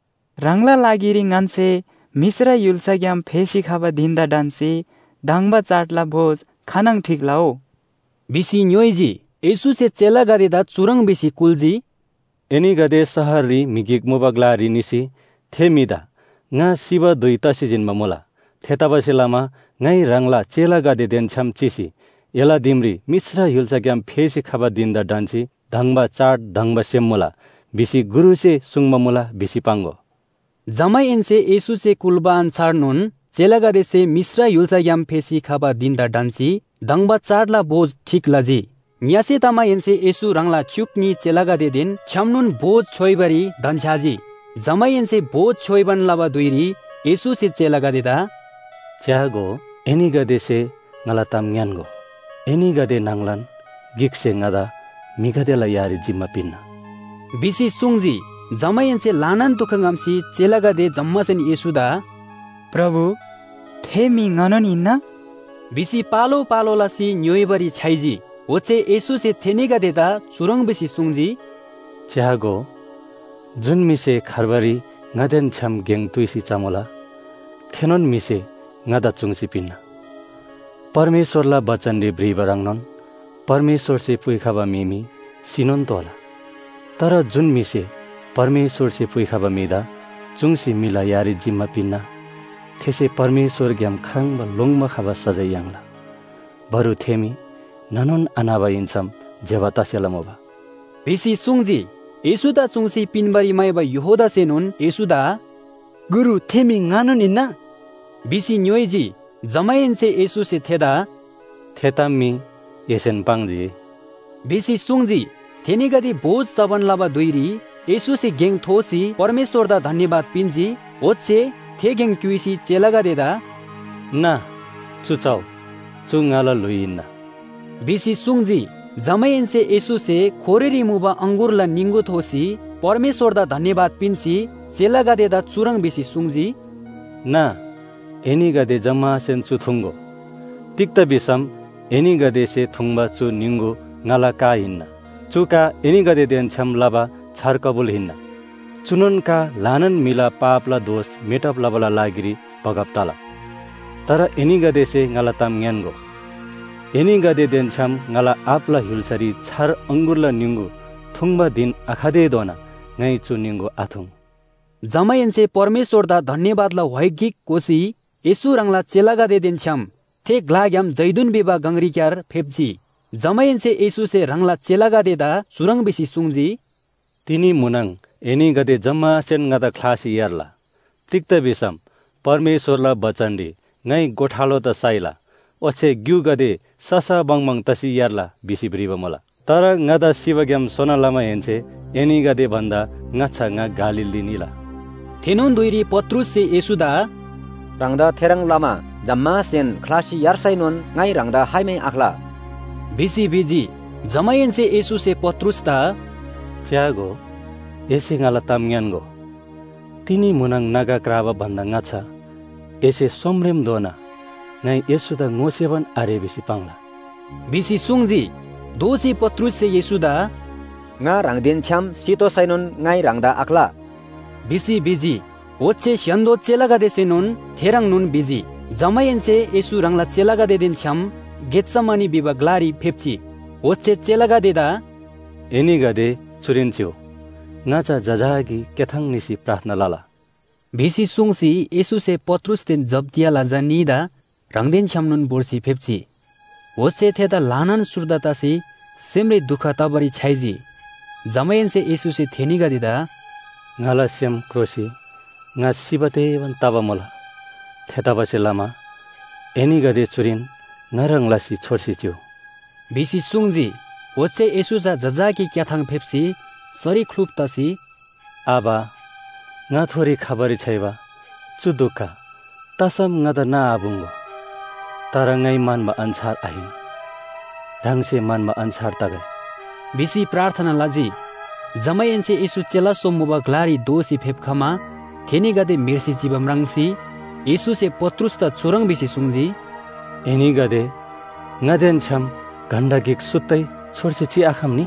रंगला लागिरी ngance मिश्रा युल्सा ग्याम फेसी खाबा दिन्दा डान्सी दङबा चाडला भोज खानाङ ठीक लाओ
बिसी न्योइजी यसु से चेलागादे दा चुरङ बेसी कुलजी
एनिगादे सहरी मिगिक मोब ग्लारी निसी थेमिदा nga siba duita सिजिनमा मोला थेताबसेलामा ngai rangla chela gade den cham chisi ela dimri misra yulsa gyam phesi khaba dinda danchi dangba chart dangba semmola bisi guru se sungma mola bisi pango
jamai ense yesu se kulban charnon chela gade se misra yulsa gyam phesi khaba dinda danchi dangba charla boz thik laji nyase tama ense yesu rangla chukni chela gade den chamnun boz choibari danchaji jamai ense boz choiban laba duiri yesu se chela gade da
chago enigade se ngalatam nyango enigade nanglan gikse ngada migade la yari jimma pinna
bisi sungji jamayense lanan tukhangamsi chelagade jammasen yesuda
प्रभु थेमी ngnon inna
bisi palo palo lasi nyoibari chaiji oche yesu se thenigade da churang bisi sungji
chago junmi se kharbari ngaden cham geng tuisi chamola खेनन मिसे ngada chungsi pinna परमेश्वरला बचनले ब्रिबरांगनन परमेश्वर से पुइखाबा मिमी सिनन तोला तर जुन मिसे परमेश्वर से पुइखाबा मिदा चुंगसी मिला यारी जिम्मा पिन्ना थेसे परमेश्वर ग्याम खंग ब लोंगमा खाबा सजै यांगला बरु थेमी ननन अनाबा इन्सम जेवाता सेलमोबा
बिसी सुंगजी येसुदा चुंगसी पिनबारी माइबा यहोदा सेनुन येसुदा
गुरु थेमी ngano ninna
बिसी न्योइजी जमाइन्से येसु से थेदा
थेतामी येसेन पांगजी
बिसी सुंगजी थेनिगदी बोझ सबन लाबा दुइरी येसु से गेङ थोसी परमेश्वर दा धन्यवाद पिन्जी ओचे थे गेङ क्युइसी चेलागा देदा
ना चुचाउ चुंगाला लुइना
बिसी सुंगजी जमाइन्से येसु से खोरेरी मुबा अंगुरला निंगु थोसी परमेश्वर दा धन्यवाद पिन्सी चेलागा देदा चुरङ बिसी सुंगजी
ना एनिगदे जम्मा सेन चुथुंगो तिक्ता बिसम एनिगदे से थुंगबा चु निंगु ngala ka hinna चुका एनिगदे देन छम लाबा छार कबुल हिन्ना चुनन का लानन मिला पापला दोष मेटप लाबला लागिरी भगप्ताला तर एनिगदे से ngala tam ngengo एनिगदे देन छम ngala आपला हिलसरी छार अंगुरला निंगु थुंगबा दिन आखादे दोना ngai चु निंगु आथुङ
जमाइन्से परमेश्वर दा धन्यवादला वैगिक कोसी येसु रंगला चेलागा दे देन्छम थे ग्लाग्याम जैदुन बेबा गंगरिक्यार फेप्जी जमाइन्से येसु से रंगला चेलागा देदा सुरंग बेसी सुंगजी
तिनी मुनङ एनी गदे जम्मा सेन गदा क्लासी यारला तिक्त बिसम परमेश्वरला बचन्डी ngai गोठालो त साइला ओछे ग्यु गदे ससा बङबङ तसी यारला बिसी ब्रिब मला तर ngada शिवग्याम सोनालामा हेन्चे एनी गदे भन्दा ngछा nga गालिलिनीला
थेनुन दुइरी पत्रुस से येसुदा
rangda therang lama jamma sen klasi yarsainon ngai rangda haimai akhla
बिसी बिजी जमाइन्से येसु से पत्रुस ता
च्यागो एसे ngala tam nyango तिनी मुनङ नागा क्राबा भन्दा ngछा एसे सोमरेम दोना ngai येसुदा ngoseban are bisi pangla
बिसी सुंगजी दोसी पत्रुस से येसुदा
nga rangden cham sito sainon ngai rangda akhla
बिसी बिजी ओचे स्यान्दो चेलागा देसेनुन थेराङ नुन बिजी जमाइन्से येसु रंगला चेलागा देदिन छम गेत्समानी बिबा ग्लारी फेप्ची వచ్చే చెలగదేదా
ఎనిగదే చురించిयो ngacha jajagi kethang nisi prarthna lala
bisi sungsi yesu se petrus den jabtia la janida rangden chamnun borsi phepchi వచ్చే theda lanan surdata se semre dukha tabari chaiji jamayen se yesu se theniga dida
ngala sem krosi nga sibate ban tabamola theta baselama enigade churin ngaranglasi chorsitiu
bisi sungji వచ్చే yesu ja jajagi kyathang phepsi सरी खुप्तासी
आबा nga thori khabari chaiba chuduka tasam nga da na abungo tarangai manma ansar ahi rangse manma ansar tagai
bisi प्रार्थना लाजी जमयनसे येसु चेला सोमुबा ग्लारी दोसी फेपखमा थेनी गदे मिर्सी जीवम रंगसी येसु से पत्रुस त चुरंग बिसी सुंगजी
एनी गदे ngaden cham गण्डगिक सुत्तै छोर्से ची आखमनी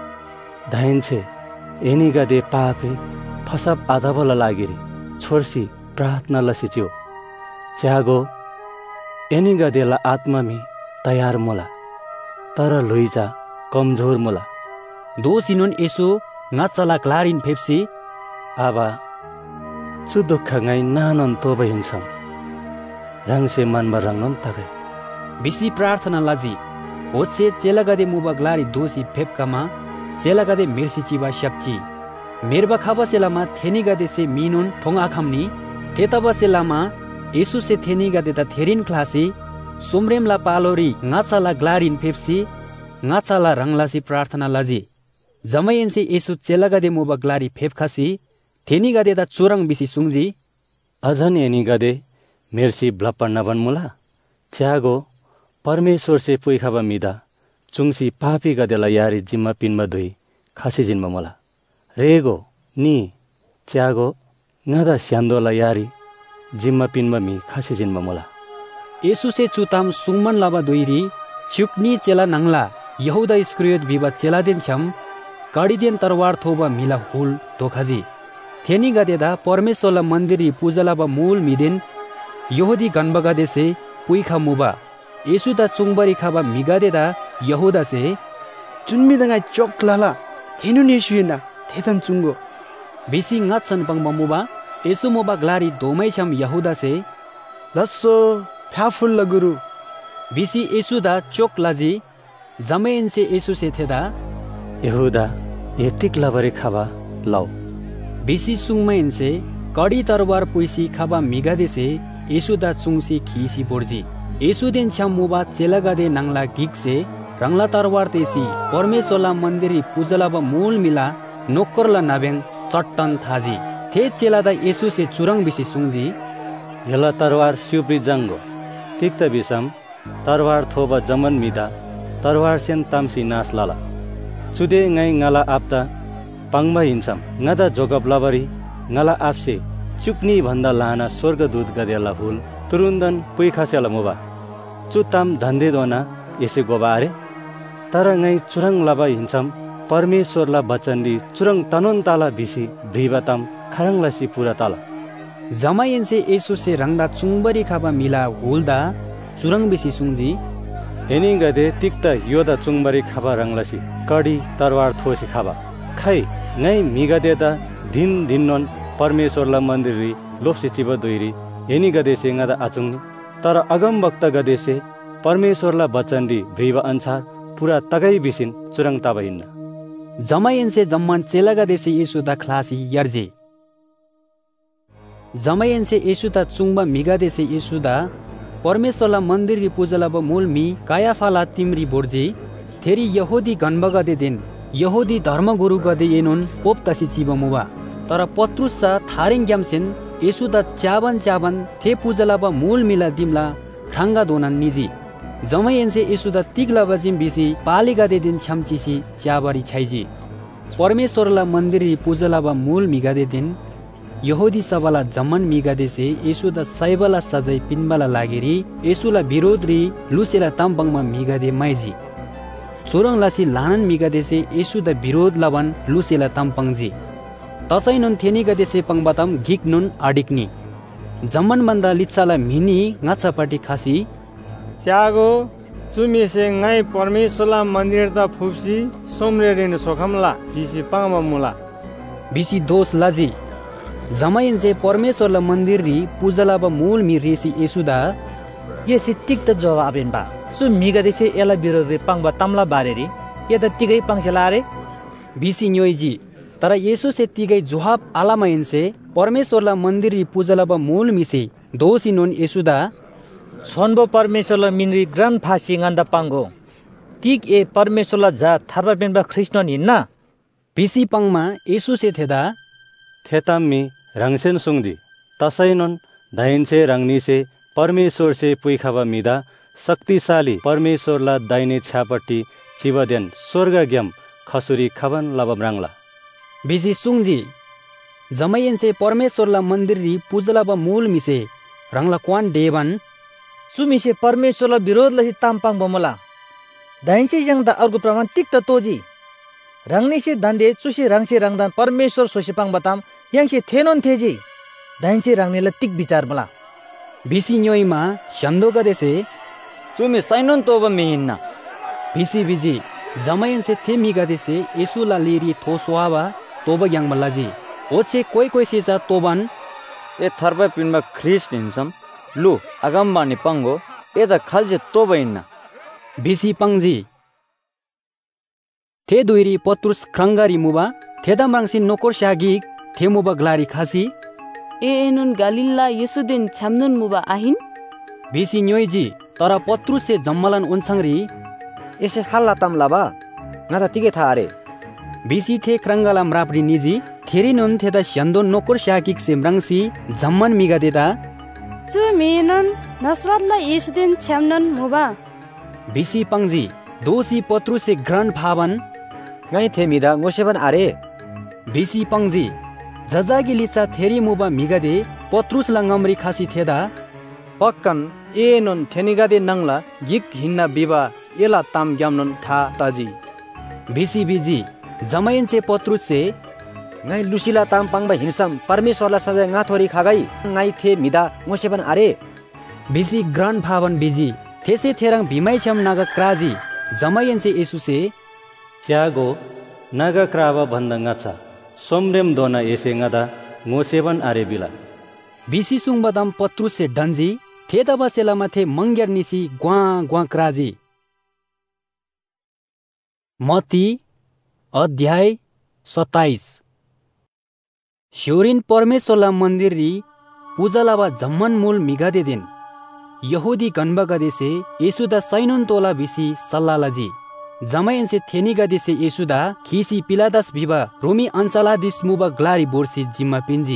धाइन्छे एनी गदे पापे फसब आधाबला लागिरी छोर्सी प्रार्थना लसिच्यो च्यागो एनी गदेला आत्मामी तयार मोला तर लुइजा कमजोर मोला
दोसिनुन येसु ngacala klarin phepsi
आबा चु दुःख ngai नानन तोबे हिन्छम रंगसे मनमा रंगन तगे
बिसी प्रार्थना लाजी होचे चेलागदे मुबा ग्लारी दोसी फेपकामा चेलागदे मिर्सी चिबा शप्ची मेरबा खाबा चेलामा थेनीगदे से मिनुन ठोंगा खामनी थेताबा चेलामा येसु से थेनीगदे ता थेरिन क्लासी सोमरेमला पालोरी ngacala ग्लारिन फेप्सी ngacala रंगलासी प्रार्थना लाजी जमयनसे येसु चेलागदे मुबा ग्लारी फेपखासी थेनीगदे ता चुरंग बिसी सुंगजी
अझन एनीगदे मिर्सी ब्लप्पन नबनमुला च्यागो परमेश्वर से पुइखाबा मिदा चुंगसी पापी गदेला यारी जिम्मा पिनमा दुई खासी जिन्मा मोला रेगो नी च्यागो ngada स्यान्दोला यारी जिम्मा पिनमा मी खासी जिन्मा मोला
येसु से चुताम सुंगमन लाबा दुईरी चुकनी चेला नंगला यहूदा इस्करियोत बिबा चेला दिन छम काडिदेन तरवार थोबा मिला हुल धोखाजी थेनी गदेदा परमेश्वरला मन्दिरी पूजलाबा मूल मिदेन यहूदी गणबगदे से पुइखा मुबा येसु दा चुंगबरी खाबा मिगादेदा यहूदा से
चुनमिदंगाई चोकलाला थेनु नेसुयना थेतन चुंगो
बिसी ngachan pangba मुबा येसु मुबा ग्लारी दोमै छम यहूदा से
लस्सो फ्याफुल लगुरु
बिसी येसु दा चोकलाजी जमेन से येसु से थेदा
यहूदा एतिक लाबरे खाबा लाउ
बिसी सुंगमेन से कड़ी तरवार पुइसी खाबा मिगादे से येसु दा चुंगसी खीसी बोर्जी येसु दिन छम मुबा चेलागदे नंगला गिक से रंगला तरवार तेसी परमेश्वरला मन्दिरी पूजलाबा मूल मिला नोकरला नाबेङ चट्टन थाजी थे चेलादा येसु से चुरंग बिसी सुंगजी
यला तरवार सिउप्री जंगो तिक्त बिसम तरवार थोबा जमन मिदा तरवार सेन तामसी नास लाला चुदे ngai ngala आपता पाङमा हिन्छम ngada जोगबलाबरी ngala आपसे चुक्नी भन्दा लाना स्वर्गदूत गदेला हुल तुरुन्दन पुइखासेला मुबा चुताम धन्दे दोना यसे गोबारे तर ngai चुरंग लाबा हिन्छम परमेश्वरला बचनली चुरंग तनन ताला बिसी भ्रिबातम खरंगलासी पुरा ताला
जमायनसे येसु से रंगदा चुंगबरी खाबा मिला हुलदा चुरंग बिसी सुंगजी
हेनी गदे तिक्ता योदा चुंगबरी खाबा रंगलासी कडी तरवार थोसी खाबा खै ngai मिगदेदा दिन दिनन परमेश्वरला मन्दिरी लोपसे चिबा दुइरी हेनी गदे से ngada आचुङनी तर अगम वक्त गदे से परमेश्वरला बचनली भ्रिबा अनुसार पुरा तगै बिसिन चुरंग ताबहिन्न
जमायनसे जम्मन चेलागदे से येसु दा क्लासी यर्जे जमायनसे येसु दा चुंगबा मिगादे से येसु दा परमेश्वरला मन्दिरी पूजलाबा मूल मी कायाफाला तिमरी बोर्जे थेरी यहूदी गणबगदे दिन यहूदी धर्मगुरु गदे एनुन पोप्तासी चिबमुबा तर पत्रुसा थारिङ ग्यामसेन येसु दा च्याबन थे पूजलाबा मूल मिला दिमला ठांगा दोनन निजी जमयनसे येसु दा तिगला बजिम बिसी पालिगादे दिन छमचिसी च्याबरी छैजी परमेश्वरला मन्दिरी पूजलाबा मूल मिगादे दिन यहूदी सभाला जमन मिगादे से येसु दा सैबला सजै पिनबला लागेरी येसुला विरोधरी लुसेला ताम्पङमा मिगादे माइजी चोरङ लासी लानन मिगादे से येसु दा विरोध लवन लुसेला ताम्पङजी तसैनुन थेनी गदे से पंगबातम गिकनुन आडिकनी जमन बन्दा लिच्छाला मिनी ngachaपटी खासी
च्यागो सुमिसे ngai परमेश्वरला मन्दिर त फुप्सी सोमरेरिन सोखमला बिसी पांगमा मुला
बिसी दोष लाजी जमाइन्से परमेश्वरला मन्दिर री पूजला ब मूल मी रेसी येसुदा
ये सित्तिक त जवाबेन बा सु मिगदेसे एला बिरोध रे पांगबा तमला बारेरी ये त तिगै पांगसेला रे
बिसी न्योइजी तर येसु से तिगै जोहाब आलामाइन्से परमेश्वरला मन्दिर री पूजला ब मूल मिसे दोषी नोन येसुदा
छोनबो परमेश्वरला मिनरी ग्रान फासी nganda पांगो तिग ए परमेश्वरला जा थारबा बेनबा ख्रिस्टन हिन्ना
बिसी पांगमा येसु से थेदा
थेताम्मी रंगसेन सुंगदी तसैनन दाइनसे रंगनीसे परमेश्वर से पुइखाबा मिदा शक्तिशाली परमेश्वरला दाइने छ्यापट्टि चिबदेन स्वर्ग ग्याम खसुरी खबन लबब्राङला
बिसी सुंगजी जमैयनसे परमेश्वरला मन्दिर री पूजला ब मूल मिसे रंगला क्वान देवन
सुमिसे परमेश्वरला विरोध लसी तामपाङ बमला दाइनसे यंगदा अर्गु प्रमाण तिक त तोजी रंगनीसे दन्दे चुसी रंगसे रंगदान परमेश्वर सोसिपाङ बताम यंगसे थेनोन थेजी दाइनसे रंगनेला तिक विचार मला
बिसी न्योइमा शंदोगा देसे
चुमी सैनोन तोब मिहिन्ना
बिसी बिजी जमैयनसे थे मिगा देसे येसुला लिरी थोसवाबा तोब ग्यांग मल्लाजी ओछे कोई सेजा तोबन
ए थर्बा पिनमा ख्रिस्ट हिन्सम लु अगमबानी पंगो ए त खल्जे तोबइन्ना
बिसी पंगजी थे दुइरी पत्रुस ख्रंगारी मुबा थेदा मांगसी नोकर शागी थे मुबा ग्लारी खासी
ए एनुन गालिल्ला येसुदिन छामनुन मुबा आहिन
बिसी न्योइजी तर पत्रुस से जम्मलन उन्संगरी
एसे हल्ला तमलाबा ngata tige थारे
बिसी थे ख्रंगाला म्रापरी निजी थेरी नुन थेदा शंदो नोकर शागिक से म्रंगसी जम्मन मिगा देदा
चु मेनुन नसरतला येसुदिन छामनुन मुबा
बिसी पंगजी दोषी पत्रुस से ग्रन भावन
ngai the mida ngoseban are
बिसी पंगजी जजागी लिचा थेरी मुबा मिगादे पत्रुस लंगमरी खासी थेदा
पक्कन एनुन थेनिगादे नंगला गिक हिन्ना बिबा एला ताम ग्यामनुन था ताजी
बिसी बिजी जमैन से पत्रुस से
ngai lusila tam pangba hinsam परमेश्वरला सजा nga थोरी खागै ngai थे मिदा ngoseban are
बिसी ग्रन भावन बिजी थेसे थेरंग बिमाइ छम नागा क्राजी जमैन से येसु से
च्यागो नागा क्रावा भन्दा छ सोमरेम दोना एसे ngada ngoseban are बिला
बिसी सुङबदम पत्रुस से डन्जी थे दबा सेलामा थे मंग्यर निसी ग्वा ग्वा क्राजी मती अध्याय 27 श्योरिन परमेश्वरला मन्दिर री पूजाला बा जम्मन मूल मिगादे दिन यहूदी गणबगदे से येसुदा सैनोन तोला बिसी सल्लालाजी जमैन से थेनिगा देसे येसुदा खीसी पिलादास बिबा रोमी अंचला दिस मुबा ग्लारी बोर्सी जिम्मा पिन्जी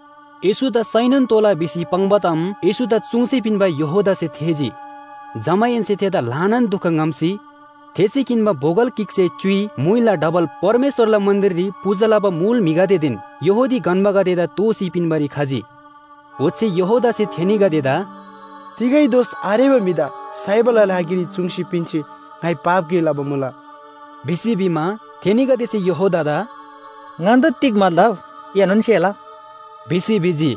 येसुदा सैनोन तोला बिसी पंगबतम येसुदा चुङसे पिनबा यहोदा से थेजी जमैन से थेदा लानन दुख ngамसी थेसे किनबा भोगल किक्से चुई मुइला डबल परमेश्वरला मन्दिर री पूजला बा मूल मिगादे दिन यहूदी गणबगदे दा तोसी पिनबारी खाजी ओछे यहोदा से थेनिगा देदा
तिगै दोष आरेबा मिदा साइबला लागिरी चुङसी पिन्ची ngai पाप गेला बमुला
बिसी बिमा थेनिगा देसे यहोदा दा
nganda tik मतलब यानन सेला
बिसी बिजी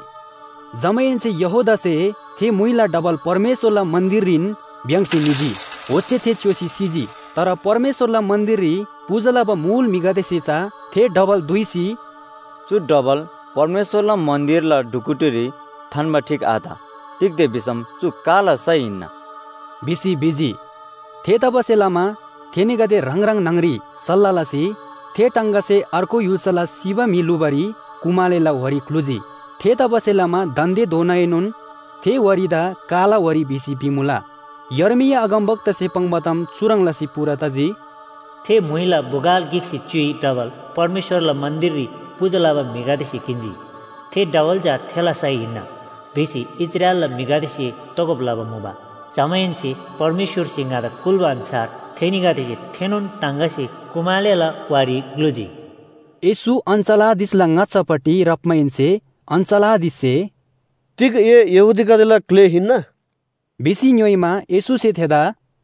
जमैन से यहोदा से थे मुइला डबल परमेश्वरला मन्दिर रिन ब्यांसी निजी ओछे थे चोसी सीजी तर परमेश्वरला मन्दिर री पूजला बा मूल मिगादे सेचा थे डबल दुईसी
चु डबल परमेश्वरला मन्दिरला ढुकुटुरी थानमा ठीक आधा तिक्दे बिसम चु काला सैन्ना
बिसी बिजी थे तबसेलामा थेनिगादे रंग नंगरी सल्लालासी थे टंगासे अर्को युसला शिवा मिलुबरी कुमालेला वरी क्लुजी थे तबसेलामा दन्दे दोनाएनुन थे वरीदा काला वरी बिसी बिमुला यर्मिया अगमबक्त से पंगबतम सुरंगलासी पुराताजी
थे मुइला बुगाल गिक्सी चुई डबल परमेश्वरला मन्दिर पूजलाबा मिगादेसी किन्जी थे डबल जा थेला साई हिन्ना बिसी इजरायलला मिगादेसी तगबलाबा मुबा जमैनसी परमेश्वर सिंगादा कुलबा अनुसार थेनिगादेसी थेनोन टांगासी कुमालेला वारी ग्लुजी
येसु अंचला दिसला ngachapati रपमैनसे अंचला दिसे
तिग ये यहुदी का क्ले हिन्ना
बिसी न्योइमा येसु से थेदा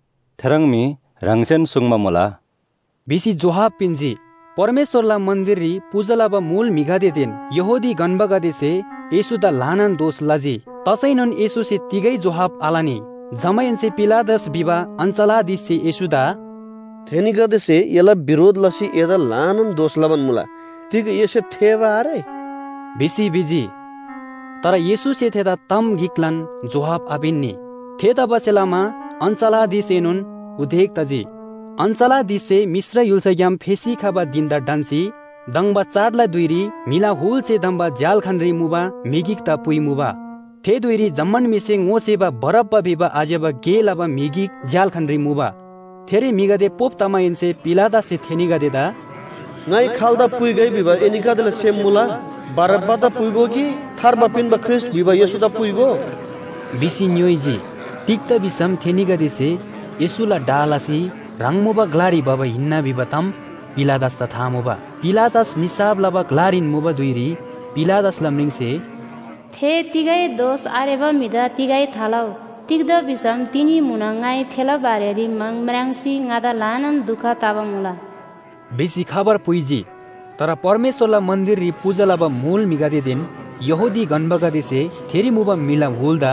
थरंगमी रंगसेन सुङमा मोला
बिसी जोहाब पिन्जी परमेश्वरला मन्दिर री पूजला बा मूल मिगादे दिन यहूदी गणबगदे से येसु दा लानन दोष लाजी तसैनन येसु से तिगै जोहाब आलानी जमयनसे पिलादस बिबा अंचलादिसे येसुदा
थेनिगदेसे यला विरोध लसी एदा लानन दोष लबन मुला तिग येसे थेवा रे
बिसी बिजी तर येसुसे थेदा तम गिक्लन जोहाब अबिन्नी थेदा बसेलामा अंचलादिसेनुन उदेक तजी अंचलादिसे मिश्र युल्सग्याम फेसी खाबा दिन्दा डान्सी दंगबा चाडला दुइरी मिला हुलसे दंबा ज्याल खनरी मुबा मिगिकता पुई मुबा थे दुइरी जम्मन मिसे ngोसेबा बरब्बा बिबा आजेबा गेलाबा मिगिक ज्याल खनरी मुबा थेरे मिगदे पोप तमाइनसे पिलादा से थेनिगदेदा
ngai khalda pui gai biba enika dela semula barabba da puigo ki tharba pin ba Christ biba yesu da puigo
बिसी न्योइजी टिक्ता बिसम थेनिगदेसे येसुला डालासी रंगमुबा ग्लारी बाबा हिन्ना बिबतम पिलादास तथा मुबा पिलादास निसाब लबा ग्लारिन मुबा दुइरी पिलादास लमरिङसे
थे तिगै दोष आरेबा मिदा तिगै थालाउ तिग्द बिसम तिनी मुनाङाइ थेला बारेरी मंगमराङसी ngaदा लानन दुखा ताबा मुला
बेसी खबर पुइजी तर परमेश्वरला मन्दिर रि पूजालाबा मूल मिगादे दिन यहुदी गणबगदेसे थेरी मुबा मिला हुलदा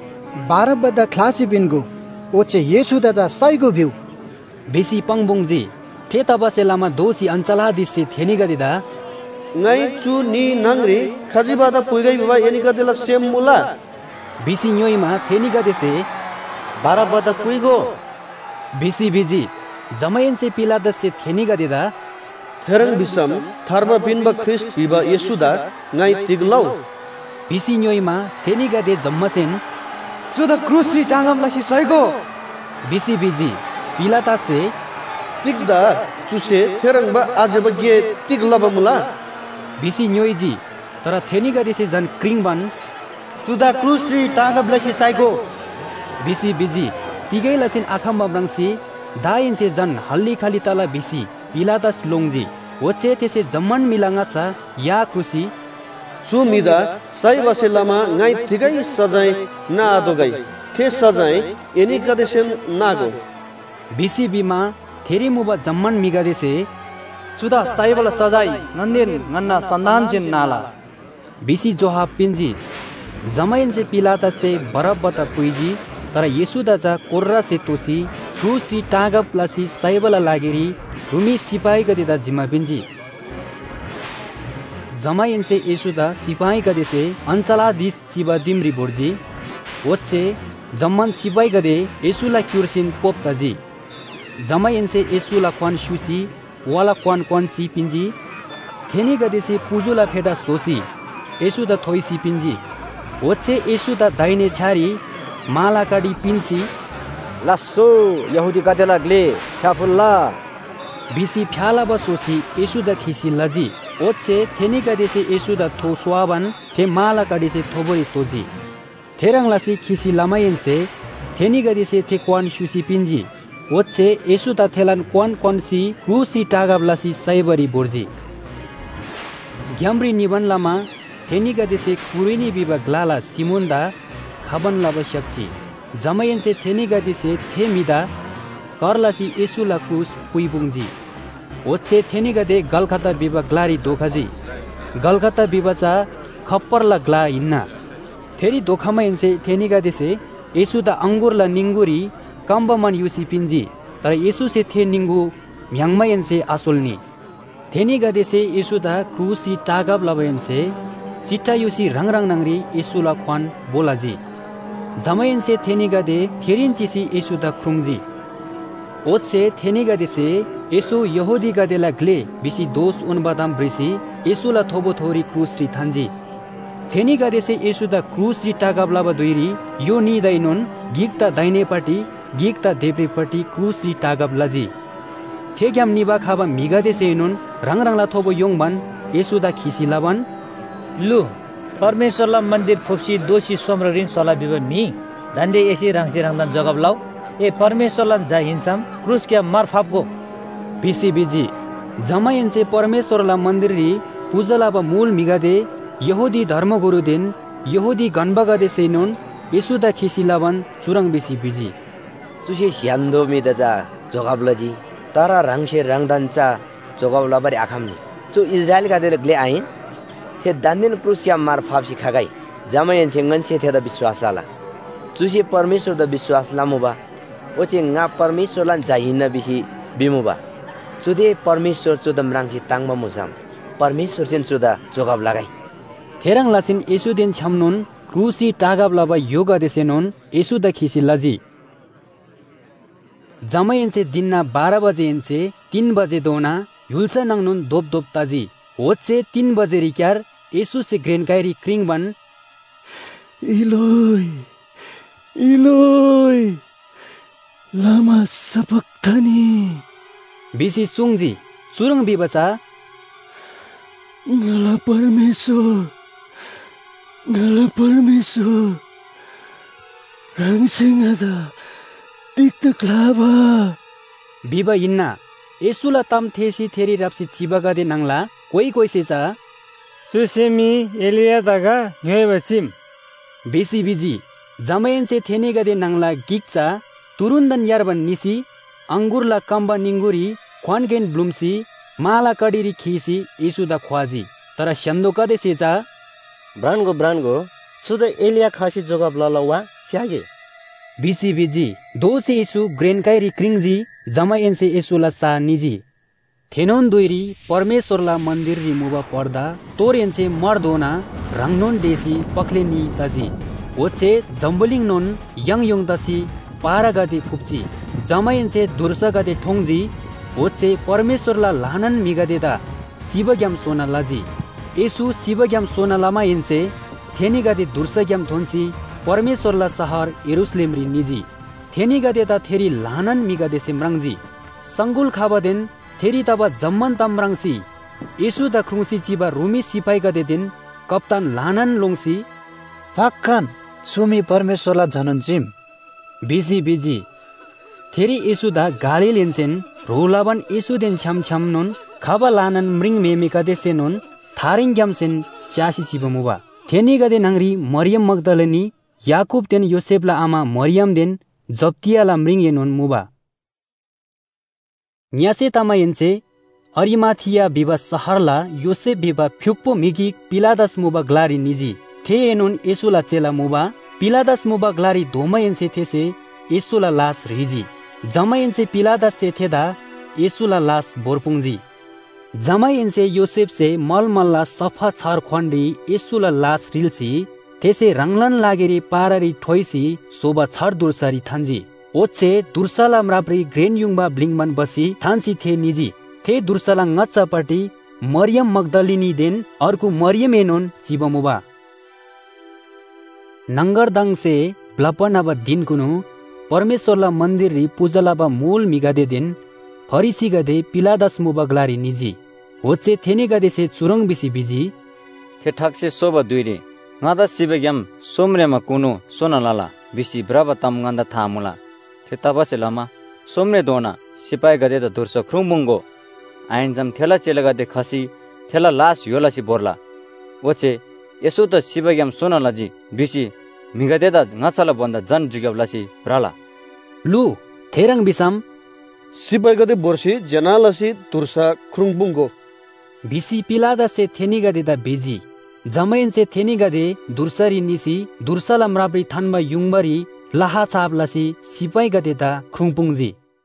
बारबदा क्लासी बिनगु ओचे येसु दादा साइगु भ्यू
बेसी पंगबुङजी थे तबसेलामा दोसी अंचलादिसे थेनिगदेदा
ngai chu ni nangri khajibada puigai biba enika dela semula
बिसी न्योइमा थेनिगदेसे
बारबदा पुइगो
बिसी बिजी जमयनसे पिलादससे थेनिगदेदा
थेरङ बिसम थर्बा बिनबा ख्रिस्ट बिबा येसुदा ngai तिगलौ
बिसी न्योइमा थेनिगदे जम्मसेन
सुदा क्रुसरी टांगमलासी सैगो
बिसी बिजी पिलातासे
तिगदा चुसे थेरङबा आजेबा गे तिगलबा मुला
बिसी न्योइजी तर थेनिगदेसे जन क्रिङबन
सुदा क्रुसरी टांगमलासी सैगो
बिसी बिजी तिगै लसिन आखम ब्रंसी दाइनसे जन हल्ली खाली तला बिसी पिलातास लोङजी ओचे तेसे जम्मन मिलाङा छ या क्रुसी
सुमिदा सै बसेलामा ngai तिगै सजाय ना आदोगै थे सजाय एनिकदेसेन नागो
बिसी बिमा थेरी मुबा जम्मन मिगादेसे
सुदा साइबला सजाय नन्दिन गन्ना संदान जिन नाला
बिसी जोहाब पिन्जी जमयनसे पिलातासे बरब्बता पुइजी तर येसुदाजा कोर्रा से तोसी क्रुसी टागा प्लसी साइबला लागेरी रुमी सिपाही गदेदा जिम्मा पिन्जी जमयनसे येसुदा सिपाही गदेसे अंचलादिस चिबा दिमरी बोर्जी ओचे जम्मन सिपाही गदे येसुला क्युरसिन पोप तजी जमयनसे येसुला क्वान शुसी वाला क्वान क्वान सी पिन्जी थेनी गदेसे पुजुला फेडा सोसी येसुदा थोइसी पिन्जी ओचे येसुदा दाइने छारी माला काडी पिन्सी
लासो यहुदी गदेला ग्ले फ्याफुल्ला
बिसी फ्याला बसोसी येसुदा खिसी लजी ओचे थेनी गदेसे येसुदा थो स्वाबन थे माला काडीसे थोबरी तोजी थेरङलासी खिसी लमायनसे थेनी गदेसे थे क्वान शुसी पिन्जी ओचे येसुदा थेलन क्वान क्वानसी क्रुसी टागाब्लासी साइबरी बोर्जी ग्याम्री निबन लामा थेनी गदेसे कुरिनी बिबा ग्लाला सिमुन्दा खबन लाबा सक्ची जमयनसे थेनी गदेसे थे मिदा करलासी येसुला क्रुस पुइबुङजी ओचे थेनी गदे गलखता बिबा ग्लारी दोखजी गलखता बिबाचा खप्परला ग्ला हिन्ना थेरी दोखामयनसे थेनी गदेसे येसुदा अंगुरला निंगुरी कम्बमन युसी पिन्जी तर येसुसे थे निंगु म्याङमयनसे आसोल्नी थेनी गदेसे येसुदा क्रुसी टागाब लबयनसे चिट्टा युसी रंगरंग नंगरी येसुला ख्वान बोलाजी जमयनसे थेनी गदे थेरिन चिसी येसुदा खुङजी ओचे थेनी गदेसे येसु यहुदी गदेला ग्ले बिसी दोष उनबदाम ब्रिसी येसुला थोबो थोरी क्रुसरी थान्जी थेनी गदेसे येसुदा क्रुसरी टागाब्लाबा दुइरी यो नि दैनुन गिकता दाइनेपट्टि गिकता देब्रेपट्टि क्रुसरी टागाब्लाजी थेग्याम निबा खाबा मिगदेसे नुन रंगरंगला थोबो योङबन येसुदा खिसी लबन
लु परमेश्वरला मन्दिर फोप्सी दोषी सोम्र ऋण सला बिबन मी धन्डे एसी राङसी राङदान जगब लाउ ए परमेश्वरला जा हिंसम क्रुस क्या मारफापको
बिसी बिजी जमयनसे परमेश्वरला मन्दिर रि पूजलाबा मूल मिगदे यहुदी धर्मगुरु दिन यहुदी गणबगदे सेनुन येसुदा खिसी लबन चुरङ बिसी बिजी
तुसे ह्यान्दो मिदजा जगबलजी तारा राङसे राङदानचा जगबला बरे आखामनी चु इजराइल गदेले ग्ले आइ थे दान्दिन क्रुस क्या मार फापसी खागाई जमयनसे ngनसे थेदा विश्वास लाला चुसे परमेश्वर द विश्वास लामुबा ओचे nga परमेश्वर lan जाहिना बिसी बिमुबा चुदे परमेश्वर चुदम रांखि तांगबा मुजाम परमेश्वर सेन चुदा जोगाब लगाई
थेरंग लासिन येसु देन छमनुन क्रूसी टागाब लाबा योगा देसेनुन येसु द खिसी लजी जमयनसे दिनना 12 बजे एनसे 3 बजे दोना युल्सा नंगनुन दोप दोप ताजी होचे 3 बजे रिक्यार येसु से ग्रेन काइरी क्रिंगबन
इलोय इलोय लामा सबक्थनी
बिसी सुङजी सुरङ बिबचा
गला परमेश्वर रङसिङदा तिक्तक लाबा
बिबा इन्ना येसुला तम थेसी थेरी राप्सी चिबगादे नंगला कोई सेचा
सुसेमी एलिया दागा न्यबचिम
बेसी बिजी जमयन से थेने गदे नंगला गिक्चा तुरुन्दन यारबन निसी अंगुरला कम्बा निंगुरी ख्वानगेन ब्लुमसी माला कडिरी खिसी येसुदा ख्वाजी तर शंदो कदे सेचा
ब्रान्गो सुदा एलिया खासी जोगाब ललवा स्यागे
बिसी बिजी दोसे येसु ग्रेन काइरी क्रिंगजी जमयन से येसुला सा निजी थेनोन दुइरी परमेश्वरला मन्दिर री मुबा पर्दा तोरेन से मर्दोना रंगनोन देसी पखलेनी तजी ओचे जम्बलिङ नोन यङ तसी पारा गदे फुप्ची जमयन से दुर्सा गदे ठोंगजी ओचे परमेश्वरला लानन मिगदेदा शिवग्याम सोना लजी येसु शिवग्याम सोना लमा इनसे थेनी गदे दुर्सा ग्याम थोन्सी परमेश्वरला शहर यरुशलेम री निजी थेनी गदेता थेरी लानन मिगदे सिमरंगजी संगुल खाबदेन थेरी तब जम्मन तमरंगसी येसु द खुङसी चिबा रोमी सिपाही गदे दिन कप्तान लानन लोङसी
फाक्कान सुमी परमेश्वरला झनन्चिम
बिजी थेरी येसु द गाली लेन्सेन रोलाबन येसु देन छम नोन खबा लानन मृङ मेमिका देसेनोन थारिङ ग्यामसेन चासी चिबमुबा थेनी गदे नंगरी मरियम मगदलेनी याकूब देन योसेफला आमा मरियम देन जब्तियाला मृङ येनोन मुबा न्यासे तामायनसे अरिमाथिया बिबा सहरला योसेफ बिबा फ्युक्पो मिगी पिलादस मुबा ग्लारी निजी थे एनोन येसुला चेला मुबा पिलादस मुबा ग्लारी धोमयनसे थेसे येसुला लास रिजी जमयनसे पिलादस से थेदा येसुला लास बोरपुङजी जमयनसे योसेफ से मलमल्ला सफा छर खण्डी येसुला लास रिल्सी थेसे रंगलन लागेरी पारारी ठोइसी सोबा छर दुर्सारी थान्जी ओचे दुर्साला म्राप्री ग्रेन युङबा ब्लिङमन बसी थान्सी थे निजी थे दुर्साला ngच्चापटी मरियम मगदलिनी देन अर्को मरियम एनोन चिबमुबा नंगरदङ से ब्लपनब दिन कुनु परमेश्वरला मन्दिर री पूजलाबा मूल मिगादे दिन फरिसी गदे पिलादस मुबगलारी निजी होचे थेने गदे से चुरङ बिसी बिजी
थे ठाकसे सोबा दुइरे ngada sibegyam somrema kuno sonalala bisi braba tam nganda thamula थे तबसे लमा सोमने दोना सिपाही गदे त दुर्स ख्रुङबुङगो आइनजम थेला चेला गदे खसी थेला लास योलासी बोर्ला ओचे यसो त सिबग्याम सोनलाजी बिसी मिगदे त ngचला बन्दा जन जुग्याबलासी ब्राला
लु थेरङ बिसम
सिपाही गदे बोर्सी जनालासी दुर्सा ख्रुङबुङगो
बिसी पिलादा से थेनी गदे त बेजी जमयन से थेनी गदे दुर्सरी निसी दुर्सला म्राब्री थानमा युङबरी लाहा चाबलासी सिपाही गदेता ख्रुङपुङजी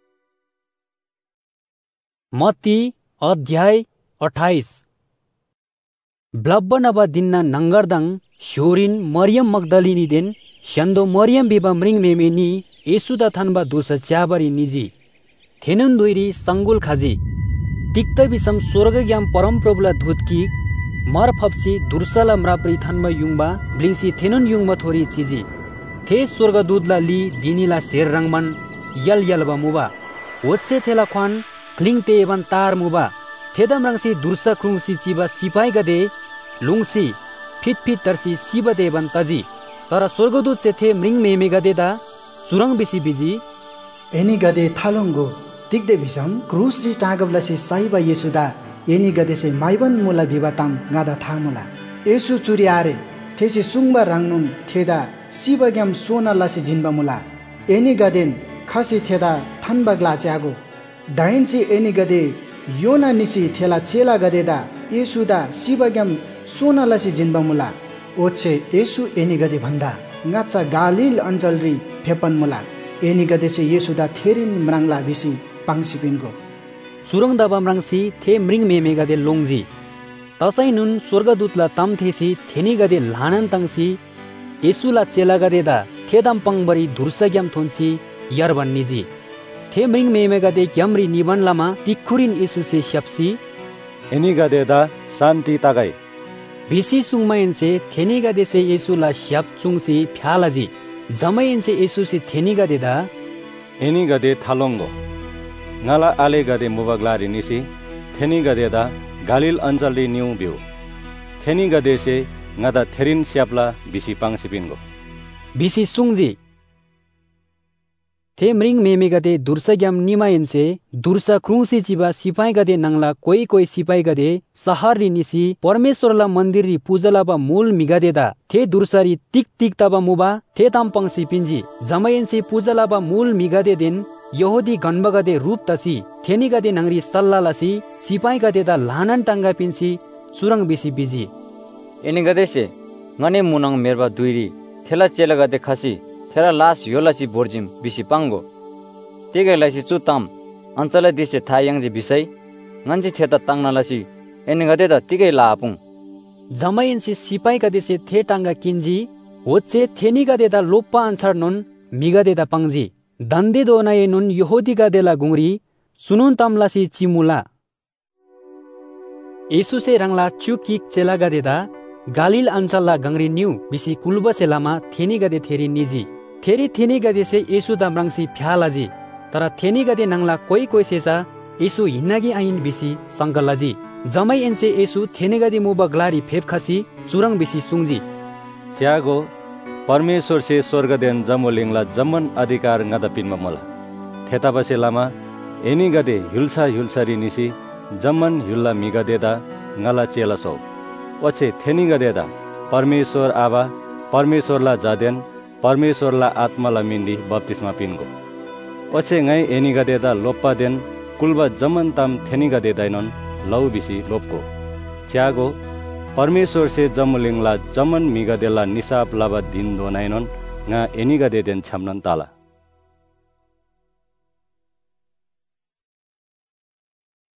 मत्ती अध्याय 28 ब्लब्बनब दिन्ना नंगरदङ श्योरिन मरियम मगदलिनी देन शंदो मरियम बिबा मृङ मेमेनी येसुदा थानबा दुर्स च्याबरी निजी थेनन दुइरी संगुल खाजी तिक्त बिसम स्वर्ग ग्याम परम प्रभुला धुतकी मर फप्सी दुर्सला म्राप्री थानमा युङबा ब्लिङसी थेनन युङमा थोरी चिजी थे स्वर्गदूतला ली दिनीला शेर रंगमन यल मुबा वच्चे थेला ख्वान क्लिङते एवन तार मुबा थेदम रंगसी दुर्सा ख्रुङसी चिबा सिपाही गदे लुङसी फिट तरसी सिब देवन तजी तर स्वर्गदूत से थे मृङ मेमे गदेदा सुरङ बिसी बिजी
एनी गदे थालुङगो तिक्दे बिसम क्रुसरी टागबलासी साइबा येसुदा एनी गदे से माइबन मुला बिबाताम गादा थामुला येसु चुरी आरे थेसी सुङबा राङनुम थेदा सिबग्याम सोना लासी जिन्बा मुला एनी गदेन खसी थेदा थनबा ग्लाच्यागो दाइनसी एनी गदे योना निसी थेला चेला गदेदा येसुदा सिबग्याम सोना लासी जिन्बा मुला ओछे येसु एनी गदे भन्दा ngacha Galil anjalri phepan mula eni gadese Yesuda therin mrangla bisi pangsipingo
सुरङ दबा म्राङसी थे मृङ मेमे गदे लोङजी तसै नुन स्वर्गदूतला तम थेसी थेनी गदे लानन तंगसी येसुला चेला गदे दा थेदम पंगबरी धुर्सग्याम थोन्सी यरबन निजी थे मृङ मेमे गदे ग्यामरी निबन लमा तिखुरिन येसुसे शप्सी
एनी गदे दा शान्ति तागाई
बिसी सुङमयनसे थेनी गदे से येसुला शप चुङसी फ्यालाजी जमयनसे येसुसे थेनी गदे दा
एनी गदे थालोंगो ngala ale gade mubaglari nisi theni gade da Galil anjalri niu biu theni gade se ngada therin siapla bisi pangsipingo
bisi sungji थे मृङ मेमे गदे दुर्सग्याम निमायनसे दुर्सा क्रुङसी चिबा सिपाई गदे नंगला कोई कोई सिपाई गदे सहर रि निसी परमेश्वरला मन्दिर रि पूजला बा मूल मिगदे दा थे दुर्सारी तिक तिक तबा मुबा थे तामपंग सिपिन्जी जमयनसे पूजला बा मूल मिगदे दिन यहुदी गन्ब गदे रूप तसी थेनी गदे नंगरी सल्ला लसी सिपाई गदे दा लानन टांगा पिन्सी सुरंग बिसी बिजी
एनी गदे से ngane munang merba duiri thela chela gade khasi थेरा लास योलासी बोर्जिम बिसी पांगो तेगे लासी चुताम अंचला दिसे थायांगजी बिसै ngंजी थेता तांगनालासी एने गदेदा तिगै लापुङ
जमयनसे सिपाई गदेसे थे टांगा किन्जी होचे थेनी गदेदा लोप्पा अन्सर नुन मिगदेदा पांगजी दन्दे दोनाए नुन यहुदी गदेला गुंगरी सुनुन तमलासी चिमुला येसुसे रंगला चुकिक चेला गदेदा गालिल अंचलला गंगरी न्यू बिसी कुलबसेलामा थेनी गदे थेरी निजी थेनी गदे से येसु दामरांगसी फ्यालाजी तर थेनी गदे नंगला कोई कोई सेसा येसु हिन्नागी आइन बिसी संगलाजी जमै एनसे येसु थेनी गदे मुबा ग्लारी फेप खसी चुरंग बिसी सुंगजी
त्यागो परमेश्वर से स्वर्गदेन जमोलिङला जमन अधिकार ngada पिनमा मला थेता बसेलामा एनी गदे हिल्सा हिल्सरी निसी जमन हिल्ला मिगदेदा ngala चेला सौ ओछे थेनी गदेदा परमेश्वर आबा परमेश्वरला जादेन परमेश्वरला आत्माला मिन्दी बप्तिस्मा पिनको ओछे ngै एनी गदेदा लोप्पा देन कुलबा जमन ताम थेनी गदेदैनन लौ बिसी लोपको त्यागो परमेश्वर से जमलिङला जमन मिगदेला निसाब लाबा दिन दोनाइनन nga एनी गदेदेन छामनन ताला